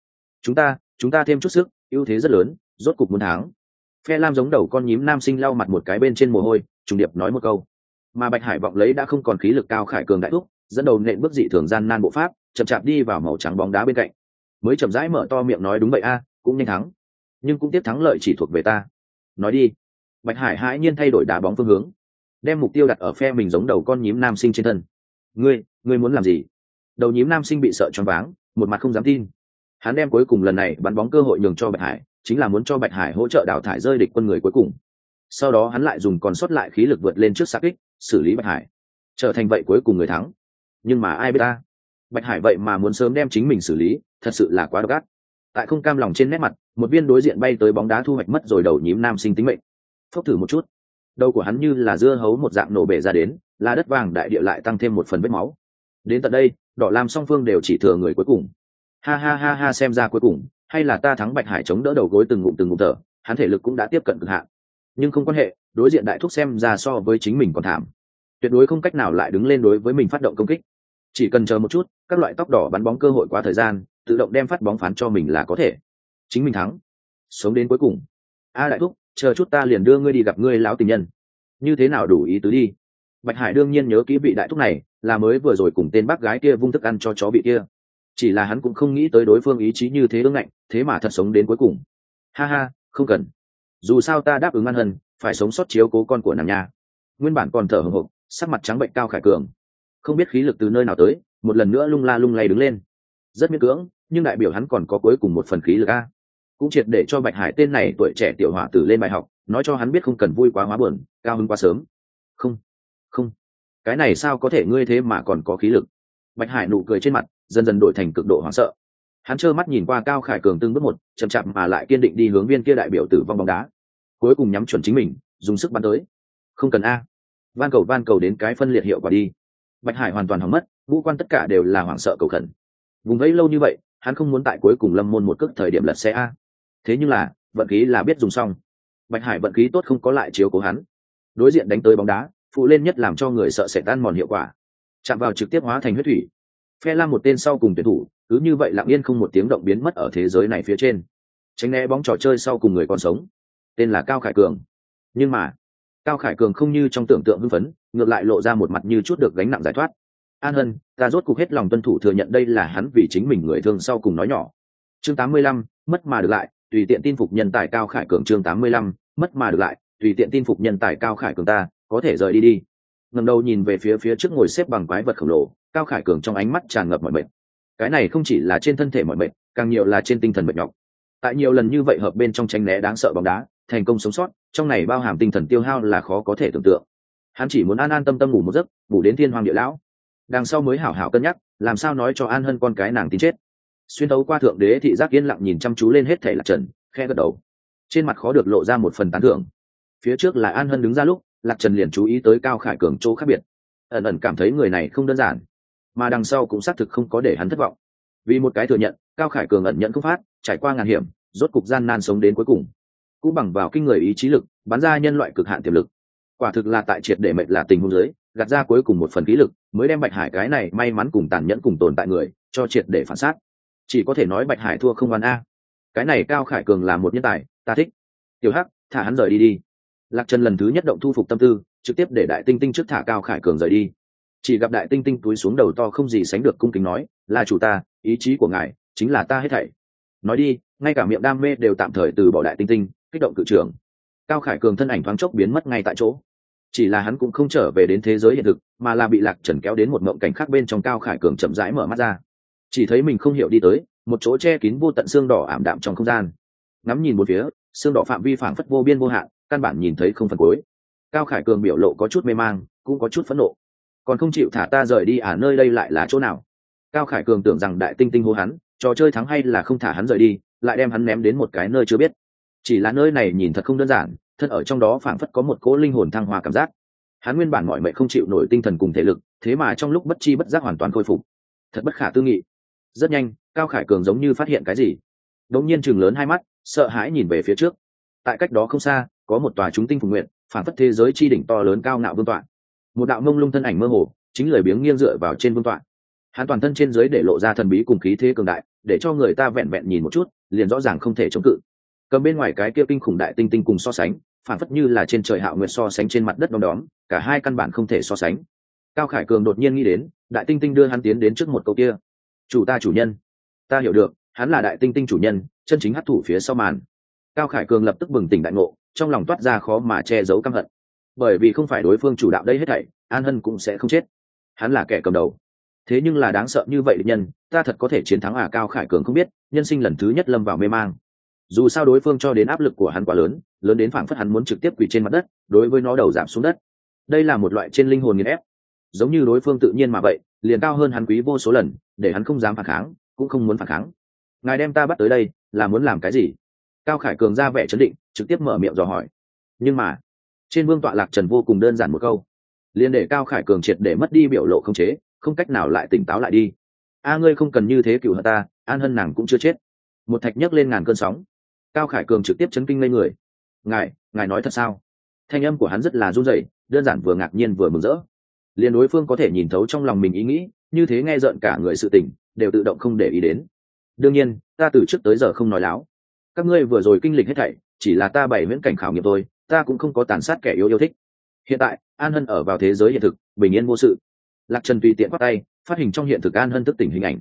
Chúng ta thêm chút sức, ưu thế rất lớn, rốt cục muốn thắng. Phe lam giống đầu con nhím nam sinh lau mặt một cái bên trên mồ hôi, trùng điệp nói một câu. Mà Bạch Hải vọng lấy đã không còn khí lực Cao Khải Cường đại thúc, dẫn đầu nện bước dị thường gian nan bộ pháp, chậm chạp đi vào màu trắng bóng đá bên cạnh, mới chậm rãi mở to miệng nói đúng vậy a, cũng nhanh thắng, nhưng cũng tiếp thắng lợi chỉ thuộc về ta. Nói đi. Bạch Hải hãi nhiên thay đổi đá bóng phương hướng, đem mục tiêu đặt ở phe mình giống đầu con nhím nam sinh trên thân. Ngươi muốn làm gì? Đầu nhím nam sinh bị sợ choáng váng, một mặt không dám tin. Hắn đem cuối cùng lần này bắn bóng cơ hội nhường cho Bạch Hải, chính là muốn cho Bạch Hải hỗ trợ đào thải rơi địch quân người cuối cùng. Sau đó hắn lại dùng còn sót lại khí lực vượt lên trước sát kích, xử lý Bạch Hải, trở thành vậy cuối cùng người thắng. Nhưng mà ai biết ta, Bạch Hải vậy mà muốn sớm đem chính mình xử lý, thật sự là quá độc ác. Tại không cam lòng trên nét mặt, một viên đối diện bay tới bóng đá thu hoạch mất rồi đầu nhím nam sinh tính mệnh. Phốc thử một chút, đầu của hắn như là dưa hấu một dạng nổ bể ra đến, là đất vàng đại địa lại tăng thêm một phần vết máu. Đến tận đây, đỏ lam song phương đều chỉ thừa người cuối cùng. Ha ha ha ha, xem ra cuối cùng hay là ta thắng. Bạch Hải chống đỡ đầu gối từng ngụm thở, hắn thể lực cũng đã tiếp cận cực hạn. Nhưng không quan hệ, đối diện đại thúc xem ra so với chính mình còn thảm, tuyệt đối không cách nào lại đứng lên đối với mình phát động công kích. Chỉ cần chờ một chút, các loại tóc đỏ bắn bóng cơ hội quá thời gian, tự động đem phát bóng phán cho mình là có thể. Chính mình thắng, sống đến cuối cùng. Đại thúc, chờ chút ta liền đưa ngươi đi gặp ngươi láo tình nhân. Như thế nào đủ ý tứ đi. Bạch Hải đương nhiên nhớ kỹ vị đại thúc này, là mới vừa rồi cùng tên bác gái kia vung thức ăn cho chó bị kia. chỉ là hắn cũng không nghĩ tới đối phương ý chí như thế ương ngạnh, thế mà thật sống đến cuối cùng. Ha ha, không cần, dù sao ta đáp ứng An Hân phải sống sót chiếu cố con của nàng nha. Nguyên bản còn thở hổn hộc, sắc mặt trắng bệnh Cao Khải Cường không biết khí lực từ nơi nào tới, một lần nữa lung la lung lay đứng lên. Rất miễn cưỡng, nhưng đại biểu hắn còn có cuối cùng một phần khí lực a. Cũng triệt để cho Bạch Hải tên này tuổi trẻ tiểu hỏa tử lên bài học, nói cho hắn biết không cần vui quá hóa buồn, cao hứng quá sớm. Không, không, cái này sao có thể, ngươi thế mà còn có khí lực. Bạch Hải nụ cười trên mặt dần dần đổi thành cực độ hoảng sợ. Hắn trơ mắt nhìn qua Cao Khải Cường từng bước một, chậm chạp mà lại kiên định đi hướng viên kia đại biểu tử vong bóng đá, cuối cùng nhắm chuẩn chính mình, dùng sức bắn tới. Không cần a, van cầu đến cái phân liệt hiệu quả đi. Bạch Hải hoàn toàn hỏng mất, ngũ quan tất cả đều là hoảng sợ cầu khẩn. Vùng vẫy lâu như vậy, hắn không muốn tại cuối cùng lâm môn một cước thời điểm lật xe a. Thế nhưng là vận khí là biết dùng xong. Bạch Hải vận khí tốt không có lại chiếu cố hắn, đối diện đánh tới bóng đá phụ lên nhất làm cho người sợ sẽ tan mòn hiệu quả, chạm vào trực tiếp hóa thành huyết thủy. Phe Lam một tên sau cùng tuyển thủ cứ như vậy lặng yên không một tiếng động biến mất ở thế giới này phía trên, tránh né bóng trò chơi sau cùng người còn sống, tên là Cao Khải Cường. Nhưng mà Cao Khải Cường không như trong tưởng tượng hưng phấn, ngược lại lộ ra một mặt như chút được gánh nặng giải thoát. An Hân, ta rốt cuộc hết lòng tuân thủ thừa nhận đây là hắn vì chính mình người thương sau cùng nói nhỏ. Chương 85, mất mà được lại, tùy tiện tin phục nhân tài Cao Khải Cường. Chương 85, mất mà được lại, tùy tiện tin phục nhân tài Cao Khải Cường, ta có thể rời đi đi. Ngẩng đầu nhìn về phía trước ngồi xếp bằng quái vật khổng lồ, Cao Khải Cường trong ánh mắt tràn ngập mọi mệt. Cái này không chỉ là trên thân thể mọi mệt, càng nhiều là trên tinh thần mệt nhọc. Tại nhiều lần như vậy hợp bên trong tranh né đáng sợ bóng đá, thành công sống sót, trong này bao hàm tinh thần tiêu hao là khó có thể tưởng tượng. Hắn chỉ muốn an an tâm tâm ngủ một giấc, ngủ đến thiên hoàng địa lão, đằng sau mới hảo hảo cân nhắc làm sao nói cho An Hân con cái nàng tin chết. Xuyên tấu qua thượng đế thị giác yên lặng nhìn chăm chú lên hết thảy Lạc Trần, khe gật đầu, trên mặt khó được lộ ra một phần tán thưởng. Phía trước là An Hân đứng ra lúc, Lạc Trần liền chú ý tới Cao Khải Cường chỗ khác biệt, ẩn ẩn cảm thấy người này không đơn giản, mà đằng sau cũng xác thực không có để hắn thất vọng. Vì một cái thừa nhận, Cao Khải Cường ẩn nhận không phát, trải qua ngàn hiểm, rốt cục gian nan sống đến cuối cùng, cũng bằng vào kinh người ý chí lực bắn ra nhân loại cực hạn tiềm lực. Quả thực là tại triệt để mệnh là tình huống dưới, gạt ra cuối cùng một phần khí lực, mới đem Bạch Hải cái này may mắn cùng tàn nhẫn cùng tồn tại người cho triệt để phản sát. Chỉ có thể nói Bạch Hải thua không oan a. Cái này Cao Khải Cường là một nhân tài, ta thích. Tiểu Hắc, thả hắn rời đi đi. Lạc Trần lần thứ nhất động thu phục tâm tư, trực tiếp để Đại Tinh Tinh trước thả Cao Khải Cường rời đi. Chỉ gặp Đại Tinh Tinh túi xuống đầu to không gì sánh được cung kính nói, là chủ ta, ý chí của ngài chính là ta hết thảy. Nói đi, ngay cả miệng đam mê đều tạm thời từ bỏ Đại Tinh Tinh, kích động cự trưởng. Cao Khải Cường thân ảnh thoáng chốc biến mất ngay tại chỗ. Chỉ là hắn cũng không trở về đến thế giới hiện thực, mà là bị Lạc Trần kéo đến một mộng cảnh khác bên trong. Cao Khải Cường chậm rãi mở mắt ra, chỉ thấy mình không hiểu đi tới một chỗ che kín vô tận xương đỏ ảm đạm trong không gian. Ngắm nhìn một phía, xương đỏ phạm vi phảng phất vô biên vô hạn, căn bản nhìn thấy không phần cuối. Cao Khải Cường biểu lộ có chút mê mang, cũng có chút phẫn nộ. Còn không chịu thả ta rời đi à? Nơi đây lại là chỗ nào? Cao Khải Cường tưởng rằng Đại Tinh Tinh hô hắn, trò chơi thắng hay là không thả hắn rời đi, lại đem hắn ném đến một cái nơi chưa biết. Chỉ là nơi này nhìn thật không đơn giản, thân ở trong đó phảng phất có một cỗ linh hồn thăng hoa cảm giác. Hắn nguyên bản mọi mệnh không chịu nổi tinh thần cùng thể lực, thế mà trong lúc bất chi bất giác hoàn toàn khôi phục, thật bất khả tư nghị. Rất nhanh, Cao Khải Cường giống như phát hiện cái gì, đột nhiên chừng lớn hai mắt, sợ hãi nhìn về phía trước. Tại cách đó không xa, có một tòa chúng tinh phùng nguyện, phảng phất thế giới chi đỉnh to lớn cao ngạo vương tọa. Một đạo mông lung thân ảnh mơ hồ, chính lười biếng nghiêng dựa vào trên vương tọa. Hắn toàn thân trên dưới để lộ ra thần bí cùng khí thế cường đại, để cho người ta vẹn vẹn nhìn một chút, liền rõ ràng không thể chống cự. Cầm bên ngoài cái kia kinh khủng Đại Tinh Tinh cùng so sánh, phản phất như là trên trời hạo nguyệt so sánh trên mặt đất đom đóm, cả hai căn bản không thể so sánh. Cao Khải Cường đột nhiên nghĩ đến, Đại Tinh Tinh đưa hắn tiến đến trước một câu kia, chủ ta chủ nhân. Ta hiểu được, hắn là Đại Tinh Tinh chủ nhân, chân chính hắc thủ phía sau màn. Cao Khải Cường lập tức bừng tỉnh đại ngộ, trong lòng toát ra khó mà che giấu căm hận. Bởi vì không phải đối phương chủ đạo đây hết thảy, An Hân cũng sẽ không chết. Hắn là kẻ cầm đầu. Thế nhưng là đáng sợ như vậy địch nhân, ta thật có thể chiến thắng à? Cao Khải Cường không biết, nhân sinh lần thứ nhất lâm vào mê mang. Dù sao đối phương cho đến áp lực của hắn quá lớn, lớn đến phảng phất hắn muốn trực tiếp quỳ trên mặt đất, đối với nó đầu giảm xuống đất. Đây là một loại trên linh hồn nghiền ép, giống như đối phương tự nhiên mà vậy, liền cao hơn hắn quý vô số lần, để hắn không dám phản kháng, cũng không muốn phản kháng. Ngài đem ta bắt tới đây, là muốn làm cái gì? Cao Khải Cường ra vẻ trấn định, trực tiếp mở miệng dò hỏi. Nhưng mà, trên vương tọa Lạc Trần vô cùng đơn giản một câu, liền để Cao Khải Cường triệt để mất đi biểu lộ không chế, không cách nào lại tỉnh táo lại đi. A ngươi không cần như thế cửu hận ta, An Hân nàng cũng chưa chết. Một thạch nhấc lên ngàn cơn sóng. Cao Khải Cường trực tiếp chấn kinh lên người. Ngài nói thật sao? Thanh âm của hắn rất là run rẩy, đơn giản vừa ngạc nhiên vừa mừng rỡ. Liên đối phương có thể nhìn thấu trong lòng mình ý nghĩ, như thế nghe rợn cả người sự tình, đều tự động không để ý đến. Đương nhiên, ta từ trước tới giờ không nói láo. Các ngươi vừa rồi kinh lịch hết thảy, chỉ là ta bày viễn cảnh khảo nghiệm thôi, ta cũng không có tàn sát kẻ yêu thích. Hiện tại, An Hân ở vào thế giới hiện thực, bình yên vô sự. Lạc Trần tùy tiện bắt tay, phát hình trong hiện thực An Hân thức tỉnh hình ảnh.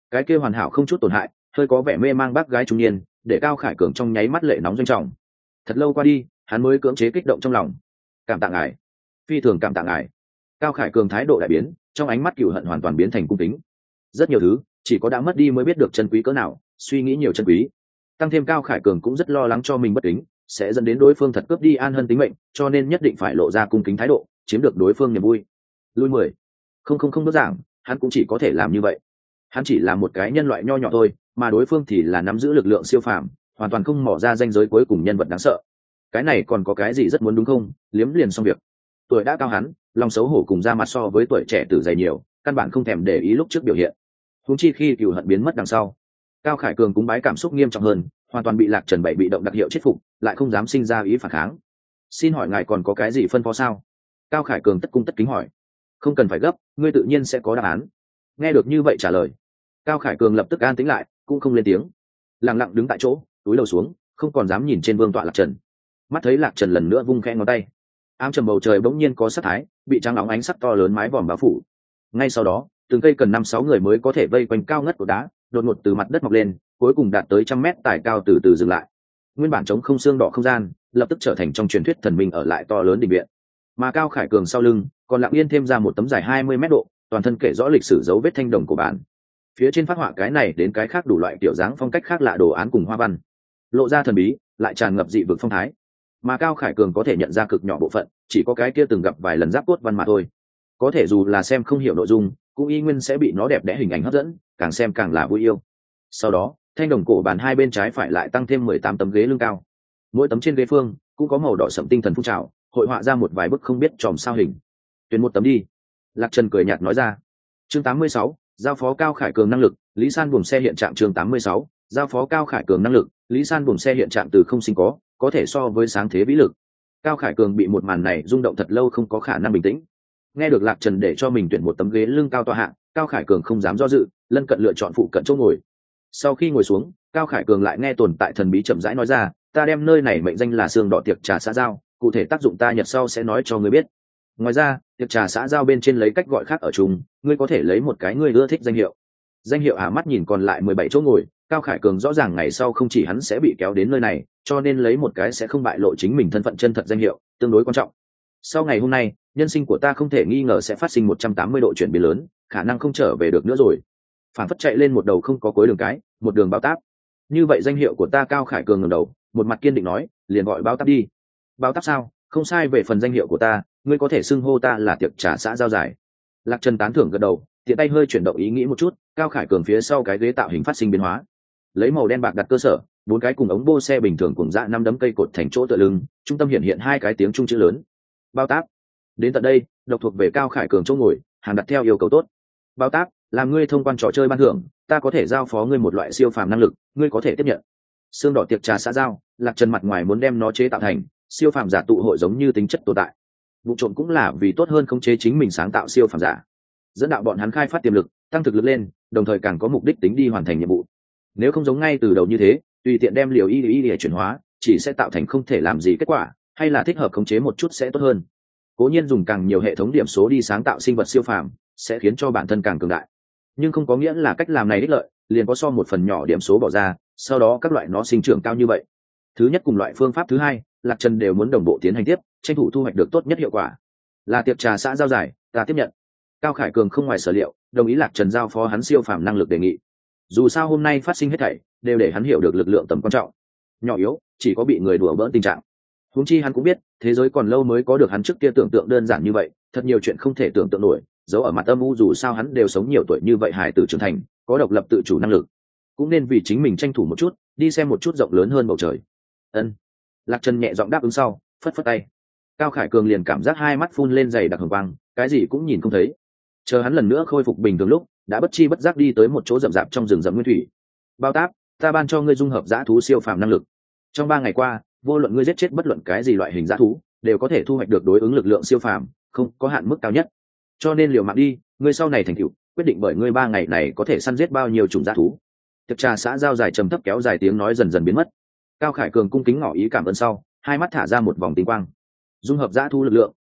cái kia hoàn hảo không chút tổn hại, hơi có vẻ mê mang bác gái trung niên, để Cao Khải Cường trong nháy mắt lệ nóng doanh trọng. Thật lâu qua đi, hắn mới cưỡng chế kích động trong lòng. Cảm tạ ngài, phi thường cảm tạ ngài. Cao Khải Cường thái độ đại biến, trong ánh mắt cừu hận hoàn toàn biến thành cung kính. Rất nhiều thứ, chỉ có đã mất đi mới biết được chân quý cỡ nào, suy nghĩ nhiều chân quý. Tăng thêm Cao Khải Cường cũng rất lo lắng cho mình bất kính sẽ dẫn đến đối phương thật cướp đi An Hân tính mệnh, cho nên nhất định phải lộ ra cung kính thái độ, chiếm được đối phương niềm vui. Lui 10. Không đơn giản, hắn cũng chỉ có thể làm như vậy. Hắn chỉ là một cái nhân loại nho nhỏ thôi, mà đối phương thì là nắm giữ lực lượng siêu phàm, hoàn toàn không mỏ ra ranh giới cuối cùng nhân vật đáng sợ. Cái này còn có cái gì rất muốn đúng không? Liếm liền xong việc. Tuổi đã cao hắn, lòng xấu hổ cùng ra mặt so với tuổi trẻ tử dày nhiều, căn bản không thèm để ý lúc trước biểu hiện. Huống chi khi cừu hận biến mất đằng sau, Cao Khải Cường cúng bái cảm xúc nghiêm trọng hơn, hoàn toàn bị Lạc Trần Bảy bị động đặc hiệu chết phục, lại không dám sinh ra ý phản kháng. Xin hỏi ngài còn có cái gì phân phó sao? Cao Khải Cường tất cung tất kính hỏi. Không cần phải gấp, ngươi tự nhiên sẽ có đáp án. Nghe được như vậy trả lời, Cao Khải Cường lập tức an tĩnh lại, cũng không lên tiếng, lặng lặng đứng tại chỗ, túi đầu xuống, không còn dám nhìn trên vương tọa Lạc Trần. Mắt thấy Lạc Trần lần nữa vung khẽ ngón tay, ám trầm bầu trời bỗng nhiên có sắc thái, bị trắng óng ánh sắc to lớn mái vòm bao phủ. Ngay sau đó, từng cây cần 5-6 người mới có thể vây quanh cao ngất của đá, đột ngột từ mặt đất mọc lên, cuối cùng đạt tới 100 mét tài cao từ từ dừng lại. Nguyên bản trống không xương đỏ không gian, lập tức trở thành trong truyền thuyết thần minh ở lại to lớn đình viện. Mà Cao Khải Cường sau lưng, còn lặng yên thêm ra một tấm dài 20 mét độ, toàn thân kể rõ lịch sử dấu vết thanh đồng của bản. Phía trên phát họa cái này đến cái khác đủ loại kiểu dáng phong cách khác lạ đồ án cùng hoa văn, lộ ra thần bí, lại tràn ngập dị vực phong thái. Mà Cao Khải Cường có thể nhận ra cực nhỏ bộ phận, chỉ có cái kia từng gặp vài lần giáp cốt văn mà thôi. Có thể dù là xem không hiểu nội dung, cũng y nguyên sẽ bị nó đẹp đẽ hình ảnh hấp dẫn, càng xem càng là vui yêu. Sau đó, thanh đồng cổ bàn hai bên trái phải lại tăng thêm 18 tấm ghế lưng cao. Mỗi tấm trên ghế phương cũng có màu đỏ sẫm tinh thần phun trào, hội họa ra một vài bức không biết chòm sao hình. Tuyển một tấm đi. Lạc Trần cười nhạt nói ra. Chương 86, giao phó Cao Khải Cường năng lực, Lý San buồng xe hiện trạng. Chương 86, giao phó Cao Khải Cường năng lực, Lý San buồng xe hiện trạng từ không sinh có thể so với sáng thế vĩ lực. Cao Khải Cường bị một màn này rung động thật lâu không có khả năng bình tĩnh. Nghe được Lạc Trần để cho mình tuyển một tấm ghế lưng cao tọa hạng, Cao Khải Cường không dám do dự, lân cận lựa chọn phụ cận chỗ ngồi. Sau khi ngồi xuống, Cao Khải Cường lại nghe tồn tại thần bí chậm rãi nói ra, ta đem nơi này mệnh danh là xương đỏ tiệc trà xã giao, cụ thể tác dụng ta nhật sau sẽ nói cho ngươi biết. Ngoài ra, tiệc trà xã giao bên trên lấy cách gọi khác ở chung, ngươi có thể lấy một cái ngươi ưa thích danh hiệu. Danh hiệu mắt nhìn còn lại 17 chỗ ngồi, Cao Khải Cường rõ ràng ngày sau không chỉ hắn sẽ bị kéo đến nơi này, cho nên lấy một cái sẽ không bại lộ chính mình thân phận chân thật danh hiệu, tương đối quan trọng. Sau ngày hôm nay, nhân sinh của ta không thể nghi ngờ sẽ phát sinh 180 độ chuyển biến lớn, khả năng không trở về được nữa rồi. Phản phất chạy lên một đầu không có cuối đường cái, một đường bao táp. Như vậy danh hiệu của ta Cao Khải Cường ngẩng đầu, một mặt kiên định nói, liền gọi bao táp đi. Bao táp sao? Không sai, về phần danh hiệu của ta, ngươi có thể xưng hô ta là tiệc trà xã giao giải. Lạc Trần tán thưởng gật đầu, tiện tay hơi chuyển động ý nghĩ một chút, Cao Khải Cường phía sau cái ghế tạo hình phát sinh biến hóa, lấy màu đen bạc đặt cơ sở, 4 cái cùng ống bô xe bình thường cùng dạ 5 đấm cây cột thành chỗ tựa lưng, trung tâm hiện 2 cái tiếng trung chữ lớn. Bao táp. Đến tận đây, độc thuộc về Cao Khải Cường chỗ ngồi, hàng đặt theo yêu cầu tốt. Bao táp, làm ngươi thông quan trò chơi ban thưởng, ta có thể giao phó ngươi một loại siêu phàm năng lực, ngươi có thể tiếp nhận. Xương đỏ tiệc trà xã giao, Lạc Trần mặt ngoài muốn đem nó chế tạo thành siêu phàm giả tụ hội giống như tính chất tồn tại. Vụ trộm cũng là vì tốt hơn khống chế chính mình sáng tạo siêu phàm giả, dẫn đạo bọn hắn khai phát tiềm lực, tăng thực lực lên, đồng thời càng có mục đích tính đi hoàn thành nhiệm vụ. Nếu không giống ngay từ đầu như thế, tùy tiện đem liều y để chuyển hóa, chỉ sẽ tạo thành không thể làm gì kết quả, hay là thích hợp khống chế một chút sẽ tốt hơn. Cố nhiên dùng càng nhiều hệ thống điểm số đi sáng tạo sinh vật siêu phàm, sẽ khiến cho bản thân càng cường đại, nhưng không có nghĩa là cách làm này ích lợi liền có so một phần nhỏ điểm số bỏ ra, sau đó các loại nó sinh trưởng cao như vậy. Thứ nhất cùng loại phương pháp thứ hai, Lạc Trần đều muốn đồng bộ tiến hành tiếp, tranh thủ thu hoạch được tốt nhất hiệu quả. Là tiệc trà xã giao giải, ta tiếp nhận. Cao Khải Cường không ngoài sở liệu, đồng ý Lạc Trần giao phó hắn siêu phàm năng lực đề nghị. Dù sao hôm nay phát sinh hết thảy đều để hắn hiểu được lực lượng tầm quan trọng. Nhỏ yếu chỉ có bị người đùa bỡn tình trạng. Huống chi hắn cũng biết, thế giới còn lâu mới có được hắn trước kia tưởng tượng đơn giản như vậy, thật nhiều chuyện không thể tưởng tượng nổi, dấu ở mặt âm u, dù sao hắn đều sống nhiều tuổi như vậy, hài tử trưởng thành, có độc lập tự chủ năng lực, cũng nên vì chính mình tranh thủ một chút, đi xem một chút rộng lớn hơn bầu trời. Ân. Lạc Trần nhẹ giọng đáp ứng sau, phất phất tay. Cao Khải Cường liền cảm giác hai mắt phun lên dày đặc hồng quang, cái gì cũng nhìn không thấy. Chờ hắn lần nữa khôi phục bình thường lúc, đã bất chi bất giác đi tới một chỗ rậm rạp trong rừng rậm nguyên thủy. Bao táp, ta ban cho ngươi dung hợp dã thú siêu phàm năng lực. Trong 3 ngày qua, vô luận ngươi giết chết bất luận cái gì loại hình dã thú, đều có thể thu hoạch được đối ứng lực lượng siêu phàm, không có hạn mức cao nhất. Cho nên liều mạng đi, ngươi sau này thành tựu quyết định bởi ngươi 3 ngày này có thể săn giết bao nhiêu chủng dã thú. Tiệc trà xã giao dài trầm thấp kéo dài tiếng nói dần dần biến mất. Cao Khải Cường cung kính ngỏ ý cảm ơn sau, hai mắt thả ra một vòng tinh quang. Dung hợp dã thú lực lượng,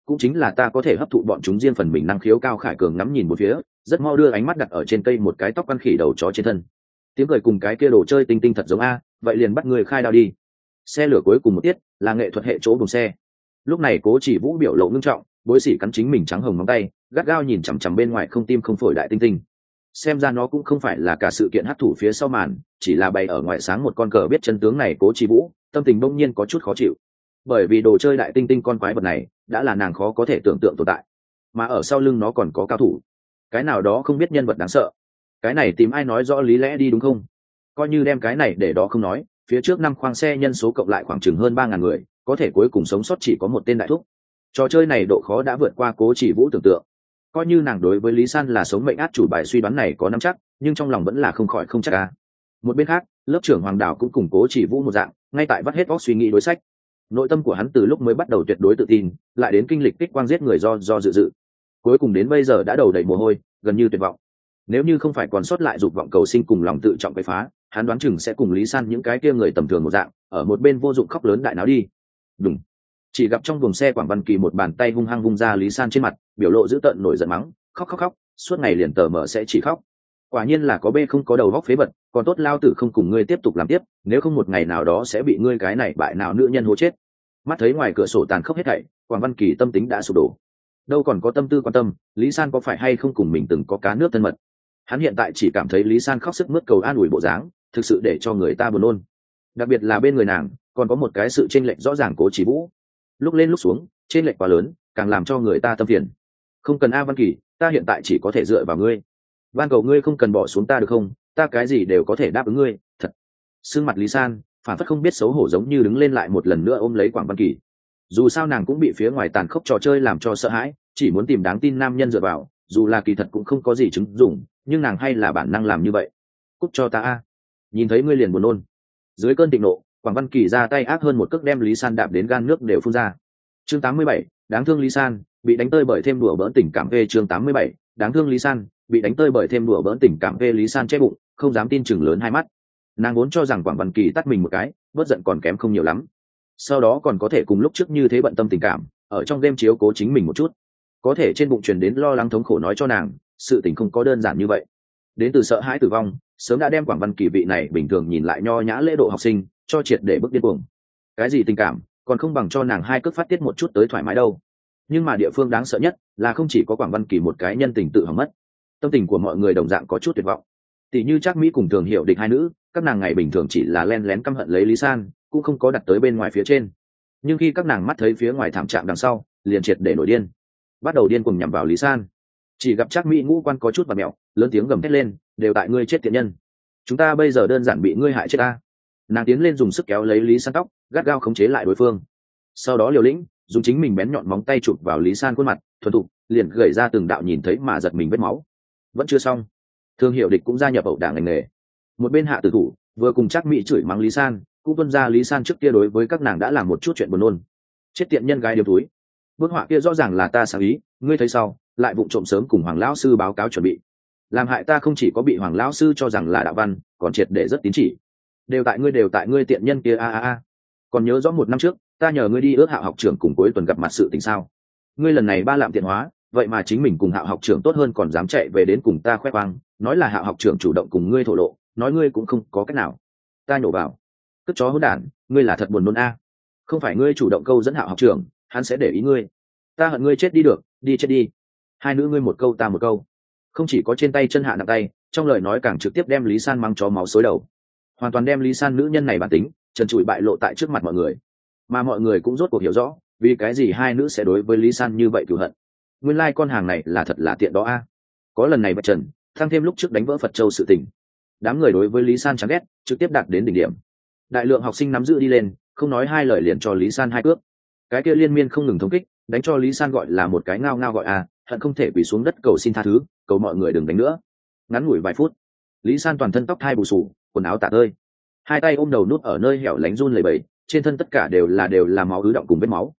cũng chính là ta có thể hấp thụ bọn chúng riêng phần mình năng khiếu. Cao Khải Cường ngắm nhìn một phía, rất mau đưa ánh mắt đặt ở trên cây một cái tóc ăn khỉ đầu chó trên thân. Tiếng cười cùng cái kia đồ chơi tinh tinh thật giống a, vậy liền bắt người khai đao đi. Xe lửa cuối cùng một tiết là nghệ thuật hệ chỗ buồng xe. Lúc này Cố Chỉ Vũ biểu lộ ngưng trọng, bối sỉ cắn chính mình trắng hồng móng tay, gắt gao nhìn chằm chằm bên ngoài không tim không phổi đại tinh tinh. Xem ra nó cũng không phải là cả sự kiện hấp thụ phía sau màn, chỉ là bày ở ngoài sáng một con cờ biết chân tướng này. Cố Chỉ Vũ tâm tình bỗng nhiên có chút khó chịu, bởi vì đồ chơi đại tinh tinh con quái vật này đã là nàng khó có thể tưởng tượng tồn tại, mà ở sau lưng nó còn có cao thủ, cái nào đó không biết nhân vật đáng sợ. Cái này tìm ai nói rõ lý lẽ đi, đúng không? Coi như đem cái này để đó không nói, phía trước 5 khoang xe nhân số cộng lại khoảng chừng hơn 3.000 người, có thể cuối cùng sống sót chỉ có một tên đại thúc. Trò chơi này độ khó đã vượt qua Cố Chỉ Vũ tưởng tượng. Coi như nàng đối với Lý San là sống mệnh át chủ bài suy đoán này có nắm chắc, nhưng trong lòng vẫn là không khỏi không chắc à. Một bên khác, lớp trưởng Hoàng Đảo cũng cùng Cố Chỉ Vũ một dạng, ngay tại vắt hết óc suy nghĩ đối sách. Nội tâm của hắn từ lúc mới bắt đầu tuyệt đối tự tin, lại đến kinh lịch kích quang giết người do dự, cuối cùng đến bây giờ đã đầu đầy mồ hôi, gần như tuyệt vọng. Nếu như không phải còn sót lại dục vọng cầu sinh cùng lòng tự trọng quấy phá, hắn đoán chừng sẽ cùng Lý San những cái kia người tầm thường một dạng, ở một bên vô dụng khóc lớn đại náo đi. Đúng. Chỉ gặp trong buồng xe Quảng Văn Kỳ một bàn tay hung hăng vung ra Lý San trên mặt, biểu lộ dữ tợn nổi giận mắng, khóc, suốt ngày liền tờ mở sẽ chỉ khóc. Quả nhiên là có bê không có đầu góc phế vật, còn tốt lao tử không cùng ngươi tiếp tục làm tiếp, nếu không một ngày nào đó sẽ bị ngươi cái này bại nào nữ nhân hố chết. Mắt thấy ngoài cửa sổ tàn khốc hết thảy, Quảng Văn Kỳ tâm tính đã sụp đổ, đâu còn có tâm tư quan tâm Lý San có phải hay không cùng mình từng có cá nước thân mật. Hắn hiện tại chỉ cảm thấy Lý San khóc sức mướt cầu an ủi bộ dáng thực sự để cho người ta buồn nôn, đặc biệt là bên người nàng còn có một cái sự chênh lệch rõ ràng. Cố Chỉ Vũ lúc lên lúc xuống chênh lệch quá lớn, càng làm cho người ta tâm phiền. Không cần A Văn Kỳ, ta hiện tại chỉ có thể dựa vào ngươi, van cầu ngươi không cần bỏ xuống ta được không, ta cái gì đều có thể đáp ứng ngươi. Thật. Sương mặt Lý San phản phất không biết xấu hổ, giống như đứng lên lại một lần nữa ôm lấy Quảng Văn Kỳ. Dù sao nàng cũng bị phía ngoài tàn khốc trò chơi làm cho sợ hãi, chỉ muốn tìm đáng tin nam nhân dựa vào, dù là kỳ thật cũng không có gì chứng dụng, nhưng nàng hay là bản năng làm như vậy. Cút cho ta a, nhìn thấy ngươi liền buồn nôn. Dưới cơn thịnh nộ, Quảng Văn Kỳ ra tay ác hơn một cước đem Lý San đạp đến gan nước đều phun ra. Chương 87, đáng thương Lý San bị đánh tơi bởi thêm đùa bỡn tình cảm. Về chương 87, đáng thương Lý San bị đánh tơi bởi thêm đùa bỡn tình cảm. Về Lý San che bụng, không dám tin chừng lớn hai mắt. Nàng vốn cho rằng Quảng Văn Kỳ tắt mình một cái, bớt giận còn kém không nhiều lắm, sau đó còn có thể cùng lúc trước như thế bận tâm tình cảm, ở trong đêm chiếu cố chính mình một chút. Có thể trên bụng truyền đến lo lắng thống khổ nói cho nàng, sự tình không có đơn giản như vậy. Đến từ sợ hãi tử vong, sớm đã đem Quảng Văn Kỳ vị này bình thường nhìn lại nho nhã lễ độ học sinh cho triệt để bức điên cuồng. Cái gì tình cảm, còn không bằng cho nàng 2 cước phát tiết một chút tới thoải mái đâu. Nhưng mà địa phương đáng sợ nhất là không chỉ có Quảng Văn Kỳ một cái nhân tình tự hỏng mất, tâm tình của mọi người đồng dạng có chút tuyệt vọng. Tỷ như Trác Mỹ cùng Thường Hiểu Địch hai nữ, các nàng ngày bình thường chỉ là len lén căm hận lấy Lý San, cũng không có đặt tới bên ngoài phía trên. Nhưng khi các nàng mắt thấy phía ngoài thảm trạng đằng sau, liền triệt để nổi điên, bắt đầu điên cuồng nhằm vào Lý San. Chỉ gặp Trác Mỹ ngũ quan có chút bặm mẹo, lớn tiếng gầm thét lên, đều tại ngươi chết tiện nhân, chúng ta bây giờ đơn giản bị ngươi hại chết ta. Nàng tiến lên dùng sức kéo lấy Lý San tóc, gắt gao khống chế lại đối phương, sau đó liều lĩnh dùng chính mình bén nhọn móng tay chụp vào Lý San khuôn mặt, thuần thục liền gẩy ra từng đạo nhìn thấy mà giật mình vết máu. Vẫn chưa xong, Thương Hiệu Địch cũng gia nhập ẩu đả ngành nghề. Một bên Hạ Tử Thủ vừa cùng Trác Mỹ chửi mắng Lý San, cũng tuân ra Lý San trước kia đối với các nàng đã làm một chút chuyện buồn nôn. Chết tiện nhân gái điếu túi, bức họa kia rõ ràng là ta sáng ý, ngươi thấy sau lại vụng trộm sớm cùng Hoàng lão sư báo cáo chuẩn bị, làm hại ta không chỉ có bị Hoàng lão sư cho rằng là đạo văn, còn triệt để rất tín chỉ. Đều tại ngươi tiện nhân kia a. Còn nhớ rõ 1 năm trước ta nhờ ngươi đi ước Hạo học trưởng cùng cuối tuần gặp mặt sự tình sao? Ngươi lần này ba lạm tiện hóa, vậy mà chính mình cùng Hạo học trưởng tốt hơn còn dám chạy về đến cùng ta khoe khoang, nói là Hạo học trưởng chủ động cùng ngươi thổ lộ, nói ngươi cũng không có cách nào. Ta nhổ vào, cất chó hỗn đản, ngươi là thật buồn nôn a. Không phải ngươi chủ động câu dẫn Hạo học trưởng, hắn sẽ để ý ngươi. Ta hận ngươi chết đi được, đi chết đi. Hai nữ ngươi một câu ta một câu, không chỉ có trên tay chân hạ nặng tay, trong lời nói càng trực tiếp đem Lý San mang chó máu xối đầu, hoàn toàn đem Lý San nữ nhân này bản tính trần trụi bại lộ tại trước mặt mọi người. Mà mọi người cũng rốt cuộc hiểu rõ vì cái gì hai nữ sẽ đối với Lý San như vậy cửu hận. Nguyên lai con hàng này là thật là tiện đó a. Có lần này bạch trần thăng thêm lúc trước đánh vỡ Phật Châu sự tình, đám người đối với Lý San chán ghét trực tiếp đạt đến đỉnh điểm. Đại lượng học sinh nắm giữ đi lên, không nói hai lời liền cho Lý San 2 cước. Cái kia liên miên không ngừng thống kích, đánh cho Lý San gọi là một cái ngao ngao gọi a, hận không thể quỳ xuống đất cầu xin tha thứ, cầu mọi người đừng đánh nữa. Ngắn ngủi vài phút, Lý San toàn thân tóc thai bù xù, quần áo tả tơi, hai tay ôm đầu nút ở nơi hẻo lánh run lẩy bẩy, trên thân tất cả đều là máu ứ động cùng vết máu.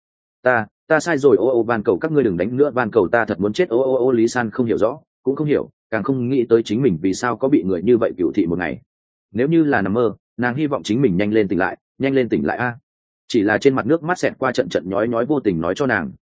Ta sai rồi, ô van cầu các ngươi đừng đánh nữa, van cầu ta thật muốn chết, ô. Lý San không hiểu rõ, cũng không hiểu, càng không nghĩ tới chính mình vì sao có bị người như vậy cửu thị một ngày. Nếu như là nằm mơ, nàng hy vọng chính mình nhanh lên tỉnh lại a. Chỉ là trên mặt nước mắt xẹt qua trận nhói vô tình nói cho nàng,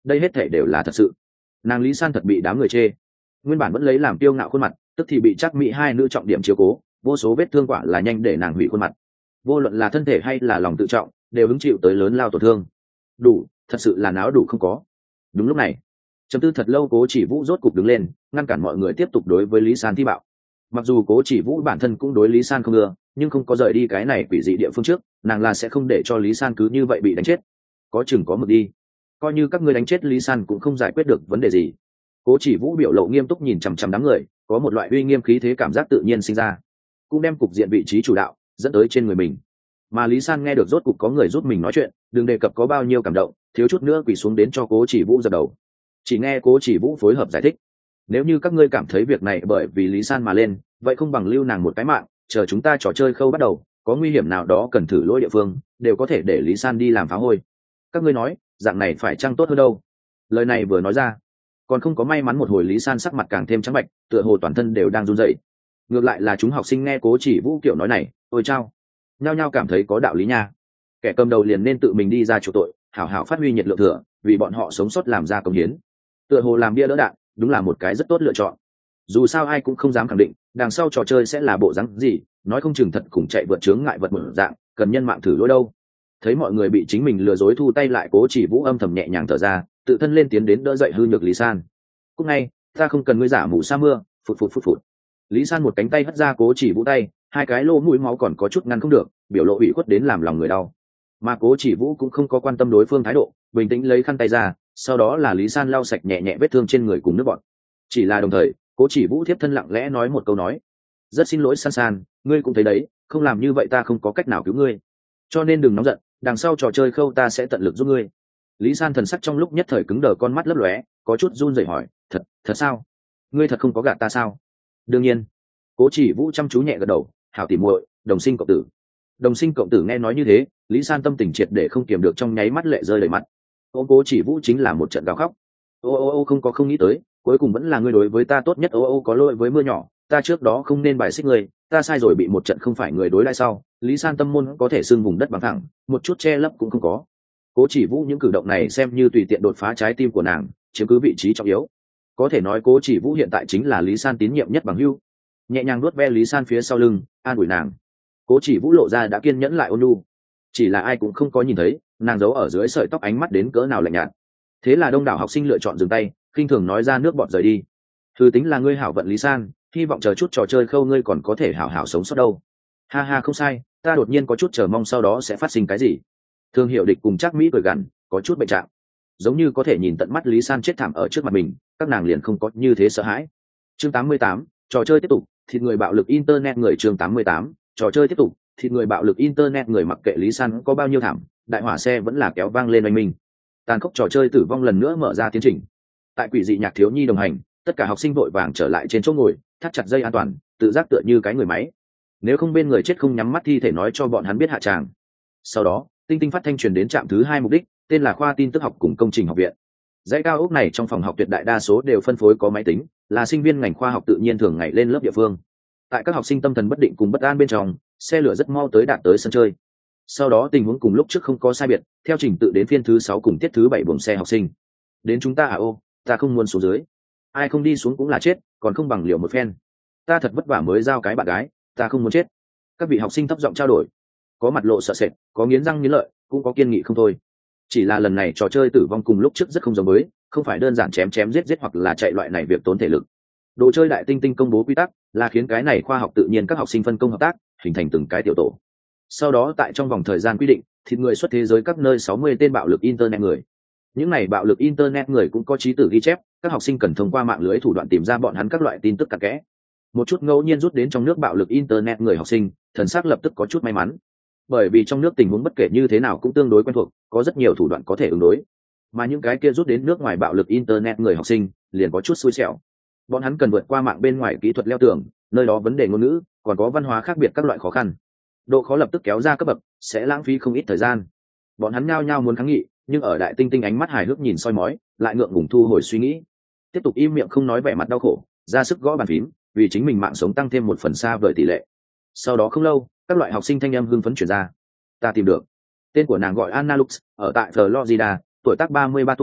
đây hết thể đều là thật sự. Nàng Lý San thật bị đám người chê, nguyên bản vẫn lấy làm tiêu ngạo khuôn mặt tức thì bị chắc mỹ hai nữ trọng điểm chiếu cố, vô số vết thương quả là nhanh để nàng hủy khuôn mặt, vô luận là thân thể hay là lòng tự trọng đều hứng chịu tới lớn lao tổn thương. Đủ, thật sự là náo đủ không có. Đúng lúc này chấm tư thật lâu, Cố Chỉ Vũ rốt cục đứng lên ngăn cản mọi người tiếp tục đối với Lý San thi bạo. Mặc dù Cố Chỉ Vũ bản thân cũng đối Lý San không ưa, nhưng không có rời đi cái này quỷ dị địa phương trước, nàng là sẽ không để cho Lý San cứ như vậy bị đánh chết. Có chừng có mực đi, coi như các ngươi đánh chết Lý San cũng không giải quyết được vấn đề gì. Cố Chỉ Vũ biểu lộ nghiêm túc nhìn chằm chằm đám người, có một loại uy nghiêm khí thế cảm giác tự nhiên sinh ra, cũng đem cục diện vị trí chủ đạo dẫn tới trên người mình. Mà Lý San nghe được rốt cục có người giúp mình nói chuyện, đừng đề cập có bao nhiêu cảm động, thiếu chút nữa quỳ xuống đến cho Cố Chỉ Vũ dập đầu. Chỉ nghe Cố Chỉ Vũ phối hợp giải thích, nếu như các ngươi cảm thấy việc này bởi vì Lý San mà lên, vậy không bằng lưu nàng một cái mạng, chờ chúng ta trò chơi khâu bắt đầu, có nguy hiểm nào đó cần thử lỗi địa phương, đều có thể để Lý San đi làm phá hôi. Các ngươi nói dạng này phải chăng tốt hơn đâu? Lời này vừa nói ra, còn không có may mắn một hồi, Lý San sắc mặt càng thêm trắng bệch, tựa hồ toàn thân đều đang run rẩy. Ngược lại là chúng học sinh nghe Cố Chỉ Vũ kiểu nói này, ôi chao, nhao nhao cảm thấy có đạo lý nha. Kẻ cầm đầu liền nên tự mình đi ra chịu tội, hảo hảo phát huy nhiệt lượng thừa, vì bọn họ sống sót làm ra công hiến. Tựa hồ làm bia đỡ đạn, đúng là một cái rất tốt lựa chọn. Dù sao ai cũng không dám khẳng định đằng sau trò chơi sẽ là bộ dáng gì, nói không chừng thật cùng chạy vượt chướng ngại vật một dạng, cần nhân mạng thử lỗi đâu. Thấy mọi người bị chính mình lừa dối thu tay lại, Cố Chỉ Vũ âm thầm nhẹ nhàng thở ra, tự thân lên tiến đến đỡ dậy hư nhược Lý San. Cúc ngay, ta không cần ngươi giả mù sa mưa. Phụt phụt phụt phụt. Lý San một cánh tay hất ra Cố Chỉ Vũ tay, hai cái lỗ mũi máu còn có chút ngăn không được, biểu lộ ủy khuất đến làm lòng người đau. Mà Cố Chỉ Vũ cũng không có quan tâm đối phương thái độ, bình tĩnh lấy khăn tay ra, sau đó là Lý San lau sạch nhẹ nhẹ vết thương trên người cùng nước bọt. Chỉ là đồng thời, Cố Chỉ Vũ thiếp thân lặng lẽ nói một câu nói, rất xin lỗi San San, ngươi cũng thấy đấy, không làm như vậy ta không có cách nào cứu ngươi, cho nên đừng nóng giận, đằng sau trò chơi khâu ta sẽ tận lực giúp ngươi. Lý San thần sắc trong lúc nhất thời cứng đờ, con mắt lấp lóe, có chút run rẩy hỏi, thật sao? Ngươi thật không có gạt ta sao? Đương nhiên. Cố Chỉ Vũ chăm chú nhẹ gật đầu, hảo tỉ muội, đồng sinh cộng tử. Đồng sinh cộng tử. Nghe nói như thế, Lý San tâm tình triệt để không kiềm được, trong nháy mắt lệ rơi đầy mặt. Ôm Cố Chỉ Vũ chính là một trận gào khóc. Ô không nghĩ tới, cuối cùng vẫn là ngươi đối với ta tốt nhất. Có lỗi với mưa nhỏ, ta trước đó không nên bài xích ngươi, ta sai rồi, bị một trận không phải người đối đãi sau. Lý San tâm môn có thể xưng vùng đất bằng thẳng, một chút che lấp cũng không có. Cố Chỉ Vũ những cử động này xem như tùy tiện đột phá trái tim của nàng, chiếm cứ vị trí trọng yếu. Có thể nói Cố Chỉ Vũ hiện tại chính là Lý San tín nhiệm nhất bằng hữu. Nhẹ nhàng nuốt ve Lý San phía sau lưng, an ủi nàng. Cố Chỉ Vũ lộ ra đã kiên nhẫn lại ôn nhu, chỉ là ai cũng không có nhìn thấy nàng giấu ở dưới sợi tóc ánh mắt đến cỡ nào lạnh nhạt. Thế là đông đảo học sinh lựa chọn dừng tay, khinh thường nói ra nước bọt rời đi. Thư tính là ngươi hảo vận Lý San, hy vọng chờ chút trò chơi khâu ngươi còn có thể hảo hảo sống sót đâu. Ha ha, không sai, ta đột nhiên có chút chờ mong sau đó sẽ phát sinh cái gì. Thương Hiệu Địch cùng Trác Mỹ cười gằn, có chút bệnh trạng, giống như có thể nhìn tận mắt Lý San chết thảm ở trước mặt mình, các nàng liền không có như thế sợ hãi. Chương 88, trò chơi tiếp tục, thịt người bạo lực internet người. Chương 88, trò chơi tiếp tục, thịt người bạo lực internet người. Mặc kệ Lý San có bao nhiêu thảm, đại hỏa xe vẫn là kéo vang lên oanh minh. Tàn khốc trò chơi tử vong lần nữa mở ra tiến trình. Tại quỷ dị nhạc thiếu nhi đồng hành, tất cả học sinh vội vàng trở lại trên chỗ ngồi, thắt chặt dây an toàn, tự giác tựa như cái người máy. Nếu không bên người chết không nhắm mắt thi thể nói cho bọn hắn biết hạ tràng. Sau đó, tinh tinh phát thanh truyền đến trạm thứ 2 mục đích, tên là khoa tin tức học cùng công trình học viện. Dãy cao ốc này trong phòng học tuyệt đại đa số đều phân phối có máy tính, là sinh viên ngành khoa học tự nhiên thường ngày lên lớp địa phương. Tại các học sinh tâm thần bất định cùng bất an bên trong, xe lửa rất mau đạt tới sân chơi. Sau đó tình huống cùng lúc trước không có sai biệt, theo trình tự đến phiên thứ 6 cùng tiết thứ 7 buồng xe học sinh. Đến chúng ta ta không muốn xuống dưới. Ai không đi xuống cũng là chết, còn không bằng liều một phen. Ta thật vất vả mới giao cái bạn gái, ta không muốn chết. Các vị học sinh thấp giọng trao đổi, có mặt lộ sợ sệt, có nghiến răng nghiến lợi, cũng có kiên nghị không thôi. Chỉ là lần này trò chơi tử vong cùng lúc trước rất không giống mới, không phải đơn giản chém giết hoặc là chạy loại này việc tốn thể lực. Đồ chơi đại tinh tinh công bố quy tắc là khiến cái này khoa học tự nhiên các học sinh phân công hợp tác, hình thành từng cái tiểu tổ. Sau đó tại trong vòng thời gian quy định, thịt người xuất thế giới các nơi 60 tên bạo lực internet người. Những này bạo lực internet người cũng có trí tử ghi chép, các học sinh cần thông qua mạng lưới thủ đoạn tìm ra bọn hắn các loại tin tức cặn kẽ. Một chút ngẫu nhiên rút đến trong nước bạo lực internet người học sinh, thần sắc lập tức có chút may mắn, bởi vì trong nước tình huống bất kể như thế nào cũng tương đối quen thuộc, có rất nhiều thủ đoạn có thể ứng đối. Mà những cái kia rút đến nước ngoài bạo lực internet người học sinh liền có chút xui xẻo, bọn hắn cần vượt qua mạng bên ngoài kỹ thuật leo tường, nơi đó vấn đề ngôn ngữ, còn có văn hóa khác biệt các loại khó khăn, độ khó lập tức kéo ra cấp bậc, sẽ lãng phí không ít thời gian. Bọn hắn nhao nhao muốn kháng nghị, nhưng ở đại tinh tinh ánh mắt hài hước nhìn soi mói, lại ngượng ngùng thu hồi suy nghĩ, tiếp tục im miệng không nói, vẻ mặt đau khổ, ra sức gõ bàn phím, vì chính mình mạng sống tăng thêm một phần xa vời tỷ lệ. Sau đó không lâu, các loại học sinh thanh âm hưng phấn chuyển ra. Ta tìm được. Tên của nàng gọi Anna Lux, ở tại Florida, tuổi tác 33 tuổi,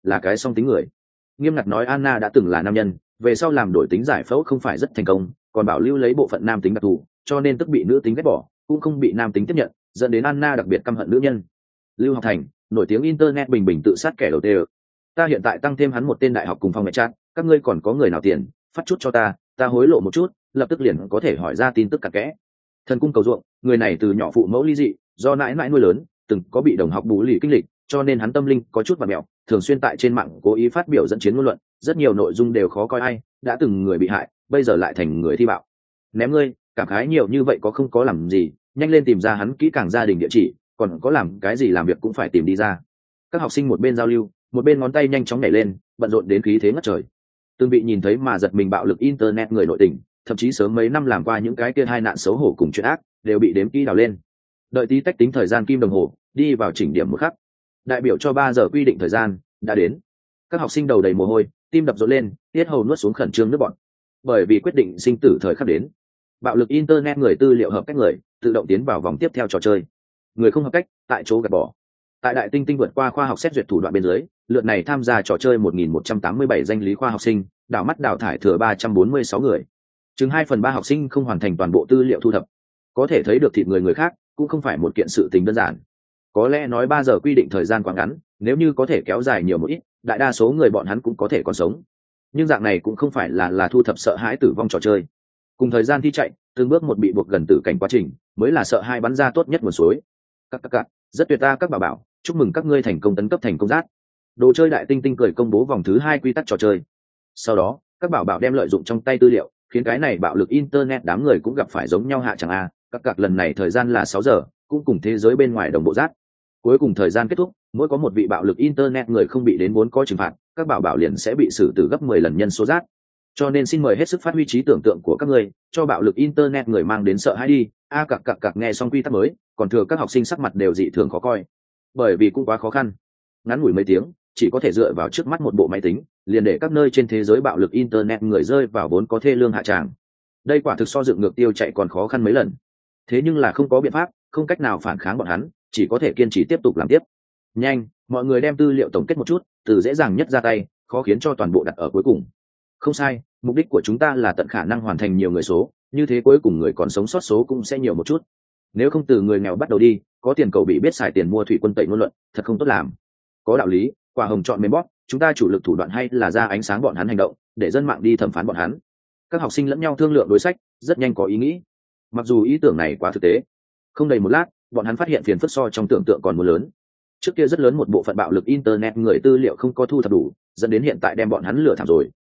là cái song tính người. Nghiêm ngặt nói Anna đã từng là nam nhân, về sau làm đổi tính giải phẫu không phải rất thành công, còn bảo lưu lấy bộ phận nam tính đặc thù, cho nên tức bị nữ tính ghét bỏ, cũng không bị nam tính tiếp nhận, dẫn đến Anna đặc biệt căm hận nữ nhân. Lưu Học Thành, nổi tiếng internet bình bình tự sát kẻ đầu tiên. Ta hiện tại tăng thêm hắn một tên đại học cùng phòng mẹ chat, các ngươi còn có người nào tiền, phát chút cho ta hối lộ một chút, lập tức liền có thể hỏi ra tin tức cặn kẽ. Thần cung cầu ruộng, người này từ nhỏ phụ mẫu ly dị, do nãi nãi nuôi lớn, từng có bị đồng học bú lì kinh lịch, cho nên hắn tâm linh có chút vặn mẹo, thường xuyên tại trên mạng cố ý phát biểu dẫn chiến ngôn luận, rất nhiều nội dung đều khó coi ai, đã từng người bị hại, bây giờ lại thành người thi bạo. Ném ngươi, cảm khái nhiều như vậy có không có làm gì, nhanh lên tìm ra hắn kỹ càng gia đình địa chỉ, còn có làm cái gì làm việc cũng phải tìm đi ra. Các học sinh một bên giao lưu, một bên ngón tay nhanh chóng nhảy lên, bận rộn đến khí thế ngất trời. Từng bị nhìn thấy mà giật mình bạo lực internet người nội tình, thậm chí sớm mấy năm làm qua những cái kia hai nạn xấu hổ cùng chuyện ác, đều bị đếm kỹ đào lên. Đợi tí tách tính thời gian kim đồng hồ, đi vào chỉnh điểm một khắc. Đại biểu cho 3 giờ quy định thời gian đã đến. Các học sinh đầu đầy mồ hôi, tim đập rộn lên, tiết hầu nuốt xuống khẩn trương nước bọt. Bởi vì quyết định sinh tử thời khắc đến. Bạo lực internet người tư liệu hợp cách người, tự động tiến vào vòng tiếp theo trò chơi. Người không hợp cách, tại chỗ gạt bỏ. Tại đại tinh tinh vượt qua khoa học xét duyệt thủ đoạn bên dưới, lượt này tham gia trò chơi 1187 danh lý khoa học sinh, đảo mắt đào thải thừa 346 người. Chừng 2/3 học sinh không hoàn thành toàn bộ tư liệu thu thập. Có thể thấy được thịt người khác cũng không phải một kiện sự tình đơn giản. Có lẽ nói 3 giờ quy định thời gian quá ngắn, nếu như có thể kéo dài nhiều một ít, đại đa số người bọn hắn cũng có thể còn sống. Nhưng dạng này cũng không phải là thu thập sợ hãi tử vong trò chơi. Cùng thời gian thi chạy, từng bước một bị buộc gần tử cảnh quá trình, mới là sợ hãi bắn ra tốt nhất nguồn suối. Các rất tuyệt ta các bảo bảo, chúc mừng các ngươi thành công tấn cấp thành công giác. Đồ chơi đại tinh tinh cười công bố vòng thứ 2 quy tắc trò chơi. Sau đó, các bảo bảo đem lợi dụng trong tay tư liệu, khiến cái này bạo lực internet đám người cũng gặp phải giống nhau hạ chẳng a. Các lần này thời gian là 6 giờ, cũng cùng thế giới bên ngoài đồng bộ giác. Cuối cùng thời gian kết thúc, mỗi có một vị bạo lực internet người không bị đến 4 có trừng phạt, các bảo bảo liền sẽ bị xử tử gấp 10 lần nhân số giác. Cho nên xin mời hết sức phát huy trí tưởng tượng của các người, cho bạo lực internet người mang đến sợ hãi đi. Cặc nghe xong quy tắc mới, còn thừa các học sinh sắc mặt đều dị thường khó coi. Bởi vì cũng quá khó khăn. Ngắn ngủi mấy tiếng, chỉ có thể dựa vào trước mắt một bộ máy tính, liền để các nơi trên thế giới bạo lực internet người rơi vào vốn có thê lương hạ tràng. Đây quả thực so dựng ngược tiêu chạy còn khó khăn mấy lần. Thế nhưng là không có biện pháp, không cách nào phản kháng bọn hắn, chỉ có thể kiên trì tiếp tục làm tiếp. Nhanh, mọi người đem tư liệu tổng kết một chút, từ dễ dàng nhất ra tay, khó khiến cho toàn bộ đặt ở cuối cùng. Không sai, mục đích của chúng ta là tận khả năng hoàn thành nhiều người số, như thế cuối cùng người còn sống sót số cũng sẽ nhiều một chút. Nếu không từ người nghèo bắt đầu đi, có tiền cầu bị biết xài tiền mua thủy quân tẩy ngôn luận, thật không tốt làm. Có đạo lý, quả hồng chọn mềm bóp, chúng ta chủ lực thủ đoạn hay là ra ánh sáng bọn hắn hành động, để dân mạng đi thẩm phán bọn hắn. Các học sinh lẫn nhau thương lượng đối sách, rất nhanh có ý nghĩ. Mặc dù ý tưởng này quá thực tế, không đầy một lát, bọn hắn phát hiện phiền phức so trong tưởng tượng còn muốn lớn. Trước kia rất lớn một bộ phận bạo lực internet người tư liệu không có thu thập đủ, dẫn đến hiện tại đem bọn hắn lừa thảm rồi,